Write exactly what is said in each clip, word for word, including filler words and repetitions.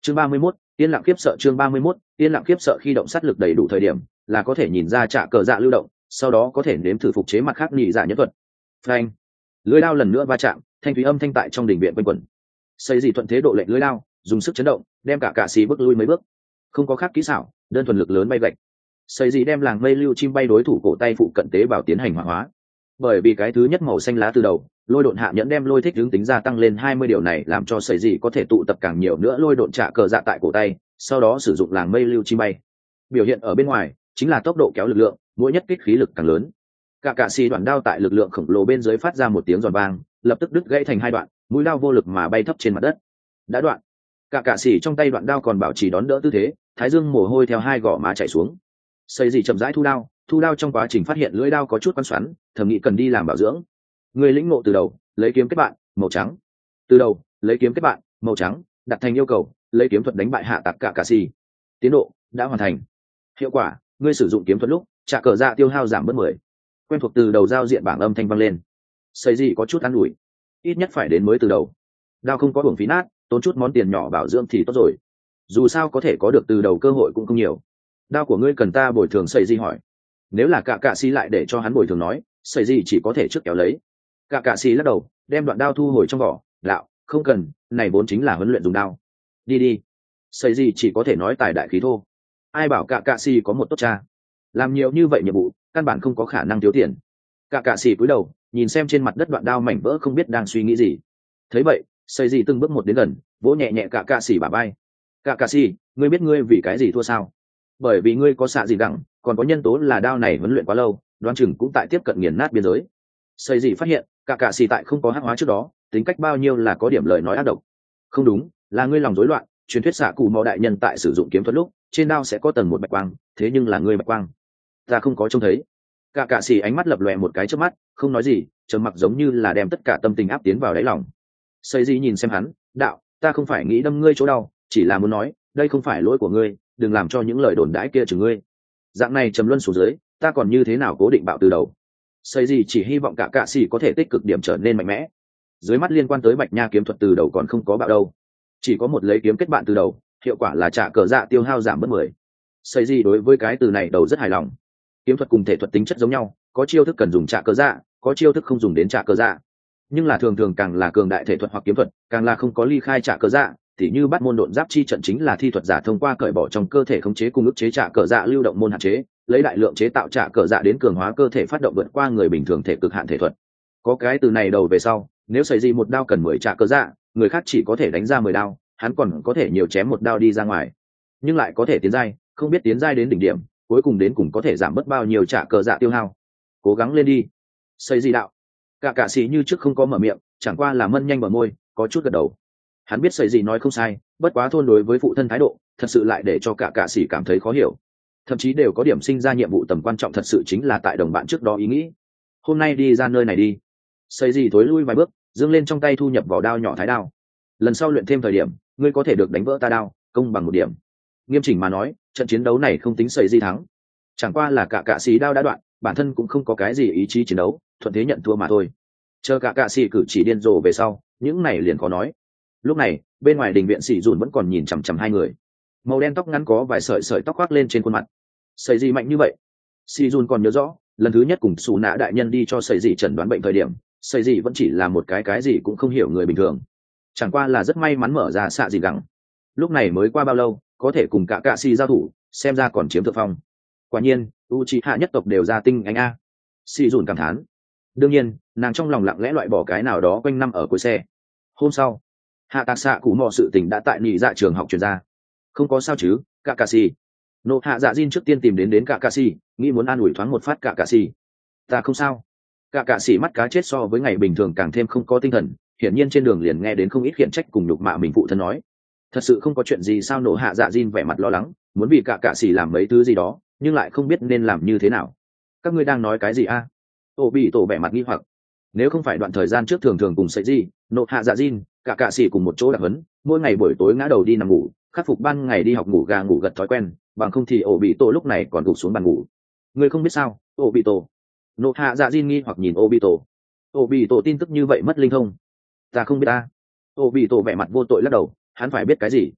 chương ba mươi mốt, yên lặng khiếp sợ. Chương ba mươi mốt, yên lặng khiếp sợ. Khi động sát lực đầy đủ thời điểm là có thể nhìn ra trả cờ dạ lưu động, sau đó có thể nếm thử phục chế mặt khác nhị dạ nhất thuật. Phanh, lưỡi đao lần nữa va chạm, thanh thúy âm thanh tại trong đình viện quanh quẩn. Xây gì thuận thế độ lệnh lưỡi đao dùng sức chấn động, đem cả cạ xì bước lui mấy bước. Không có khác kỹ xảo, đơn thuần lực lớn bay gạch. Xây gì đem làng mây lưu chim bay đối thủ cổ tay phụ cận tế bào tiến hành hỏa hóa. Bởi vì cái thứ nhất màu xanh lá từ đầu, lôi độn hạ nhẫn đem lôi thích hướng tính gia tăng lên hai mươi, điều này làm cho Xây gì có thể tụ tập càng nhiều nữa lôi độn trả cờ dạ tại cổ tay, sau đó sử dụng làng mây lưu chim bay. Biểu hiện ở bên ngoài chính là tốc độ kéo lực lượng, mỗi nhất kích khí lực càng lớn. Cả cạ xì đoạn đao tại lực lượng khổng lồ bên dưới phát ra một tiếng giòn vang, lập tức đứt gãy thành hai đoạn, mũi đao vô lực mà bay thấp trên mặt đất. Đã đoạn. Cả cạ xì trong tay đoạn đao còn bảo trì đón đỡ tư thế, thái dương mồ hôi theo hai gò má chảy xuống. Xây gì chậm rãi thu đao, thu đao trong quá trình phát hiện lưỡi đao có chút quăn xoắn, thầm nghĩ cần đi làm bảo dưỡng. Người lĩnh ngộ từ đầu, lấy kiếm kết bạn, màu trắng. Từ đầu, lấy kiếm kết bạn, màu trắng, đặt thành yêu cầu, lấy kiếm thuật đánh bại hạ tạc cả cạ xì. Tiến độ đã hoàn thành. Hiệu quả, ngươi sử dụng kiếm thuật lúc trả cờ dạ tiêu hao giảm bớt mười. Quen thuộc từ đầu giao diện bảng âm thanh vang lên. Xây gì có chút an ủi, ít nhất phải đến mới từ đầu. Đao không có hưởng phí nát, tốn chút món tiền nhỏ bảo dưỡng thì tốt rồi, dù sao có thể có được từ đầu cơ hội cũng không nhiều. Đao của ngươi cần ta bồi thường? Xây gì hỏi. Nếu là cả cạ xì lại để cho hắn bồi thường nói, Xây gì chỉ có thể trước kéo lấy. Cả cạ xì lắc đầu, đem đoạn đao thu hồi trong vỏ. Đạo, không cần, này vốn chính là huấn luyện dùng đao. Đi đi. Xây gì chỉ có thể nói tài đại khí thô. Ai bảo cả cạ xì có một tốt cha, làm nhiều như vậy nhiệm vụ căn bản không có khả năng thiếu tiền. Cả cạ xì cúi đầu nhìn xem trên mặt đất đoạn đao mảnh vỡ, không biết đang suy nghĩ gì. Thấy vậy, Xây gì từng bước một đến gần, vỗ nhẹ nhẹ cả cạ xì bả vai. Cả cạ xì, ngươi biết ngươi vì cái gì thua sao? Bởi vì ngươi có xạ gì gẳng, còn có nhân tố là đao này huấn luyện quá lâu, đoán chừng cũng tại tiếp cận nghiền nát biên giới. Xây gì phát hiện cả cạ xì tại không có hắc hóa trước đó tính cách bao nhiêu là có điểm lời nói ác độc. Không đúng, là ngươi lòng rối loạn. Truyền thuyết xạ cụ mò đại nhân tại sử dụng kiếm thuật lúc trên đao sẽ có tầng một bạch quang, thế nhưng là ngươi bạch quang ta không có trông thấy. Cả cạ xì ánh mắt lập lòe một cái trước mắt, không nói gì, trầm mặc giống như là đem tất cả tâm tình áp tiến vào đáy lòng. Xây gì nhìn xem hắn, đạo, ta không phải nghĩ đâm ngươi chỗ đau, chỉ là muốn nói đây không phải lỗi của ngươi, đừng làm cho những lời đồn đãi kia chừng ngươi. Dạng này trầm luân xuống dưới, ta còn như thế nào cố định bạo từ đầu. Xây gì chỉ hy vọng cả cạ xì có thể tích cực điểm trở nên mạnh mẽ. Dưới mắt liên quan tới bạch nha kiếm thuật từ đầu còn không có bạo đâu, chỉ có một lấy kiếm kết bạn từ đầu, hiệu quả là trả cờ dạ tiêu hao giảm bớt mười. Xây gì đối với cái từ này đầu rất hài lòng. Kiếm thuật cùng thể thuật tính chất giống nhau, có chiêu thức cần dùng trả cờ dạ, có chiêu thức không dùng đến trả cờ dạ. Nhưng là thường thường càng là cường đại thể thuật hoặc kiếm thuật, càng là không có ly khai trả cờ dạ. Thì như bắt môn độn giáp chi trận chính là thi thuật giả thông qua cởi bỏ trong cơ thể khống chế cùng ức chế trả cờ dạ lưu động môn hạn chế, lấy đại lượng chế tạo trả cờ dạ đến cường hóa cơ thể phát động vượt qua người bình thường thể cực hạn thể thuật. Có cái từ này đầu về sau, nếu xảy gì một đao cần mười trả cờ dạ, người khác chỉ có thể đánh ra mười đao, hắn còn có thể nhiều chém một đao đi ra ngoài, nhưng lại có thể tiến giai, không biết tiến giai đến đỉnh điểm cuối cùng đến cùng có thể giảm bớt bao nhiêu trả cờ dạ tiêu hao. Cố gắng lên đi. Xây gì đạo. Cả cạ sĩ như trước không có mở miệng, chẳng qua là mân nhanh bờ môi, có chút gật đầu. Hắn biết Xây gì nói không sai, bất quá thôn đối với phụ thân thái độ thật sự lại để cho cả cạ sĩ cảm thấy khó hiểu, thậm chí đều có điểm sinh ra nhiệm vụ tầm quan trọng thật sự chính là tại đồng bạn trước đó ý nghĩ. Hôm nay đi ra nơi này đi. Xây gì thối lui vài bước, dương lên trong tay thu nhập vào đao nhỏ thái đao. Lần sau luyện thêm thời điểm, ngươi có thể được đánh vỡ ta đao, công bằng một điểm. Nghiêm chỉnh mà nói, trận chiến đấu này không tính Xây gì thắng, chẳng qua là cả cạ sĩ đao đã đoạn, bản thân cũng không có cái gì ý chí chiến đấu, thuận thế nhận thua mà thôi. Chờ cả cạ sĩ cử chỉ điên rồ về sau, những này liền khó nói. Lúc này bên ngoài đình viện sĩ dùn vẫn còn nhìn chằm chằm hai người, màu đen tóc ngắn có vài sợi sợi tóc khoác lên trên khuôn mặt. Xây gì mạnh như vậy? Sĩ dùn còn nhớ rõ lần thứ nhất cùng xù nạ đại nhân đi cho Xây gì chẩn đoán bệnh thời điểm, Xây gì vẫn chỉ là một cái cái gì cũng không hiểu người bình thường, chẳng qua là rất may mắn mở ra xạ gì gắng. Lúc này mới qua bao lâu, có thể cùng cả cạ sĩ giao thủ, xem ra còn chiếm thượng phong. Quả nhiên Uchiha nhất tộc đều ra tinh anh a. Sĩ dùn cảm thán. Đương nhiên nàng trong lòng lặng lẽ loại bỏ cái nào đó quanh năm ở cuối xe. Hôm sau, hạ tạc xạ cụ mò sự tình đã tại nhị dạ trường học truyền ra. Không có sao chứ, cả cạ sĩ. Nộ hạ dạ Jin trước tiên tìm đến đến cả cạ sĩ, nghĩ muốn an ủi thoáng một phát cả cạ sĩ. Ta không sao. Cả cạ sĩ mắt cá chết so với ngày bình thường càng thêm không có tinh thần, hiển nhiên trên đường liền nghe đến không ít khiển trách cùng nhục mạ mình phụ thân nói. Thật sự không có chuyện gì sao? Nộ hạ dạ Jin vẻ mặt lo lắng, muốn vì cả cạ sĩ làm mấy thứ gì đó, nhưng lại không biết nên làm như thế nào. Các ngươi đang nói cái gì a? Tổ bị tổ vẻ mặt nghi hoặc. Nếu không phải đoạn thời gian trước thường thường cùng sợi gì, nộ hạ dạ Jin, cả cạ sĩ cùng một chỗ đặc huấn, mỗi ngày buổi tối ngã đầu đi nằm ngủ, khắc phục ban ngày đi học ngủ gà ngủ gật thói quen, bằng không thì ổ bị tổ lúc này còn gục xuống bàn ngủ. Ngươi không biết sao? Ổ bị tổ. Nộ hạ dạ Jin nghi hoặc nhìn ổ bị tổ. Ổ bị tổ tin tức như vậy mất linh thông. Ta không biết ta. Ổ bị tổ vẻ mặt vô tội lắc đầu, hắn phải biết cái gì?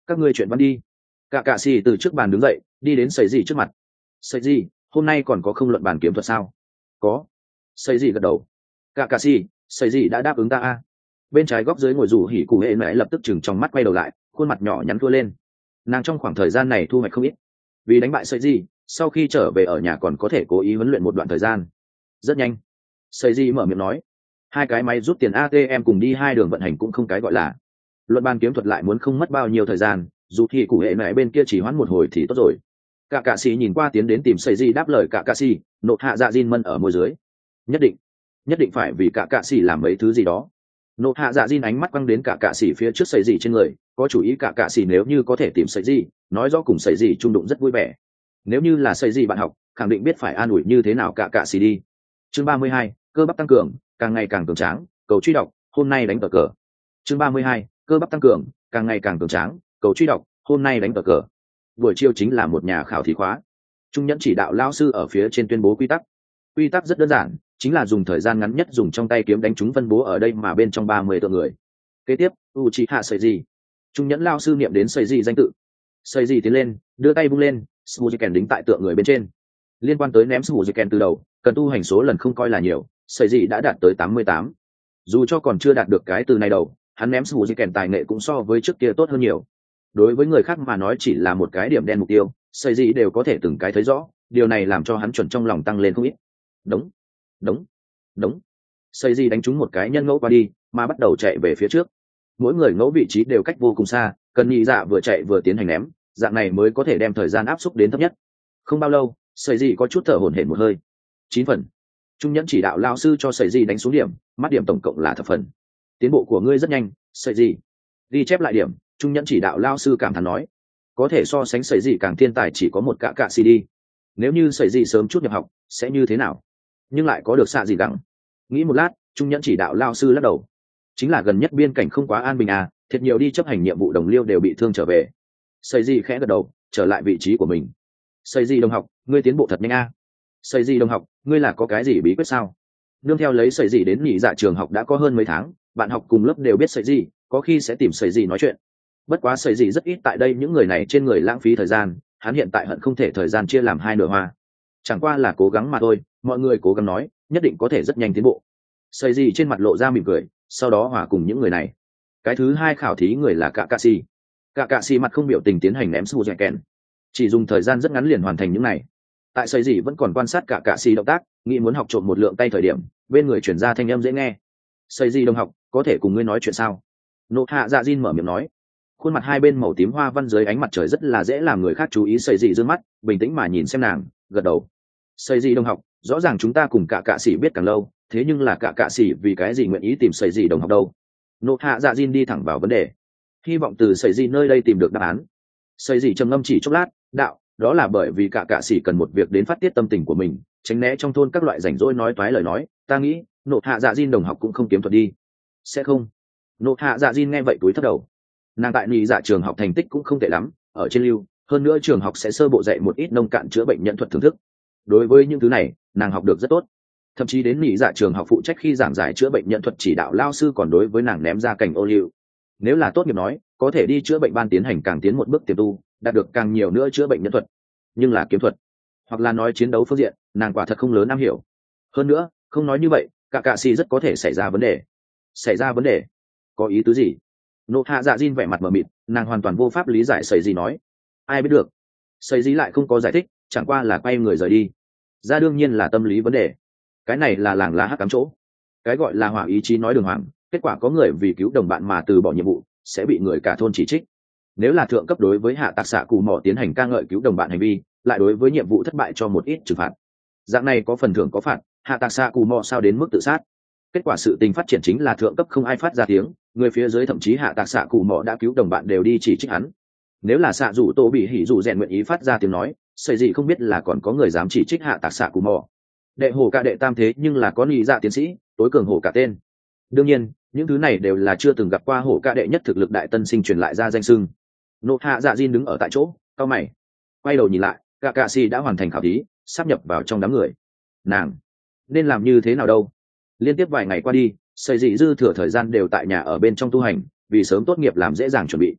các ngươi chuyện văn đi. Cả cạ xì từ trước bàn đứng dậy đi đến sầy gì trước mặt. Sầy gì, hôm nay còn có không luận bàn kiếm thuật sao? Có. Sầy gì gật đầu. Cả cạ xì, sầy gì đã đáp ứng ta a. Bên trái góc dưới ngồi rủ hỉ cụ hệ mẹ lập tức chừng trong mắt quay đầu lại, khuôn mặt nhỏ nhắn thua lên. Nàng trong khoảng thời gian này thu hoạch không ít, vì đánh bại sầy gì, sau khi trở về ở nhà còn có thể cố ý huấn luyện một đoạn thời gian. Rất nhanh, sầy gì mở miệng nói, hai cái máy rút tiền a tê em cùng đi hai đường vận hành cũng không cái gọi là. Luận bàn kiếm thuật lại muốn không mất bao nhiêu thời gian, dù thì cụ hệ mẹ bên kia chỉ hoãn một hồi thì tốt rồi. Cả cạ sĩ nhìn qua tiến đến tìm sầy gì đáp lời cả cạ sĩ, nộp hạ dạ Jin mân ở môi dưới. Nhất định, nhất định phải vì cả cạ sĩ làm mấy thứ gì đó. Nộp hạ dạ Jin ánh mắt quăng đến cả cạ sĩ phía trước sầy gì trên người, có chủ ý cả cạ sĩ nếu như có thể tìm sầy gì, nói rõ cùng sầy gì trung đụng rất vui vẻ. Nếu như là sầy gì bạn học, khẳng định biết phải an ủi như thế nào cả cạ sĩ đi. Chương ba mươi hai, cơ bắp tăng cường, càng ngày càng cường tráng, cầu truy đọc, hôm nay đánh cờ cờ. Chương ba mươi hai, cơ bắp tăng cường, càng ngày càng cường tráng, cầu truy đọc, hôm nay đánh cờ cờ. Buổi chiều chính là một nhà khảo thí khóa. Trung nhẫn chỉ đạo lao sư ở phía trên tuyên bố quy tắc. Quy tắc rất đơn giản, chính là dùng thời gian ngắn nhất dùng trong tay kiếm đánh chúng phân bố ở đây mà bên trong ba mươi tượng người. Kế tiếp, Uchiha Seiji. Trung nhẫn lao sư niệm đến Seiji danh tự. Seiji tiến lên, đưa tay vung lên, Suzuken đính tại tượng người bên trên. Liên quan tới ném Suzuken từ đầu, cần tu hành số lần không coi là nhiều, Seiji đã đạt tới tám mươi tám. Dù cho còn chưa đạt được cái từ này đầu, hắn ném Suzuken tài nghệ cũng so với trước kia tốt hơn nhiều. Đối với người khác mà nói chỉ là một cái điểm đen mục tiêu, Seiji đều có thể từng cái thấy rõ, điều này làm cho hắn chuẩn trong lòng tăng lên không ít. Đúng, đúng, đúng. Seiji đánh trúng một cái nhân ngẫu qua đi, mà bắt đầu chạy về phía trước. Mỗi người ngẫu vị trí đều cách vô cùng xa, cần nhị dạ vừa chạy vừa tiến hành ném, dạng này mới có thể đem thời gian áp suất đến thấp nhất. Không bao lâu, Seiji có chút thở hổn hển một hơi. Chín phần. Trung nhẫn chỉ đạo lao sư cho Seiji đánh xuống điểm, mắt điểm tổng cộng là thập phần. Tiến bộ của ngươi rất nhanh, Seiji. Ghi chép lại điểm, Trung nhẫn chỉ đạo lao sư cảm thán nói, có thể so sánh Seiji càng thiên tài chỉ có một cả cạ xì đi. Nếu như Seiji sớm chút nhập học, sẽ như thế nào? Nhưng lại có được xạ gì đẳng. Nghĩ một lát, Trung nhẫn chỉ đạo lao sư lắc đầu. Chính là gần nhất biên cảnh không quá an bình à, thiệt nhiều đi chấp hành nhiệm vụ đồng liêu đều bị thương trở về. Seiji khẽ gật đầu, trở lại vị trí của mình. Seiji đồng học, ngươi tiến bộ thật nhanh à. Seiji đồng học, ngươi là có cái gì bí quyết sao? Nương theo lấy Seiji đến nghỉ dạ trường học đã có hơn mấy tháng, bạn học cùng lớp đều biết Seiji, có khi sẽ tìm Seiji nói chuyện. Bất quá Seiji rất ít tại đây những người này trên người lãng phí thời gian, hắn hiện tại hận không thể thời gian chia làm hai nửa hoa. Chẳng qua là cố gắng mà thôi, mọi người cố gắng nói, nhất định có thể rất nhanh tiến bộ. Seiji trên mặt lộ ra mỉm cười, sau đó hòa cùng những người này. Cái thứ hai khảo thí người là Kakashi. Kakashi mặt không biểu tình tiến hành ném Suzuken, chỉ dùng thời gian rất ngắn liền hoàn thành những này. Tại Seiji vẫn còn quan sát Kakashi động tác, nghĩ muốn học trộm một lượng tay thời điểm, bên người chuyển ra thanh âm dễ nghe. Seiji đồng học, có thể cùng ngươi nói chuyện sao? Nộ hạ dạ Jin mở miệng nói. Khuôn mặt hai bên màu tím hoa văn dưới ánh mặt trời rất là dễ làm người khác chú ý. Seiji dương mắt, bình tĩnh mà nhìn xem nàng, gật đầu. Seiji đồng học, rõ ràng chúng ta cùng cả cạ sĩ biết càng lâu, thế nhưng là cả cạ sĩ vì cái gì nguyện ý tìm Seiji đồng học đâu? Nộ hạ dạ Jin đi thẳng vào vấn đề, hy vọng từ Seiji nơi đây tìm được đáp án. Seiji trầm ngâm chỉ chốc lát, đạo, đó là bởi vì cả cạ sĩ cần một việc đến phát tiết tâm tình của mình, tránh né trong thôn các loại rảnh rỗi nói toái lời nói. Ta nghĩ, nộ hạ dạ Jin đồng học cũng không kiếm thuật đi. Sẽ không? Nộ hạ dạ Jin nghe vậy túi thấp đầu. Nàng tại nhị dạ trường học thành tích cũng không tệ lắm, ở trên lưu, hơn nữa trường học sẽ sơ bộ dạy một ít nông cạn chữa bệnh nhận thuật thưởng thức. Đối với những thứ này, nàng học được rất tốt. Thậm chí đến nhị dạ trường học phụ trách khi giảng giải chữa bệnh nhận thuật chỉ đạo lao sư còn đối với nàng ném ra cảnh ô liu. Nếu là tốt nghiệp nói, có thể đi chữa bệnh ban tiến hành càng tiến một bước tiềm tu, đạt được càng nhiều nữa chữa bệnh nhân thuật. Nhưng là kiếm thuật, hoặc là nói chiến đấu phương diện, nàng quả thật không lớn am hiểu. Hơn nữa, không nói như vậy, cả cạ xì rất có thể xảy ra vấn đề. Xảy ra vấn đề? Có ý tứ gì? Nộ hạ dạ Jin vẻ mặt mờ mịt, nàng hoàn toàn vô pháp lý giải Seiji nói. Ai biết được? Seiji lại không có giải thích, chẳng qua là quay người rời đi. Ra đương nhiên là tâm lý vấn đề. Cái này là làng lá hắc cắm chỗ. Cái gọi là hỏa ý chí nói đường hoàng, kết quả có người vì cứu đồng bạn mà từ bỏ nhiệm vụ, sẽ bị người cả thôn chỉ trích. Nếu là thượng cấp đối với hạ tạc xạ cù mỏ tiến hành ca ngợi cứu đồng bạn hành vi, lại đối với nhiệm vụ thất bại cho một ít trừng phạt. Dạng này có phần thưởng có phạt, hạ tạc xạ cù mỏ sao đến mức tự sát. Kết quả sự tình phát triển chính là thượng cấp không ai phát ra tiếng, người phía dưới thậm chí hạ tạc xạ cù mỏ đã cứu đồng bạn đều đi chỉ trích hắn. Nếu là xạ rủ tô bị hỉ rủ rèn nguyện ý phát ra tiếng nói, xây gì không biết là còn có người dám chỉ trích hạ tạc xạ cù mỏ. Đệ hổ cả đệ tam thế nhưng là có nhị dạ tiến sĩ, tối cường hổ cả tên. Đương nhiên, những thứ này đều là chưa từng gặp qua hổ cả đệ nhất thực lực đại tân sinh truyền lại ra danh xưng. Nộ hạ dạ Jin đứng ở tại chỗ, cau mày, quay đầu nhìn lại, cả cạ xì đã hoàn thành khảo thí, sắp nhập vào trong đám người. Nàng nên làm như thế nào đâu? Liên tiếp vài ngày qua đi, xây dị dư thừa thời gian đều tại nhà ở bên trong tu hành, vì sớm tốt nghiệp làm dễ dàng chuẩn bị.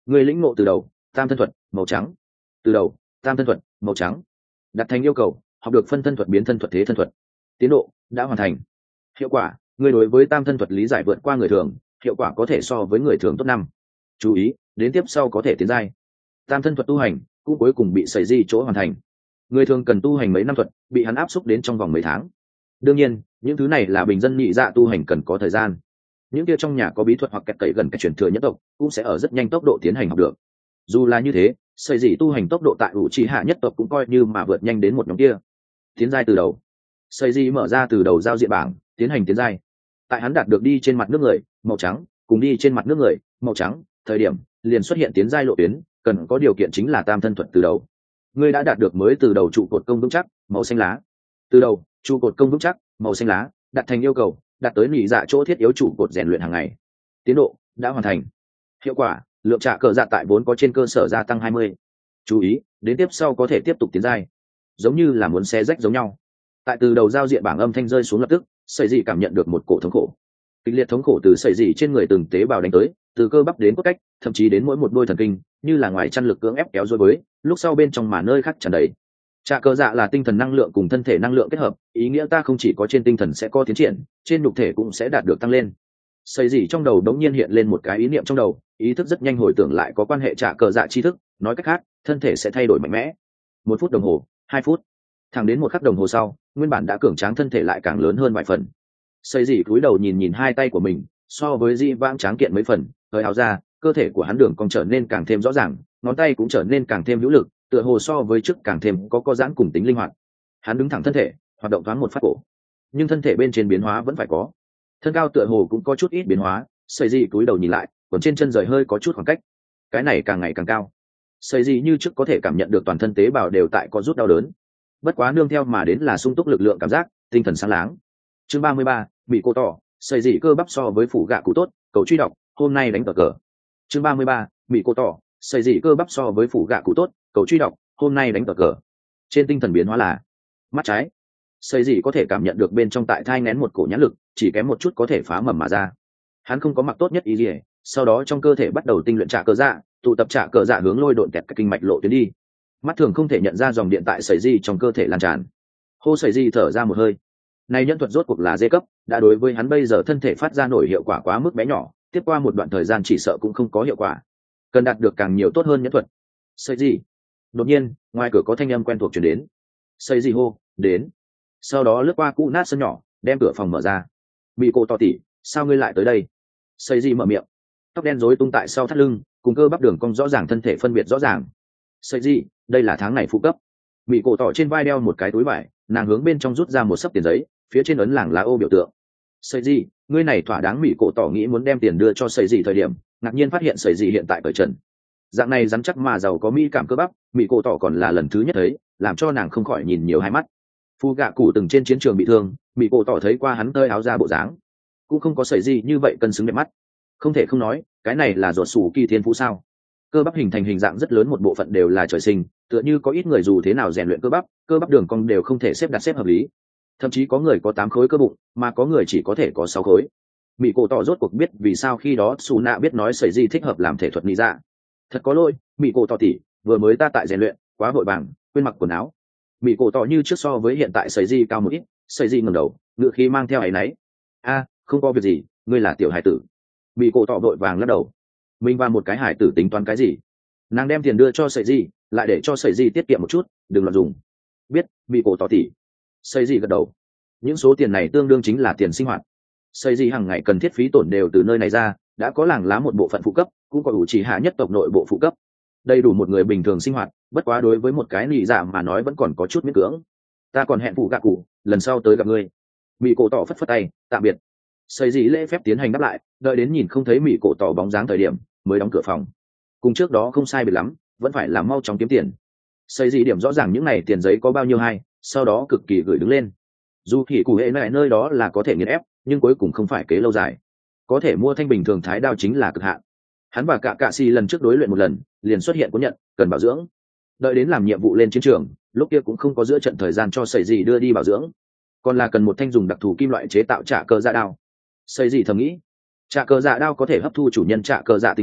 người lĩnh ngộ từ đầu tam thân thuật màu trắng. Từ đầu tam thân thuật màu trắng. Đặt thành yêu cầu học được phân thân thuật biến thân thuật thế thân thuật. Tiến độ đã hoàn thành. Hiệu quả người đối với tam thân thuật lý giải vượt qua người thường, hiệu quả có thể so với người thường tốt năm. Chú ý đến tiếp sau có thể tiến giai. Tam thân thuật tu hành cũng cuối cùng bị xảy di chỗ hoàn thành. Người thường cần tu hành mấy năm thuật, bị hắn áp xúc đến trong vòng mấy tháng. Đương nhiên những thứ này là bình dân nhị dạ tu hành cần có thời gian. Những kia trong nhà có bí thuật hoặc kẹt cậy gần cái truyền thừa nhất tộc cũng sẽ ở rất nhanh tốc độ tiến hành học được. Dù là như thế, xây dị tu hành tốc độ tại ủ trì hạ nhất tộc cũng coi như mà vượt nhanh đến một nhóm kia. Tiến giai từ đầu. Xây dị mở ra từ đầu giao diện bảng, tiến hành tiến giai. Tại hắn đạt được đi trên mặt nước người màu trắng cùng đi trên mặt nước người màu trắng thời điểm, liền xuất hiện tiến giai lộ tuyến, cần có điều kiện chính là tam thân thuật từ đầu. Ngươi đã đạt được mới từ đầu trụ cột công vững chắc màu xanh lá. Từ đầu trụ cột công vững chắc màu xanh lá, đặt thành yêu cầu đạt tới nhị dạ chỗ thiết yếu trụ cột rèn luyện hàng ngày. Tiến độ đã hoàn thành. Hiệu quả lượng trả cờ dạ tại vốn có trên cơ sở gia tăng hai mươi. Chú ý đến tiếp sau có thể tiếp tục tiến giai, giống như là muốn xé rách giống nhau. Tại từ đầu giao diện bảng âm thanh rơi xuống lập tức, sợi dị cảm nhận được một cổ thống khổ, kịch liệt thống khổ từ sợi dị trên người từng tế bào đánh tới, từ cơ bắp đến cốt cách, thậm chí đến mỗi một đôi thần kinh, như là ngoài chăn lực cưỡng ép kéo dối với lúc sau bên trong mà nơi khác tràn đầy. Trả cờ dạ là tinh thần năng lượng cùng thân thể năng lượng kết hợp, ý nghĩa ta không chỉ có trên tinh thần sẽ có tiến triển, trên nhục thể cũng sẽ đạt được tăng lên. Sợi dị trong đầu đống nhiên hiện lên một cái ý niệm trong đầu, ý thức rất nhanh hồi tưởng lại có quan hệ trả cờ dạ tri thức, nói cách khác thân thể sẽ thay đổi mạnh mẽ. Một phút đồng hồ, hai phút, thẳng đến một khắc đồng hồ sau, nguyên bản đã cường tráng thân thể lại càng lớn hơn vài phần. Sợi dị cúi đầu nhìn nhìn hai tay của mình, so với dị vãng tráng kiện mấy phần, hơi áo ra, cơ thể của hắn đường cong trở nên càng thêm rõ ràng, ngón tay cũng trở nên càng thêm hữu lực, tựa hồ so với trước càng thêm có co giãn cùng tính linh hoạt. Hắn đứng thẳng thân thể, hoạt động thoáng một phát cổ, nhưng thân thể bên trên biến hóa vẫn phải có. Thân cao tựa hồ cũng có chút ít biến hóa, sợi dị cúi đầu nhìn lại, còn trên chân rời hơi có chút khoảng cách. Cái này càng ngày càng cao. Sợi dị như trước có thể cảm nhận được toàn thân tế bào đều tại có rút đau đớn. Bất quá nương theo mà đến là sung túc lực lượng cảm giác, tinh thần sáng láng. Chương ba mươi ba, bị cô tỏ, sợi dị cơ bắp so với phủ gạ cụ tốt, cầu truy đọc, hôm nay đánh cờ cờ. Chương ba mươi ba, bị cô tỏ, sợi dị cơ bắp so với phủ gạ cụ tốt, cầu truy đọc, hôm nay đánh cờ cờ. Trên tinh thần biến hóa là mắt trái. Sợi dị có thể cảm nhận được bên trong tại thai nén một cổ nhãn lực, chỉ kém một chút có thể phá mầm mà ra. Hắn không có mặc tốt nhất ý gì, sau đó trong cơ thể bắt đầu tinh luyện trả cờ dạ, tụ tập trả cờ dạ hướng lôi độn kẹt các kinh mạch lộ tuyến đi. Mắt thường không thể nhận ra dòng điện tại sợi dị trong cơ thể lan tràn. Hô sợi dị thở ra một hơi. Này nhân thuật rốt cuộc là dê cấp, đã đối với hắn bây giờ thân thể phát ra nổi hiệu quả quá mức bé nhỏ, tiếp qua một đoạn thời gian chỉ sợ cũng không có hiệu quả. Cần đạt được càng nhiều tốt hơn nhân thuật. Sợi dị. Đột nhiên, ngoài cửa có thanh âm quen thuộc truyền đến. Sợi dị hô, đến. Sau đó lướt qua cũ nát sân nhỏ, đem cửa phòng mở ra. Bị cô to tỉ, sao ngươi lại tới đây? Sợi dị mở miệng. Tóc đen rối tung tại sau thắt lưng, cùng cơ bắp đường cong rõ ràng, thân thể phân biệt rõ ràng. Sợi dị, đây là tháng này phụ cấp. Bị cổ tỏ trên vai đeo một cái túi vải, nàng hướng bên trong rút ra một xấp tiền giấy, phía trên ấn làng lá ô biểu tượng. Sợi dị, ngươi này thỏa đáng. Mỹ cổ tỏ nghĩ muốn đem tiền đưa cho sợi dị thời điểm, ngạc nhiên phát hiện sợi dị hiện tại cởi trần. Dạng này rắn chắc mà giàu có mỹ cảm cơ bắp, Mỹ cổ tỏ còn là lần thứ nhất thấy, làm cho nàng không khỏi nhìn nhiều hai mắt. Phu gạ cụ từng trên chiến trường bị thương, Mỹ cổ tỏ thấy qua hắn tơi áo ra bộ dáng, cũng không có sợi dị như vậy cân xứng đẹp mắt. Không thể không nói, cái này là ruột sủ kỳ thiên phú sao? Cơ bắp hình thành hình dạng rất lớn một bộ phận đều là trời sinh, tựa như có ít người dù thế nào rèn luyện cơ bắp, cơ bắp đường cong đều không thể xếp đặt xếp hợp lý. Thậm chí có người có tám khối cơ bụng, mà có người chỉ có thể có sáu khối. Mỹ cổ tỏ rốt cuộc biết vì sao khi đó Su nạ biết nói sợi dị thích hợp làm thể thuật lý dạ. Thật có lỗi, Mỹ cổ tỏ tỉ, vừa mới ta tại rèn luyện, quá vội vàng, quên mặc quần áo. Mỹ cổ tỏ như trước so với hiện tại sợi dị cao một ít, sợi dị ngẩng đầu, ngựa khí mang theo áy náy. A, không có việc gì, ngươi là tiểu hải tử. Mỹ cổ tỏ vội vàng lắc đầu. Mình và một cái hải tử tính toán cái gì? Nàng đem tiền đưa cho sợi dị, lại để cho sợi dị tiết kiệm một chút, đừng loạn dùng. Biết, Mỹ cổ tỏ tỉ. Sợi dị gật đầu. Những số tiền này tương đương chính là tiền sinh hoạt. Sợi dị hàng ngày cần thiết phí tổn đều từ nơi này ra, đã có làng lá một bộ phận phụ cấp, cũng có ủ chỉ hạ nhất tộc nội bộ phụ cấp, đầy đủ một người bình thường sinh hoạt. Bất quá đối với một cái nị dạ mà nói vẫn còn có chút miễn cưỡng. Ta còn hẹn phụ gạ cụ, lần sau tới gặp ngươi. Mỹ cổ tỏ phất phất tay, tạm biệt. Sợi dị lễ phép tiến hành đáp lại, đợi đến nhìn không thấy Mỹ cổ tỏ bóng dáng thời điểm, mới đóng cửa phòng. Cùng trước đó không sai biệt lắm, vẫn phải làm mau chóng kiếm tiền. Sợi dị điểm rõ ràng những này tiền giấy có bao nhiêu hay, sau đó cực kỳ gửi đứng lên. Dù thì cụ hệ này nơi đó là có thể nghiền ép, nhưng cuối cùng không phải kế lâu dài. Có thể mua thanh bình thường thái đao chính là cực hạn. Hắn và cả cạ xì lần trước đối luyện một lần, liền xuất hiện có nhận cần bảo dưỡng. Đợi đến làm nhiệm vụ lên chiến trường, lúc kia cũng không có giữa trận thời gian cho sợi dị đưa đi bảo dưỡng, còn là cần một thanh dùng đặc thù kim loại chế tạo trả cơ dạ đao. Sợi dị thầm nghĩ, trả cơ dạ đao có thể hấp thu chủ nhân trả cơ dạ tính chất,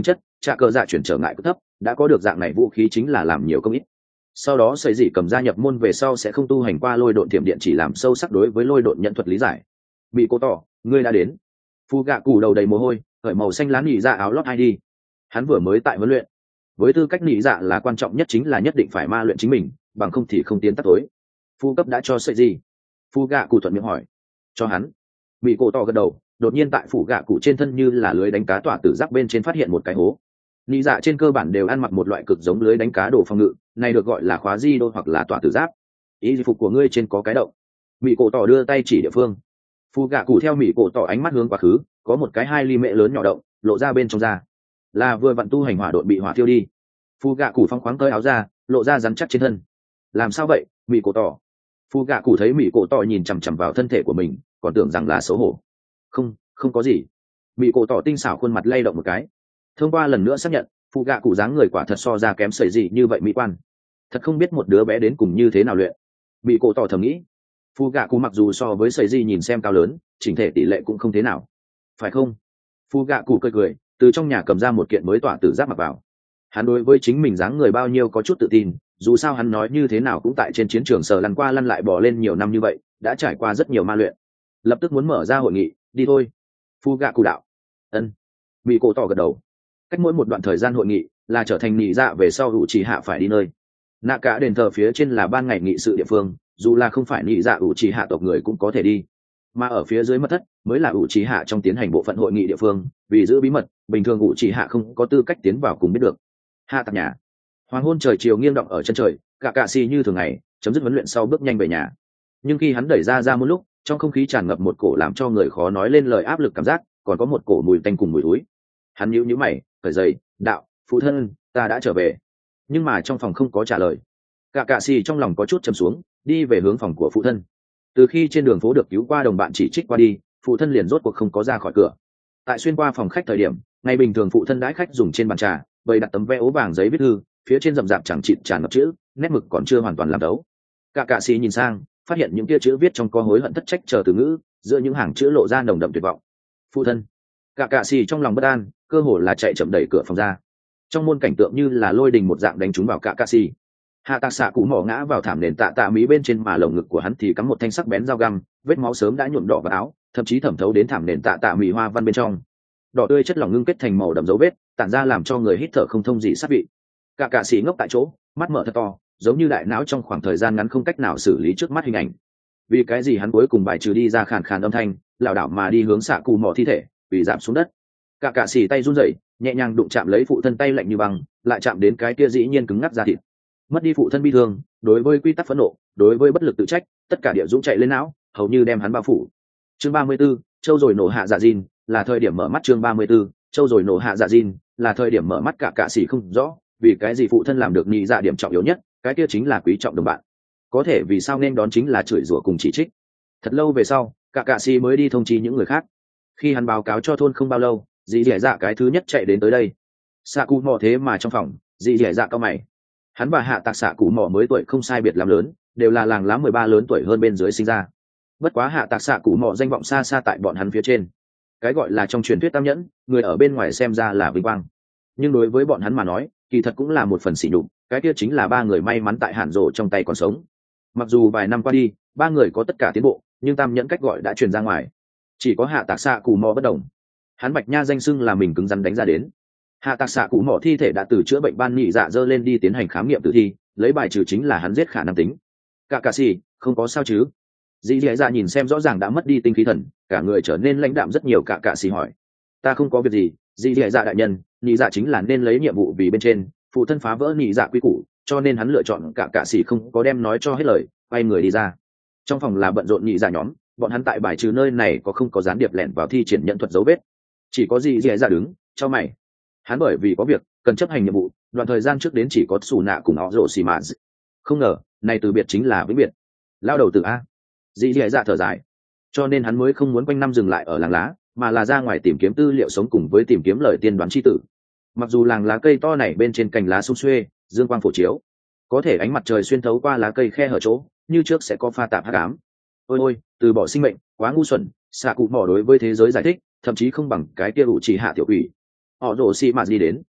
trả cờ dạ chuyển trở ngại cực thấp, đã có được dạng này vũ khí chính là làm nhiều công ít. Sau đó sợi dị cầm gia nhập môn về sau sẽ không tu hành qua lôi độn thiểm điện, chỉ làm sâu sắc đối với lôi độn nhận thuật lý giải. Bị cô tỏ, ngươi đã đến. Phu gạ cụ đầu đầy mồ hôi, khởi màu xanh lá nỉ dạ áo lót ai đi. Hắn vừa mới tại huấn luyện, với tư cách nỉ dạ là quan trọng nhất chính là nhất định phải ma luyện chính mình, bằng không thì không tiến tắt tối. Phu cấp đã cho sợi gì? Phu gạ cụ thuận miệng hỏi. Cho hắn. Bị cổ tỏ gật đầu, đột nhiên tại phủ gạ cụ trên thân như là lưới đánh cá tỏa tử giác bên trên phát hiện một cái hố. Nỉ dạ trên cơ bản đều ăn mặc một loại cực giống lưới đánh cá đồ phòng ngự, này được gọi là khóa di đô hoặc là tỏa tử giáp. Y phục của ngươi trên có cái động. Bị cổ tỏ đưa tay chỉ địa phương. Phu gạ cụ theo mỹ cổ tỏ ánh mắt hướng quá khứ, có một cái hai ly mệ lớn nhỏ động lộ ra bên trong da, là vừa vặn tu hành hỏa độn bị hỏa thiêu đi. Phu gạ cụ phong khoáng cởi áo ra, lộ ra rắn chắc trên thân. Làm sao vậy? Mỹ cổ tỏ. Phu gạ cụ thấy mỹ cổ tỏ nhìn chằm chằm vào thân thể của mình, còn tưởng rằng là xấu hổ. Không, không có gì. Mỹ cổ tỏ tinh xảo khuôn mặt lay động một cái. Thông qua lần nữa xác nhận, phu gạ cụ dáng người quả thật so ra kém sẩy gì như vậy mỹ quan. Thật không biết một đứa bé đến cùng như thế nào luyện. Mỹ cổ tỏ thầm nghĩ. Phu gạ cụ mặc dù so với sẩy gì nhìn xem cao lớn, chỉnh thể tỷ lệ cũng không thế nào, phải không? Phu gạ cụ cười cười, từ trong nhà cầm ra một kiện mới tỏa tử giáp mặc vào. Hắn đối với chính mình dáng người bao nhiêu có chút tự tin, dù sao hắn nói như thế nào cũng tại trên chiến trường sờ lăn qua lăn lại bò lên nhiều năm như vậy, đã trải qua rất nhiều ma luyện. Lập tức muốn mở ra hội nghị, đi thôi. Phu gạ cụ đạo. Ân. Mỹ cổ tỏ gật đầu. Cách mỗi một đoạn thời gian hội nghị là trở thành nhị dạ về sau ủ trì hạ phải đi nơi. Nạ cả đền thờ phía trên là ban ngày nghị sự địa phương, dù là không phải nhị dạ ủ trì hạ tộc người cũng có thể đi, mà ở phía dưới mật thất mới là ủ trì hạ trong tiến hành bộ phận hội nghị địa phương, vì giữ bí mật bình thường ủ trì hạ không có tư cách tiến vào cùng biết được. Hạ tạc nhà. Hoàng hôn trời chiều nghiêng động ở chân trời, cả cạ xì như thường ngày chấm dứt huấn luyện sau bước nhanh về nhà. Nhưng khi hắn đẩy ra ra một lúc, trong không khí tràn ngập một cổ làm cho người khó nói lên lời áp lực cảm giác, còn có một cổ mùi tanh cùng mùi thối. Hắn nhíu nhíu mày, cởi giày, đạo, phụ thân, ta đã trở về. Nhưng mà trong phòng không có trả lời. Cả cạ xì trong lòng có chút trầm xuống, đi về hướng phòng của phụ thân. Từ khi trên đường phố được cứu qua đồng bạn chỉ trích qua đi, phụ thân liền rốt cuộc không có ra khỏi cửa. Tại xuyên qua phòng khách thời điểm, ngày bình thường phụ thân đãi khách dùng trên bàn trà, bày đặt tấm vé ố vàng giấy viết thư, phía trên rậm rạp chẳng chịt tràn ngập chữ, nét mực còn chưa hoàn toàn làm đấu. Cả cạ xì nhìn sang, phát hiện những kia chữ viết trong có hối hận thất trách chờ từ ngữ, giữa những hàng chữ lộ ra nồng đậm tuyệt vọng. Phụ thân. Cả cạ xì trong lòng bất an, cơ hồ là chạy chậm đẩy cửa phòng ra. Trong môn cảnh tượng như là lôi đình một dạng đánh trúng vào cả cạ xì. Hạ tạc xạ cụ mỏ ngã vào thảm nền tạ tạ mí bên trên, mà lồng ngực của hắn thì cắm một thanh sắc bén dao găm, vết máu sớm đã nhuộm đỏ vào áo, thậm chí thẩm thấu đến thảm nền tạ tạ mí hoa văn bên trong. Đỏ tươi chất lỏng ngưng kết thành màu đậm dấu vết, tản ra làm cho người hít thở không thông gì sát vị. Cả cạ sĩ ngốc tại chỗ, mắt mở thật to, giống như đại não trong khoảng thời gian ngắn không cách nào xử lý trước mắt hình ảnh. Vì cái gì hắn cuối cùng bài trừ đi ra khàn khàn âm thanh, lảo đảo mà đi hướng xạ cụ mỏ thi thể, vì giảm xuống đất. Cả cạ sĩ tay run rẩy, nhẹ nhàng đụng chạm lấy phụ thân tay lạnh như băng, lại chạm đến cái kia dĩ nhiên cứng ngắc da thịt. Mất đi phụ thân bi thương, đối với quy tắc phẫn nộ, đối với bất lực tự trách, tất cả địa dũng chạy lên não, hầu như đem hắn bao phủ. Chương ba mươi 34, châu rồi nổ hạ dạ Jin, là thời điểm mở mắt. Chương ba mươi 34, châu rồi nổ hạ dạ Jin, là thời điểm mở mắt. Cả cạ sĩ không rõ, vì cái gì phụ thân làm được nhị dạ điểm trọng yếu nhất, cái kia chính là quý trọng đồng bạn. Có thể vì sao nên đón chính là chửi rủa cùng chỉ trích. Thật lâu về sau, cả cạ sĩ mới đi thông chi những người khác. Khi hắn báo cáo cho thôn không bao lâu, dì dẻ dạ cái thứ nhất chạy đến tới đây. Xạ cụ mò thế mà trong phòng, dì dẻ dạ cao mày. Hắn và hạ tạc xạ cụ mò mới tuổi không sai biệt lắm lớn, đều là làng lá mười ba lớn tuổi hơn bên dưới sinh ra. Bất quá hạ tạc xạ cụ mò danh vọng xa xa tại bọn hắn phía trên. Cái gọi là trong truyền thuyết tam nhẫn, người ở bên ngoài xem ra là vinh quang, nhưng đối với bọn hắn mà nói, kỳ thật cũng là một phần sỉ nhục. Cái kia chính là ba người may mắn tại hàn rộ trong tay còn sống. Mặc dù vài năm qua đi, ba người có tất cả tiến bộ, nhưng tam nhẫn cách gọi đã truyền ra ngoài. Chỉ có hạ tạc xạ cụ mò bất đồng. Hắn bạch nha danh xưng là mình cứng rắn đánh ra đến. Hạ tạc xạ cụ mỏ thi thể đã từ chữa bệnh ban nhị dạ dơ lên đi tiến hành khám nghiệm tử thi, lấy bài trừ chính là hắn giết khả năng tính. Cả cạ xì, không có sao chứ? Dì dì dạ nhìn xem rõ ràng đã mất đi tinh khí thần, cả người trở nên lãnh đạm rất nhiều. Cả cạ xì hỏi. Ta không có việc gì, dì dì dạ đại nhân, nhị dạ chính là nên lấy nhiệm vụ vì bên trên, phụ thân phá vỡ nhị dạ quy củ, cho nên hắn lựa chọn. Cả cạ xì không có đem nói cho hết lời, quay người đi ra. Trong phòng là bận rộn nhị dạ nhóm, bọn hắn tại bài trừ nơi này có không có gián điệp lẻn vào thi triển nhận thuật dấu vết. Chỉ có dì dì dạ đứng, cho mày. Hắn bởi vì có việc cần chấp hành nhiệm vụ, đoạn thời gian trước đến chỉ có xù nạ cùng họ rổ xì mà không ngờ này từ biệt chính là vĩnh biệt. Lao đầu từ a. Dì dì dạ thở dài. Cho nên hắn mới không muốn quanh năm dừng lại ở làng lá, mà là ra ngoài tìm kiếm tư liệu sống cùng với tìm kiếm lời tiên đoán chi tử. Mặc dù làng lá cây to này bên trên cành lá sum xuê, dương quang phổ chiếu, có thể ánh mặt trời xuyên thấu qua lá cây khe hở chỗ, như trước sẽ có pha tạp hắc ám. Ôi ôi, từ bỏ sinh mệnh, quá ngu xuẩn. Xạ cụ mỏ đối với thế giới giải thích, thậm chí không bằng cái kia ủ chỉ hạ tiểu quỷ. Họ rổ xì mà đi đến.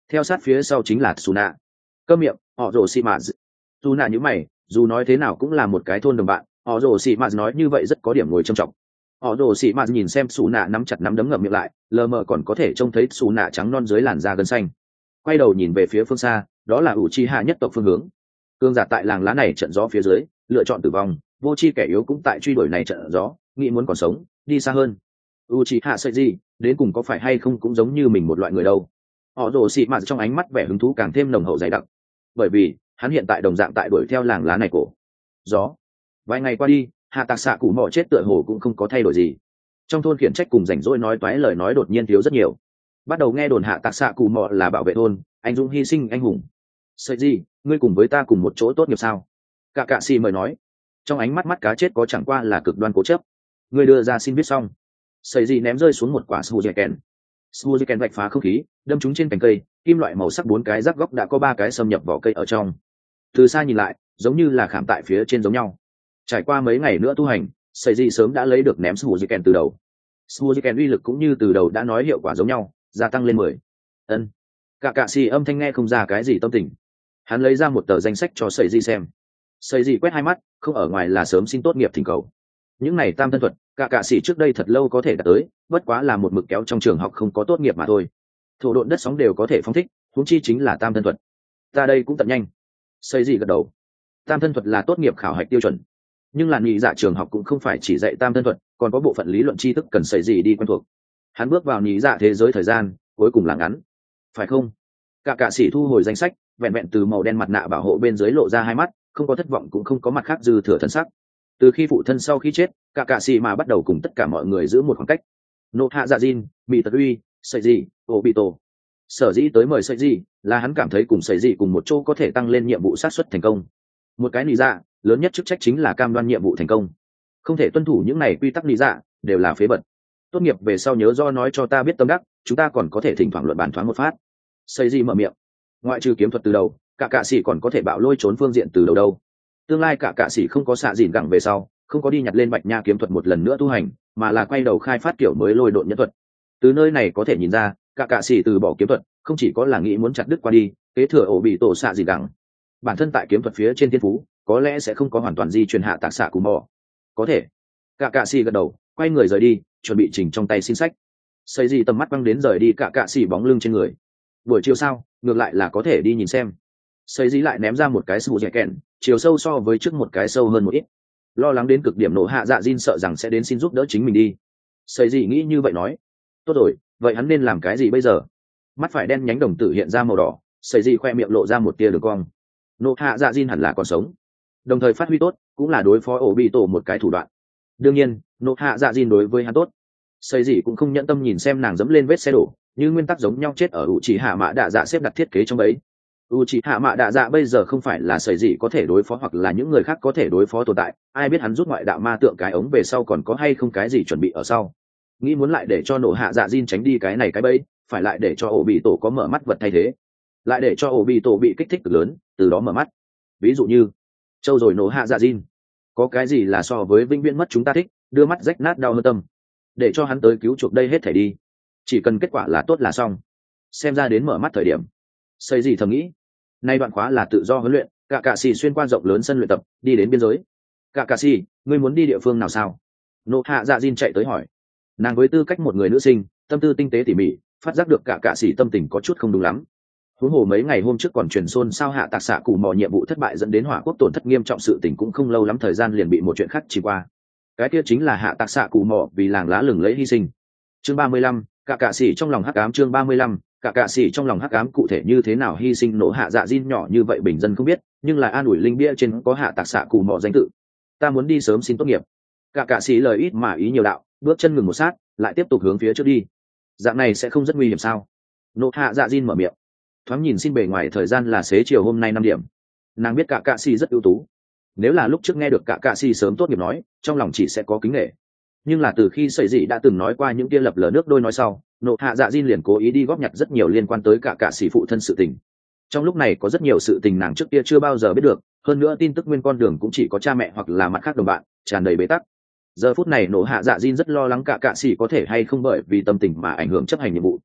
theo sát phía sau chính là Suna. Câm miệng, họ rồ xì mạt. Suna như mày, dù nói thế nào cũng là một cái thôn đồng bạn, họ rồ xì mạt nói như vậy rất có điểm ngồi trầm trọng. Họ rồ xì mạt nhìn xem Suna nắm chặt nắm đấm ngậm miệng lại, lờ mờ còn có thể trông thấy Suna trắng non dưới làn da gân xanh. Quay đầu nhìn về phía phương xa, đó là Uchiha nhất tộc phương hướng. Cương giả tại làng lá này trận gió phía dưới, lựa chọn tử vong, vô chi kẻ yếu cũng tại truy đuổi này trận gió, nghĩ muốn còn sống, đi xa hơn. Uchiha Seiji, đến cùng có phải hay không cũng giống như mình một loại người đâu. Họ rồ xị mạt trong ánh mắt vẻ hứng thú càng thêm nồng hậu dày đặc, bởi vì hắn hiện tại đồng dạng tại đuổi theo làng lá này cổ gió. Vài ngày qua đi, hạ tạc xạ cụ mò chết tựa hồ cũng không có thay đổi gì. Trong thôn khiển trách cùng rảnh rỗi nói toái lời nói đột nhiên thiếu rất nhiều. Bắt đầu nghe đồn hạ tạc xạ cụ mò là bảo vệ thôn, anh dũng hy sinh anh hùng. Seiji, ngươi cùng với ta cùng một chỗ tốt nghiệp sao? Cả cạ xì mời nói. Trong ánh mắt mắt cá chết có chẳng qua là cực đoan cố chấp. Ngươi đưa ra xin viết xong. Seiji ném rơi xuống một quả Suzuken. Suzuken vạch phá không khí, đâm trúng trên cành cây, kim loại màu sắc bốn cái rắc góc đã có ba cái xâm nhập vỏ cây ở trong. Từ xa nhìn lại, giống như là khảm tại phía trên giống nhau. Trải qua mấy ngày nữa tu hành, Seiji sớm đã lấy được ném Suzuken từ đầu. Suzuken uy lực cũng như từ đầu đã nói hiệu quả giống nhau, gia tăng lên mười. Ân. Cả cạ xì âm thanh nghe không ra cái gì tâm tình. Hắn lấy ra một tờ danh sách cho Seiji xem. Seiji quét hai mắt, không ở ngoài là sớm xin tốt nghiệp thỉnh cầu. Những này tam thân thuật, cả cạ sĩ trước đây thật lâu có thể đạt tới, bất quá là một mực kéo trong trường học không có tốt nghiệp mà thôi. Thổ độn đất sóng đều có thể phong thích, huống chi chính là tam thân thuật. Ta đây cũng tận nhanh. Xây gì gật đầu. Tam thân thuật là tốt nghiệp khảo hạch tiêu chuẩn, nhưng là nhị dạ trường học cũng không phải chỉ dạy tam thân thuật, còn có bộ phận lý luận tri thức cần xây gì đi quen thuộc. Hắn bước vào nhị dạ thế giới thời gian, cuối cùng là ngắn, phải không? Cả cạ sĩ thu hồi danh sách, vẹn vẹn từ màu đen mặt nạ bảo hộ bên dưới lộ ra hai mắt, không có thất vọng cũng không có mặt khác dư thừa thân sắc. Từ khi phụ thân sau khi chết, cả cạ sĩ mà bắt đầu cùng tất cả mọi người giữ một khoảng cách. Nộ hạ dạ jin, bị tật uy, sợi gì, ô bị tổ. Sở dĩ tới mời sợi gì là hắn cảm thấy cùng sợi gì cùng một chỗ có thể tăng lên nhiệm vụ sát xuất thành công. Một cái lý dạ lớn nhất chức trách chính là cam đoan nhiệm vụ thành công, không thể tuân thủ những này quy tắc lý dạ đều là phế bật. Tốt nghiệp về sau nhớ do nói cho ta biết tâm đắc, chúng ta còn có thể thỉnh thoảng luận bàn thoáng một phát. Sợi gì mở miệng. Ngoại trừ kiếm thuật từ đầu, cả cạ sĩ còn có thể bạo lôi trốn phương diện từ đầu đâu. Tương lai cả cạ sĩ không có xạ dìn gẳng về sau, không có đi nhặt lên bạch nha kiếm thuật một lần nữa tu hành, mà là quay đầu khai phát kiểu mới lôi độn nhân thuật. Từ nơi này có thể nhìn ra, cả cạ sĩ từ bỏ kiếm thuật không chỉ có là nghĩ muốn chặt đứt qua đi kế thừa ổ bị tổ xạ dìn gẳng, bản thân tại kiếm thuật phía trên thiên phú có lẽ sẽ không có hoàn toàn di truyền hạ tạc xạ cù mò. Có thể. Cả cạ sĩ gật đầu, quay người rời đi, chuẩn bị chỉnh trong tay xin sách. Xây gì tầm mắt quăng đến rời đi cả cạ sĩ bóng lưng trên người. Buổi chiều sao, ngược lại là có thể đi nhìn xem. Xây gì lại ném ra một cái sù dẻ kèn, chiều sâu so với trước một cái sâu hơn một ít. Lo lắng đến cực điểm nổ hạ dạ Jin sợ rằng sẽ đến xin giúp đỡ chính mình đi. Xây gì nghĩ như vậy nói. Tốt rồi, vậy hắn nên làm cái gì bây giờ? Mắt phải đen nhánh đồng tử hiện ra màu đỏ, Xây gì khoe miệng lộ ra một tia đường cong. Nổ hạ dạ Jin hẳn là còn sống, đồng thời phát huy tốt, cũng là đối phó ổ bị tổ một cái thủ đoạn. Đương nhiên, nổ hạ dạ Jin đối với hắn tốt. Xây gì cũng không nhẫn tâm nhìn xem nàng dẫm lên vết xe đổ, như nguyên tắc giống nhau chết ở ủ chỉ hạ mã đạ dạ xếp đặt thiết kế trong bấy. U chỉ hạ mạ đạ dạ bây giờ không phải là sợi gì có thể đối phó hoặc là những người khác có thể đối phó tồn tại, ai biết hắn rút ngoại đạo ma tượng cái ống về sau còn có hay không cái gì chuẩn bị ở sau. Nghĩ muốn lại để cho nổ hạ dạ Jin tránh đi cái này cái bẫy, phải lại để cho ổ bị tổ có mở mắt vật thay thế, lại để cho ổ bị tổ bị kích thích cực lớn, từ đó mở mắt. Ví dụ như châu rồi nổ hạ dạ Jin, có cái gì là so với vĩnh viễn mất chúng ta thích, đưa mắt rách nát đau hơn tâm, để cho hắn tới cứu chuộc đây hết thảy đi, chỉ cần kết quả là tốt là xong. Xem ra đến mở mắt thời điểm, xây gì thầm nghĩ. Nay đoạn khóa là tự do huấn luyện, cả cạ xì xuyên qua rộng lớn sân luyện tập, đi đến biên giới. Cả cạ xì, ngươi muốn đi địa phương nào sao? Nộ hạ dạ Jin chạy tới hỏi. Nàng với tư cách một người nữ sinh, tâm tư tinh tế tỉ mỉ, phát giác được cả cạ xì tâm tình có chút không đúng lắm. Huống hồ mấy ngày hôm trước còn truyền xôn sao hạ tạc xạ cù mò nhiệm vụ thất bại dẫn đến hỏa quốc tổn thất nghiêm trọng, sự tình cũng không lâu lắm thời gian liền bị một chuyện khác chỉ qua. Cái kia chính là hạ tạc xạ cù mò vì làng lá lừng lấy hy sinh. Chương ba mươi lăm, cả cạ xì trong lòng hắc ám. Chương ba mươi lăm, cả cạ sĩ trong lòng hắc ám cụ thể như thế nào hy sinh nổ hạ dạ Jin nhỏ như vậy bình dân không biết, nhưng là an ủi linh bia trên có hạ tạc xạ cù mò danh tự. Ta muốn đi sớm xin tốt nghiệp. Cả cạ sĩ lời ít mà ý nhiều đạo, bước chân ngừng một sát, lại tiếp tục hướng phía trước đi. Dạng này sẽ không rất nguy hiểm sao? Nổ hạ dạ Jin mở miệng. Thoáng nhìn xin bề ngoài thời gian là xế chiều hôm nay năm điểm. Nàng biết cả cạ sĩ rất ưu tú. Nếu là lúc trước nghe được cả cạ sĩ sớm tốt nghiệp nói, trong lòng chỉ sẽ có kính nể. Nhưng là từ khi sợi dị đã từng nói qua những kia lập lờ nước đôi nói sau, nộ hạ dạ Jin liền cố ý đi góp nhặt rất nhiều liên quan tới cả cạ sĩ phụ thân sự tình. Trong lúc này có rất nhiều sự tình nàng trước kia chưa bao giờ biết được, hơn nữa tin tức nguyên con đường cũng chỉ có cha mẹ hoặc là mặt khác đồng bạn, tràn đầy bế tắc. Giờ phút này nộ hạ dạ Jin rất lo lắng cả cạ sĩ có thể hay không bởi vì tâm tình mà ảnh hưởng chấp hành nhiệm vụ.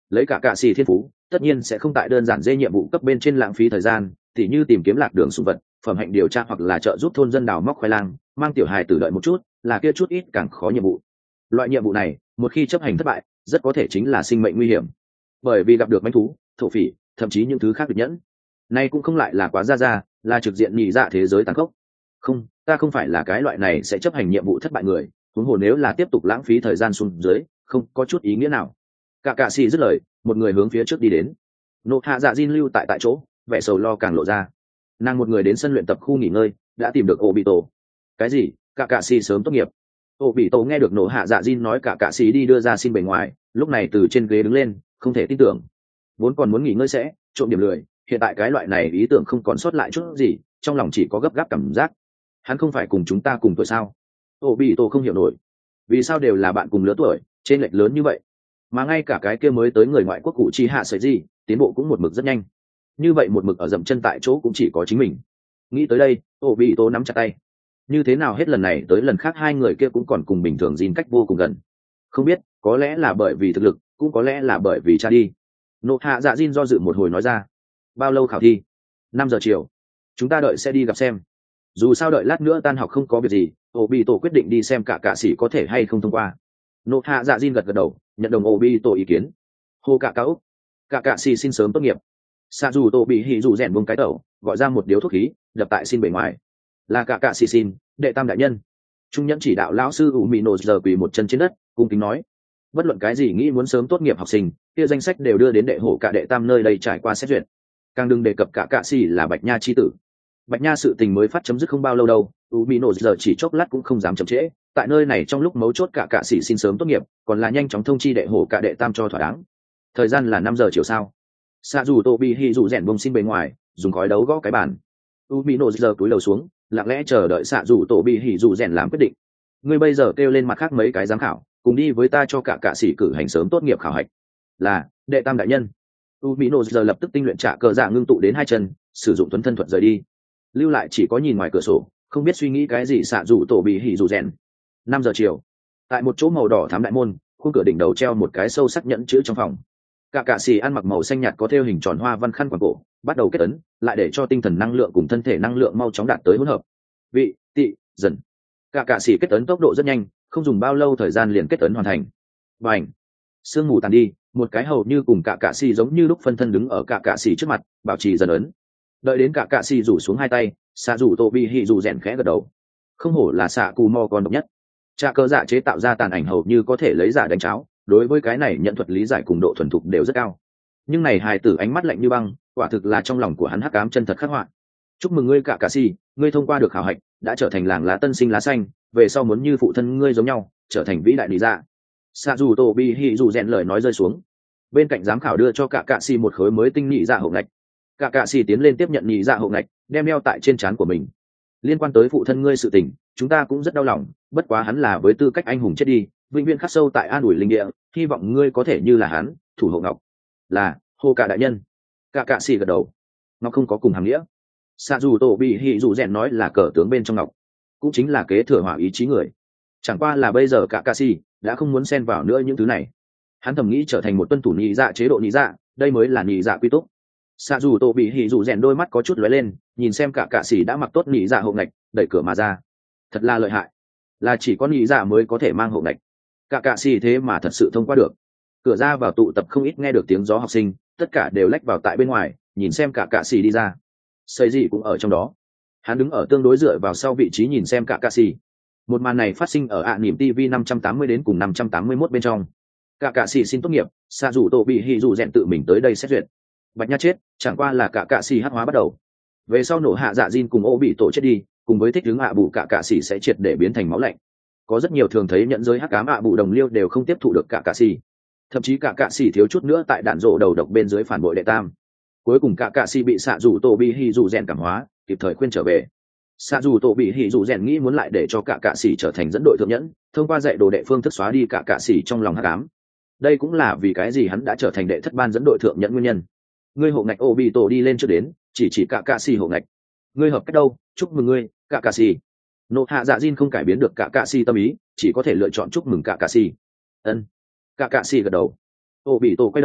lấy cả cạ xì thiên phú tất nhiên sẽ không tại đơn giản dê nhiệm vụ cấp bên trên lãng phí thời gian, tỉ như tìm kiếm lạc đường sùng vật, phẩm hạnh điều tra hoặc là trợ giúp thôn dân đào móc khoai lang, mang tiểu hài tử đợi một chút là kia chút ít càng khó nhiệm vụ. Loại nhiệm vụ này một khi chấp hành thất bại rất có thể chính là sinh mệnh nguy hiểm, bởi vì gặp được manh thú, thổ phỉ, thậm chí những thứ khác được nhẫn. Nay cũng không lại là quá ra ra, là trực diện nhị dạ thế giới tàn khốc. Không, ta không phải là cái loại này sẽ chấp hành nhiệm vụ thất bại người, huống hồ nếu là tiếp tục lãng phí thời gian xuống dưới không có chút ý nghĩa nào. Cả cạ xì dứt lời, một người hướng phía trước đi đến. Nộ hạ dạ Jin lưu tại tại chỗ, vẻ sầu lo càng lộ ra. Nàng một người đến sân luyện tập khu nghỉ ngơi, đã tìm được Obito. Cái gì? Cả cạ xì sớm tốt nghiệp? Obito nghe được Nộ hạ dạ Jin nói cả cạ xì đi đưa ra xin bề ngoài, lúc này từ trên ghế đứng lên, không thể tin tưởng. Vốn còn muốn nghỉ ngơi sẽ trộm điểm lười, hiện tại cái loại này ý tưởng không còn sót lại chút gì, trong lòng chỉ có gấp gáp cảm giác. Hắn không phải cùng chúng ta cùng tuổi sao? Obito không hiểu nổi, vì sao đều là bạn cùng lứa tuổi, trên lệch lớn như vậy, mà ngay cả cái kia mới tới người ngoại quốc cụ chi hạ sợi gì tiến bộ cũng một mực rất nhanh, như vậy một mực ở dậm chân tại chỗ cũng chỉ có chính mình. Nghĩ tới đây, Obito nắm chặt tay. Như thế nào hết lần này tới lần khác hai người kia cũng còn cùng bình thường Jin cách vô cùng gần. Không biết, có lẽ là bởi vì thực lực, cũng có lẽ là bởi vì cha đi. Nộ hạ dạ Jin do dự một hồi nói ra. Bao lâu khảo thi? Năm giờ chiều. Chúng ta đợi sẽ đi gặp xem. Dù sao đợi lát nữa tan học không có việc gì, Obito quyết định đi xem cả cạ sĩ có thể hay không thông qua. Nộ hạ dạ Jin gật gật đầu, nhận đồng Obito ý kiến. Hô cả cao, cả cạ sĩ xin sớm tốt nghiệp. Sa dù tổ bị hỉ dù rèn buông cái tẩu, gọi ra một điếu thuốc khí, đập tại xin bề ngoài. Là cả cạ sĩ xin, đệ tam đại nhân. Trung nhẫn chỉ đạo lão sư Umino giờ quỳ một chân trên đất, cung kính nói: bất luận cái gì nghĩ muốn sớm tốt nghiệp học sinh, kia danh sách đều đưa đến đệ hổ cả đệ tam nơi đây trải qua xét duyệt. Càng đừng đề cập cả cạ sĩ là Bạch Nha chi tử. Bạch Nha sự tình mới phát chấm dứt không bao lâu đâu, Umino giờ chỉ chốc lát cũng không dám chậm trễ, tại nơi này trong lúc mấu chốt cả cạ sĩ xin sớm tốt nghiệp, còn là nhanh chóng thông chi đệ hổ cả đệ tam cho thỏa đáng. Thời gian là năm giờ chiều sao? Sa dù tô bị hỉ dù rèn bông xin bề ngoài, dùng khói đấu gõ cái bàn. Umino giờ cúi đầu xuống, lặng lẽ chờ đợi Sa dù tô bị hỉ dù rèn làm quyết định. Ngươi bây giờ kêu lên mặt khác mấy cái giám khảo, cùng đi với ta cho cả cạ sĩ cử hành sớm tốt nghiệp khảo hạch. Là đệ tam đại nhân. Umino giờ lập tức tinh luyện trả cờ dạ ngưng tụ đến hai chân, sử dụng tuấn thân thuật rời đi. Lưu lại chỉ có nhìn ngoài cửa sổ, không biết suy nghĩ cái gì xạ rủ tổ bị hỉ rủ rèn. Năm giờ chiều, tại một chỗ màu đỏ thám đại môn, khung cửa đỉnh đầu treo một cái sâu sắc nhẫn chữ trong phòng. Cả cạ xì ăn mặc màu xanh nhạt có thêu hình tròn hoa văn khăn quàng cổ, bắt đầu kết ấn, lại để cho tinh thần năng lượng cùng thân thể năng lượng mau chóng đạt tới hỗn hợp. Vị, tị, dần. Cả cạ xì kết ấn tốc độ rất nhanh, không dùng bao lâu thời gian liền kết ấn hoàn thành. Bành. Sương mù tàn đi, một cái hầu như cùng cả cạ xì giống như lúc phân thân đứng ở cả cạ xì trước mặt, bảo trì dần ấn. Đợi đến cả cạ xì rủ xuống hai tay, xạ rủ tô bị hỉ rủ rèn khẽ gật đầu. Không hổ là xạ cù mò con độc nhất, trà cơ dạ chế tạo ra tàn ảnh hầu như có thể lấy giả đánh cháo, đối với cái này nhận thuật lý giải cùng độ thuần thục đều rất cao. Nhưng này hài tử ánh mắt lạnh như băng, quả thực là trong lòng của hắn hắc ám chân thật khắc họa. Chúc mừng ngươi cả cạ xì, ngươi thông qua được khảo hạch, đã trở thành làng lá tân sinh lá xanh, về sau muốn như phụ thân ngươi giống nhau, trở thành vĩ đại lý dạ. Xạ rủ tô bị hỉ rủ rèn lời nói rơi xuống, bên cạnh giám khảo đưa cho cả cạ xì một khối mới tinh nhị dạ hậu ngạch. Cả cạ xì tiến lên tiếp nhận nhị dạ hậu ngạch, đem đeo tại trên trán của mình. Liên quan tới phụ thân ngươi sự tình, chúng ta cũng rất đau lòng, bất quá hắn là với tư cách anh hùng chết đi, vĩnh viễn khắc sâu tại an ủi linh địa, hy vọng ngươi có thể như là hắn, thủ hộ ngọc. Là hô cả đại nhân. Cả cạ xì gật đầu. Ngọc không có cùng hàng nghĩa. Sa dù tổ bị hỉ dù rèn nói là cờ tướng bên trong ngọc, cũng chính là kế thừa hỏa ý chí người. Chẳng qua là bây giờ cả cạ xì đã không muốn xen vào nữa những thứ này. Hắn thầm nghĩ trở thành một tuân thủ nhị dạ chế độ nhị dạ, đây mới là nhị dạ quy túc. Sa dù tổ bị hỉ dù rèn đôi mắt có chút lóe lên, nhìn xem cả cạ sĩ đã mặc tốt nhị dạ hộ ngạch, đẩy cửa mà ra. Thật là lợi hại, là chỉ có nhị dạ mới có thể mang hộ ngạch. Cả cạ sĩ thế mà thật sự thông qua được. Cửa ra vào tụ tập không ít nghe được tiếng gió học sinh, tất cả đều lách vào tại bên ngoài, nhìn xem cả cạ sĩ đi ra. Xây gì cũng ở trong đó. Hắn đứng ở tương đối dựa vào sau vị trí nhìn xem cả cạ sĩ. Một màn này phát sinh ở ạ niềm ti vi năm trăm tám mươi đến cùng năm trăm tám mươi mốt bên trong. Cả cạ sĩ xin tốt nghiệp, Sa dù tổ bị hỉ dù rèn tự mình tới đây xét duyệt. Bạch Nha chết, chẳng qua là cả cạ xì hắc hóa bắt đầu. Về sau nổ hạ dạ Jin cùng ô bị tổ chết đi, cùng với thích hướng hạ bù cả cạ xì sẽ triệt để biến thành máu lạnh. Có rất nhiều thường thấy nhận giới hắc ám hạ bù đồng liêu đều không tiếp thụ được cả cạ xì. Thậm chí cả cạ xì thiếu chút nữa tại đạn rộ đầu độc bên dưới phản bội đệ tam. Cuối cùng cả cạ xì bị xạ dù tổ bị hỉ dù rèn cảm hóa, kịp thời khuyên trở về. Xạ dù tổ bị hỉ dù rèn nghĩ muốn lại để cho cả cạ xì trở thành dẫn đội thượng nhẫn, thông qua dạy đồ đệ phương thức xóa đi cả cạ xì trong lòng hắc ám. Đây cũng là vì cái gì hắn đã trở thành đệ thất ban dẫn đội thượng nhẫn nguyên nhân. Ngươi hộ ngạch ô bị tổ đi lên trước đến, chỉ chỉ cả cạ xì hộ ngạch. Ngươi hợp cách đâu, chúc mừng ngươi cả cạ xì. Nộ hạ dạ Jin không cải biến được cả cạ xì tâm ý, chỉ có thể lựa chọn chúc mừng cả cạ xì. Ân. Cả cạ xì gật đầu. Ô bị tổ quay đầu,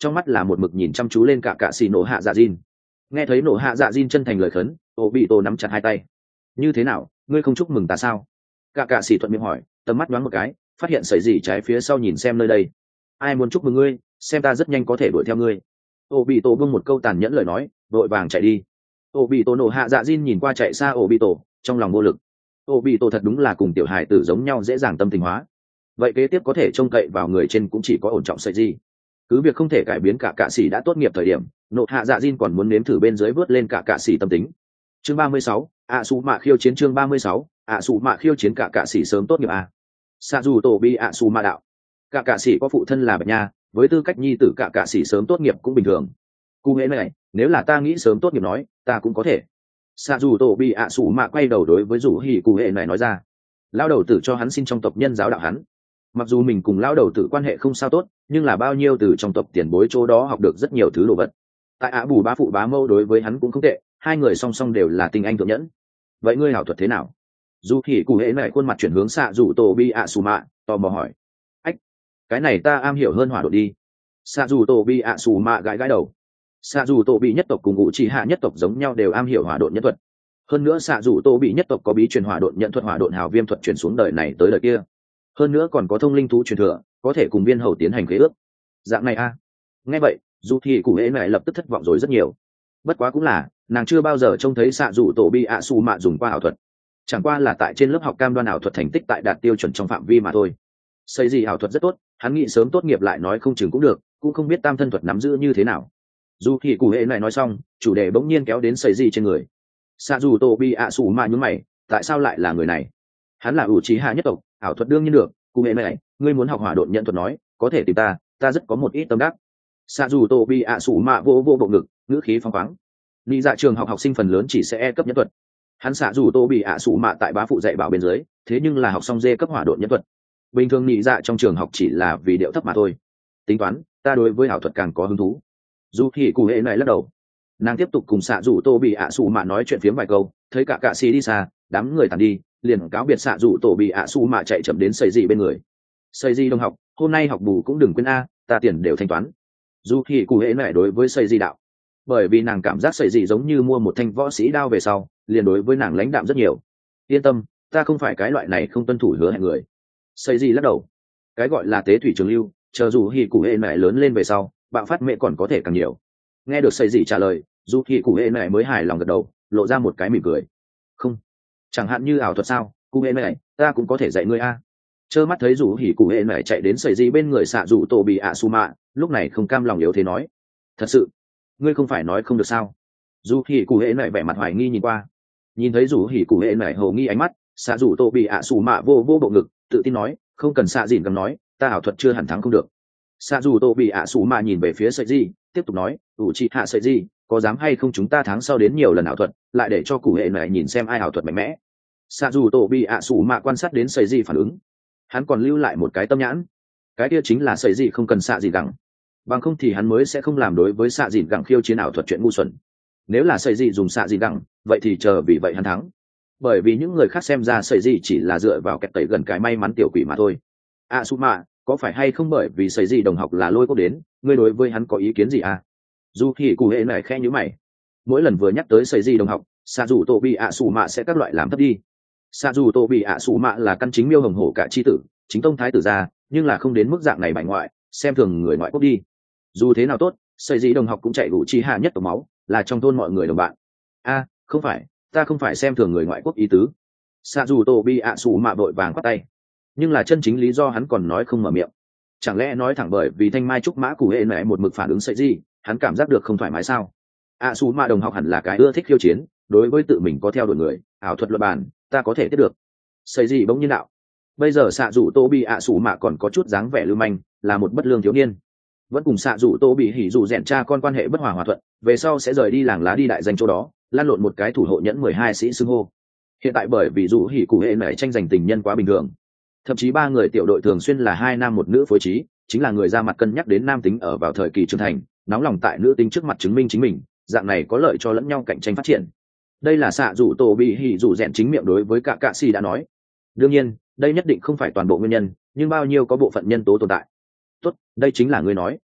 trong mắt là một mực nhìn chăm chú lên cả cạ xì nổ hạ dạ diên. Nghe thấy nổ hạ dạ diên chân thành lời khấn, ổ bị tổ nắm chặt hai tay. Như thế nào, ngươi không chúc mừng ta sao? Cả cạ xì thuận miệng hỏi, tầm mắt nhoáng một cái, phát hiện sợi gì trái phía sau nhìn xem nơi đây. Ai muốn chúc mừng ngươi, xem ta rất nhanh có thể đuổi theo ngươi. Ổ bị tổ buông một câu tàn nhẫn lời nói, vội vàng chạy đi. Ổ bị tổ nổ hạ dạ diên nhìn qua chạy xa ổ bị tổ, trong lòng vô lực. Ổ bị tổ thật đúng là cùng tiểu hài tử giống nhau, dễ dàng tâm tình hóa. Vậy kế tiếp có thể trông cậy vào người trên cũng chỉ có ổn trọng sợi gì. Cứ việc không thể cải biến cả cạ sĩ đã tốt nghiệp thời điểm, nộ hạ dạ diên còn muốn nếm thử bên dưới vớt lên cả cạ sĩ tâm tính. Chương ba mươi sáu, ạ sủ mạ khiêu chiến. Chương ba mươi sáu, ạ sủ mạ khiêu chiến. Cả cạ sĩ sớm tốt nghiệp à? Sa dù tổ bi ạ sủ mạ đạo. Cả cạ sĩ có phụ thân là bạch nha, với tư cách nhi tử cả cạ sĩ sớm tốt nghiệp cũng bình thường. Cụ hễ này, nếu là ta nghĩ sớm tốt nghiệp nói, ta cũng có thể. Sa dù tổ bi ạ sủ mạ quay đầu đối với rủ hỉ cụ hễ này nói ra. Lao đầu tử cho hắn xin trong tộc nhân giáo đạo hắn. Mặc dù mình cùng lao đầu tử quan hệ không sao tốt, nhưng là bao nhiêu từ trong tộc tiền bối chỗ đó học được rất nhiều thứ đồ vật. Tại ạ bù bá phụ bá mâu đối với hắn cũng không tệ, hai người song song đều là tinh anh thượng nhẫn. Vậy ngươi hảo thuật thế nào? Dù thì cụ hễ này khuôn mặt chuyển hướng xạ dù tổ bi ạ xù mạ, tò mò hỏi. Ách, cái này ta am hiểu hơn hỏa độ đi. Xạ dù tổ bi ạ xù mạ gãi gãi đầu. Xạ dù tổ bị nhất tộc cùng ngũ chỉ hạ nhất tộc giống nhau đều am hiểu hỏa độn nhân thuật. Hơn nữa xạ dù tổ bị nhất tộc có bí truyền hỏa độn nhận thuật hỏa độn hào viêm thuật truyền xuống đời này tới đời kia. Hơn nữa còn có thông linh thú truyền thừa, có thể cùng viên hầu tiến hành khế ước. Dạng này a à. Nghe vậy dù thì cụ hễ này lập tức thất vọng rồi rất nhiều. Bất quá cũng là nàng chưa bao giờ trông thấy xạ dù tổ bi ạ xù mạ dùng qua ảo thuật, chẳng qua là tại trên lớp học cam đoan ảo thuật thành tích tại đạt tiêu chuẩn trong phạm vi mà thôi. Xây gì ảo thuật rất tốt, hắn nghĩ sớm tốt nghiệp lại nói không chừng cũng được, cũng không biết tam thân thuật nắm giữ như thế nào. Dù thì cụ hễ này nói xong, chủ đề bỗng nhiên kéo đến xây gì trên người. Xạ dù tổ bi ạ xù mạ nhún mày, tại sao lại là người này? Hắn là ủ trí hạ nhất tộc, ảo thuật đương nhiên được. Cụ hễ này, ngươi muốn học hỏa độn nhận thuật nói, có thể tìm ta, ta rất có một ít tâm đắc. Xạ dù tổ bi ạ xù mạ vô vô bộ ngực, ngữ khí phóng khoáng. Lý dạ trường học học sinh phần lớn chỉ sẽ E cấp nhân thuật. Hắn xạ dù tô bị ạ xù mạ tại bá phụ dạy bảo bên dưới, thế nhưng là học xong D cấp hỏa độn nhân thuật. Bình thường lý dạ trong trường học chỉ là vì điệu thấp mà thôi. Tính toán, ta đối với ảo thuật càng có hứng thú. Dù thì cụ hễ này lắc đầu, nàng tiếp tục cùng xạ dù tô bị ạ xù mạ nói chuyện phiếm vài câu, thấy cả cạ xì đi xa, đám người tàn đi, liền cáo biệt xạ dù tổ bị ạ xù mạ chạy chậm đến xây gì bên người. Xây gì đồng học, hôm nay học bù cũng đừng quên a, ta tiền đều thanh toán. Dù thì cụ hễ này đối với xây gì đạo, bởi vì nàng cảm giác xây gì giống như mua một thanh võ sĩ đao về sau, liền đối với nàng lãnh đạm rất nhiều. Yên tâm, ta không phải cái loại này không tuân thủ hứa hẹn người. Xây gì lắc đầu, cái gọi là tế thủy trường lưu, chờ dù hỉ cụ hễ này lớn lên về sau, bạo phát mẹ còn có thể càng nhiều. Nghe được xây gì trả lời, dù hỉ cụ hễ này mới hài lòng gật đầu, lộ ra một cái mỉm cười. Không, chẳng hạn như ảo thuật sao, cụ hễ này, ta cũng có thể dạy ngươi a. Trơ mắt thấy dù hỉ cụ hễ này chạy đến xây gì bên người xạ dù tổ bị ạ su mạ, lúc này không cam lòng yếu thế nói, thật sự, ngươi không phải nói không được sao? Dù hỉ cụ hễ này vẻ mặt hoài nghi nhìn qua, nhìn thấy dù hỉ cụ hễ này hầu nghi ánh mắt, xạ dù tổ bị ạ su mạ vô vô bộ ngực, tự tin nói, không cần xạ dìn cầm nói, ta ảo thuật chưa hẳn thắng không được. Xạ dù tổ bị ạ su mạ nhìn về phía sợi gì, tiếp tục nói, ủ chị hạ sợi gì, có dám hay không chúng ta thắng sau đến nhiều lần ảo thuật, lại để cho cụ hễ này nhìn xem ai ảo thuật mạnh mẽ. Xạ dù tổ bị ạ su mạ quan sát đến sợi gì phản ứng, hắn còn lưu lại một cái tâm nhãn, cái kia chính là sợi gì không cần xạ gì gẳng, bằng không thì hắn mới sẽ không làm đối với xạ dìn gẳng khiêu chiến ảo thuật chuyện ngu xuẩn. Nếu là sợi gì dùng xạ dìn gẳng, vậy thì chờ vì vậy hắn thắng, bởi vì những người khác xem ra sợi gì chỉ là dựa vào kẹt tẩy gần cái may mắn tiểu quỷ mà thôi. À su mạ, có phải hay không bởi vì sợi gì đồng học là lôi cô đến, ngươi đối với hắn có ý kiến gì à? Dù thì cụ hệ này khe nhíu mày, mỗi lần vừa nhắc tới sợi gì đồng học, xạ dù tổ bị ạ su mạ sẽ các loại làm thấp đi. Xạ dù tổ bị ạ su mạ là căn chính miêu hồng hổ cả chi tử, chính tông thái tử gia, nhưng là không đến mức dạng này bại ngoại, xem thường người ngoại quốc đi. Dù thế nào tốt, sợi gì đồng học cũng chạy đủ chi hạ nhất tộc máu, là trong thôn mọi người đồng bạn. A, không phải, ta không phải xem thường người ngoại quốc ý tứ. Xạ dù tổ bi ạ sủ mạ vội vàng quát tay, nhưng là chân chính lý do hắn còn nói không mở miệng. Chẳng lẽ nói thẳng bởi vì thanh mai trúc mã cụ hệ mẹ một mực phản ứng sợi gì, hắn cảm giác được không thoải mái sao? ạ sủ mạ đồng học hẳn là cái ưa thích khiêu chiến, đối với tự mình có theo đuổi người, ảo thuật luật bàn, ta có thể tiếp được. Sợi gì bỗng nhiên đạo, bây giờ xạ dù tô bị ạ sủ mạ còn có chút dáng vẻ lưu manh, là một bất lương thiếu niên, vẫn cùng xạ dù tô bị hỉ dù rèn cha con quan hệ bất hòa hòa thuận, về sau sẽ rời đi làng lá đi đại danh chỗ đó, lan lộn một cái thủ hộ nhẫn mười hai sĩ xưng hô. Hiện tại bởi vì dù hỉ cụ hệ nảy tranh giành tình nhân quá bình thường, thậm chí ba người tiểu đội thường xuyên là hai nam một nữ phối trí, chính là người ra mặt cân nhắc đến nam tính ở vào thời kỳ trưởng thành, nóng lòng tại nữ tính trước mặt chứng minh chính mình, dạng này có lợi cho lẫn nhau cạnh tranh phát triển. Đây là xạ dù tô bị hỉ dù rèn chính miệng đối với cả cạ xì đã nói. Đương nhiên, đây nhất định không phải toàn bộ nguyên nhân, nhưng bao nhiêu có bộ phận nhân tố tồn tại. Tốt, đây chính là ngươi nói.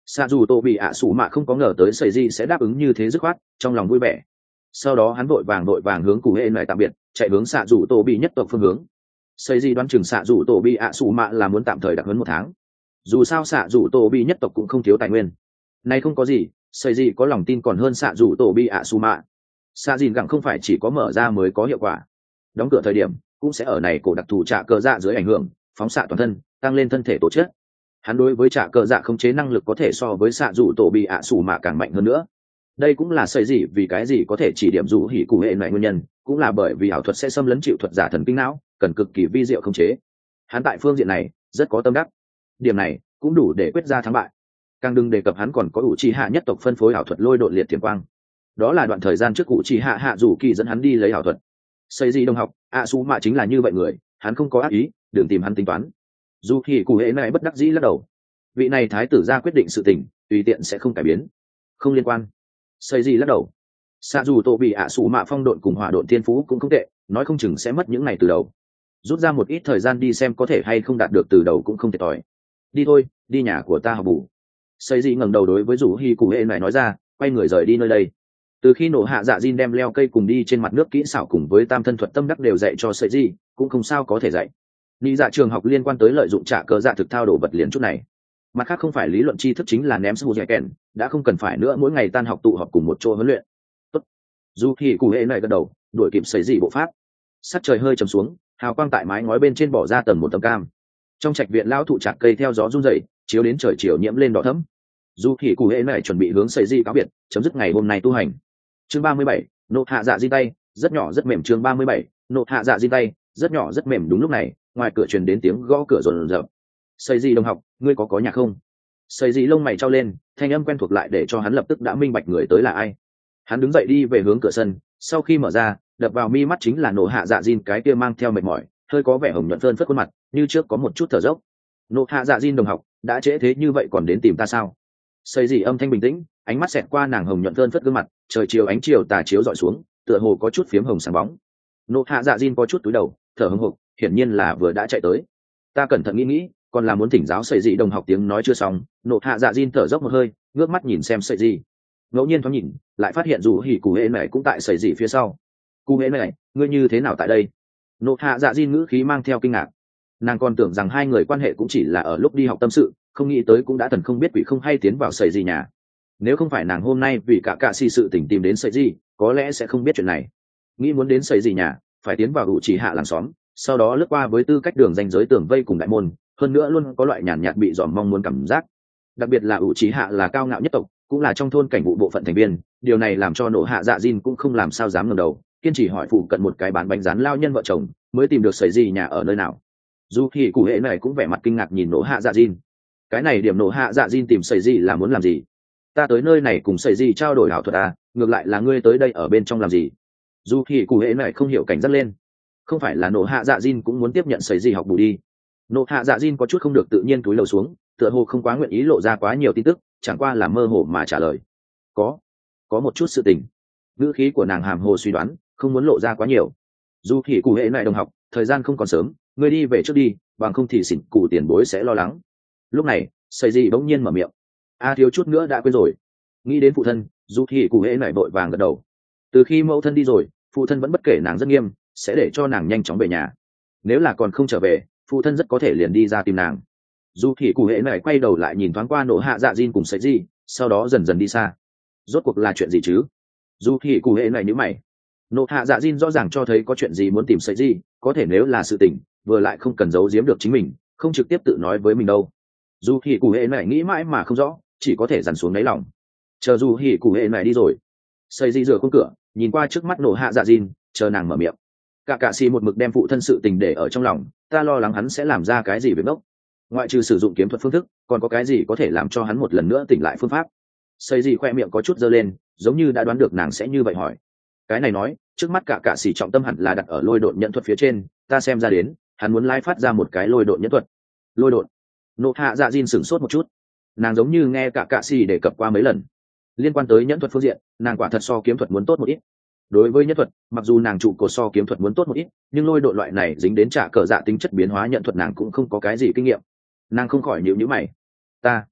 xạ dù tổ bị ạ sủ mạ không có ngờ tới sầy gì sẽ đáp ứng như thế dứt khoát, trong lòng vui vẻ. Sau đó hắn vội vàng vội vàng hướng cụ hệ lại tạm biệt, chạy hướng xạ dù tổ bị nhất tộc phương hướng. Sầy gì đoán chừng xạ dù tổ bị ạ sủ mạ là muốn tạm thời đặc huấn một tháng, dù sao xạ dù tổ bị nhất tộc cũng không thiếu tài nguyên. Này không có gì, sầy gì có lòng tin còn hơn xạ dù tổ bị ạ sủ mạ. Xạ dìn gặng không phải chỉ có mở ra mới có hiệu quả, đóng cửa thời điểm cũng sẽ ở này cổ đặc thù trả cờ dạ dưới ảnh hưởng phóng xạ toàn thân, tăng lên thân thể tổ chức. Hắn đối với trả cờ dạ khống chế năng lực có thể so với xạ dù tổ bị ạ sủ mạ càng mạnh hơn nữa. Đây cũng là sầy gì vì cái gì có thể chỉ điểm dù hỉ cụ hệ này nguyên nhân, cũng là bởi vì ảo thuật sẽ xâm lấn chịu thuật giả thần kinh não, cần cực kỳ vi diệu khống chế. Hắn tại phương diện này rất có tâm đắc, điểm này cũng đủ để quyết ra thắng bại. Càng đừng đề cập hắn còn có ủ trì hạ nhất tộc phân phối ảo thuật lôi độn liệt thiểm quang, đó là đoạn thời gian trước ủ trì hạ hạ dù kỳ dẫn hắn đi lấy ảo thuật. Sầy gì đồng học, ạ sủ mạ chính là như vậy người, hắn không có ác ý, đừng tìm hắn tính toán. Dù hỉ cụ hệ này bất đắc dĩ lắc đầu, vị này thái tử ra quyết định sự tình tùy tiện sẽ không cải biến, không liên quan. Sầy gì lắc đầu, xạ dù tổ bị ạ sủ mạ phong độn cùng hỏa độn thiên phú cũng không tệ, nói không chừng sẽ mất những ngày từ đầu, rút ra một ít thời gian đi xem có thể hay không đạt được từ đầu cũng không thiệt thòi. Đi thôi, đi nhà của ta học bù. Sầy gì ngẩng đầu đối với rủ hi cụ hệ này nói ra, quay người rời đi nơi đây. Từ khi nổ hạ dạ Jin đem leo cây cùng đi trên mặt nước kỹ xảo cùng với tam thân thuật tâm đắc đều dạy cho sầy gì, cũng không sao có thể dạy. Lý dạ trường học liên quan tới lợi dụng trả cờ dạ thực thao đồ vật liền chút này, mặt khác không phải lý luận tri thức chính là ném sưu dạy kèn, đã không cần phải nữa mỗi ngày tan học tụ họp cùng một chỗ huấn luyện. Tốt. Dù khi cụ hệ này gật đầu, đuổi kịp sầy gì bộ pháp. Sắc trời hơi trầm xuống, hào quang tại mái ngói bên trên bỏ ra tầng một tấm cam. Trong trạch viện lão thụ chạc cây theo gió rung rẩy, chiếu đến trời chiều nhiễm lên đỏ thẫm. Dù khi cụ hệ này chuẩn bị hướng sầy gì cáo biệt, chấm dứt ngày hôm nay tu hành. Chương ba mươi bảy, nộ hạ dạ Jin tay, rất nhỏ rất mềm. Chương ba mươi bảy, nộ hạ dạ Jin tay, rất nhỏ rất mềm. Đúng lúc này, ngoài cửa truyền đến tiếng gõ cửa rồn rập. Sầy gì đồng học, ngươi có có nhà không? Sầy gì lông mày trao lên, thanh âm quen thuộc lại để cho hắn lập tức đã minh bạch người tới là ai. Hắn đứng dậy đi về hướng cửa sân, sau khi mở ra, đập vào mi mắt chính là nộ hạ dạ Jin cái kia mang theo mệt mỏi, hơi có vẻ hồng nhuận phơn phất khuôn mặt, như trước có một chút thở dốc. Nộ hạ dạ Jin đồng học, đã trễ thế như vậy còn đến tìm ta sao? Sầy gì âm thanh bình tĩnh, ánh mắt xẹt qua nàng hồng nhuận phơn phất gương mặt, trời chiều ánh chiều tà chiếu dọi xuống, tựa hồ có chút phiếm hồng sáng bóng. Nộ hạ dạ Jin có chút túi đầu, thở hổn hộc, hiển nhiên là vừa đã chạy tới. Ta cẩn thận nghĩ nghĩ, còn là muốn thỉnh giáo sầy gì đồng học. Tiếng nói chưa xong, nộ hạ dạ Jin thở dốc một hơi, ngước mắt nhìn xem sầy gì. Ngẫu nhiên thoáng nhìn, lại phát hiện dù hỉ cụ hệ này cũng tại sầy gì phía sau. Cụ hệ này, ngươi như thế nào tại đây? Nộ hạ dạ Jin ngữ khí mang theo kinh ngạc. Nàng còn tưởng rằng hai người quan hệ cũng chỉ là ở lúc đi học tâm sự, không nghĩ tới cũng đã thần không biết quỷ không hay tiến vào sầy gì nhà. Nếu không phải nàng hôm nay vì cả cạ xì sự tình tìm đến sầy gì, có lẽ sẽ không biết chuyện này. Nghĩ muốn đến sầy gì nhà, phải tiến vào ủ trì hạ làng xóm, sau đó lướt qua với tư cách đường ranh giới tường vây cùng đại môn, hơn nữa luôn có loại nhàn nhạt bị dòm mong muốn cảm giác. Đặc biệt là ủ trì hạ là cao ngạo nhất tộc, cũng là trong thôn cảnh vụ bộ phận thành viên, điều này làm cho nộ hạ dạ Jin cũng không làm sao dám ngẩng đầu, kiên trì hỏi phụ cận một cái bán bánh rán lao nhân vợ chồng mới tìm được sầy gì nhà ở nơi nào. Dù thì cụ hệ này cũng vẻ mặt kinh ngạc nhìn nộ hạ dạ Jin. Cái này điểm nộ hạ dạ Jin tìm sầy gì là muốn làm gì? Ta tới nơi này cùng sầy gì trao đổi ảo thuật à, ngược lại là ngươi tới đây ở bên trong làm gì? Dù thì cụ hệ này không hiểu cảnh giác lên. Không phải là nộ hạ dạ Jin cũng muốn tiếp nhận sầy gì học bù đi? Nộ hạ dạ Jin có chút không được tự nhiên túi lầu xuống, tựa hồ không quá nguyện ý lộ ra quá nhiều tin tức, chẳng qua là mơ hồ mà trả lời. Có, có một chút sự tình. Ngữ khí của nàng hàm hồ suy đoán, không muốn lộ ra quá nhiều. Dù thì cụ hệ này đồng học, thời gian không còn sớm, ngươi đi về trước đi, bằng không thì xỉn cụ tiền bối sẽ lo lắng. Lúc này, sầy gì bỗng nhiên mở miệng. A thiếu chút nữa đã quên rồi. Nghĩ đến phụ thân, dù thì cụ hệ này vội vàng gật đầu. Từ khi mẫu thân đi rồi, phụ thân vẫn bất kể nàng rất nghiêm, sẽ để cho nàng nhanh chóng về nhà. Nếu là còn không trở về, phụ thân rất có thể liền đi ra tìm nàng. Dù thì cụ hệ này quay đầu lại nhìn thoáng qua nổ hạ dạ Jin cùng sầy gì, sau đó dần dần đi xa. Rốt cuộc là chuyện gì chứ? Dù thì cụ hệ này nhíu mày. Nổ hạ dạ Jin rõ ràng cho thấy có chuyện gì muốn tìm sầy gì, có thể nếu là sự tình, vừa lại không cần giấu giếm được chính mình, không trực tiếp tự nói với mình đâu. Dù thì cụ hệ này nghĩ mãi mà không rõ, chỉ có thể dằn xuống đáy lòng. Chờ dù thì cụ hệ này đi rồi, sầy gì rửa con cửa, nhìn qua trước mắt nổ hạ dạ Jin, chờ nàng mở miệng. Cả cạ xì một mực đem phụ thân sự tình để ở trong lòng, ta lo lắng hắn sẽ làm ra cái gì việc ngốc. Ngoại trừ sử dụng kiếm thuật phương thức, còn có cái gì có thể làm cho hắn một lần nữa tỉnh lại phương pháp? Sầy gì khoe miệng có chút dơ lên, giống như đã đoán được nàng sẽ như vậy hỏi. Cái này nói, trước mắt cả cạ xì trọng tâm hẳn là đặt ở lôi độn nhận thuật phía trên, ta xem ra đến, hắn muốn lai phát ra một cái lôi độn nhẫn thuật. Lôi độn. Nộ hạ dạ Jin sửng sốt một chút, nàng giống như nghe cả cạ xì đề cập qua mấy lần. Liên quan tới nhẫn thuật phương diện, nàng quả thật so kiếm thuật muốn tốt một ít. Đối với nhẫn thuật, mặc dù nàng trụ cột so kiếm thuật muốn tốt một ít, nhưng lôi độn loại này dính đến trả cờ dạ tính chất biến hóa nhận thuật nàng cũng không có cái gì kinh nghiệm. Nàng không khỏi nhíu nhíu mày. Ta,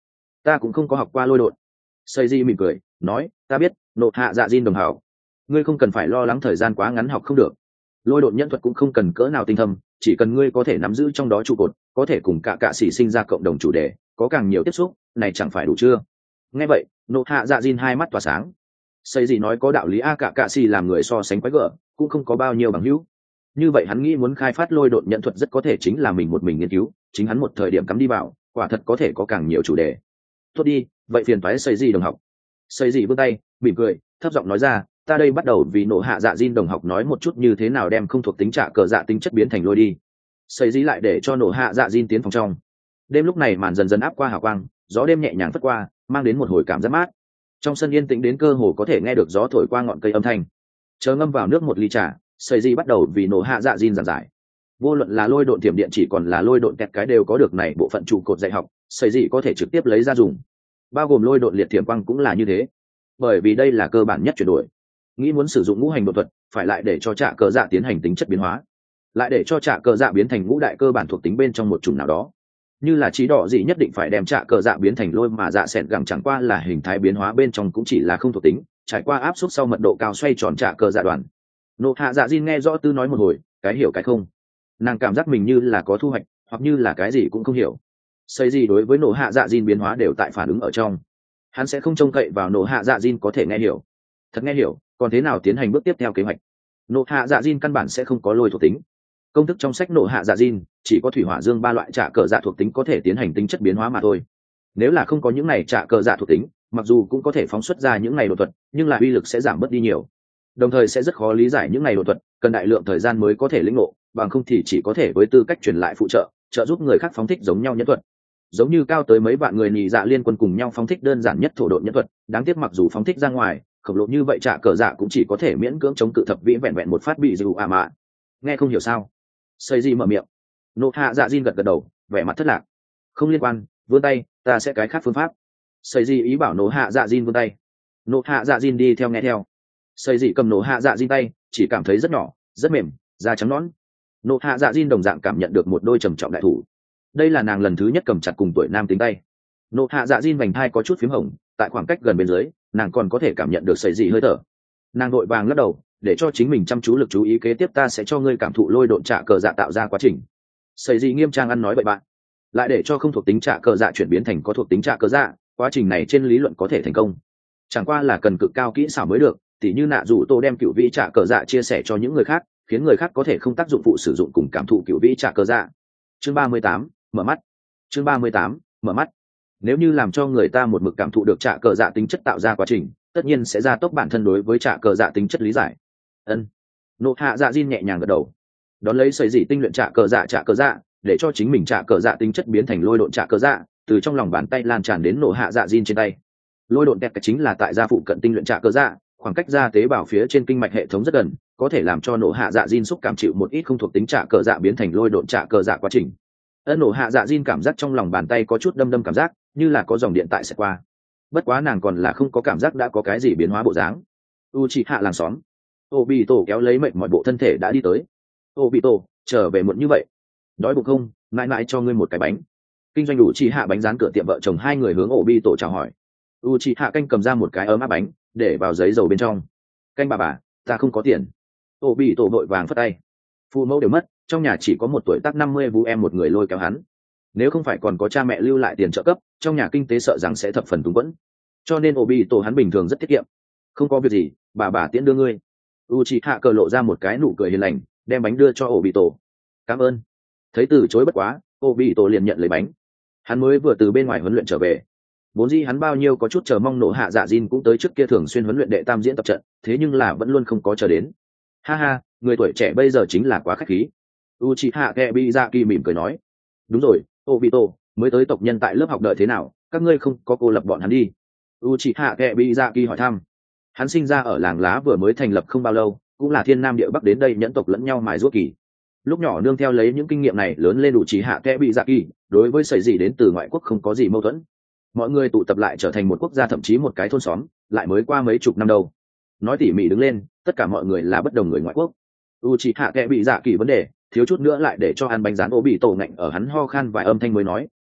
ta cũng không có học qua lôi đột. Xây di mỉm cười nói, ta biết, nộ hạ dạ diên đồng hảo, ngươi không cần phải lo lắng thời gian quá ngắn học không được. Lôi đột nhân thuật cũng không cần cỡ nào tinh thâm, chỉ cần ngươi có thể nắm giữ trong đó trụ cột, có thể cùng cả cạ sĩ sinh ra cộng đồng chủ đề, có càng nhiều tiếp xúc, này chẳng phải đủ chưa? Nghe vậy, nộ hạ dạ diên hai mắt tỏa sáng. Xây gì nói có đạo lý, a cả cạ sĩ làm người so sánh quái gở, cũng không có bao nhiêu bằng hữu. Như vậy hắn nghĩ muốn khai phát lôi đột nhận thuật rất có thể chính là mình một mình nghiên cứu, chính hắn một thời điểm cắm đi vào, quả thật có thể có càng nhiều chủ đề. Tốt đi, vậy phiền toái xây gì đồng học. Xây gì vươn tay, mỉm cười, thấp giọng nói ra, ta đây bắt đầu vì nộ hạ dạ diên đồng học nói một chút như thế nào đem không thuộc tính trả cờ dạ tính chất biến thành lôi đi. Xây dĩ lại để cho nộ hạ dạ diên tiến phòng trong. Đêm lúc này màn dần dần áp qua hào quang, gió đêm nhẹ nhàng phất qua, mang đến một hồi cảm giác mát. Trong sân yên tĩnh đến cơ hồ có thể nghe được gió thổi qua ngọn cây âm thanh. Chờ ngâm vào nước một ly trà, xây dĩ bắt đầu vì nộ hạ dạ diên giảng giải. Vô luận là lôi độn tiềm điện chỉ còn là lôi độn kẹt cái đều có được này bộ phận trụ cột dạy học, xây dĩ có thể trực tiếp lấy ra dùng. Bao gồm lôi độn liệt thiểm quang cũng là như thế, bởi vì đây là cơ bản nhất chuyển đổi. Nghĩ muốn sử dụng ngũ hành đột thuật, phải lại để cho trả cờ dạ tiến hành tính chất biến hóa, lại để cho trả cờ dạ biến thành ngũ đại cơ bản thuộc tính bên trong một chủng nào đó. Như là trí đỏ gì nhất định phải đem trả cờ dạ biến thành lôi, mà dạ sẹn gẳng chẳng qua là hình thái biến hóa bên trong cũng chỉ là không thuộc tính, trải qua áp suất sau mật độ cao xoay tròn trả cờ dạ đoàn. Nộ hạ dạ diên nghe rõ tư nói một hồi, cái hiểu cái không. Nàng cảm giác mình như là có thu hoạch, hoặc như là cái gì cũng không hiểu. Xây gì đối với nộ hạ dạ diên biến hóa đều tại phản ứng ở trong, hắn sẽ không trông cậy vào nộ hạ dạ diên có thể nghe hiểu. Thật nghe hiểu, còn thế nào tiến hành bước tiếp theo kế hoạch? Nộ hạ dạ diên căn bản sẽ không có lôi thuộc tính. Công thức trong sách nộ hạ dạ diên chỉ có thủy hỏa dương ba loại trả cờ dạ thuộc tính có thể tiến hành tính chất biến hóa mà thôi. Nếu là không có những này trả cờ dạ thuộc tính, mặc dù cũng có thể phóng xuất ra những này đột thuật, nhưng là uy lực sẽ giảm bớt đi nhiều. Đồng thời sẽ rất khó lý giải những này đột thuật, cần đại lượng thời gian mới có thể lĩnh ngộ, bằng không thì chỉ có thể với tư cách truyền lại phụ trợ, trợ giúp người khác phóng thích giống nhau nhân thuật. Giống như cao tới mấy vạn người nhị dạ liên quân cùng nhau phóng thích đơn giản nhất thổ độn nhân thuật, đáng tiếc mặc dù phóng thích ra ngoài, khổng lồ như vậy trả cờ dạ cũng chỉ có thể miễn cưỡng chống cự thập vĩ vẹn vẹn một phát bị dịu à mạ. Nghe không hiểu sao? Xây gì mở miệng. Nộ hạ dạ diên gật gật đầu, vẻ mặt thất lạc. Không liên quan, vươn tay, ta sẽ cái khác phương pháp. Xây gì ý bảo nộ hạ dạ diên vươn tay. Nộ hạ dạ diên đi theo nghe theo. Xây gì cầm nộ hạ dạ diên tay, chỉ cảm thấy rất nhỏ, rất mềm, da trắng nõn. Nộ hạ dạ diên đồng dạng cảm nhận được một đôi trầm trọng đại thủ. Đây là nàng lần thứ nhất cầm chặt cùng tuổi nam tính tay. Nộ hạ dạ diên vành thai có chút phím hồng, tại khoảng cách gần bên dưới, nàng còn có thể cảm nhận được sợi gì hơi thở. Nàng đội vàng lắc đầu, để cho chính mình chăm chú lực chú ý kế tiếp, ta sẽ cho ngươi cảm thụ lôi độn trả cờ dạ tạo ra quá trình. Sợi gì nghiêm trang ăn nói vậy bạn, lại để cho không thuộc tính trả cờ dạ chuyển biến thành có thuộc tính trả cờ dạ, quá trình này trên lý luận có thể thành công, chẳng qua là cần cực cao kỹ xảo mới được. Tỉ như nạ dù tô đem cựu vĩ trả cờ dạ chia sẻ cho những người khác, khiến người khác có thể không tác dụng phụ sử dụng cùng cảm thụ cựu vĩ trả cờ dạ. Chương ba mươi tám, mở mắt. Chương ba mươi tám, mở mắt. Nếu như làm cho người ta một mực cảm thụ được trả cờ dạ tính chất tạo ra quá trình, tất nhiên sẽ gia tốc bản thân đối với trả cờ dạ tính chất lý giải. Ân. Nộ hạ dạ diên nhẹ nhàng gật đầu, đón lấy sợi dị tinh luyện trả cờ dạ trả cờ dạ, để cho chính mình trả cờ dạ tính chất biến thành lôi độn trả cờ dạ, từ trong lòng bàn tay lan tràn đến nộ hạ dạ diên trên tay. Lôi độn tẹt chính là tại gia phụ cận tinh luyện trả cờ dạ, khoảng cách ra tế bào phía trên kinh mạch hệ thống rất gần, có thể làm cho nộ hạ dạ diên xúc cảm chịu một ít không thuộc tính trả cờ dạ biến thành lôi độn trả cờ dạ quá trình. Ân. Nộ hạ dạ diên cảm giác trong lòng bàn tay có chút đâm đâm cảm giác, như là có dòng điện tại sẽ qua. Bất quá nàng còn là không có cảm giác đã có cái gì biến hóa bộ dáng. U chỉ hạ làng xóm, ô bị tổ kéo lấy mệnh mọi bộ thân thể đã đi tới. Ô bị tổ, trở về muộn như vậy, đói bụng không? Mãi mãi cho ngươi một cái bánh. Kinh doanh đủ chỉ hạ bánh rán cửa tiệm vợ chồng hai người hướng ô bị tổ chào hỏi. U chỉ hạ canh cầm ra một cái ấm áp bánh, để vào giấy dầu bên trong. Canh bà bà, ta không có tiền. Ô bị tổ vội vàng phất tay. Phụ mẫu đều mất, trong nhà chỉ có một tuổi tác năm mươi vũ em một người lôi kéo hắn. Nếu không phải còn có cha mẹ lưu lại tiền trợ cấp, trong nhà kinh tế sợ rằng sẽ thập phần túng quẫn, cho nên ô bị tổ hắn bình thường rất tiết kiệm. Không có việc gì, bà bà tiễn đưa ngươi. U chị hạ cờ lộ ra một cái nụ cười hiền lành, đem bánh đưa cho ô bị tổ. Cảm ơn. Thấy từ chối bất quá, ô bị tổ liền nhận lấy bánh. Hắn mới vừa từ bên ngoài huấn luyện trở về, vốn dĩ hắn bao nhiêu có chút chờ mong nộ hạ dạ diên cũng tới trước kia thường xuyên huấn luyện đệ tam diễn tập trận, thế nhưng là vẫn luôn không có chờ đến. Ha ha, người tuổi trẻ bây giờ chính là quá khách khí. U chị hạ kẹ bị ra kỳ mỉm cười nói. Đúng rồi, ô bị tổ mới tới tộc nhân tại lớp học đợi thế nào, các ngươi không có cô lập bọn hắn đi? U chị hạ kẹ bị ra kỳ hỏi thăm. Hắn sinh ra ở làng lá vừa mới thành lập không bao lâu, cũng là thiên nam địa bắc đến đây nhẫn tộc lẫn nhau mài ruốc kỳ. Lúc nhỏ nương theo lấy những kinh nghiệm này lớn lên, đủ chỉ hạ kẽ bị dạ kỳ đối với sợi gì đến từ ngoại quốc không có gì mâu thuẫn. Mọi người tụ tập lại trở thành một quốc gia, thậm chí một cái thôn xóm, lại mới qua mấy chục năm đâu. Nói tỉ mỉ đứng lên, tất cả mọi người là bất đồng người ngoại quốc. U chỉ hạ kẽ bị dạ kỳ vấn đề thiếu chút nữa lại để cho ăn bánh rán ô bị tổ ngạnh ở hắn ho khan vài âm thanh mới nói,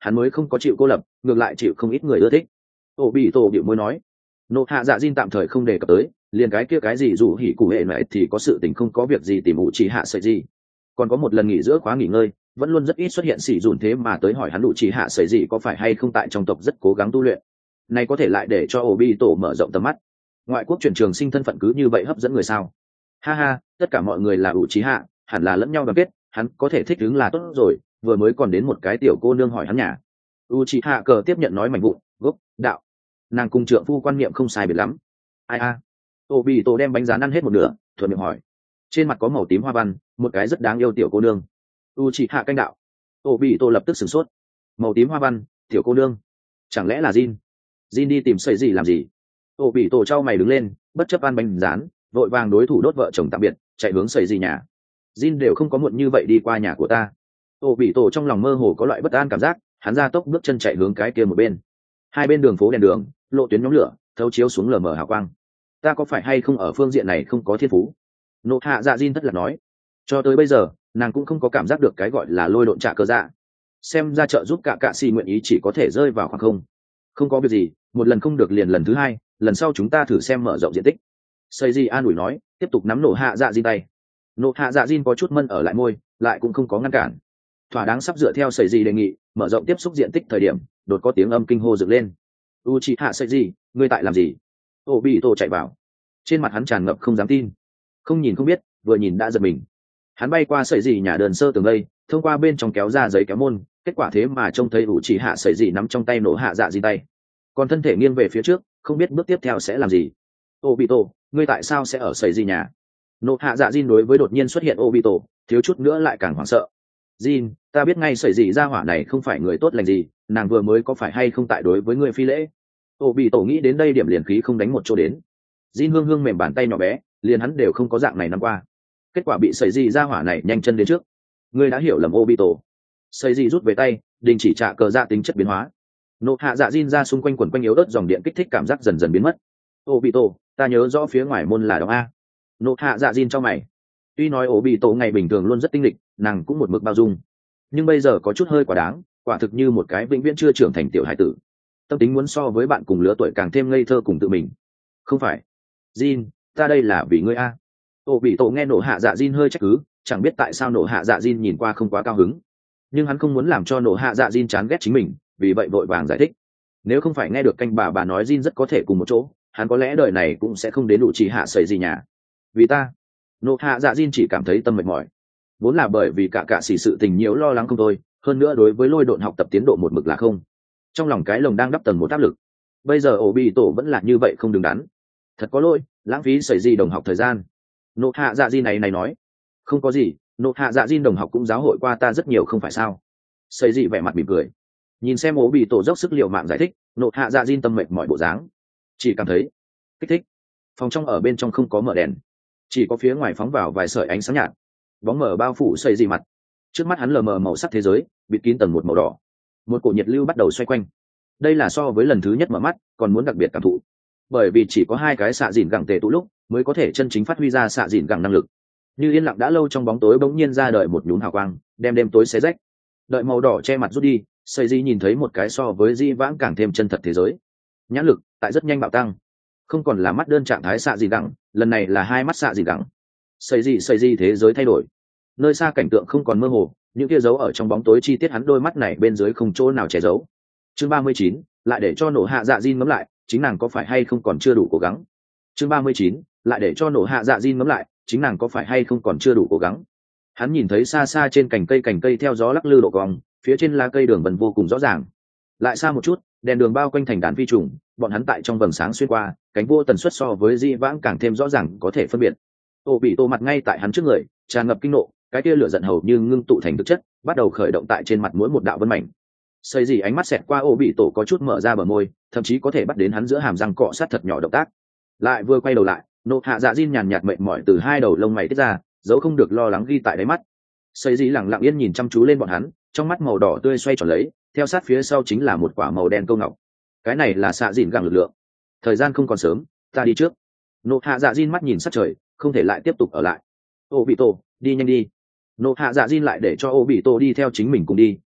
hắn mới không có chịu cô lập, ngược lại chịu không ít người ưa thích. Ô bị tổ biểu môi nói, nộ hạ dạ diên tạm thời không đề cập tới, liền cái kia cái gì dù hỉ cụ hệ mẹ thì có sự tình không có việc gì tìm ủ trì hạ sợi gì. Còn có một lần nghỉ giữa khóa nghỉ ngơi, vẫn luôn rất ít xuất hiện xỉ dùn thế mà tới hỏi hắn ủ trì hạ sợi gì có phải hay không tại trong tộc rất cố gắng tu luyện. Này có thể lại để cho ổ bị tổ mở rộng tầm mắt. Ngoại quốc chuyển trường sinh thân phận cứ như vậy hấp dẫn người sao? Ha ha, tất cả mọi người là ủ trì hạ, hẳn là lẫn nhau đoàn kết, hắn có thể thích ứng là tốt rồi. Vừa mới còn đến một cái tiểu cô nương hỏi hắn nhà. U trì hạ cờ tiếp nhận nói mảnh vụn, gốc đạo, nàng cùng trượng phu quan niệm không sai biệt lắm. Ai a? Ô bị tổ đem bánh rán ăn hết một nửa, thuận miệng hỏi. Trên mặt có màu tím hoa văn, một cái rất đáng yêu tiểu cô nương. U trì hạ canh đạo. Ô bị tổ lập tức sửng sốt. Màu tím hoa văn, tiểu cô nương, chẳng lẽ là Jin? Jin đi tìm sợi gì làm gì? Ô bị tổ trao mày đứng lên, bất chấp ăn bánh rán, vội vàng đối thủ đốt vợ chồng tạm biệt, chạy hướng sợi gì nhà. Jin đều không có muộn như vậy đi qua nhà của ta. Ô bị tổ trong lòng mơ hồ có loại bất an cảm giác, hắn ra tốc bước chân chạy hướng cái kia một bên. Hai bên đường phố đèn đường, lộ tuyến nhóm lửa, thấu chiếu xuống lờ mờ hào quang. Ta có phải hay không ở phương diện này không có thiên phú? Nộ hạ dạ Jin thất lạc nói. Cho tới bây giờ, nàng cũng không có cảm giác được cái gọi là lôi độn trả cơ dạ. Xem ra trợ giúp cả cạ xì nguyện ý chỉ có thể rơi vào khoảng không. Không có việc gì, một lần không được liền lần thứ hai, lần sau chúng ta thử xem mở rộng diện tích. Xây Di an ủi nói, tiếp tục nắm nổ hạ dạ Jin tay. Nộ hạ dạ Jin có chút mân ở lại môi, lại cũng không có ngăn cản. Thỏa đáng sắp dựa theo Xây Di đề nghị, mở rộng tiếp xúc diện tích thời điểm, đột có tiếng âm kinh hô dựng lên. Uchiha Xây Di, ngươi tại làm gì? Ô bị tổ chạy vào, trên mặt hắn tràn ngập không dám tin, không nhìn không biết, vừa nhìn đã giật mình. Hắn bay qua Xây Di nhà đơn sơ tường đây, thông qua bên trong kéo ra giấy kéo môn, kết quả thế mà trông thấy Uchiha Xây Di nắm trong tay nổ hạ dạ Jin tay, còn thân thể nghiêng về phía trước, không biết bước tiếp theo sẽ làm gì. Obito, ngươi tại sao sẽ ở Xây Di nhà? Nổ hạ dạ Jin đối với đột nhiên xuất hiện Obito, thiếu chút nữa lại càng hoảng sợ. Jin, ta biết ngay Xây Di ra hỏa này không phải người tốt lành gì, nàng vừa mới có phải hay không tại đối với người phi lễ? Obito nghĩ đến đây điểm liền khí không đánh một chỗ đến. Jin hương hương mềm bàn tay nhỏ bé, liền hắn đều không có dạng này năm qua. Kết quả bị Xây Di ra hỏa này nhanh chân đến trước. Ngươi đã hiểu lầm Obito. Xây Di rút về tay, đình chỉ trả cờ dạ tính chất biến hóa. Nộ hạ dạ Jin ra xung quanh quần quanh yếu ớt dòng điện kích thích cảm giác dần dần biến mất. Obito, ta nhớ rõ phía ngoài môn là đóng a. Nộ hạ dạ Jin cho mày. Tuy nói Obito ngày bình thường luôn rất tinh lịch, nàng cũng một mực bao dung, nhưng bây giờ có chút hơi quá đáng, quả thực như một cái vĩnh viễn chưa trưởng thành tiểu hải tử. Tâm tính muốn so với bạn cùng lứa tuổi càng thêm ngây thơ cùng tự mình. Không phải, Jin, ta đây là vì ngươi a. Obito nghe nộ hạ dạ Jin hơi trách cứ, chẳng biết tại sao nộ hạ dạ Jin nhìn qua không quá cao hứng, nhưng hắn không muốn làm cho nộ hạ dạ Jin chán ghét chính mình, vì vậy vội vàng giải thích. Nếu không phải nghe được canh bà bà nói Jin rất có thể cùng một chỗ, hắn có lẽ đời này cũng sẽ không đến đủ chỉ hạ sẩy gì nhà. Vì ta, nộ hạ dạ Jin chỉ cảm thấy tâm mệt mỏi, vốn là bởi vì cả cả xỉ sự tình nhiễu lo lắng không thôi, hơn nữa đối với lôi độn học tập tiến độ một mực là không, trong lòng cái lồng đang đắp tầng một áp lực. Bây giờ ổ bị tổ vẫn là như vậy không đứng đắn, thật có lỗi, lãng phí sẩy gì đồng học thời gian. Nộ hạ dạ Jin này này nói, không có gì, nộ hạ dạ Jin đồng học cũng giáo hội qua ta rất nhiều không phải sao? Sẩy gì vẻ mặt mỉm cười, nhìn xem ổ bị tổ dốc sức liệu mạng giải thích, nộ hạ dạ Jin tâm mệt mỏi bộ dáng, chỉ cảm thấy kích thích. Phòng trong ở bên trong không có mở đèn, chỉ có phía ngoài phóng vào vài sợi ánh sáng nhạt, bóng mở bao phủ sẩy gì mặt. Trước mắt hắn lờ mờ màu sắc thế giới, bịt kín tầng một màu đỏ, một cổ nhiệt lưu bắt đầu xoay quanh. Đây là so với lần thứ nhất mở mắt còn muốn đặc biệt cảm thụ, bởi vì chỉ có hai cái xạ dìn gẳng tề tụ lúc mới có thể chân chính phát huy ra xạ dìn gẳng năng lực. Như yên lặng đã lâu trong bóng tối bỗng nhiên ra đời một nhúm hào quang, đem đêm tối xé rách. Đợi màu đỏ che mặt rút đi, sẩy gì nhìn thấy một cái so với di vãng càng thêm chân thật thế giới. Nhãn lực tại rất nhanh bạo tăng, không còn là mắt đơn trạng thái xạ dìn gẳng, lần này là hai mắt xạ dìn gẳng. Sẩy gì sẩy gì thế giới thay đổi, nơi xa cảnh tượng không còn mơ hồ, những kia dấu ở trong bóng tối chi tiết hắn đôi mắt này bên dưới không chỗ nào che giấu. Chương ba mươi chín, lại để cho nổ hạ dạ Jin ngẫm lại, chính nàng có phải hay không còn chưa đủ cố gắng. Chương ba mươi chín, lại để cho nổ hạ dạ Jin ngẫm lại, chính nàng có phải hay không còn chưa đủ cố gắng. Hắn nhìn thấy xa xa trên cành cây cành cây theo gió lắc lư độ cong, phía trên lá cây đường vần vô cùng rõ ràng. Lại xa một chút, đèn đường bao quanh thành đàn phi trùng, bọn hắn tại trong vầng sáng xuyên qua, cánh vô tần suất so với di vãng càng thêm rõ ràng có thể phân biệt. Ô bị tô mặt ngay tại hắn trước người, tràn ngập kinh nộ, cái kia lửa giận hầu như ngưng tụ thành thực chất, bắt đầu khởi động tại trên mặt mỗi một đạo vân mảnh. Xây gì ánh mắt xẹt qua ô bị tổ có chút mở ra bờ môi, thậm chí có thể bắt đến hắn giữa hàm răng cọ sát thật nhỏ động tác. Lại vừa quay đầu lại, nộ hạ dạ Jin nhàn nhạt mệt mỏi từ hai đầu lông mày tiết ra, dấu không được lo lắng ghi tại đáy mắt. Xây gì lẳng lặng yên nhìn chăm chú lên bọn hắn, trong mắt màu đỏ tươi xoay tròn lấy, theo sát phía sau chính là một quả màu đen câu ngọc. Cái này là xạ dìn gẳng lực lượng. Thời gian không còn sớm, ta đi trước. Nộ hạ dạ Jin mắt nhìn sát trời, không thể lại tiếp tục ở lại. Ô bị tổ, đi nhanh đi. Nộ hạ dạ Jin lại để cho ô bị tổ đi theo chính mình cùng đi,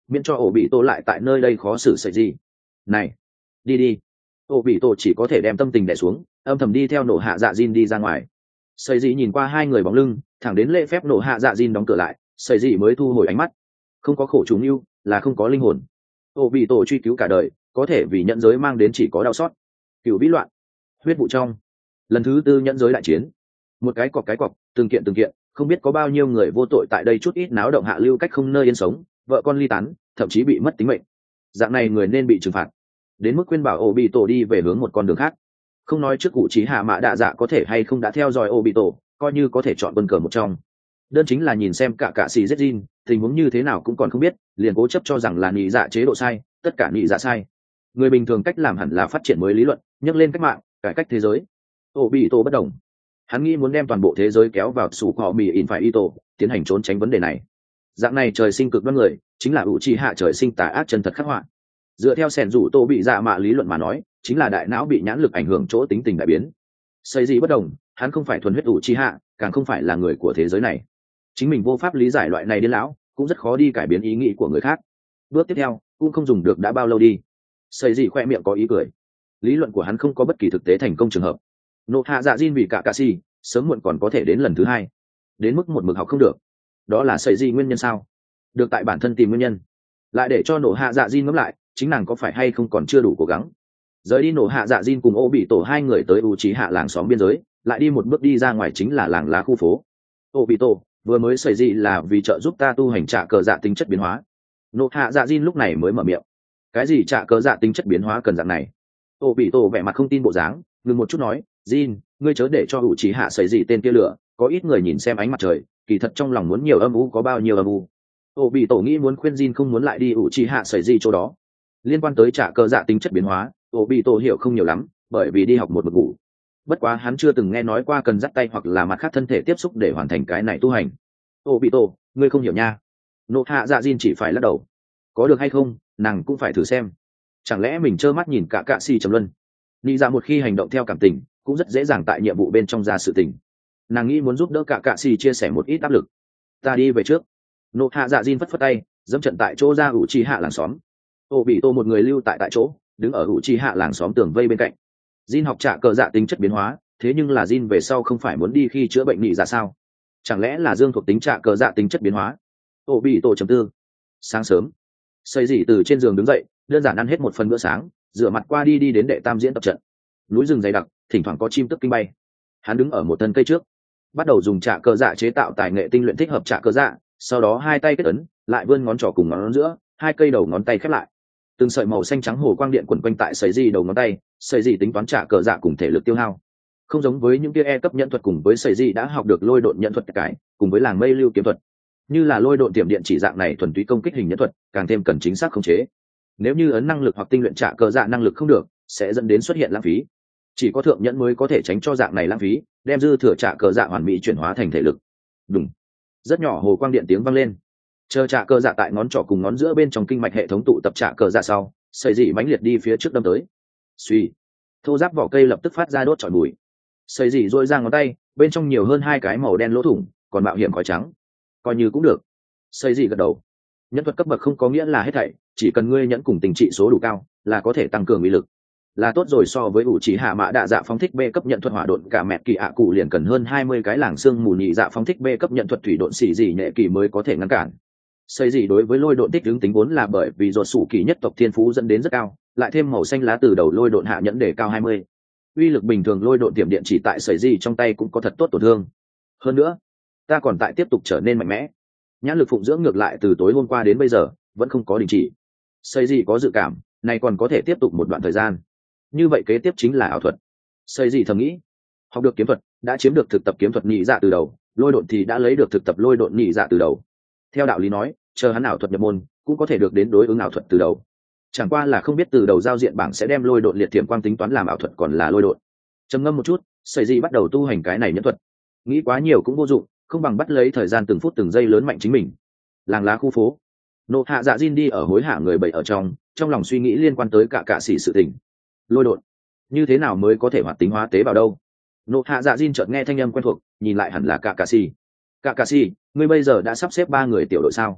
miễn cho ổ bị tổ lại tại nơi đây khó xử xảy gì. Này, đi đi. Ổ bị tổ chỉ có thể đem tâm tình đè xuống, âm thầm đi theo nổ hạ dạ Jin đi ra ngoài. Xảy gì nhìn qua hai người bóng lưng, thẳng đến lễ phép nổ hạ dạ Jin đóng cửa lại, xảy gì mới thu hồi ánh mắt. Không có khổ chủ mưu là không có linh hồn. Ổ bị tổ truy cứu cả đời, có thể vì nhận giới mang đến chỉ có đau xót. Cửu vĩ loạn, huyết vụ trong. Lần thứ tư nhận giới đại chiến, một cái cọc cái cọc, từng kiện từng kiện, không biết có bao nhiêu người vô tội tại đây chút ít náo động hạ lưu cách không nơi yên sống, vợ con ly tán, thậm chí bị mất tính mệnh. Dạng này người nên bị trừng phạt, đến mức khuyên bảo Obito đi về hướng một con đường khác. Không nói trước cụ trí hạ mã đạ dạ có thể hay không đã theo dõi Obito, coi như có thể chọn quân cờ một trong. Đơn chính là nhìn xem cả cả xì Zin, tình huống như thế nào cũng còn không biết, liền cố chấp cho rằng là nhị dạ chế độ sai, tất cả nhị dạ sai. Người bình thường cách làm hẳn là phát triển mới lý luận, nhắc lên cách mạng, cải cách thế giới. Obito bất đồng. Hắn nghĩ muốn đem toàn bộ thế giới kéo vào sủ họ mì in phải ito, tiến hành trốn tránh vấn đề này. Dạng này trời sinh cực đoan người, chính là Uchiha trời sinh tà ác chân thật khắc họa. Dựa theo sẻn rủ tô bị dạ mạ lý luận mà nói, chính là đại não bị nhãn lực ảnh hưởng chỗ tính tình đại biến. Xây gì bất đồng, hắn không phải thuần huyết Uchiha, càng không phải là người của thế giới này. Chính mình vô pháp lý giải loại này điên lão, cũng rất khó đi cải biến ý nghĩ của người khác. Bước tiếp theo, cũng không dùng được đã bao lâu đi. Xây gì khoe miệng có ý cười. Lý luận của hắn không có bất kỳ thực tế thành công trường hợp. Nộ hạ dạ Jin vì cả cà si, sớm muộn còn có thể đến lần thứ hai. Đến mức một mực học không được. Đó là xây gì nguyên nhân sao? Được tại bản thân tìm nguyên nhân. Lại để cho nộ hạ dạ Jin ngẫm lại, chính nàng có phải hay không còn chưa đủ cố gắng. Rời đi nộ hạ dạ Jin cùng ô bị tổ hai người tới Uchiha làng xóm biên giới, lại đi một bước đi ra ngoài chính là làng lá khu phố. Ô bị tổ, vừa mới xây gì là vì trợ giúp ta tu hành trả cờ dạ tính chất biến hóa. Nộ hạ dạ Jin lúc này mới mở miệng. Cái gì trả cờ dạ tính chất biến hóa cần dạng này? Ô bị tổ vẻ mặt không tin bộ dáng, ngừng một chút nói, Jin, ngươi chớ để cho Uchiha xây gì tên kia lửa, có ít người nhìn xem ánh mặt trời, kỳ thật trong lòng muốn nhiều âm u có bao nhiêu âm u. Ô bị tổ nghĩ muốn khuyên Jin không muốn lại đi Uchiha xây gì chỗ đó. Liên quan tới trả cờ dạ tính chất biến hóa, ô bị tổ hiểu không nhiều lắm, bởi vì đi học một mực ngủ. Bất quá hắn chưa từng nghe nói qua cần dắt tay hoặc là mặt khác thân thể tiếp xúc để hoàn thành cái này tu hành. Ô bị tổ, ngươi không hiểu nha. Nộ hạ dạ Jin chỉ phải lắc đầu. Có được hay không, nàng cũng phải thử xem. Chẳng lẽ mình trơ mắt nhìn cả cạ si trầm luân? Nghĩ ra một khi hành động theo cảm tình, cũng rất dễ dàng tại nhiệm vụ bên trong ra sự tình. Nàng nghĩ muốn giúp đỡ cả cạ si chia sẻ một ít áp lực. Ta đi về trước. Nộ hạ dạ Jin phất phất tay, dẫm trận tại chỗ ra ủ chi hạ làng xóm. Ô bị tô một người lưu tại tại chỗ, đứng ở ủ chi hạ làng xóm tường vây bên cạnh. Jin học trả cờ dạ tính chất biến hóa, thế nhưng là Jin về sau không phải muốn đi khi chữa bệnh nhị dạ sao? Chẳng lẽ là dương thuộc tính trả cờ dạ tính chất biến hóa? Ô bị tô chấm tư. Sáng sớm, xây dị từ trên giường đứng dậy, đơn giản ăn hết một phần bữa sáng, rửa mặt qua đi đi đến đệ tam diễn tập trận. Núi rừng dày đặc, thỉnh thoảng có chim tức kinh bay. Hắn đứng ở một thân cây trước, bắt đầu dùng trả cờ dạ chế tạo tài nghệ tinh luyện thích hợp trả cờ dạ, sau đó hai tay kết ấn, lại vươn ngón trỏ cùng ngón giữa, hai cây đầu ngón tay khép lại. Từng sợi màu xanh trắng hồ quang điện quẩn quanh tại sợi dị đầu ngón tay, sợi dị tính toán trả cờ dạ cùng thể lực tiêu hao. Không giống với những kia e cấp nhận thuật cùng với sợi dị đã học được lôi độn nhận thuật cái, cùng với làng mây lưu kiếm thuật. Như là lôi độn tiềm điện chỉ dạng này thuần túy công kích hình nhận thuật, càng thêm cần chính xác khống chế. Nếu như ấn năng lực hoặc tinh luyện trả cờ dạ năng lực không được, sẽ dẫn đến xuất hiện lãng phí. Chỉ có thượng nhẫn mới có thể tránh cho dạng này lãng phí, đem dư thừa trả cờ dạ hoàn mỹ chuyển hóa thành thể lực. Đùng. Rất nhỏ hồ quang điện tiếng vang lên. Chờ trả cờ dạ tại ngón trỏ cùng ngón giữa bên trong kinh mạch hệ thống tụ tập trả cờ dạ sau, sợi dị mãnh liệt đi phía trước đâm tới. Suy. Thô giáp vỏ cây lập tức phát ra đốt trọi bụi. Sợi dị dội ra ngón tay, bên trong nhiều hơn hai cái màu đen lỗ thủng, còn mạo hiểm khói trắng. Coi như cũng được. Sợi dị gật đầu. Nhẫn thuật cấp bậc không có nghĩa là hết thảy, chỉ cần ngươi nhẫn cùng tình trị số đủ cao, là có thể tăng cường uy lực. Là tốt rồi, so với ủ chỉ hạ mã đạ dạ phóng thích B cấp nhận thuật hỏa độn cả mẹ kỳ ạ cụ liền cần hơn hai mươi cái làng xương mù nhị dạ phóng thích B cấp nhận thuật thủy độn xỉ dị nhẹ kỳ mới có thể ngăn cản. Xây gì đối với lôi độn tích ứng tính vốn là bởi vì ruột sủ kỳ nhất tộc thiên phú dẫn đến rất cao, lại thêm màu xanh lá từ đầu lôi độn hạ nhẫn để cao hai mươi. Uy lực bình thường lôi độn tiềm điện chỉ tại sợi gì trong tay cũng có thật tốt tổn thương. Hơn nữa, ta còn tại tiếp tục trở nên mạnh mẽ. Nhãn lực phụng dưỡng ngược lại từ tối hôm qua đến bây giờ vẫn không có đình chỉ. Sợi gì có dự cảm, này còn có thể tiếp tục một đoạn thời gian. Như vậy kế tiếp chính là ảo thuật. Sợi gì thầm nghĩ, học được kiếm thuật, đã chiếm được thực tập kiếm thuật nhị dạ từ đầu, lôi độn thì đã lấy được thực tập lôi độn nhị dạ từ đầu. Theo đạo lý nói, chờ hắn ảo thuật nhập môn, cũng có thể được đến đối ứng ảo thuật từ đầu. Chẳng qua là không biết từ đầu giao diện bảng sẽ đem lôi độn liệt thiểm quang tính toán làm ảo thuật còn là lôi độn. Trầm ngâm một chút, sợi gì bắt đầu tu hành cái này nhẫn thuật. Nghĩ quá nhiều cũng vô dụng, không bằng bắt lấy thời gian từng phút từng giây lớn mạnh chính mình. Làng lá khu phố, nộ hạ dạ Jin đi ở hối hả người bậy ở trong, trong lòng suy nghĩ liên quan tới cả cạ sĩ sự tình. Lôi độn, như thế nào mới có thể hoạt tính hóa tế bào đâu? Nộ hạ dạ Jin chợt nghe thanh âm quen thuộc, nhìn lại hẳn là cả cạ sĩ. Cả cạ sĩ, ngươi bây giờ đã sắp xếp ba người tiểu đội sao?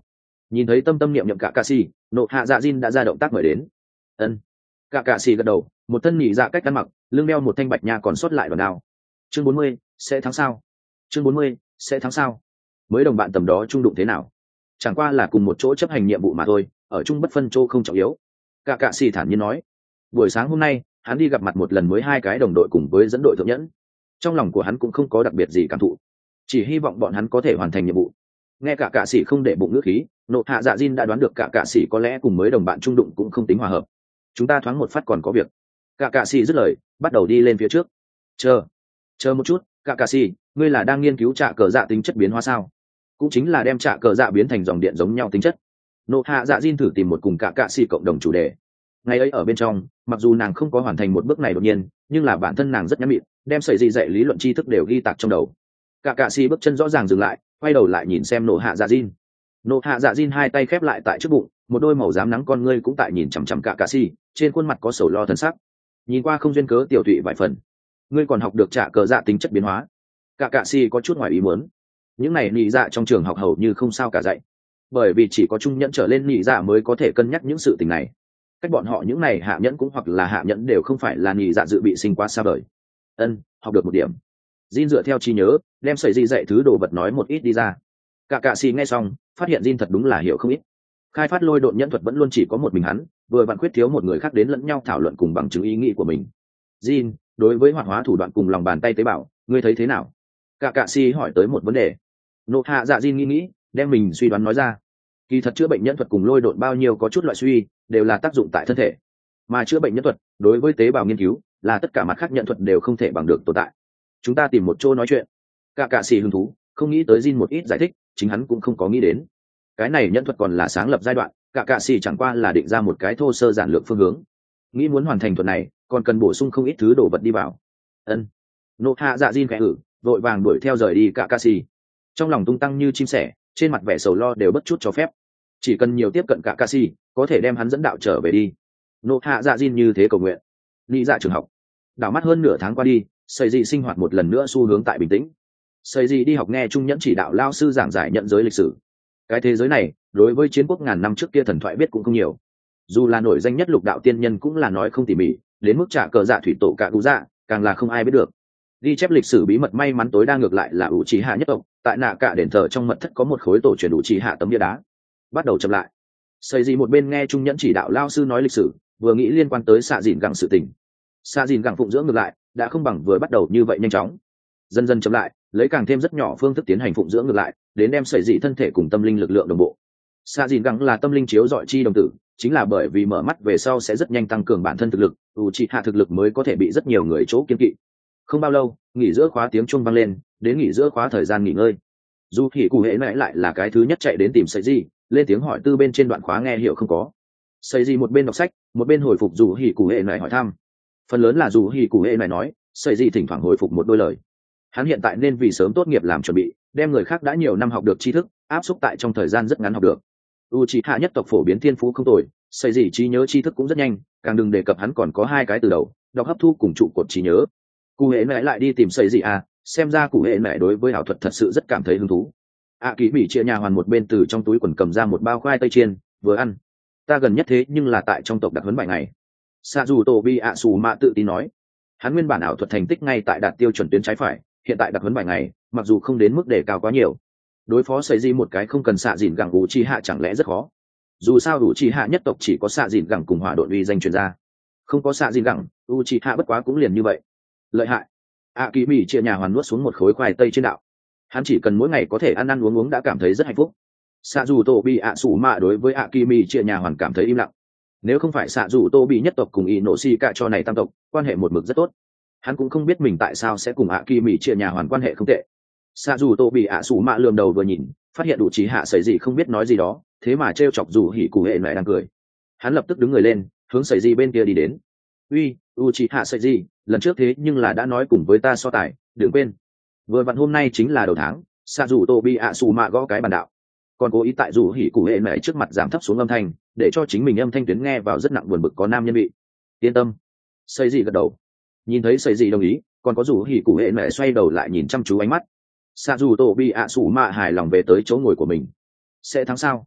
Nhìn thấy tâm tâm niệm niệm cả cạ xì, nộ hạ dạ Jin đã ra động tác mời đến. Ân. Cả cạ xì gật đầu, một thân nhị dạ cách ăn mặc, lưng đeo một thanh bạch nha còn sót lại vào đao. Chương bốn mươi, sẽ thắng sao? Chương bốn mươi, sẽ thắng sao? Mới đồng bạn tầm đó trung đụng thế nào? Chẳng qua là cùng một chỗ chấp hành nhiệm vụ mà thôi, ở chung bất phân chỗ không trọng yếu. Cả cạ xì thản nhiên nói. Buổi sáng hôm nay, hắn đi gặp mặt một lần mới hai cái đồng đội cùng với dẫn đội thượng nhẫn. Trong lòng của hắn cũng không có đặc biệt gì cảm thụ, chỉ hy vọng bọn hắn có thể hoàn thành nhiệm vụ. Nghe cả cạ sĩ không để bụng ngữ khí, nộ hạ dạ Jin đã đoán được cả cạ sĩ có lẽ cùng mới đồng bạn trung đụng cũng không tính hòa hợp. Chúng ta thoáng một phát còn có việc. Cả cạ sĩ dứt lời, bắt đầu đi lên phía trước. Chờ, chờ một chút, cả cạ sĩ, ngươi là đang nghiên cứu trả cờ dạ tính chất biến hóa sao? Cũng chính là đem trả cờ dạ biến thành dòng điện giống nhau tính chất. Nộ hạ dạ Jin thử tìm một cùng cả cạ sĩ cộng đồng chủ đề. Ngày ấy ở bên trong, mặc dù nàng không có hoàn thành một bước này đột nhiên, nhưng là bản thân nàng rất nhắm mịn, đem sợi gì dạy lý luận tri thức đều ghi tạc trong đầu. Cả cạ sĩ bước chân rõ ràng dừng lại, quay đầu lại nhìn xem nộ hạ dạ Jin. Nộ hạ dạ Jin hai tay khép lại tại trước bụng, một đôi màu xám nắng con ngươi cũng tại nhìn chằm chằm cả cạ sĩ, trên khuôn mặt có sầu lo thân sắc. Nhìn qua không duyên cớ tiểu tụy vài phần. Ngươi còn học được trả cờ dạ tính chất biến hóa. Cả cạ sĩ có chút ngoài ý muốn. Những này nhị dạ trong trường học hầu như không sao cả dạy, bởi vì chỉ có trung nhẫn trở lên nhị dạ mới có thể cân nhắc những sự tình này. Cách bọn họ những này hạ nhẫn cũng hoặc là hạ nhẫn đều không phải là nhị dạ dự bị sinh quá xa vời. Ân, học được một điểm. Jin dựa theo trí nhớ, đem sợi di dạy thứ đồ vật nói một ít đi ra. Cả cạ xì nghe xong, phát hiện Jin thật đúng là hiểu không ít. Khai phát lôi độn nhẫn thuật vẫn luôn chỉ có một mình hắn, vừa vặn khuyết thiếu một người khác đến lẫn nhau thảo luận cùng bằng chứng ý nghĩ của mình. Jin, đối với hoạt hóa thủ đoạn cùng lòng bàn tay tế bào, ngươi thấy thế nào? Cả cạ xì hỏi tới một vấn đề. Nộ hạ dạ Jin nghĩ nghĩ, đem mình suy đoán nói ra. Kỳ thật chữa bệnh nhẫn thuật cùng lôi độn bao nhiêu có chút loại suy, đều là tác dụng tại thân thể. Mà chữa bệnh nhẫn thuật, đối với tế bào nghiên cứu, là tất cả mặt khác nhẫn thuật đều không thể bằng được tồn tại. Chúng ta tìm một chỗ nói chuyện. Cả cạ xì hứng thú, không nghĩ tới Jin một ít giải thích, chính hắn cũng không có nghĩ đến. Cái này nhẫn thuật còn là sáng lập giai đoạn, cả cạ xì chẳng qua là định ra một cái thô sơ giản lược phương hướng. Nghĩ muốn hoàn thành thuật này, còn cần bổ sung không ít thứ đồ vật đi vào. Ân. Nộ hạ dạ Jin khẽ ử, vội vàng đuổi theo rời đi cả cạ xì. Trong lòng tung tăng như chim sẻ, trên mặt vẻ sầu lo đều bất chút cho phép. Chỉ cần nhiều tiếp cận cả cạ xì, có thể đem hắn dẫn đạo trở về đi. Nộ hạ dạ Jin như thế cầu nguyện. Đi dạ trường học. Đảo mắt hơn nửa tháng qua đi, sợi dị sinh hoạt một lần nữa xu hướng tại bình tĩnh. Sợi dị đi học nghe trung nhẫn chỉ đạo lao sư giảng giải nhận giới lịch sử. Cái thế giới này, đối với chiến quốc ngàn năm trước kia thần thoại biết cũng không nhiều. Dù là nổi danh nhất lục đạo tiên nhân cũng là nói không tỉ mỉ, đến mức trả cờ dạ thủy tổ cả cụ dạ, càng là không ai biết được. Ghi chép lịch sử bí mật may mắn tối đa ngược lại là ủ trì hạ nhất tộc, tại nạ cả đền thờ trong mật thất có một khối tổ truyền ủ trì hạ tấm bia đá. Bắt đầu chậm lại. Sợi dị một bên nghe trung nhẫn chỉ đạo lao sư nói lịch sử, vừa nghĩ liên quan tới xạ dìn gẳng sự tình. Xạ dìn gẳng phụng dưỡng ngược lại, đã không bằng vừa bắt đầu như vậy nhanh chóng. Dần dần chậm lại, lấy càng thêm rất nhỏ phương thức tiến hành phụng dưỡng ngược lại, đến đem sợi dị thân thể cùng tâm linh lực lượng đồng bộ. Xạ dìn gẳng là tâm linh chiếu dọi chi đồng tử, chính là bởi vì mở mắt về sau sẽ rất nhanh tăng cường bản thân thực lực, ủ trì hạ thực lực mới có thể bị rất nhiều người chỗ kiên kỵ. Không bao lâu, nghỉ giữa khóa tiếng chuông vang lên, đến nghỉ giữa khóa thời gian nghỉ ngơi. Dù thì cụ hệ mẹ lại là cái thứ nhất chạy đến tìm sợi dị, lên tiếng hỏi tư bên trên đoạn khóa nghe hiểu không có. Sợi dị một bên đọc sách, một bên hồi phục dù hỉ cụ hệ mẹ hỏi thăm. Phần lớn là dù hỉ cụ hệ mẹ nói, sợi dị thỉnh thoảng hồi phục một đôi lời. Hắn hiện tại nên vì sớm tốt nghiệp làm chuẩn bị, đem người khác đã nhiều năm học được tri thức áp xúc tại trong thời gian rất ngắn học được. Uchiha nhất tộc phổ biến thiên phú không tồi, sợi dị trí nhớ tri thức cũng rất nhanh, càng đừng đề cập hắn còn có hai cái từ đầu, đọc hấp thu cùng trụ cột trí nhớ. Cụ hệ mẹ lại đi tìm sợi dị à, xem ra cụ hệ mẹ đối với ảo thuật thật sự rất cảm thấy hứng thú. ạ kỳ mỹ chia nhà hoàn một bên từ trong túi quần cầm ra một bao khoai tây chiên, vừa ăn. Ta gần nhất thế nhưng là tại trong tộc đặc huấn bảy ngày. Sa dù tổ bi ạ xù mạ tự tin nói. Hắn nguyên bản ảo thuật thành tích ngay tại đạt tiêu chuẩn tuyến trái phải, hiện tại đặc huấn bảy ngày, mặc dù không đến mức đề cao quá nhiều, đối phó sấy di một cái không cần xạ dìn gẳng ủ chi hạ chẳng lẽ rất khó. Dù sao ủ chi hạ nhất tộc chỉ có xạ dìn gẳng cùng hỏa đội uy danh truyền ra, không có xạ dìn gẳng u chi hạ bất quá cũng liền như vậy. Lợi hại. ạ kỳ mỹ chia nhà hoàn nuốt xuống một khối khoai tây trên đạo. Hắn chỉ cần mỗi ngày có thể ăn ăn uống uống đã cảm thấy rất hạnh phúc. Xạ dù tổ bị ạ sủ mạ đối với ạ kỳ mỹ chia nhà hoàn cảm thấy im lặng. Nếu không phải xạ dù tô bị nhất tộc cùng y nổ xì cả cho này tam tộc quan hệ một mực rất tốt, hắn cũng không biết mình tại sao sẽ cùng ạ kỳ mỹ chia nhà hoàn quan hệ không tệ. Xạ dù tô bị ạ sủ mạ lườm đầu vừa nhìn, phát hiện đủ trí hạ sấy gì không biết nói gì đó, thế mà trêu chọc dù hỉ cụ hệ lại đang cười. Hắn lập tức đứng người lên, hướng sấy gì bên kia đi đến. Uy, u trí hạ sấy gì, lần trước thế nhưng là đã nói cùng với ta so tài, đừng quên. Vừa vặn hôm nay chính là đầu tháng, xạ dù tô bị ạ sủ mạ gõ cái bàn đạo, còn cố ý tại dù hỉ cụ hệ mẹ trước mặt giảm thấp xuống âm thanh, để cho chính mình âm thanh tuyến nghe vào rất nặng buồn bực có nam nhân bị. Yên tâm. Xây gì gật đầu. Nhìn thấy xây gì đồng ý, còn có dù hỉ cụ hệ mẹ xoay đầu lại nhìn chăm chú ánh mắt. Sa dù tổ bị ạ sủ mạ hài lòng về tới chỗ ngồi của mình. Sẽ thắng sao?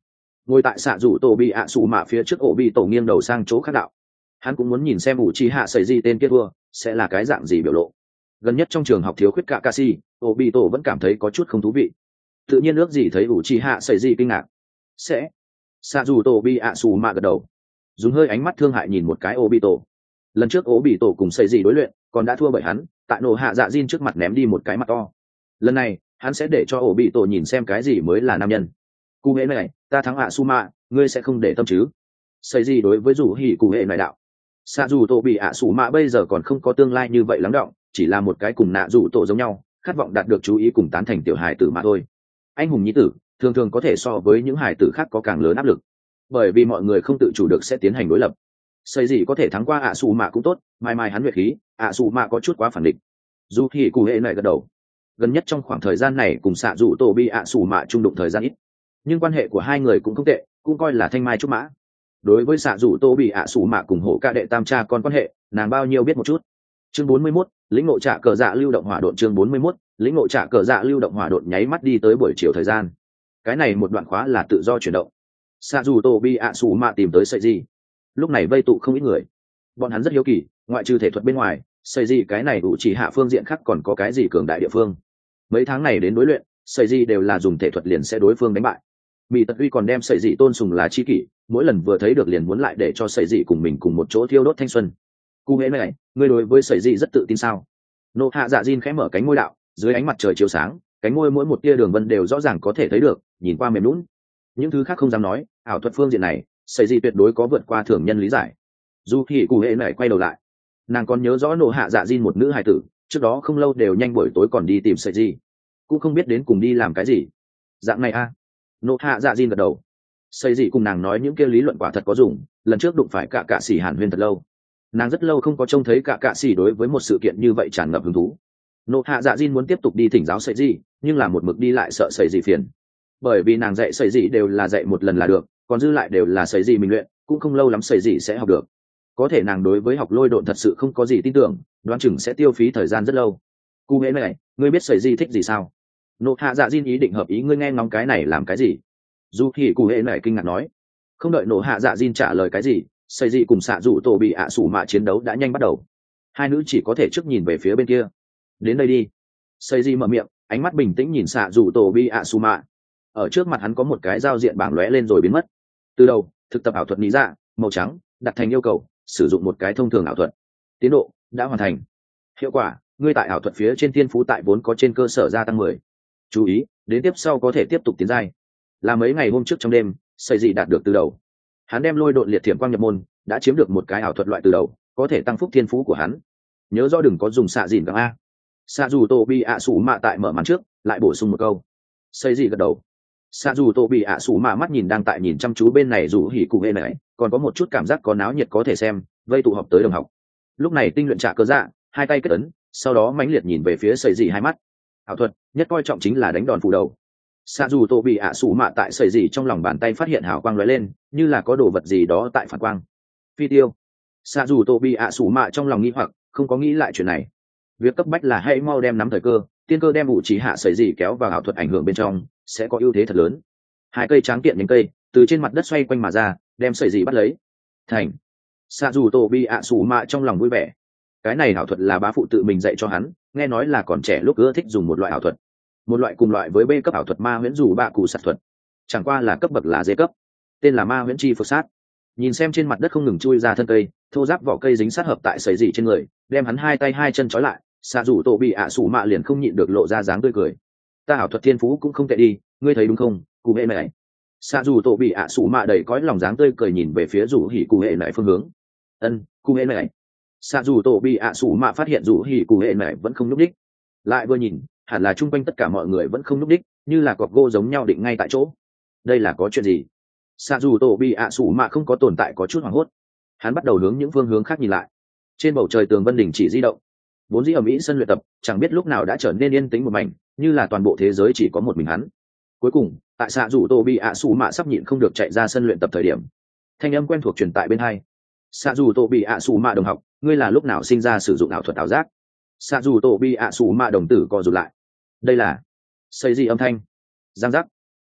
ngồi tại xạ rủ tổ bị ạ xù mạ phía trước ổ bị tổ nghiêng đầu sang chỗ khác đạo. Hắn cũng muốn nhìn xem ủ trì hạ sẩy gì tên kia thua sẽ là cái dạng gì biểu lộ. Gần nhất trong trường học thiếu khuyết Kakashi, ổ bị tổ vẫn cảm thấy có chút không thú vị. Tự nhiên ước gì thấy ủ trì hạ sẩy gì kinh ngạc. Sẽ. Xạ rủ tổ bị ạ xù mạ gật đầu, dùng hơi ánh mắt thương hại nhìn một cái ổ bị tổ. Lần trước ổ bị tổ cùng sẩy gì đối luyện, còn đã thua bởi hắn, tại nổ hạ dạ Jin trước mặt ném đi một cái mặt to. Lần này, hắn sẽ để cho ổ bị tổ nhìn xem cái gì mới là nam nhân. Cụ hệ này, ta thắng ạ su mạ, ngươi sẽ không để tâm chứ? Xây gì đối với rủ hỉ cụ hệ này đạo. Xạ dù tổ bị ạ su mạ bây giờ còn không có tương lai như vậy lắng động, chỉ là một cái cùng nạ rủ tổ giống nhau, khát vọng đạt được chú ý cùng tán thành tiểu hài tử mà thôi. Anh hùng nhi tử thường thường có thể so với những hài tử khác có càng lớn áp lực, bởi vì mọi người không tự chủ được sẽ tiến hành đối lập. Xây gì có thể thắng qua ạ su mạ cũng tốt, mai mai hắn nguyệt khí, ạ su mạ có chút quá phản định. Dù hỉ cụ hệ này gật đầu. Gần nhất trong khoảng thời gian này cùng xạ dù tổ bị ạ sủ mạ trung đụng thời gian ít, nhưng quan hệ của hai người cũng không tệ, cũng coi là thanh mai trúc mã. Đối với xạ dù tô bị ạ sủ mạ cùng hộ ca đệ tam cha con quan hệ, nàng bao nhiêu biết một chút. Chương bốn mươi mốt, lĩnh ngộ trả cờ dạ lưu động hỏa độn. Chương bốn mươi mốt, lĩnh ngộ trả cờ dạ lưu động hỏa độn nháy mắt đi tới buổi chiều thời gian. Cái này một đoạn khóa là tự do chuyển động. Xạ dù tô bị ạ sủ mạ tìm tới sợi gì, lúc này vây tụ không ít người. Bọn hắn rất hiếu kỳ, ngoại trừ thể thuật bên ngoài, sợi gì cái này đủ chỉ hạ phương diện khác còn có cái gì cường đại địa phương. Mấy tháng này đến đối luyện, sợi gì đều là dùng thể thuật liền sẽ đối phương đánh bại. Mỹ Tật Uy còn đem sợi dị tôn sùng là chi kỷ, mỗi lần vừa thấy được liền muốn lại để cho sợi dị cùng mình cùng một chỗ thiêu đốt thanh xuân. Cụ hễ này, ngươi đối với sợi dị rất tự tin sao? Nộ hạ dạ Jin khẽ mở cánh môi đạo, dưới ánh mặt trời chiếu sáng, cánh môi mỗi một tia đường vân đều rõ ràng có thể thấy được, nhìn qua mềm nhũn. Những thứ khác không dám nói, ảo thuật phương diện này, sợi dị tuyệt đối có vượt qua thường nhân lý giải. Dù khi cụ hễ này quay đầu lại, nàng còn nhớ rõ nộ hạ dạ Jin một nữ hài tử, trước đó không lâu đều nhanh buổi tối còn đi tìm sợi dị, cũng không biết đến cùng đi làm cái gì. Dạng này a? À? Nộ hạ dạ Jin gật đầu. Xây dị cùng nàng nói những kia lý luận quả thật có dùng, lần trước đụng phải cả cạ sĩ hàn huyên thật lâu, nàng rất lâu không có trông thấy cả cạ sĩ đối với một sự kiện như vậy tràn ngập hứng thú. Nộ hạ dạ Jin muốn tiếp tục đi thỉnh giáo Xây dị, nhưng là một mực đi lại sợ Xây dị phiền, bởi vì nàng dạy Xây dị đều là dạy một lần là được, còn dư lại đều là Xây dị mình luyện, cũng không lâu lắm Xây dị sẽ học được. Có thể nàng đối với học lôi độn thật sự không có gì tin tưởng, đoán chừng sẽ tiêu phí thời gian rất lâu. Cụ hễ này, ngươi biết Xây dị thích gì sao? Nộ hạ dạ Jin ý định hợp ý ngươi nghe ngóng cái này làm cái gì? Dù thì cụ hệ này kinh ngạc nói. Không đợi nộ hạ dạ Jin trả lời cái gì, xây dị cùng xạ dù tổ bị ạ sủ mạ chiến đấu đã nhanh bắt đầu. Hai nữ chỉ có thể trước nhìn về phía bên kia. Đến đây đi. Xây dị mở miệng, ánh mắt bình tĩnh nhìn xạ dù tổ bị ạ sủ mạ. Ở trước mặt hắn có một cái giao diện bảng lóe lên rồi biến mất. Từ đầu, thực tập ảo thuật lý dạ, màu trắng, đặt thành yêu cầu, sử dụng một cái thông thường ảo thuật. Tiến độ đã hoàn thành. Hiệu quả, ngươi tại ảo thuật phía trên thiên phú tại vốn có trên cơ sở gia tăng mười. Chú ý, đến tiếp sau có thể tiếp tục tiến giai. Là mấy ngày hôm trước trong đêm, xây dị đạt được từ đầu. Hắn đem lôi độn liệt thiểm quang nhập môn, đã chiếm được một cái ảo thuật loại từ đầu, có thể tăng phúc thiên phú của hắn. Nhớ rõ đừng có dùng xạ dìn găng a. Xạ dù tổ bị ạ sủ mạ tại mở màn trước, lại bổ sung một câu. Xây dị gật đầu. Xạ dù tổ bị ạ sủ mạ mắt nhìn đang tại nhìn chăm chú bên này dù hỉ cụ hệ này, còn có một chút cảm giác có náo nhiệt có thể xem, vây tụ họp tới đồng học. Lúc này tinh luyện trả cơ dạ, hai tay kết ấn, sau đó mãnh liệt nhìn về phía xây dị hai mắt. Ảo thuật nhất coi trọng chính là đánh đòn phủ đầu. Xạ dù tổ bị ạ sủ mạ tại sợi gì trong lòng bàn tay phát hiện hào quang lóe lên, như là có đồ vật gì đó tại phản quang. Phi tiêu. Xạ dù tổ bị ạ sủ mạ trong lòng nghi hoặc, không có nghĩ lại chuyện này. Việc cấp bách là hãy mau đem nắm thời cơ, tiên cơ đem ủ trí hạ sợi gì kéo vào ảo thuật ảnh hưởng bên trong, sẽ có ưu thế thật lớn. Hai cây tráng kiện nhánh cây từ trên mặt đất xoay quanh mà ra, đem sợi gì bắt lấy. Thành. Xạ dù tổ bị ạ sủ mạ trong lòng vui vẻ. Cái này ảo thuật là bá phụ tự mình dạy cho hắn, nghe nói là còn trẻ lúc ưa thích dùng một loại ảo thuật, một loại cùng loại với B cấp ảo thuật ma huyễn dù bạ cụ sát thuật, chẳng qua là cấp bậc là D cấp, tên là ma huyễn chi phược sát. Nhìn xem trên mặt đất không ngừng chui ra thân cây, thô giáp vỏ cây dính sát hợp tại sợi dị trên người, đem hắn hai tay hai chân trói lại, xạ dù tổ bị ạ sủ mạ liền không nhịn được lộ ra dáng tươi cười. Ta ảo thuật thiên phú cũng không tệ đi, ngươi thấy đúng không, cụ hệ này. Xạ dù tổ bị ạ sủ mạ đầy cõi lòng dáng tươi cười nhìn về phía rủ hỉ cụ hệ này phương hướng. Ân, cụ hệ này. Xạ dù tổ bị ạ sủ mạ phát hiện rủ hỉ cụ hệ này vẫn không nhúc đích, lại vừa nhìn, hẳn là chung quanh tất cả mọi người vẫn không nhúc đích, như là cọc gỗ giống nhau định ngay tại chỗ. Đây là có chuyện gì? Xạ dù tổ bị ạ sủ mạ không có tồn tại có chút hoảng hốt. Hắn bắt đầu hướng những phương hướng khác nhìn lại. Trên bầu trời tường vân đỉnh chỉ di động, vốn dĩ ở mỹ sân luyện tập chẳng biết lúc nào đã trở nên yên tĩnh một mảnh, như là toàn bộ thế giới chỉ có một mình hắn. Cuối cùng, tại xạ dù tổ bị ạ sủ mạ sắp nhịn không được chạy ra sân luyện tập thời điểm, thanh âm quen thuộc truyền tại bên hai. Xạ dù tổ bị ạ sủ mạ đồng học, ngươi là lúc nào sinh ra sử dụng ảo thuật ảo giác? Xạ dù tổ bị ạ sủ mạ đồng tử co rụt lại. Đây là xây gì âm thanh? Giang giác.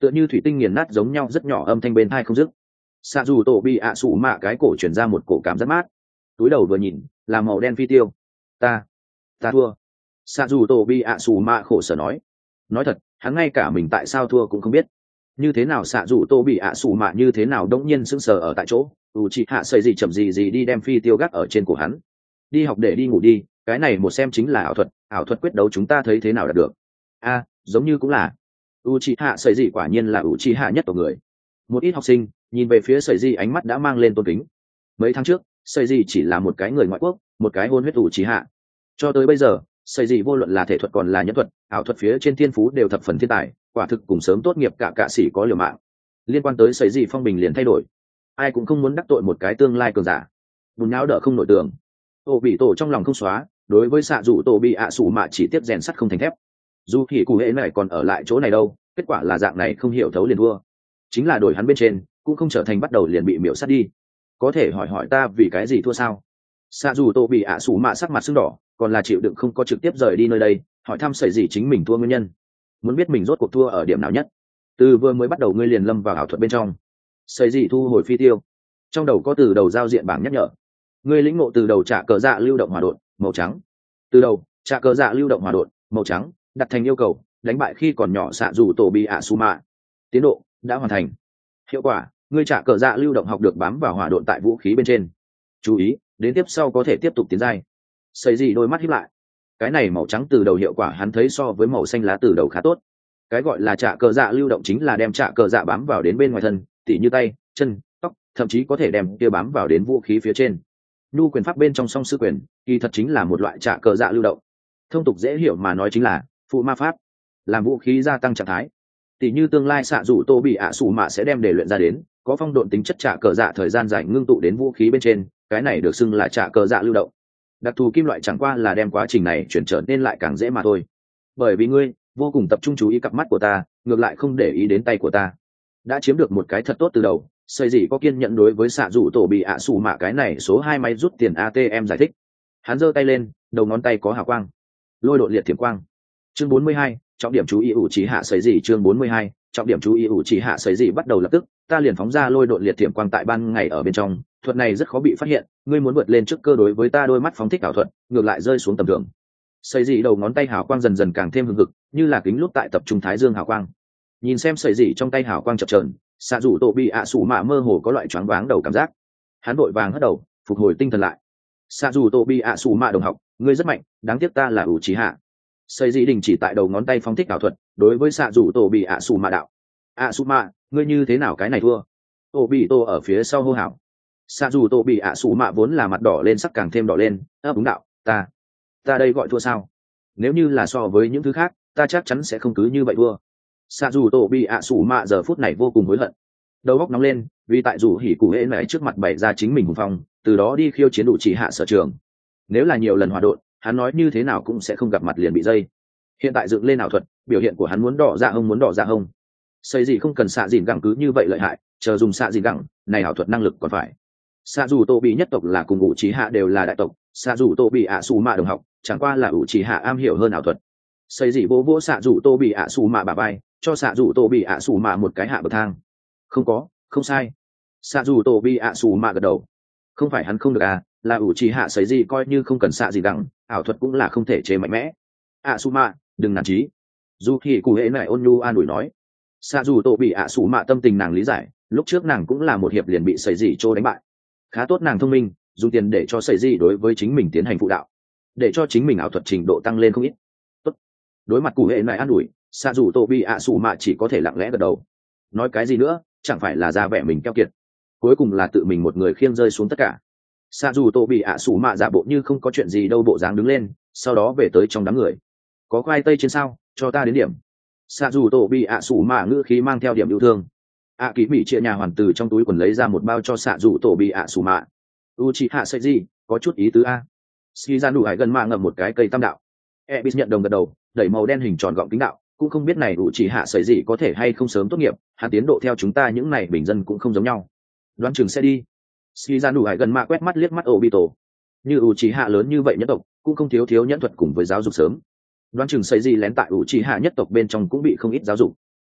tựa như thủy tinh nghiền nát giống nhau rất nhỏ âm thanh bên tai không dứt. Xạ dù tổ bị ạ sủ mạ cái cổ chuyển ra một cổ cảm rất mát, túi đầu vừa nhìn là màu đen phi tiêu. ta ta thua. Xạ dù tổ bị ạ sủ mạ khổ sở nói. Nói thật, hắn ngay cả mình tại sao thua cũng không biết. Như thế nào xạ dù tô bị ạ sủ mạ như thế nào đống nhiên sững sờ ở tại chỗ, u chị hạ xây gì chậm gì gì đi đem phi tiêu gác ở trên cổ hắn. Đi học để đi ngủ đi, cái này một xem chính là ảo thuật, ảo thuật quyết đấu chúng ta thấy thế nào đạt được. A, giống như cũng là. U chị hạ xây gì quả nhiên là u chị hạ nhất của người. Một ít học sinh nhìn về phía xây gì ánh mắt đã mang lên tôn kính. Mấy tháng trước xây gì chỉ là một cái người ngoại quốc, một cái hôn huyết u chị hạ. Cho tới bây giờ xây gì vô luận là thể thuật còn là nhân thuật, ảo thuật phía trên thiên phú đều thập phần thiên tài, quả thực cùng sớm tốt nghiệp cả cạ sĩ có liều mạng. Liên quan tới xây gì phong bình liền thay đổi, ai cũng không muốn đắc tội một cái tương lai cường giả. Bùn nháo đỡ không nổi tường. Tổ bị tổ trong lòng không xóa, đối với xạ dù tổ bị ạ sủ mạ chỉ tiếp rèn sắt không thành thép. Dù thì cụ hệ này còn ở lại chỗ này đâu, kết quả là dạng này không hiểu thấu liền thua. Chính là đổi hắn bên trên cũng không trở thành bắt đầu liền bị miểu sát đi. Có thể hỏi hỏi ta vì cái gì thua sao? Xạ dù tổ bị ạ sủ mạ sắc mặt sưng đỏ, còn là chịu đựng không có trực tiếp rời đi nơi đây, hỏi thăm sẩy gì chính mình thua nguyên nhân. Muốn biết mình rốt cuộc thua ở điểm nào nhất. Từ vừa mới bắt đầu ngươi liền lâm vào ảo thuật bên trong. Sẩy gì thu hồi phi tiêu, trong đầu có từ đầu giao diện bảng nhắc nhở. Ngươi lĩnh ngộ từ đầu trả cờ dạ lưu động hỏa độn màu trắng. Từ đầu trả cờ dạ lưu động hỏa độn màu trắng, đặt thành yêu cầu đánh bại khi còn nhỏ xạ dù tổ bị ạ sủ mạ. Tiến độ đã hoàn thành. Hiệu quả ngươi trả cờ dạ lưu động học được bám vào hỏa độn tại vũ khí bên trên. Chú ý, đến tiếp sau có thể tiếp tục tiến giai. Xây gì đôi mắt híp lại. Cái này màu trắng từ đầu hiệu quả hắn thấy so với màu xanh lá từ đầu khá tốt. Cái gọi là trả cờ dạ lưu động chính là đem trả cờ dạ bám vào đến bên ngoài thân, tỉ như tay, chân, tóc, thậm chí có thể đem kia bám vào đến vũ khí phía trên. Nhu quyền pháp bên trong song sư quyền, kỳ thật chính là một loại trả cờ dạ lưu động. Thông tục dễ hiểu mà nói chính là phụ ma pháp, làm vũ khí gia tăng trạng thái. Tỉ như tương lai xạ dụ tô bị ạ sủ mạ sẽ đem để luyện ra đến, có phong độn tính chất trả cờ dạ thời gian dài ngưng tụ đến vũ khí bên trên, cái này được xưng là trả cờ dạ lưu động. Đặc thù kim loại chẳng qua là đem quá trình này chuyển trở nên lại càng dễ mà thôi. Bởi vì ngươi vô cùng tập trung chú ý cặp mắt của ta, ngược lại không để ý đến tay của ta. Đã chiếm được một cái thật tốt từ đầu, xây gì có kiên nhẫn đối với xạ rủ tổ bị ạ sủ mạ cái này số hai máy rút tiền a tê em giải thích. Hắn giơ tay lên, đầu ngón tay có hào quang, lôi độn liệt thiểm quang. Chương bốn mươi hai, trọng điểm chú ý ủ chỉ hạ xây gì. Chương bốn mươi hai, trọng điểm chú ý ủ chỉ hạ xây gì bắt đầu lập tức, ta liền phóng ra lôi độn liệt thiểm quang tại ban ngày ở bên trong. Thuật này rất khó bị phát hiện, ngươi muốn vượt lên trước cơ đối với ta đôi mắt phóng thích ảo thuật, ngược lại rơi xuống tầm thường. Sợi dị đầu ngón tay hào quang dần dần càng thêm hừng hực, như là kính lúp tại tập trung thái dương hào quang. Nhìn xem sợi dị trong tay hào quang chập chờn, xạ rủ tổ bị ạ sủ mạ mơ hồ có loại choáng váng đầu cảm giác. Hắn vội vàng hất đầu, phục hồi tinh thần lại. Xạ rủ tổ bị ạ sủ mạ đồng học, ngươi rất mạnh, đáng tiếc ta là ủ trí hạ. Sợi dị đình chỉ tại đầu ngón tay phóng thích ảo thuật, đối với xạ rủ tổ bị ạ sủ mạ đạo. ạ sủ mạ, ngươi như thế nào cái này thua? Tổ bị tô ở phía sau hô hào. Xạ dù tổ bị ạ sủ mạ vốn là mặt đỏ lên sắc càng thêm đỏ lên, ấp úng đạo, ta ta đây gọi thua sao? Nếu như là so với những thứ khác, ta chắc chắn sẽ không cứ như vậy thua. Xạ dù tổ bị ạ sủ mạ giờ phút này vô cùng hối hận, đầu óc nóng lên, vì tại dù hỉ cụ hễ này trước mặt bày ra chính mình hùng phong, từ đó đi khiêu chiến đủ chỉ hạ sở trường. Nếu là nhiều lần hòa độn, hắn nói như thế nào cũng sẽ không gặp mặt liền bị dây. Hiện tại dựng lên ảo thuật, biểu hiện của hắn muốn đỏ dạ hông muốn đỏ dạ hông. Xây gì không cần xạ dìn gẳng cứ như vậy lợi hại, chờ dùng xạ dìn gẳng, này ảo thuật năng lực còn phải. Xạ dù tô bị nhất tộc là cùng ủ trí hạ đều là đại tộc, xạ dù tô bị ạ xù mạ đồng học chẳng qua là ủ trí hạ am hiểu hơn ảo thuật. Xây dị vỗ vỗ xạ dù tô bị ạ xù mạ bà bay, cho xạ dù tô bị ạ xù mạ một cái hạ bậc thang. Không có, không sai. Xạ dù tô bị ạ xù mạ gật đầu. Không phải hắn không được à, là ủ trí hạ xây dị coi như không cần xạ gì đẳng, ảo thuật cũng là không thể chế mạnh mẽ. ạ xù mạ, đừng nản chí. Dù khi cụ hễ này ôn nhu an ủi nói. Xạ dù tô bị ạ xù mạ tâm tình nàng lý giải, lúc trước nàng cũng là một hiệp liền bị xây dị trô đánh bại. Khá tốt nàng thông minh, dùng tiền để cho sẩy gì đối với chính mình tiến hành phụ đạo, để cho chính mình ảo thuật trình độ tăng lên không ít. Tốt. Đối mặt cụ hệ này an ủi, xạ dù tô bị ạ sủ mạ chỉ có thể lặng lẽ gật đầu. Nói cái gì nữa, chẳng phải là ra vẻ mình keo kiệt, cuối cùng là tự mình một người khiêng rơi xuống tất cả. Xạ dù tô bị ạ sủ mạ giả bộ như không có chuyện gì đâu bộ dáng đứng lên, sau đó về tới trong đám người. Có khoai tây trên sao, cho ta đến điểm. Xạ dù tô bị ạ sủ mạ ngữ khí mang theo điểm yêu thương. ạ kỳ mỹ chia nhà hoàn từ trong túi quần lấy ra một bao cho xạ dù tổ bị ạ xù mạ. U chị hạ sợi gì có chút ý tứ a. Ski ra đủ hải gần mạ ngậm một cái cây tam đạo. Ebis nhận đồng gật đầu, đẩy màu đen hình tròn gọng kính đạo, cũng không biết này u chị hạ sợi gì có thể hay không sớm tốt nghiệp, hắn tiến độ theo chúng ta những này bình dân cũng không giống nhau. Đoán chừng sẽ đi. Ski ra đủ hải gần mạ quét mắt liếc mắt Obito. Như u chị hạ lớn như vậy nhất tộc, cũng không thiếu thiếu nhẫn thuật cùng với giáo dục sớm. Đoán chừng sợi gì lén tại u chị hạ nhất tộc bên trong cũng bị không ít giáo dục.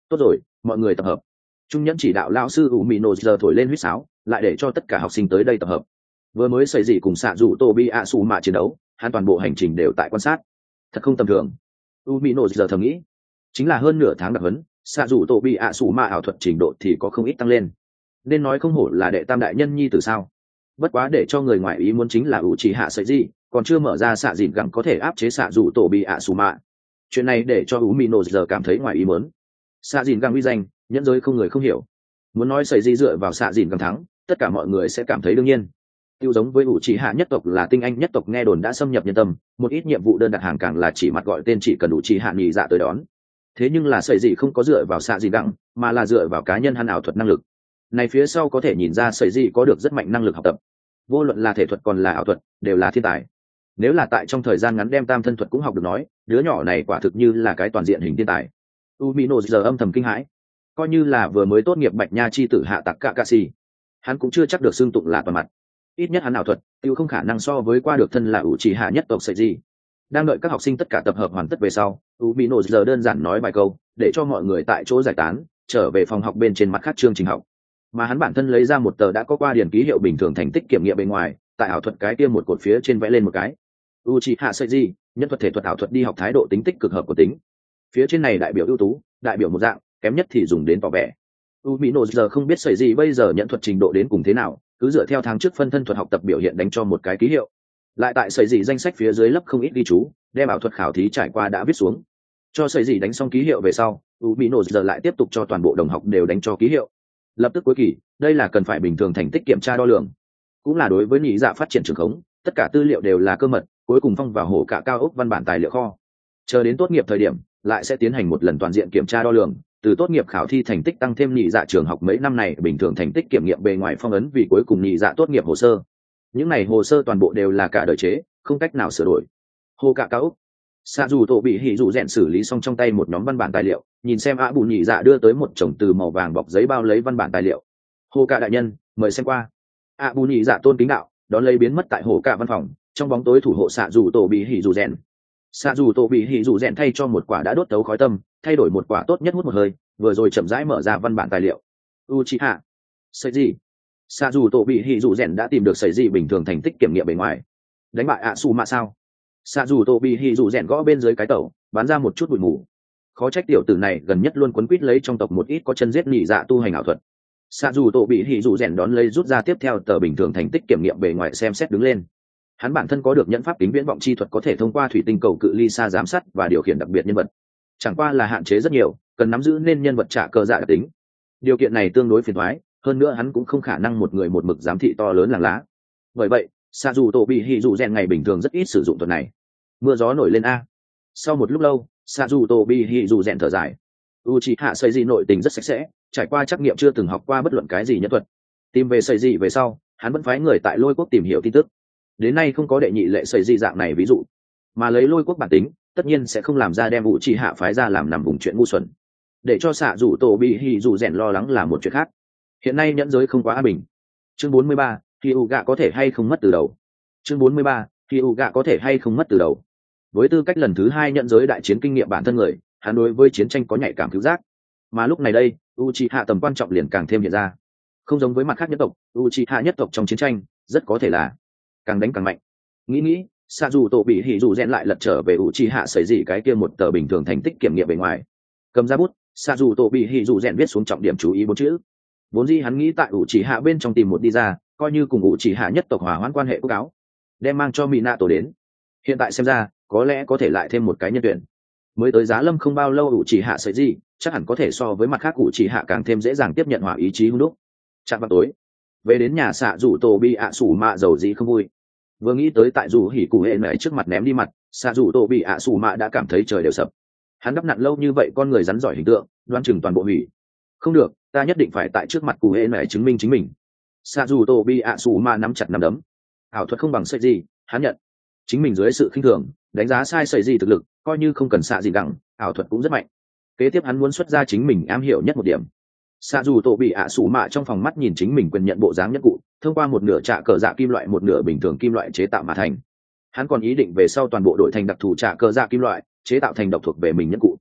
Tốt rồi, mọi người tập hợp. Trung nhẫn chỉ đạo lão sư u mỹ nổ giờ thổi lên huýt sáo, lại để cho tất cả học sinh tới đây tập hợp. Vừa mới xảy gì cùng xạ dù tô bi ạ xù mạ chiến đấu, hắn toàn bộ hành trình đều tại quan sát, thật không tầm thường. U mỹ nổ giờ thầm nghĩ, chính là hơn nửa tháng đặc huấn, xạ dù tô bi ạ xù mạ ảo thuật trình độ thì có không ít tăng lên, nên nói không hổ là đệ tam đại nhân nhi từ sao. Bất quá để cho người ngoài ý muốn chính là u chỉ hạ sợi gì còn chưa mở ra xạ dìn gẳng có thể áp chế xạ dù tổ bị ạ xù mạ. Chuyện này để cho u mỹ nổ giờ cảm thấy ngoài ý muốn. Xạ dìn gẳng uy danh nhẫn giới không người không hiểu, muốn nói sợi gì dựa vào xạ dìn gẳng thắng, tất cả mọi người sẽ cảm thấy đương nhiên. Tiêu giống với u chỉ hạ nhất tộc là tinh anh nhất tộc nghe đồn đã xâm nhập nhân tâm, một ít nhiệm vụ đơn đặt hàng càng là chỉ mặt gọi tên chỉ cần u chỉ hạ nhị dạ tới đón. Thế nhưng là sợi gì không có dựa vào xạ dìn gẳng, mà là dựa vào cá nhân hắn ảo thuật năng lực. Này phía sau có thể nhìn ra sợi gì có được rất mạnh năng lực học tập, vô luận là thể thuật còn là ảo thuật đều là thiên tài. Nếu là tại trong thời gian ngắn đem tam thân thuật cũng học được nói, đứa nhỏ này quả thực như là cái toàn diện hình thiên tài. Umino giờ âm thầm kinh hãi, coi như là vừa mới tốt nghiệp Bạch Nha chi tử hạ tặc Kakashi, hắn cũng chưa chắc được xưng tụng là toàn mặt. Ít nhất hắn ảo thuật tiêu không khả năng so với qua được thân là ủ chỉ hạ nhất tộc sợi gì. Đang đợi các học sinh tất cả tập hợp hoàn tất về sau, Umino giờ đơn giản nói vài câu để cho mọi người tại chỗ giải tán, trở về phòng học bên trên mặt khác chương trình học. Mà hắn bản thân lấy ra một tờ đã có qua điển ký hiệu bình thường thành tích kiểm nghiệm bên ngoài, tại ảo thuật cái kia một cột phía trên vẽ lên một cái Uchiha Seiji, nhân thuật thể thuật ảo thuật đi học thái độ tính tích cực hợp của tính. Phía trên này đại biểu ưu tú, đại biểu một dạng, kém nhất thì dùng đến tỏ vẻ. Umino giờ không biết Seiji bây giờ nhận thuật trình độ đến cùng thế nào, cứ dựa theo tháng trước phân thân thuật học tập biểu hiện đánh cho một cái ký hiệu. Lại tại Seiji danh sách phía dưới lấp không ít ghi chú, đem ảo thuật khảo thí trải qua đã viết xuống. Cho Seiji đánh xong ký hiệu về sau, Umino giờ lại tiếp tục cho toàn bộ đồng học đều đánh cho ký hiệu. Lập tức cuối kỳ, đây là cần phải bình thường thành tích kiểm tra đo lường, cũng là đối với nhị dạ phát triển trường khống, tất cả tư liệu đều là cơ mật, cuối cùng phong vào hổ cả cao ốc văn bản tài liệu kho. Chờ đến tốt nghiệp thời điểm, lại sẽ tiến hành một lần toàn diện kiểm tra đo lường, từ tốt nghiệp khảo thi thành tích tăng thêm nhị dạ trường học mấy năm này bình thường thành tích kiểm nghiệm bề ngoài phong ấn vì cuối cùng nhị dạ tốt nghiệp hồ sơ. Những này hồ sơ toàn bộ đều là cả đời chế, không cách nào sửa đổi. Hồ cả cao ốc, xạ dù tổ bị hỉ dù rèn xử lý xong trong tay một nhóm văn bản tài liệu, nhìn xem ạ bù nhị dạ đưa tới một chồng từ màu vàng bọc giấy bao lấy văn bản tài liệu. Hồ cả đại nhân, mời xem qua. ạ bù nhị dạ tôn kính đạo, đón lấy biến mất tại hồ cả văn phòng, trong bóng tối thủ hộ xạ dù tổ bị hỉ dù rèn. Xạ dù tổ bị hỉ dù rèn thay cho một quả đã đốt tấu khói tâm, thay đổi một quả tốt nhất hút một hơi, vừa rồi chậm rãi mở ra văn bản tài liệu. Uchiha sợi gì? Xạ dù tổ bị hỉ dù rèn đã tìm được sợi gì bình thường thành tích kiểm nghiệm bề ngoài, đánh bại ạ su mạ sao? Xạ dù tổ bị hỉ dù rèn gõ bên dưới cái tẩu, bán ra một chút bụi mù. Khó trách tiểu tử này gần nhất luôn quấn quýt lấy trong tộc một ít có chân giết nhị dạ tu hành ảo thuật. Xạ dù tổ bị hỉ dù rèn đón lấy rút ra tiếp theo tờ bình thường thành tích kiểm nghiệm bề ngoài xem xét đứng lên. Hắn bản thân có được nhẫn pháp kính viễn vọng chi thuật có thể thông qua thủy tinh cầu cự ly xa giám sát và điều khiển đặc biệt nhân vật, chẳng qua là hạn chế rất nhiều, cần nắm giữ nên nhân vật trả cơ dạ đặc tính. Điều kiện này tương đối phiền toái, hơn nữa hắn cũng không khả năng một người một mực giám thị to lớn làng lá. Bởi vậy, xạ dù tổ bị hỉ dù rèn ngày bình thường rất ít sử dụng thuật này. Mưa gió nổi lên a. Sau một lúc lâu, xạ dù tổ bị hỉ dù rèn thở dài. Uchiha Seiji nội tình rất sạch sẽ, trải qua trắc nghiệm chưa từng học qua bất luận cái gì nhân thuật. Tìm về Seiji về sau, hắn vẫn phái người tại Lôi Quốc tìm hiểu tin tức. Đến nay không có đệ nhị lệ Seiji dạng này ví dụ, mà lấy Lôi Quốc bản tính, tất nhiên sẽ không làm ra đem Uchiha phái ra làm nằm vùng chuyện ngu xuẩn. Để cho xạ dù tổ bị hỉ dù rèn lo lắng là một chuyện khác. Hiện nay nhẫn giới không quá an bình. Chương bốn mươi ba, Hyuga có thể hay không mất từ đầu. Chương bốn mươi ba, Hyuga có thể hay không mất từ đầu. Với tư cách lần thứ hai nhẫn giới đại chiến kinh nghiệm bản thân người, hắn đối với chiến tranh có nhạy cảm cứu giác. Mà lúc này đây, Uchiha tầm quan trọng liền càng thêm hiện ra. Không giống với mặt khác nhất tộc, Uchiha nhất tộc trong chiến tranh rất có thể là càng đánh càng mạnh. Nghĩ nghĩ, xạ dù tổ bị hỉ dù rèn lại lật trở về Uchiha xảy gì cái kia một tờ bình thường thành tích kiểm nghiệm bề ngoài. Cầm ra bút, xạ dù tổ bị hỉ dù rèn viết xuống trọng điểm chú ý bốn chữ. Vốn dĩ hắn nghĩ tại Uchiha bên trong tìm một đi ra, coi như cùng Uchiha nhất tộc hòa hoãn quan hệ quốc cáo, đem mang cho Minato đến. Hiện tại xem ra, có lẽ có thể lại thêm một cái nhân tuyển. Mới tới Giá Lâm không bao lâu Uchiha xảy gì, chắc hẳn có thể so với mặt khác Uchiha càng thêm dễ dàng tiếp nhận hỏa ý chí hung đúc. Chạm vào tối, về đến nhà xạ rủ tổ bị ạ sủ mạ dầu dĩ không vui. Vừa nghĩ tới tại rủ hỉ cụ hệ mẹ trước mặt ném đi mặt, xạ rủ tổ bị ạ sủ mạ đã cảm thấy trời đều sập. Hắn đắp nặn lâu như vậy con người rắn giỏi hình tượng, đoan chừng toàn bộ hủy. Không được, ta nhất định phải tại trước mặt cụ hệ mẹ chứng minh chính mình. Xạ rủ tổ bị ạ sủ mạ nắm chặt nắm đấm. Ảo thuật không bằng sợi gì, hắn nhận chính mình dưới sự khinh thường, đánh giá sai sợi gì thực lực, coi như không cần xạ gì đẳng, ảo thuật cũng rất mạnh. Kế tiếp hắn muốn xuất ra chính mình am hiểu nhất một điểm. Xạ dù tổ bị ạ sủ mạ trong phòng mắt nhìn chính mình quyền nhận bộ dáng nhất cụ, thông qua một nửa trạ cờ dạ kim loại một nửa bình thường kim loại chế tạo mà thành. Hắn còn ý định về sau toàn bộ đội thành đặc thù trạ cờ dạ kim loại chế tạo thành độc thuộc về mình nhất cụ.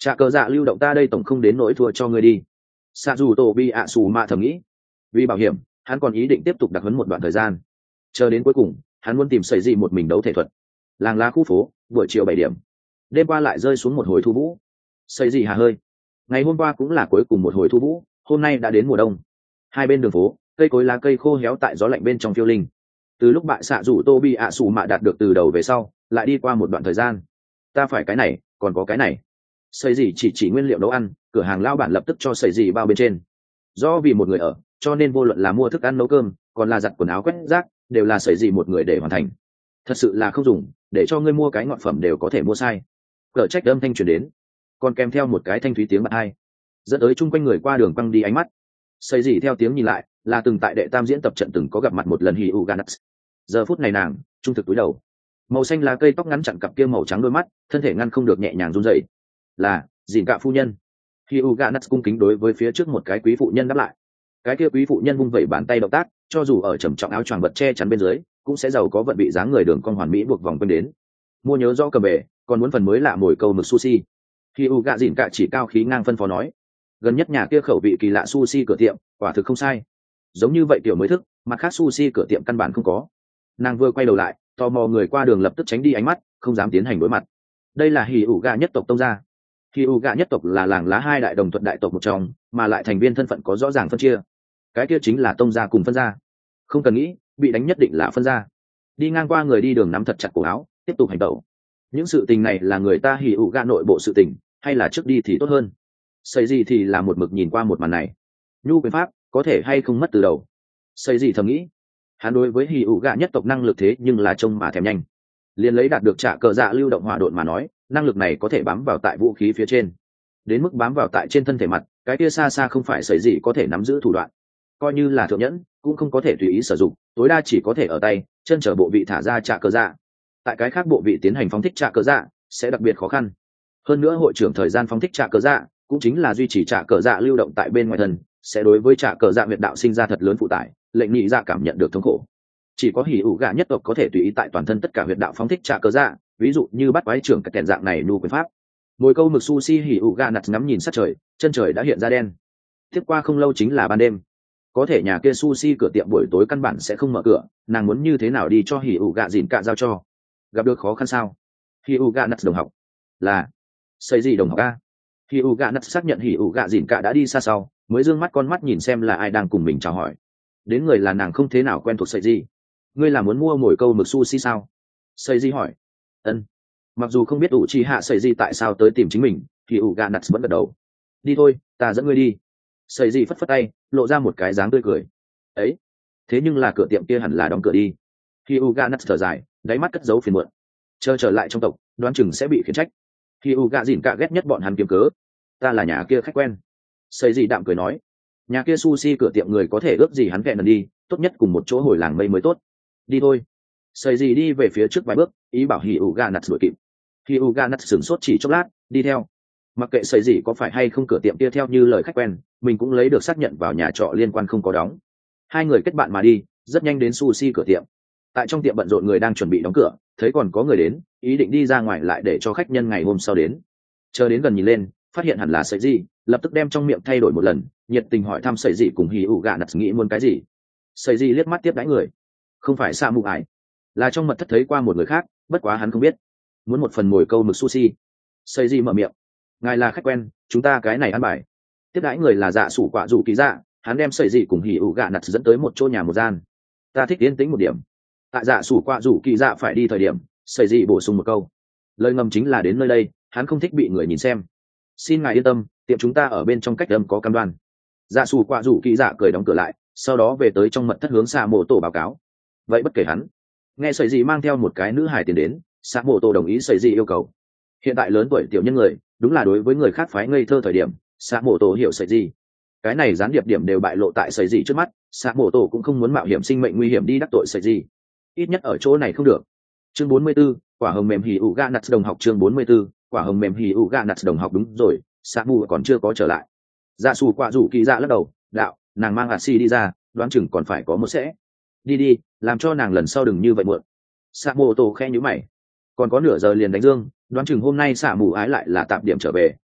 Trả cờ dạ lưu động ta đây tổng không đến nỗi thua cho ngươi đi. Sa dù tổ bị ạ xù mạ thầm nghĩ. Vì bảo hiểm, hắn còn ý định tiếp tục đặc huấn một đoạn thời gian. Chờ đến cuối cùng, hắn muốn tìm sẩy gì một mình đấu thể thuật. Làng lá khu phố, buổi chiều bảy điểm. Đêm qua lại rơi xuống một hồi thu vũ. Sẩy gì hà hơi. Ngày hôm qua cũng là cuối cùng một hồi thu vũ, hôm nay đã đến mùa đông. Hai bên đường phố, cây cối lá cây khô héo tại gió lạnh bên trong phiêu linh. Từ lúc bại xạ rủ tô bị ạ xù mạ đạt được từ đầu về sau, lại đi qua một đoạn thời gian. Ta phải cái này, còn có cái này. Sẩy gì chỉ chỉ nguyên liệu nấu ăn, cửa hàng lao bản lập tức cho sẩy gì bao bên trên. Do vì một người ở, cho nên vô luận là mua thức ăn nấu cơm, còn là giặt quần áo quét rác, đều là sẩy gì một người để hoàn thành. Thật sự là không dùng, để cho ngươi mua cái ngọn phẩm đều có thể mua sai. Cờ trách âm thanh truyền đến, còn kèm theo một cái thanh thúy tiếng bật hai, dẫn tới chung quanh người qua đường quăng đi ánh mắt. Sẩy gì theo tiếng nhìn lại, là từng tại đệ tam diễn tập trận từng có gặp mặt một lần hỉ ủ ganas. Giờ phút này nàng trung thực túi đầu, màu xanh lá cây tóc ngắn chặn cặp kia màu trắng đôi mắt, thân thể ngăn không được nhẹ nhàng run rẩy. Là dìn cạ phu nhân. Hỉ ủ ganas cung kính đối với phía trước một cái quý phụ nhân đáp lại. Cái kia quý phụ nhân vung vẩy bàn tay động tác, cho dù ở trầm trọng áo choàng bật che chắn bên dưới, cũng sẽ giàu có vận bị dáng người đường cong hoàn mỹ buộc vòng quanh đến. Mua nhớ rõ cầm bể, còn muốn phần mới lạ mồi câu mực sushi. Hỉ ủ gạ dìn cạ chỉ cao khí ngang phân phó nói, gần nhất nhà kia khẩu vị kỳ lạ sushi cửa tiệm, quả thực không sai. Giống như vậy tiểu mới thức, mặt khác sushi cửa tiệm căn bản không có. Nàng vừa quay đầu lại, tò mò người qua đường lập tức tránh đi ánh mắt, không dám tiến hành đối mặt. Đây là hỉ ủ gạ nhất tộc tông gia. Hỉ ủ gạ nhất tộc là làng lá hai đại đồng thuận đại tộc một trong, mà lại thành viên thân phận có rõ ràng phân chia. Cái kia chính là tông gia cùng phân gia. Không cần nghĩ, bị đánh nhất định là phân gia. Đi ngang qua người đi đường nắm thật chặt cổ áo, tiếp tục hành động. Những sự tình này là người ta hỉ ủ gạ nội bộ sự tình, hay là trước đi thì tốt hơn. Xây gì thì là một mực nhìn qua một màn này. Nhu quyền pháp có thể hay không mất từ đầu. Xây gì thầm nghĩ, hắn đối với hỉ ủ gạ nhất tộc năng lực thế nhưng là trông mà thèm nhanh. Liền lấy đạt được trả cờ dạ lưu động hỏa độn mà nói, năng lực này có thể bám vào tại vũ khí phía trên. Đến mức bám vào tại trên thân thể mặt, cái kia xa xa không phải Xây gì có thể nắm giữ thủ đoạn. Coi như là thượng nhẫn, cũng không có thể tùy ý sử dụng, tối đa chỉ có thể ở tay, chân trở bộ vị thả ra trả cờ dạ. Tại cái khác bộ vị tiến hành phóng thích trả cờ dạ sẽ đặc biệt khó khăn. Hơn nữa hội trưởng thời gian phóng thích trả cờ dạ cũng chính là duy trì trả cờ dạ lưu động tại bên ngoài thân, sẽ đối với trả cờ dạ huyệt đạo sinh ra thật lớn phụ tải, lệnh nhị dạ cảm nhận được thống khổ. Chỉ có hỉ ủ gạ nhất tộc có thể tùy ý tại toàn thân tất cả huyệt đạo phóng thích trả cờ dạ, ví dụ như bắt quái trưởng các kèn dạng này nu quyền pháp. Ngồi câu mực sushi hỉ ủ gạ nặt ngắm nhìn sát trời, chân trời đã hiện ra đen. Tiếp qua không lâu chính là ban đêm. Có thể nhà kia sushi cửa tiệm buổi tối căn bản sẽ không mở cửa, nàng muốn như thế nào đi cho hỉ ủ gạ dìn cạ giao cho. Gặp được khó khăn sao? Hỉ ủ gạ nặt đồng học là xây gì đồng học a? Hỉ ủ gạ nặt xác nhận hỉ ủ gạ dìn cạ đã đi xa sau, mới dương mắt con mắt nhìn xem là ai đang cùng mình chào hỏi. Đến người là nàng không thế nào quen thuộc xây gì. Ngươi là muốn mua mồi câu mực sushi sao? Xây gì hỏi. Ân. Mặc dù không biết ủ chi hạ xây gì tại sao tới tìm chính mình, thì ủ gạ nặt vẫn gật đầu. Đi thôi, ta dẫn ngươi đi. Xây gì phất phất tay, lộ ra một cái dáng tươi cười. Ấy, thế nhưng là cửa tiệm kia hẳn là đóng cửa đi. Khi Uga nắt thở dài, đáy mắt cất giấu phiền muộn. Chờ trở lại trong tộc, đoán chừng sẽ bị khiển trách. Khi Uga dìn cạ ghét nhất bọn hắn kiếm cớ. Ta là nhà kia khách quen. Xây gì đạm cười nói, nhà kia sushi cửa tiệm người có thể ước gì hắn vẹn đi, tốt nhất cùng một chỗ hồi làng mây mới tốt. Đi thôi. Xây gì đi về phía trước vài bước, ý bảo Hỉ Uga nắt đuổi kịp. Hỉ Uga nắt sửng sốt chỉ chốc lát, đi theo. Mặc kệ xây gì có phải hay không cửa tiệm kia theo như lời khách quen, mình cũng lấy được xác nhận vào nhà trọ liên quan không có đóng. Hai người kết bạn mà đi, rất nhanh đến sushi cửa tiệm. Tại trong tiệm bận rộn người đang chuẩn bị đóng cửa, thấy còn có người đến, ý định đi ra ngoài lại để cho khách nhân ngày hôm sau đến. Chờ đến gần nhìn lên, phát hiện hẳn là sợi gì, lập tức đem trong miệng thay đổi một lần, nhiệt tình hỏi thăm sợi gì cùng Hỉ ủ gạ nặt nghĩ muốn cái gì. Sợi gì liếc mắt tiếp đãi người, không phải Sa Mụ Ải, là trong mật thất thấy qua một người khác, bất quá hắn không biết. Muốn một phần mồi câu mực sushi. Sợi gì mở miệng, ngài là khách quen, chúng ta cái này ăn bài. Tiếp đãi người là dạ sủ quả rủ kỳ dạ, hắn đem sợi gì cùng Hỉ ủ gạ nặt dẫn tới một chỗ nhà một gian. Ta thích yên tĩnh một điểm. Tại dạ sủ quả rủ kỳ dạ phải đi thời điểm, sợi gì bổ sung một câu, lời ngầm chính là đến nơi đây hắn không thích bị người nhìn xem. Xin ngài yên tâm, tiệm chúng ta ở bên trong cách âm có cam đoan. Dạ sủ quả rủ kỳ dạ cười đóng cửa lại, sau đó về tới trong mật thất hướng Sa Mộ Tổ báo cáo. Vậy bất kể hắn. Nghe sợi gì mang theo một cái nữ hài tiền đến, Sa Mộ Tổ đồng ý sợi gì yêu cầu. Hiện tại lớn tuổi tiểu nhân người, đúng là đối với người khác phái ngây thơ thời điểm. Sa Mộ Tổ hiểu sợi gì, cái này gián điệp điểm đều bại lộ tại sợi gì trước mắt, Sa Mộ Tổ cũng không muốn mạo hiểm sinh mệnh nguy hiểm đi đắc tội sợi gì, ít nhất ở chỗ này không được. Chương bốn mươi 44, quả hồng mềm Hỉ ủ gạ nặt đồng học. Chương bốn mươi 44, quả hồng mềm Hỉ ủ gạ nặt đồng học. Đúng rồi, Sa Mù còn chưa có trở lại. Dạ sủ quả rủ kỳ dạ lắc đầu, đạo, nàng mang hạt xì đi ra, đoán chừng còn phải có một sẽ. Đi đi, làm cho nàng lần sau đừng như vậy muộn. Sa Mộ Tổ khe nhíu mày, còn có nửa giờ liền đánh dương, đoán chừng hôm nay Sa Mù ái lại là tạm điểm trở về,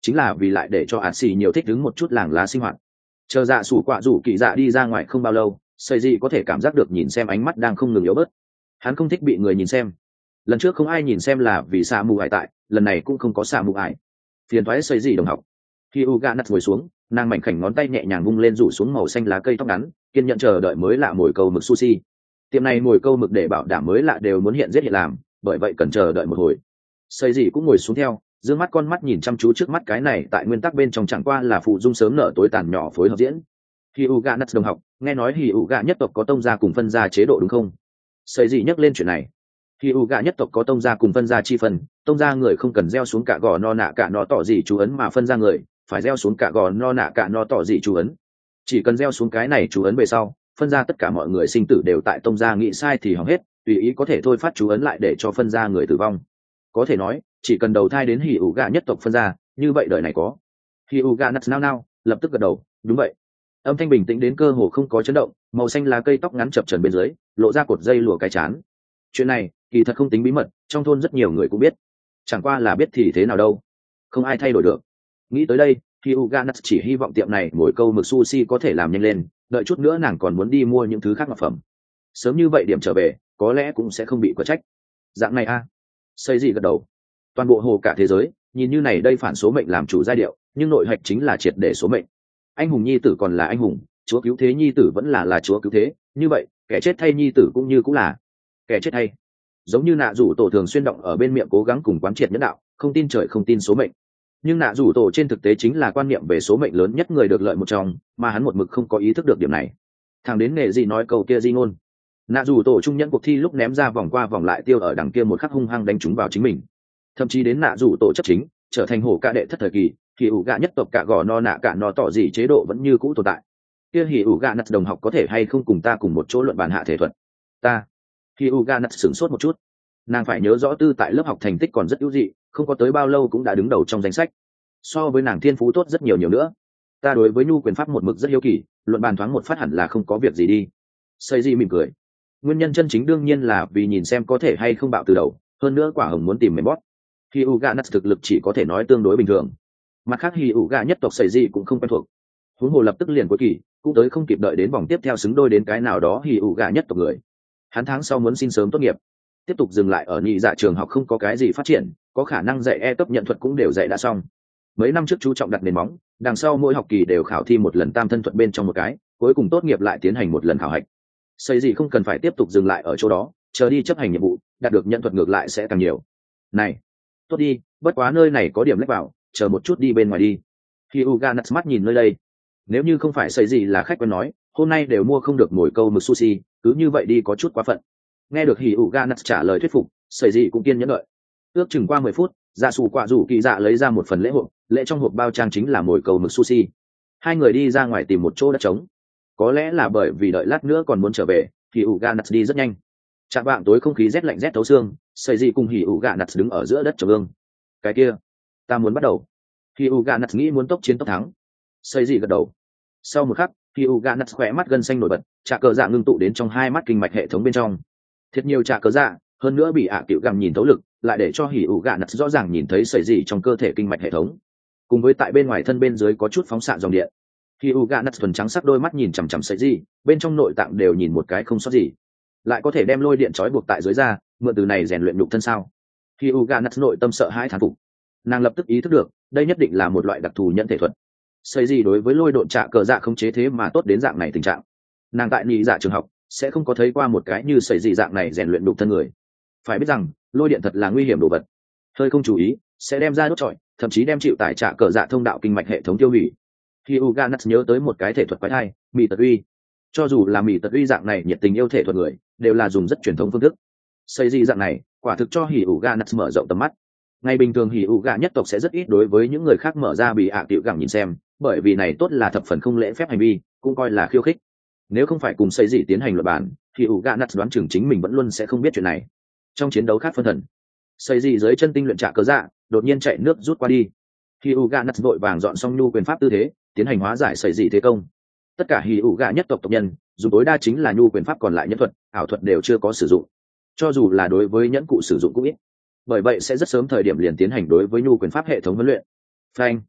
chính là vì lại để cho ạt xì nhiều thích đứng một chút làng lá sinh hoạt. Chờ dạ sủ quạ rủ kỳ dạ đi ra ngoài không bao lâu, xây gì có thể cảm giác được nhìn xem ánh mắt đang không ngừng yếu bớt. Hắn không thích bị người nhìn xem. Lần trước không ai nhìn xem là vì xạ mù ải tại, lần này cũng không có xạ mù ải. Phiền thoái xây gì đồng học. Khi Uga nặt ngồi xuống, nàng mảnh khảnh ngón tay nhẹ nhàng vung lên rủ xuống màu xanh lá cây tóc ngắn, kiên nhận chờ đợi mới lạ mồi câu mực sushi. Tiệm này mồi câu mực để bảo đảm mới lạ đều muốn hiện giết hiện làm, bởi vậy cần chờ đợi một hồi. Xây gì cũng ngồi xuống theo, dương mắt con mắt nhìn chăm chú trước mắt cái này tại nguyên tắc bên trong chẳng qua là phụ dung sớm nở tối tàn nhỏ phối hợp diễn. Khi Uga nặt đồng học, nghe nói Hỉ Uga nhất tộc có tông gia cùng phân gia chế độ đúng không? Xây gì nhắc lên chuyện này. Khi Uga nhất tộc có tông gia cùng phân gia chi phân, tông gia người không cần gieo xuống cả gò no nạ cả nó tỏ gì chú ấn mà phân gia người phải gieo xuống cả gò no nạ cả nó tỏ gì chú ấn. Chỉ cần gieo xuống cái này chú ấn về sau, phân gia tất cả mọi người sinh tử đều tại tông gia nghĩ sai thì hỏng hết, tùy ý có thể thôi phát chú ấn lại để cho phân gia người tử vong. Có thể nói, chỉ cần đầu thai đến Hỉ Uga nhất tộc phân gia, như vậy đời này có. Hỉ Uga nát nao nao, lập tức gật đầu, đúng vậy. Âm thanh bình tĩnh đến cơ hồ không có chấn động, màu xanh lá cây tóc ngắn chập chờn bên dưới, lộ ra cột dây lụa cái chán. Chuyện này kỳ thật không tính bí mật, trong thôn rất nhiều người cũng biết, chẳng qua là biết thì thế nào đâu, không ai thay đổi được. Nghĩ tới đây, Hyuga Nuts chỉ hy vọng tiệm này mỗi câu mực sushi có thể làm nhanh lên, đợi chút nữa nàng còn muốn đi mua những thứ khác mặc phẩm. Sớm như vậy điểm trở về, có lẽ cũng sẽ không bị quở trách. Dạng này a, à? Xây gì gật đầu. Toàn bộ hồ cả thế giới, nhìn như này đây phản số mệnh làm chủ giai điệu, nhưng nội hạch chính là triệt để số mệnh. Anh hùng nhi tử còn là anh hùng, chúa cứu thế nhi tử vẫn là là chúa cứu thế, như vậy, kẻ chết thay nhi tử cũng như cũng là kẻ chết hay. Giống như nạ rủ tổ thường xuyên động ở bên miệng cố gắng cùng quán triệt nhân đạo, không tin trời không tin số mệnh. Nhưng nạ rủ tổ trên thực tế chính là quan niệm về số mệnh lớn nhất người được lợi một trong, mà hắn một mực không có ý thức được điểm này. Thằng đến nghề gì nói câu kia di ngôn, nạ rủ tổ trung nhẫn cuộc thi lúc ném ra vòng qua vòng lại tiêu ở đằng kia một khắc hung hăng đánh trúng vào chính mình. Thậm chí đến nạ rủ tổ chấp chính trở thành hổ ca đệ thất thời kỳ, thì ủ gạ nhất tộc cả gò no nạ cả no tỏ gì chế độ vẫn như cũ tồn tại. Kia hỉ ủ gạ nặt đồng học có thể hay không cùng ta cùng một chỗ luận bàn hạ thể thuật? Ta khi Uga nặt sửng sốt một chút, nàng phải nhớ rõ tư tại lớp học thành tích còn rất ưu dị, không có tới bao lâu cũng đã đứng đầu trong danh sách, so với nàng thiên phú tốt rất nhiều nhiều nữa. Ta đối với nhu quyền pháp một mực rất hiếu kỳ, luận bàn thoáng một phát hẳn là không có việc gì đi. Xây gì mỉm cười, nguyên nhân chân chính đương nhiên là vì nhìn xem có thể hay không bạo từ đầu, hơn nữa quả hồng muốn tìm mềm bót. Khi Uga nặt thực lực chỉ có thể nói tương đối bình thường, mặt khác Hi Uga nhất tộc Xây gì cũng không quen thuộc. Huống hồ lập tức liền cuối kỳ, cũng tới không kịp đợi đến vòng tiếp theo xứng đôi đến cái nào đó Hi Uga nhất tộc người. Hắn tháng sau muốn xin sớm tốt nghiệp, tiếp tục dừng lại ở nhị dạ trường học không có cái gì phát triển, có khả năng dạy e cấp nhận thuật cũng đều dạy đã xong. Mấy năm trước chú trọng đặt nền móng, đằng sau mỗi học kỳ đều khảo thi một lần tam thân thuật bên trong một cái, cuối cùng tốt nghiệp lại tiến hành một lần khảo hạch. Xây gì không cần phải tiếp tục dừng lại ở chỗ đó, chờ đi chấp hành nhiệm vụ, đạt được nhận thuật ngược lại sẽ càng nhiều. Này, tốt đi, bất quá nơi này có điểm lách vào, chờ một chút đi bên ngoài đi. Khi Uga nắt mắt nhìn nơi đây, nếu như không phải xây gì là khách quen nói, hôm nay đều mua không được nổi câu mực sushi, cứ như vậy đi có chút quá phận. Nghe được Hỉ Uga nắt trả lời thuyết phục, xây gì cũng kiên nhẫn đợi. Ước chừng qua mười phút, dạ sủ quả rủ kỳ dạ lấy ra một phần lễ hộp, lễ trong hộp bao trang chính là mồi câu mực sushi. Hai người đi ra ngoài tìm một chỗ đất trống. Có lẽ là bởi vì đợi lát nữa còn muốn trở về, Hỉ Uga nắt đi rất nhanh. Chạm vạng tối không khí rét lạnh rét thấu xương, xây gì cùng Hỉ Uga nắt đứng ở giữa đất trống ương. Cái kia, ta muốn bắt đầu. Hỉ Uga nắt nghĩ muốn tốc chiến tốc thắng. Xây gì gật đầu. Sau một khắc, Hyuga nắt khỏe mắt gân xanh nổi bật, trà cờ dạ ngưng tụ đến trong hai mắt kinh mạch hệ thống bên trong. Thiệt nhiều trà cờ dạ, hơn nữa bị ạ à cựu gằm nhìn thấu lực, lại để cho Hyuga nắt rõ ràng nhìn thấy sợi gì trong cơ thể kinh mạch hệ thống. Cùng với tại bên ngoài thân bên dưới có chút phóng xạ dòng điện. Hyuga nắt thuần trắng sắc đôi mắt nhìn chằm chằm sợi gì, bên trong nội tạng đều nhìn một cái không sót gì. Lại có thể đem lôi điện trói buộc tại dưới da, mượn từ này rèn luyện nhục thân sao? Hyuga nắt nội tâm sợ hãi thán phục. Nàng lập tức ý thức được, đây nhất định là một loại đặc thù nhận thể thuật. Xây gì đối với lôi độn trạ cờ dạ không chế thế mà tốt đến dạng này tình trạng, nàng tại nhị dạ trường học sẽ không có thấy qua một cái như xây gì dạng này rèn luyện đục thân người. Phải biết rằng lôi điện thật là nguy hiểm đồ vật, hơi không chú ý sẽ đem ra đốt trọi, thậm chí đem chịu tải trạ cờ dạ thông đạo kinh mạch hệ thống tiêu hủy. Khi Uga Nuts nhớ tới một cái thể thuật quái thai, mì tật uy. Cho dù là mì tật uy dạng này nhiệt tình yêu thể thuật người, đều là dùng rất truyền thống phương thức. Xây gì dạng này quả thực cho Hỉ Uga Nuts mở rộng tầm mắt. Ngày bình thường Hỉ Uga nhất tộc sẽ rất ít đối với những người khác mở ra bị ạ tiểu gẳng nhìn xem, bởi vì này tốt là thập phần không lễ phép hành vi, cũng coi là khiêu khích. Nếu không phải cùng xây gì tiến hành luận bàn, thì Uga Nuts đoán chừng chính mình vẫn luôn sẽ không biết chuyện này. Trong chiến đấu khác phân thần, xây gì dưới chân tinh luyện trả cớ dạ, đột nhiên chạy nước rút qua đi. Khi Uga Nuts vội vàng dọn xong nhu quyền pháp tư thế, tiến hành hóa giải xây gì thế công. Tất cả Hỉ Uga nhất tộc tộc nhân, dù tối đa chính là nhu quyền pháp còn lại nhân thuật, ảo thuật đều chưa có sử dụng. Cho dù là đối với nhẫn cụ sử dụng cũng ít. Bởi vậy sẽ rất sớm thời điểm liền tiến hành đối với nhu quyền pháp hệ thống huấn luyện. Phanh,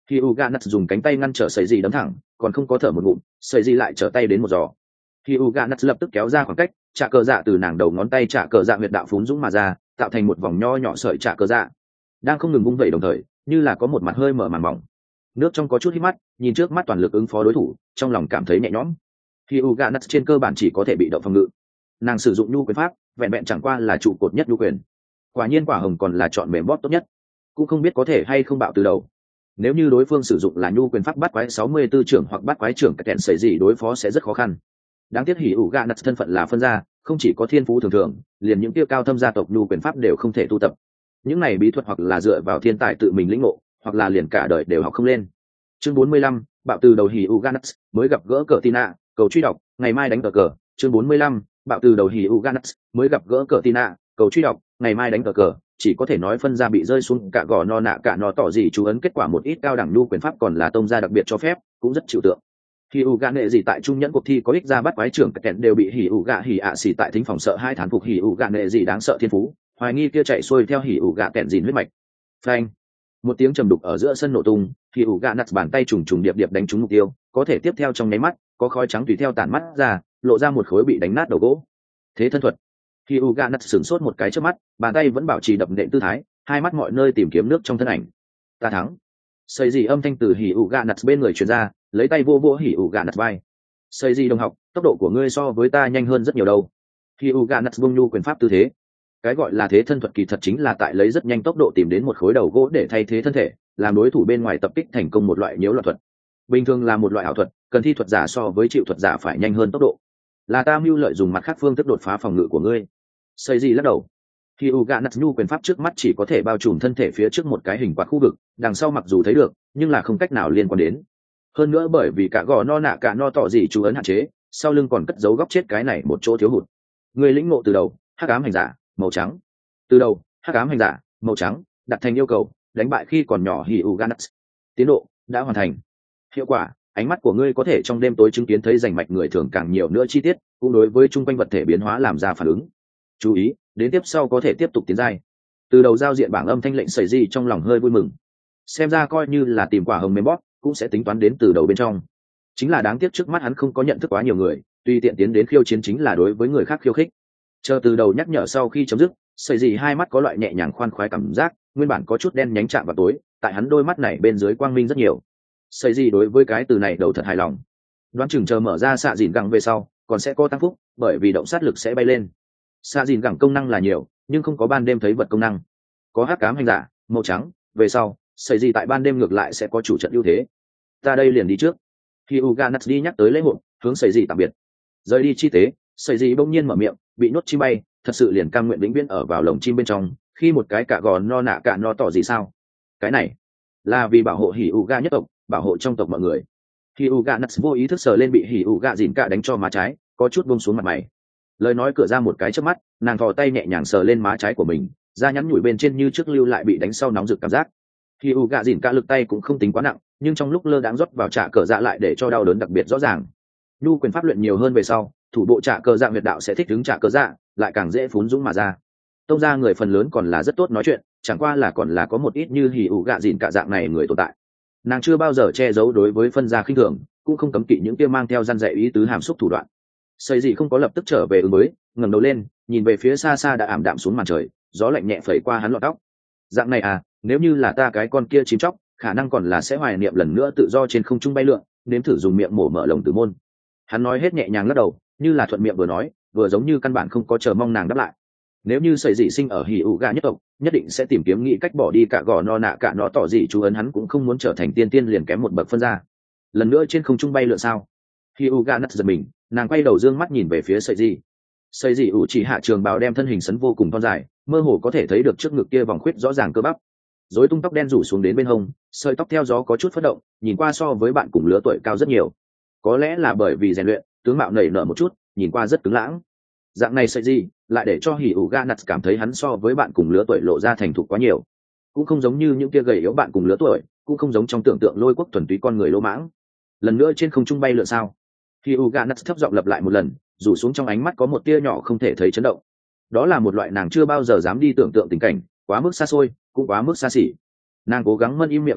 Khi Uga Nuts dùng cánh tay ngăn trở sợi gì đấm thẳng, còn không có thở một ngụm, sợi gì lại trở tay đến một giò. Khi Uga Nuts lập tức kéo ra khoảng cách, trả cờ dạ từ nàng đầu ngón tay trả cờ dạ huyệt đạo phún dũng mà ra, tạo thành một vòng nho nhỏ sợi trả cờ dạ, đang không ngừng vung vẩy đồng thời, như là có một mặt hơi mở màn mỏng. Nước trong có chút hít mắt, nhìn trước mắt toàn lực ứng phó đối thủ, trong lòng cảm thấy nhẹ nhõm. Khi Uga Nuts trên cơ bản chỉ có thể bị động phòng ngự. Nàng sử dụng nhu quyền pháp, vẹn vẹn chẳng qua là trụ cột nhất nhu quyền. Quả nhiên quả hồng còn là chọn mềm bóp tốt nhất, cũng không biết có thể hay không bạo từ đầu. Nếu như đối phương sử dụng là nhu quyền pháp bắt quái sáu mươi tư trưởng hoặc bắt quái trưởng các kẹn sấy gì đối phó sẽ rất khó khăn. Đáng tiếc Hỉ ủ gạ nặt thân phận là phân gia, không chỉ có thiên phú thường thường, liền những tiêu cao thâm gia tộc nhu quyền pháp đều không thể tu tập. Những này bí thuật hoặc là dựa vào thiên tài tự mình lĩnh ngộ, hoặc là liền cả đời đều học không lên. Chương bốn mươi lăm, bạo từ đầu Hỉ ủ gạ nặt, mới gặp gỡ cờ Tina, cầu truy đọc, ngày mai đánh cờ cờ. Chương bốn mươi lăm, bạo từ đầu Hỉ ủ gạ nặt, mới gặp gỡ cờ Tina, cầu truy đọc, ngày mai đánh cờ cờ. Chỉ có thể nói phân gia bị rơi xuống cả gò no nạ cả nó tỏ gì chú ấn kết quả một ít cao đẳng nhu quyền pháp còn là tông gia đặc biệt cho phép, cũng rất chịu tượng. Hỉ ủ gạ nệ gì tại trung nhẫn cuộc thi có ích ra bắt quái trưởng kẹn đều bị Hỉ ủ gạ hỉ ạ xỉ tại thính phòng sợ hai thán phục Hỉ ủ gạ nệ gì đáng sợ thiên phú, hoài nghi kia chạy xuôi theo Hỉ ủ gạ kẹn dìn huyết mạch. Phanh! Một tiếng trầm đục ở giữa sân nổ tung, Hỉ ủ gạ nặt bàn tay trùng trùng điệp điệp đánh trúng mục tiêu, có thể tiếp theo trong nháy mắt, có khói trắng tùy theo tản mắt ra, lộ ra một khối bị đánh nát đầu gỗ. Thế thân thuật. Hỉ ủ gạ nặt sửng sốt một cái trước mắt, bàn tay vẫn bảo trì đập nện tư thái, hai mắt mọi nơi tìm kiếm nước trong thân ảnh. Ta thắng. Xây gì âm thanh từ Hỉ ủ gạ nặt bên người truyền ra, lấy tay vô vô Hỉ ủ gạ nặt vai. Xây gì đồng học, tốc độ của ngươi so với ta nhanh hơn rất nhiều đâu. Hỉ ủ gạ nặt bung nhu quyền pháp tư thế. Cái gọi là thế thân thuật kỳ thật chính là tại lấy rất nhanh tốc độ tìm đến một khối đầu gỗ để thay thế thân thể, làm đối thủ bên ngoài tập kích thành công một loại nhiễu loạn thuật. Bình thường là một loại ảo thuật, cần thi thuật giả so với chịu thuật giả phải nhanh hơn tốc độ. Là ta mưu lợi dùng mặt khác phương thức đột phá phòng ngự của ngươi. Xây gì lắc đầu. Khi Uga Natsu quyền pháp trước mắt chỉ có thể bao trùm thân thể phía trước một cái hình quạt khu vực, đằng sau mặc dù thấy được, nhưng là không cách nào liên quan đến. Hơn nữa bởi vì cả gò no nạ cả no tỏ gì chú ấn hạn chế, sau lưng còn cất giấu góc chết cái này một chỗ thiếu hụt. Người lĩnh ngộ từ đầu, hắc ám hành giả, màu trắng. Từ đầu, hắc ám hành giả, màu trắng, đặt thành yêu cầu, đánh bại khi còn nhỏ Hỉ Uga Natsu. Tiến độ đã hoàn thành. Hiệu quả, ánh mắt của ngươi có thể trong đêm tối chứng kiến thấy rành mạch người thường càng nhiều nữa chi tiết, cũng đối với chung quanh vật thể biến hóa làm ra phản ứng. Chú ý, đến tiếp sau có thể tiếp tục tiến giai. Từ đầu giao diện bảng âm thanh lệnh sẩy gì trong lòng hơi vui mừng. Xem ra coi như là tìm quả hồng mềm bóp, cũng sẽ tính toán đến từ đầu bên trong. Chính là đáng tiếc trước mắt hắn không có nhận thức quá nhiều người, tuy tiện tiến đến khiêu chiến chính là đối với người khác khiêu khích. Chờ từ đầu nhắc nhở sau khi chấm dứt, sẩy gì hai mắt có loại nhẹ nhàng khoan khoái cảm giác, nguyên bản có chút đen nhánh chạm vào tối, tại hắn đôi mắt này bên dưới quang minh rất nhiều. Sẩy gì đối với cái từ này đầu thật hài lòng. Đoán chừng chờ mở ra xạ dìn găng về sau, còn sẽ có tăng phúc, bởi vì động sát lực sẽ bay lên. Xạ dìn gẳng công năng là nhiều, nhưng không có ban đêm thấy vật công năng. Có hắc ám hành giả màu trắng, về sau xảy gì tại ban đêm ngược lại sẽ có chủ trận ưu thế. Ta đây liền đi trước. Khi Uga Nuts đi nhắc tới lễ hội, hướng xảy gì tạm biệt. Rời đi chi tế, xảy gì bỗng nhiên mở miệng, bị nhốt chim bay, thật sự liền cam nguyện vĩnh viễn ở vào lồng chim bên trong. Khi một cái cạ gò no nạ cạ no tỏ gì sao? Cái này là vì bảo hộ Hỉ Uga nhất tộc, bảo hộ trong tộc mọi người. Khi Uga Nuts vô ý thức sờ lên bị Hỉ Uga dìn cạ đánh cho má trái, có chút buông xuống mặt mày. Lời nói cửa ra một cái chớp mắt, nàng thò tay nhẹ nhàng sờ lên má trái của mình, da nhắn nhủi bên trên như trước lưu lại bị đánh sau nóng rực cảm giác. Khi u gạ dìn cả lực tay cũng không tính quá nặng, nhưng trong lúc lơ đãng rót vào trả cờ dạ lại để cho đau đớn đặc biệt rõ ràng. Nhu quyền pháp luyện nhiều hơn về sau, thủ bộ trả cờ dạ huyệt đạo sẽ thích ứng trả cờ dạ, lại càng dễ phún dũng mà ra. Tông ra người phần lớn còn là rất tốt nói chuyện, chẳng qua là còn là có một ít như hỉ ủ gạ dìn cả dạng này người tồn tại. Nàng chưa bao giờ che giấu đối với phân gia khinh thường, cũng không cấm kỵ những kia mang theo gian dạy ý tứ hàm xúc thủ đoạn. Xây gì không có lập tức trở về ứng mới, ngẩng đầu lên, nhìn về phía xa xa đã ảm đạm xuống màn trời, gió lạnh nhẹ phẩy qua hắn lọn tóc. Dạng này à, nếu như là ta cái con kia chim chóc, khả năng còn là sẽ hoài niệm lần nữa tự do trên không trung bay lượn, nếm thử dùng miệng mổ mở lồng tử môn. Hắn nói hết nhẹ nhàng lắc đầu, như là thuận miệng vừa nói, vừa giống như căn bản không có chờ mong nàng đáp lại. Nếu như sợi dị sinh ở hỉ ủ gà nhất tộc, nhất định sẽ tìm kiếm nghĩ cách bỏ đi cả gò no nạ cả nó tỏ dị chú ấn, hắn cũng không muốn trở thành tiên tiên liền kém một bậc phân ra. Lần nữa trên không trung bay lượn sao? Hỉ ủ gà nứt giật mình, nàng quay đầu dương mắt nhìn về phía sợi dị. Sợi dị ủ chỉ hạ trường bào đem thân hình sấn vô cùng thon dài, mơ hồ có thể thấy được trước ngực kia vòng khuyết rõ ràng cơ bắp. Rối tung tóc đen rủ xuống đến bên hông, sợi tóc theo gió có chút phất động, nhìn qua so với bạn cùng lứa tuổi cao rất nhiều. Có lẽ là bởi vì rèn luyện, tướng mạo nảy nở một chút, nhìn qua rất cứng lãng. Dạng này sợi gì lại để cho hỉ ủ ga nặt cảm thấy hắn so với bạn cùng lứa tuổi lộ ra thành thục quá nhiều, cũng không giống như những kia gầy yếu bạn cùng lứa tuổi, cũng không giống trong tưởng tượng lôi quốc thuần túy con người lỗ mãng. Lần nữa trên không trung bay lượn sao? Hỉ ủ ga nặt thấp giọng lặp lại một lần, rủ xuống trong ánh mắt có một tia nhỏ không thể thấy chấn động. Đó là một loại nàng chưa bao giờ dám đi tưởng tượng tình cảnh, quá mức xa xôi, cũng quá mức xa xỉ. Nàng cố gắng mân im miệng ra góc,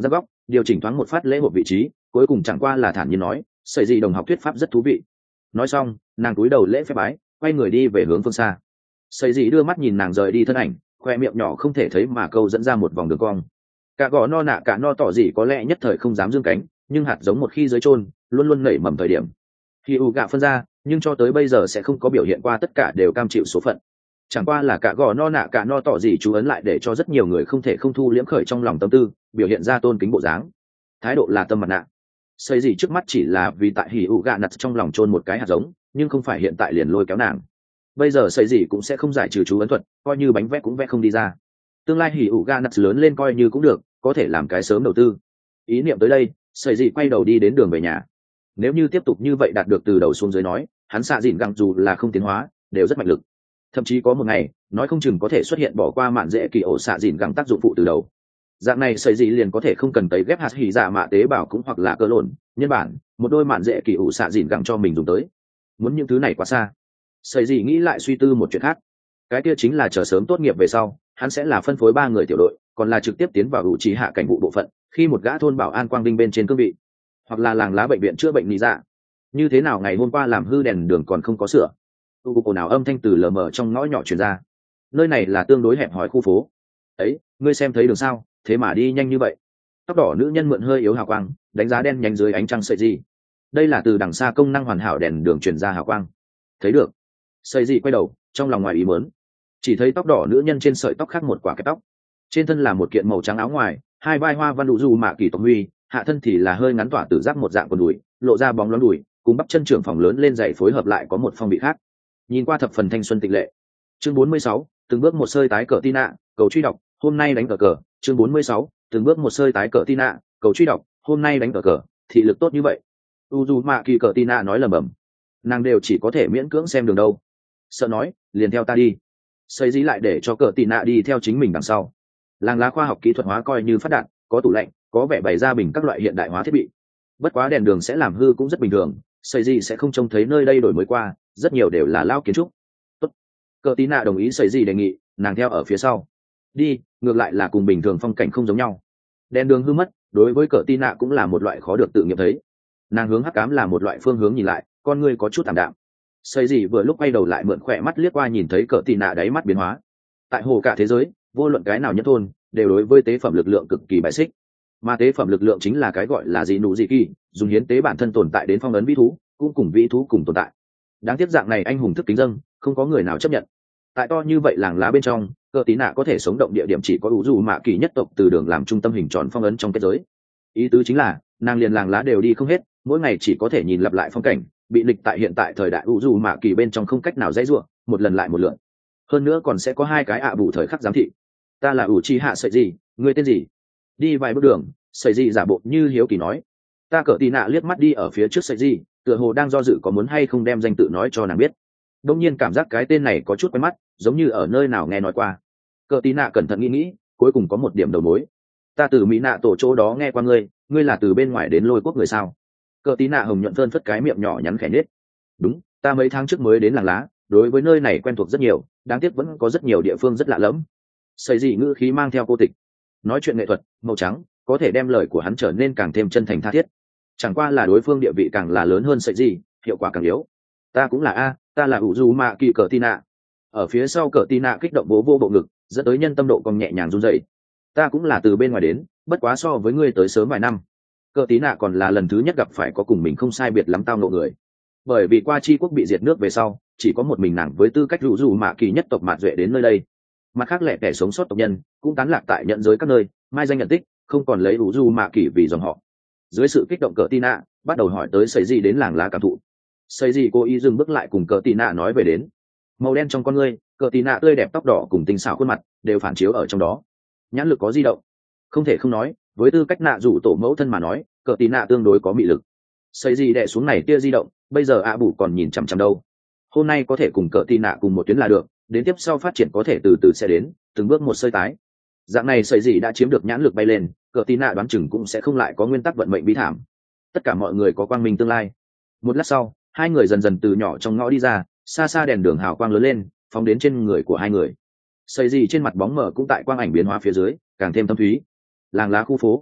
điều chỉnh thoáng một phát lễ hộp vị trí, cuối cùng chẳng qua là thản nhiên nói, sợi gì đồng học thuyết pháp rất thú vị. Nói xong nàng cúi đầu lễ phép bái, quay người đi về hướng phương xa. Sợi gì đưa mắt nhìn nàng rời đi thân ảnh, khoe miệng nhỏ không thể thấy mà câu dẫn ra một vòng đường cong. Cả gò no nạ cả no tỏ gì có lẽ nhất thời không dám dương cánh, nhưng hạt giống một khi dưới chôn luôn luôn nảy mầm thời điểm. Khi u gạ phân ra, nhưng cho tới bây giờ sẽ không có biểu hiện qua tất cả đều cam chịu số phận. Chẳng qua là cả gò no nạ cả no tỏ gì chú ấn lại để cho rất nhiều người không thể không thu liễm khởi trong lòng tâm tư, biểu hiện ra tôn kính bộ dáng. Thái độ là tâm mặt nạ. Xây gì trước mắt chỉ là vì tại hỉ ủ gạ nặt trong lòng chôn một cái hạt giống, nhưng không phải hiện tại liền lôi kéo nàng. Bây giờ xây gì cũng sẽ không giải trừ chú ấn thuật, coi như bánh vẽ cũng vẽ không đi ra. Tương lai hỉ ủ gạ nặt lớn lên coi như cũng được, có thể làm cái sớm đầu tư. Ý niệm tới đây, xây gì quay đầu đi đến đường về nhà. Nếu như tiếp tục như vậy đạt được từ đầu xuống dưới nói, hắn xạ dịn gặng dù là không tiến hóa đều rất mạnh lực, thậm chí có một ngày nói không chừng có thể xuất hiện bỏ qua mạn dễ kỳ ổ xạ dịn gặng tác dụng phụ từ đầu. Dạng này sợi dị liền có thể không cần tấy ghép hạt hỉ dạ mạ tế bào cũng hoặc là cơ lộn nhân bản một đôi mạn dễ kỳ ủ xạ dịn gặng cho mình dùng tới. Muốn những thứ này quá xa, sợi dị nghĩ lại suy tư một chuyện khác. Cái kia chính là chờ sớm tốt nghiệp về sau hắn sẽ là phân phối ba người tiểu đội, còn là trực tiếp tiến vào ủ trí hạ cảnh vụ bộ phận, khi một gã thôn bảo an quang vinh bên trên cương vị, hoặc là làng lá bệnh viện chữa bệnh lý dạ. Như thế nào ngày hôm qua làm hư đèn đường còn không có sửa. Tu cục ồn ào âm thanh từ lờ mờ trong ngõ nhỏ truyền ra. Nơi này là tương đối hẹp hòi khu phố. Ấy, ngươi xem thấy đường sao, thế mà đi nhanh như vậy. Tóc đỏ nữ nhân mượn hơi yếu hào quang, đánh giá đen nhánh dưới ánh trăng sợi gì. Đây là từ đằng xa công năng hoàn hảo đèn đường truyền ra hào quang. Thấy được. Sợi gì quay đầu, trong lòng ngoài ý muốn. Chỉ thấy tóc đỏ nữ nhân trên sợi tóc khác một quả kẹp tóc. Trên thân là một kiện màu trắng áo ngoài, hai vai hoa văn đủ dù mạ kỳ tộc huy, hạ thân thì là hơi ngắn tỏa từ giác một dạng quần đùi, lộ ra bóng loáng đùi, cùng bắp chân trưởng phòng lớn lên dày phối hợp lại có một phong vị khác, nhìn qua thập phần thanh xuân tịch lệ. Chương bốn mươi sáu, từng bước một sơi tái cờ Tina, cầu truy đọc, hôm nay đánh cờ cờ. Chương bốn mươi sáu, từng bước một sơi tái cờ Tina, cầu truy đọc, hôm nay đánh cờ cờ, thị lực tốt như vậy. Uzumaki cờ Tina nói lẩm bẩm, nàng đều chỉ có thể miễn cưỡng xem đường đâu. Sợ nói, liền theo ta đi. Xây dĩ lại để cho cờ Tina đi theo chính mình đằng sau. Làng lá khoa học kỹ thuật hóa coi như phát đạt, có tủ lạnh, có vẻ bày ra bình các loại hiện đại hóa thiết bị. Bất quá đèn đường sẽ làm hư cũng rất bình thường, xây gì sẽ không trông thấy nơi đây đổi mới qua, rất nhiều đều là lao kiến trúc. Tốt. Cờ tí nạ đồng ý xây gì đề nghị, nàng theo ở phía sau. Đi, ngược lại là cùng bình thường phong cảnh không giống nhau. Đèn đường hư mất, đối với cờ tí nạ cũng là một loại khó được tự nghiệm thấy. Nàng hướng hắc ám là một loại phương hướng nhìn lại, con người có chút tạm đạm. Xây gì vừa lúc quay đầu lại mượn khỏe mắt liếc qua nhìn thấy cờ tí nạ đáy mắt biến hóa. Tại hồ cả thế giới, vô luận cái nào nhất thôn, đều đối với tế phẩm lực lượng cực kỳ bài xích. Mà tế phẩm lực lượng chính là cái gọi là gì nụ gì kỳ, dùng hiến tế bản thân tồn tại đến phong ấn vĩ thú, cũng cùng vĩ thú cùng tồn tại. Đáng tiếc dạng này anh hùng thức kính dâng, không có người nào chấp nhận. Tại to như vậy làng lá bên trong, cờ tí nạ có thể sống động địa điểm chỉ có ủ dù mạ kỳ nhất tộc từ đường làm trung tâm hình tròn phong ấn trong kết giới. Ý tứ chính là nàng liền làng lá đều đi không hết, mỗi ngày chỉ có thể nhìn lặp lại phong cảnh, bị lịch tại hiện tại thời đại ủ dù mạ kỳ bên trong không cách nào dãy ruộng, một lần lại một lượt. Hơn nữa còn sẽ có hai cái ạ bù thời khắc giám thị. Ta là ủ chi hạ sợi gì, ngươi tên gì? Đi vài bước đường, sợi gì giả bộ như hiếu kỳ nói. Ta cờ tì nạ liếc mắt đi ở phía trước sợi gì, tựa hồ đang do dự có muốn hay không đem danh tự nói cho nàng biết. Đông nhiên cảm giác cái tên này có chút quen mắt, giống như ở nơi nào nghe nói qua. Cờ tì nạ cẩn thận nghĩ nghĩ, cuối cùng có một điểm đầu mối. Ta từ mỹ nạ tổ chỗ đó nghe qua ngươi, ngươi là từ bên ngoài đến lôi quốc người sao? Cờ tì nạ hồng nhuận phơn phất cái miệng nhỏ nhắn khẽ nết. Đúng, ta mấy tháng trước mới đến làng lá, đối với nơi này quen thuộc rất nhiều, đáng tiếc vẫn có rất nhiều địa phương rất lạ lẫm. Sợi gì ngữ khí mang theo cô tịch. Nói chuyện nghệ thuật, màu trắng, có thể đem lời của hắn trở nên càng thêm chân thành tha thiết. Chẳng qua là đối phương địa vị càng là lớn hơn sợi gì, hiệu quả càng yếu. Ta cũng là a, ta là Uzumaki kỳ cờ Tina. Ở phía sau cờ Tina kích động bố vô bộ ngực, dẫn tới nhân tâm độ còn nhẹ nhàng run rẩy. Ta cũng là từ bên ngoài đến, bất quá so với ngươi tới sớm vài năm. Cờ Tina còn là lần thứ nhất gặp phải có cùng mình không sai biệt lắm tao ngộ người. Bởi vì qua chi quốc bị diệt nước về sau, chỉ có một mình nàng với tư cách Uzumaki kỳ nhất tộc mạt duệ đến nơi đây. Mặt khác lẻ tẻ sống sót tộc nhân cũng tán lạc tại nhận giới các nơi, mai danh nhận tích, không còn lấy Uzumaki kỳ vì dòng họ. Dưới sự kích động cờ Tina, bắt đầu hỏi tới sấy gì đến làng lá cảm thụ. Sấy gì cô ý dừng bước lại cùng cờ Tina nói về đến. Màu đen trong con ngươi, cờ Tina tươi đẹp tóc đỏ cùng tinh xảo khuôn mặt đều phản chiếu ở trong đó. Nhãn lực có di động, không thể không nói, với tư cách nạ rủ tổ mẫu thân mà nói, cờ Tina tương đối có mị lực. Sấy gì đè xuống này tia di động, bây giờ ạ bù còn nhìn chằm chằm đâu. Hôm nay có thể cùng cờ Tina cùng một tuyến là được, đến tiếp sau phát triển có thể từ từ sẽ đến, từng bước một sơi tái. Dạng này sợi gì đã chiếm được nhãn lực bay lên, cờ Tina đoán chừng cũng sẽ không lại có nguyên tắc vận mệnh bi thảm. Tất cả mọi người có quang minh tương lai. Một lát sau, hai người dần dần từ nhỏ trong ngõ đi ra, xa xa đèn đường hào quang lớn lên, phóng đến trên người của hai người. Sợi gì trên mặt bóng mờ cũng tại quang ảnh biến hóa phía dưới, càng thêm thâm thúy. Làng lá khu phố,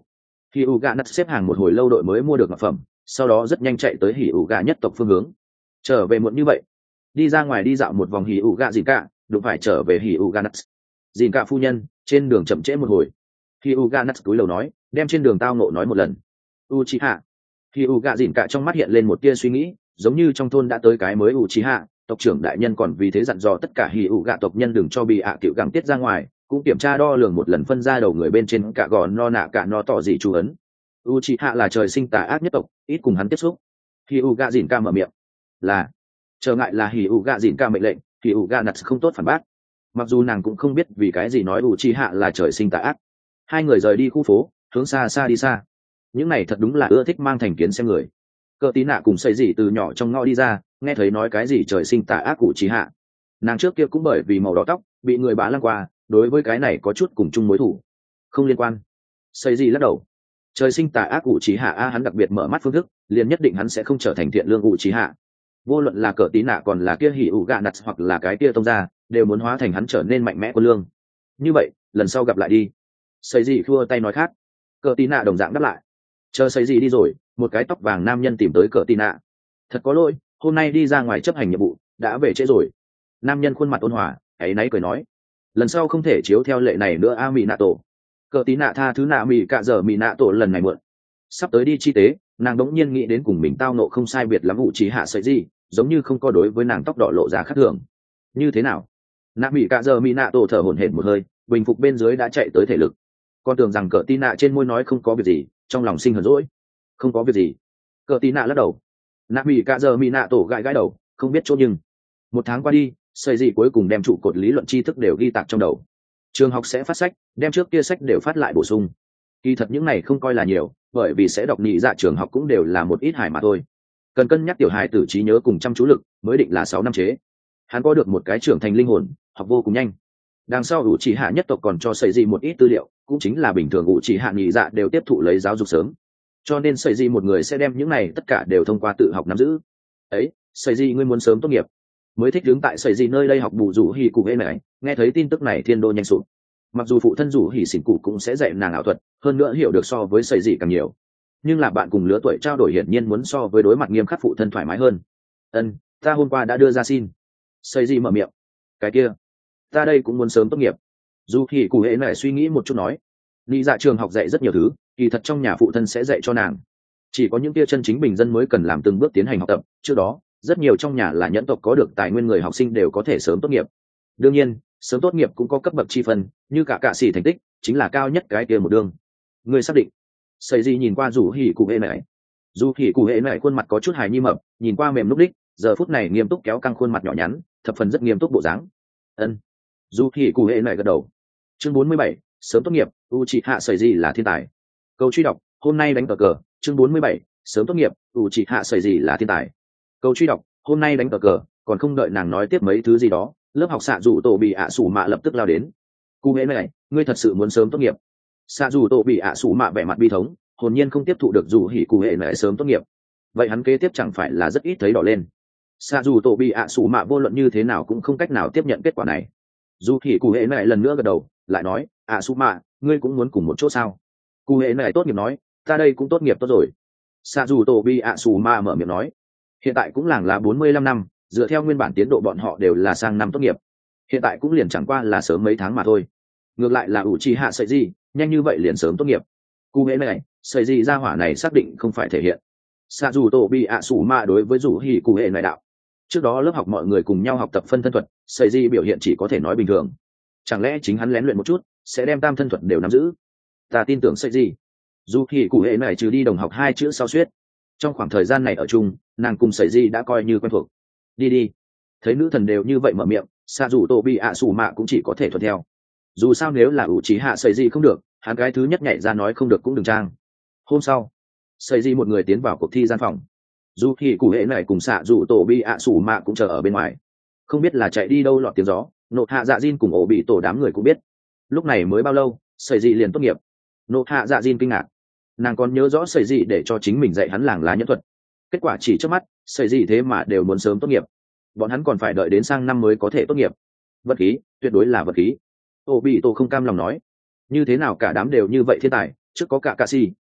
Hỉ ủ gạ nặt xếp hàng một hồi lâu đội mới mua được vật phẩm, sau đó rất nhanh chạy tới hỉ ủ gạ nhất tộc phương hướng. Trở về muộn như vậy, đi ra ngoài đi dạo một vòng hỉ ủ gạ dìn cả, đụng phải trở về hỉ ủ gạ nặt. Dìn cả phu nhân, trên đường chậm trễ một hồi. Hỉ ủ gạ nặt cúi đầu nói, đem trên đường tao ngộ nói một lần. Uchiha. Hỉ ủ gạ dìn cả trong mắt hiện lên một tia suy nghĩ, giống như trong thôn đã tới cái mới Uchiha, tộc trưởng đại nhân còn vì thế dặn dò tất cả hỉ ủ gạ tộc nhân đừng cho bị ạ à cựu gắng tiết ra ngoài, cũng kiểm tra đo lường một lần phân ra đầu người bên trên cả gò no nạ cả no tỏ gì chú ấn. Uchiha là trời sinh tà ác nhất tộc, ít cùng hắn tiếp xúc. Hỉ ủ gạ dìn cả mở miệng, là trở ngại là hỉ ủ gạ dìn cả mệnh lệnh, hỉ ủ gạ nặt không tốt phản bác. Mặc dù nàng cũng không biết vì cái gì nói Uchiha là trời sinh tà ác. Hai người rời đi khu phố, hướng xa xa đi xa. Những này thật đúng là ưa thích mang thành kiến xem người. Cờ tí nạ cùng xây gì từ nhỏ trong ngõ đi ra, nghe thấy nói cái gì trời sinh tà ác Uchiha. Nàng trước kia cũng bởi vì màu đỏ tóc bị người bá lăng qua, đối với cái này có chút cùng chung mối thù. Không liên quan. Xây gì lắc đầu. Trời sinh tà ác Uchiha a hắn đặc biệt mở mắt phương thức, liền nhất định hắn sẽ không trở thành thiện lương Uchiha. Vô luận là cờ tí nạ còn là kia hỉ ủ gạ nặt hoặc là cái kia tông ra, đều muốn hóa thành hắn trở nên mạnh mẽ quân lương. Như vậy, lần sau gặp lại đi. Xây gì khua tay nói khác. Cờ tí nạ đồng dạng đáp lại. Chờ xây gì đi rồi, một cái tóc vàng nam nhân tìm tới cờ tí nạ. Thật có lỗi, hôm nay đi ra ngoài chấp hành nhiệm vụ, đã về trễ rồi. Nam nhân khuôn mặt ôn hòa, ấy náy cười nói. Lần sau không thể chiếu theo lệ này nữa a mỹ nạ tổ. Cờ tí nạ tha thứ nạ mỹ cạ giờ mỹ nạ tổ lần này mượn. Sắp tới đi chi tế, nàng đống nhiên nghĩ đến cùng mình tao nộ không sai biệt lắm vụ trí hạ sợi gì, giống như không có đối với nàng tóc đỏ lộ ra khác thường. Như thế nào? Nạ mỹ cạ giờ mỹ nạ tổ thở hổn hển một hơi, bình phục bên dưới đã chạy tới thể lực. Con tưởng rằng cờ tí nạ trên môi nói không có việc gì, trong lòng sinh hờn dỗi. Không có việc gì. Cờ tí nạ lắc đầu. Nạ mỹ cạ giờ mỹ nạ tổ gãi gãi đầu, không biết chỗ nhưng. Một tháng qua đi, xây gì cuối cùng đem trụ cột lý luận tri thức đều ghi tạc trong đầu. Trường học sẽ phát sách, đem trước kia sách đều phát lại bổ sung. Kỳ thật những này không coi là nhiều, bởi vì sẽ đọc nhị dạ trường học cũng đều là một ít hài mà thôi. Cần cân nhắc tiểu hài tử trí nhớ cùng chăm chú lực, mới định là sáu năm chế. Hắn có được một cái trưởng thành linh hồn, học vô cùng nhanh. Đằng sau ủ chỉ hạ nhất tộc còn cho xây gì một ít tư liệu, cũng chính là bình thường ủ chỉ hạ nhị dạ đều tiếp thụ lấy giáo dục sớm. Cho nên xây gì một người sẽ đem những này tất cả đều thông qua tự học nắm giữ. Ấy, xây gì ngươi muốn sớm tốt nghiệp? Mới thích đứng tại xây gì nơi đây học bù rủ hỉ cụ hễ này, nghe thấy tin tức này thiên đô nhanh sụp. Mặc dù phụ thân rủ hỉ xỉn cụ cũng sẽ dạy nàng ảo thuật, hơn nữa hiểu được so với xây gì càng nhiều, nhưng là bạn cùng lứa tuổi trao đổi hiển nhiên muốn so với đối mặt nghiêm khắc phụ thân thoải mái hơn. Ân, ta hôm qua đã đưa ra xin. Xây gì mở miệng. Cái kia, ta đây cũng muốn sớm tốt nghiệp. Dù hỉ cụ hễ này suy nghĩ một chút nói, lý dạ trường học dạy rất nhiều thứ, kỳ thật trong nhà phụ thân sẽ dạy cho nàng. Chỉ có những kia chân chính bình dân mới cần làm từng bước tiến hành học tập, trước đó rất nhiều trong nhà là nhẫn tộc có được tài nguyên người học sinh đều có thể sớm tốt nghiệp. Đương nhiên sớm tốt nghiệp cũng có cấp bậc chi phân, như cả cạ sĩ thành tích chính là cao nhất cái kia một đường. Người xác định? Xây gì nhìn qua rủ hỉ cụ hệ này. Dù hỉ cụ hệ này khuôn mặt có chút hài nhi mập, nhìn qua mềm lúc đích, giờ phút này nghiêm túc kéo căng khuôn mặt nhỏ nhắn, thập phần rất nghiêm túc bộ dáng. Ân. Dù hỉ cụ hệ này gật đầu. Chương bốn mươi bảy, sớm tốt nghiệp, Uchiha Xây gì là thiên tài. Câu truy đọc, hôm nay đánh cờ cờ. Chương bốn mươi bảy, sớm tốt nghiệp, Uchiha Xây gì là thiên tài. Câu truy đọc, hôm nay đánh cờ cờ, còn không đợi nàng nói tiếp mấy thứ gì đó, lớp học xạ dù tổ bị ạ sủ mạ lập tức lao đến. Cụ hễ này, ngươi thật sự muốn sớm tốt nghiệp? Xạ dù tổ bị ạ sủ mạ vẻ mặt bi thống, hồn nhiên không tiếp thụ được dù hỉ cụ hễ này sớm tốt nghiệp. Vậy hắn kế tiếp chẳng phải là rất ít thấy đỏ lên. Xạ dù tổ bị ạ sủ mạ vô luận như thế nào cũng không cách nào tiếp nhận kết quả này. Dù hỉ cụ hễ này lần nữa gật đầu, lại nói, ạ sủ mạ, ngươi cũng muốn cùng một chỗ sao? Cụ hễ này tốt nghiệp nói, ta đây cũng tốt nghiệp tốt rồi. Xạ dù tổ bị ạ sủ mạ mở miệng nói, hiện tại cũng làng là bốn mươi lăm năm, dựa theo nguyên bản tiến độ bọn họ đều là sang năm tốt nghiệp, hiện tại cũng liền chẳng qua là sớm mấy tháng mà thôi. Ngược lại là Uchiha Sợi gì nhanh như vậy liền sớm tốt nghiệp. Cụ hễ này, Sợi gì ra hỏa này xác định không phải thể hiện. Sa dù tổ bị ạ sủ mạ đối với rủ hỉ cụ hễ này đạo. Trước đó lớp học mọi người cùng nhau học tập phân thân thuật, Sợi gì biểu hiện chỉ có thể nói bình thường. Chẳng lẽ chính hắn lén luyện một chút, sẽ đem tam thân thuật đều nắm giữ? Ta tin tưởng Sợi gì. Dù hỉ cụ hễ này trừ đi đồng học hai chữ sau suyết. Trong khoảng thời gian này ở chung, nàng cùng Sợi gì đã coi như quen thuộc. Đi đi. Thấy nữ thần đều như vậy mở miệng, Sa dù tổ bị ạ sủ mạ cũng chỉ có thể thuận theo. Dù sao nếu là Uchiha Sợi gì không được, hắn gái thứ nhất nhảy ra nói không được cũng đừng trang. Hôm sau, Sợi gì một người tiến vào cuộc thi gian phòng. Dù thì cụ hệ này cùng Sa dù tổ bị ạ sủ mạ cũng chờ ở bên ngoài. Không biết là chạy đi đâu lọt tiếng gió, nộ hạ dạ Jin cùng ổ bị tổ đám người cũng biết. Lúc này mới bao lâu, Sợi gì liền tốt nghiệp. Nộ hạ dạ Jin kinh ngạc. Nàng còn nhớ rõ Sợi gì để cho chính mình dạy hắn làng lá nhẫn thuật. Kết quả chỉ trước mắt, Sợi gì thế mà đều muốn sớm tốt nghiệp. Bọn hắn còn phải đợi đến sang năm mới có thể tốt nghiệp. Vật khí, tuyệt đối là vật khí. Ô bị tổ không cam lòng nói, như thế nào cả đám đều như vậy thiên tài, trước có cả cạ xì,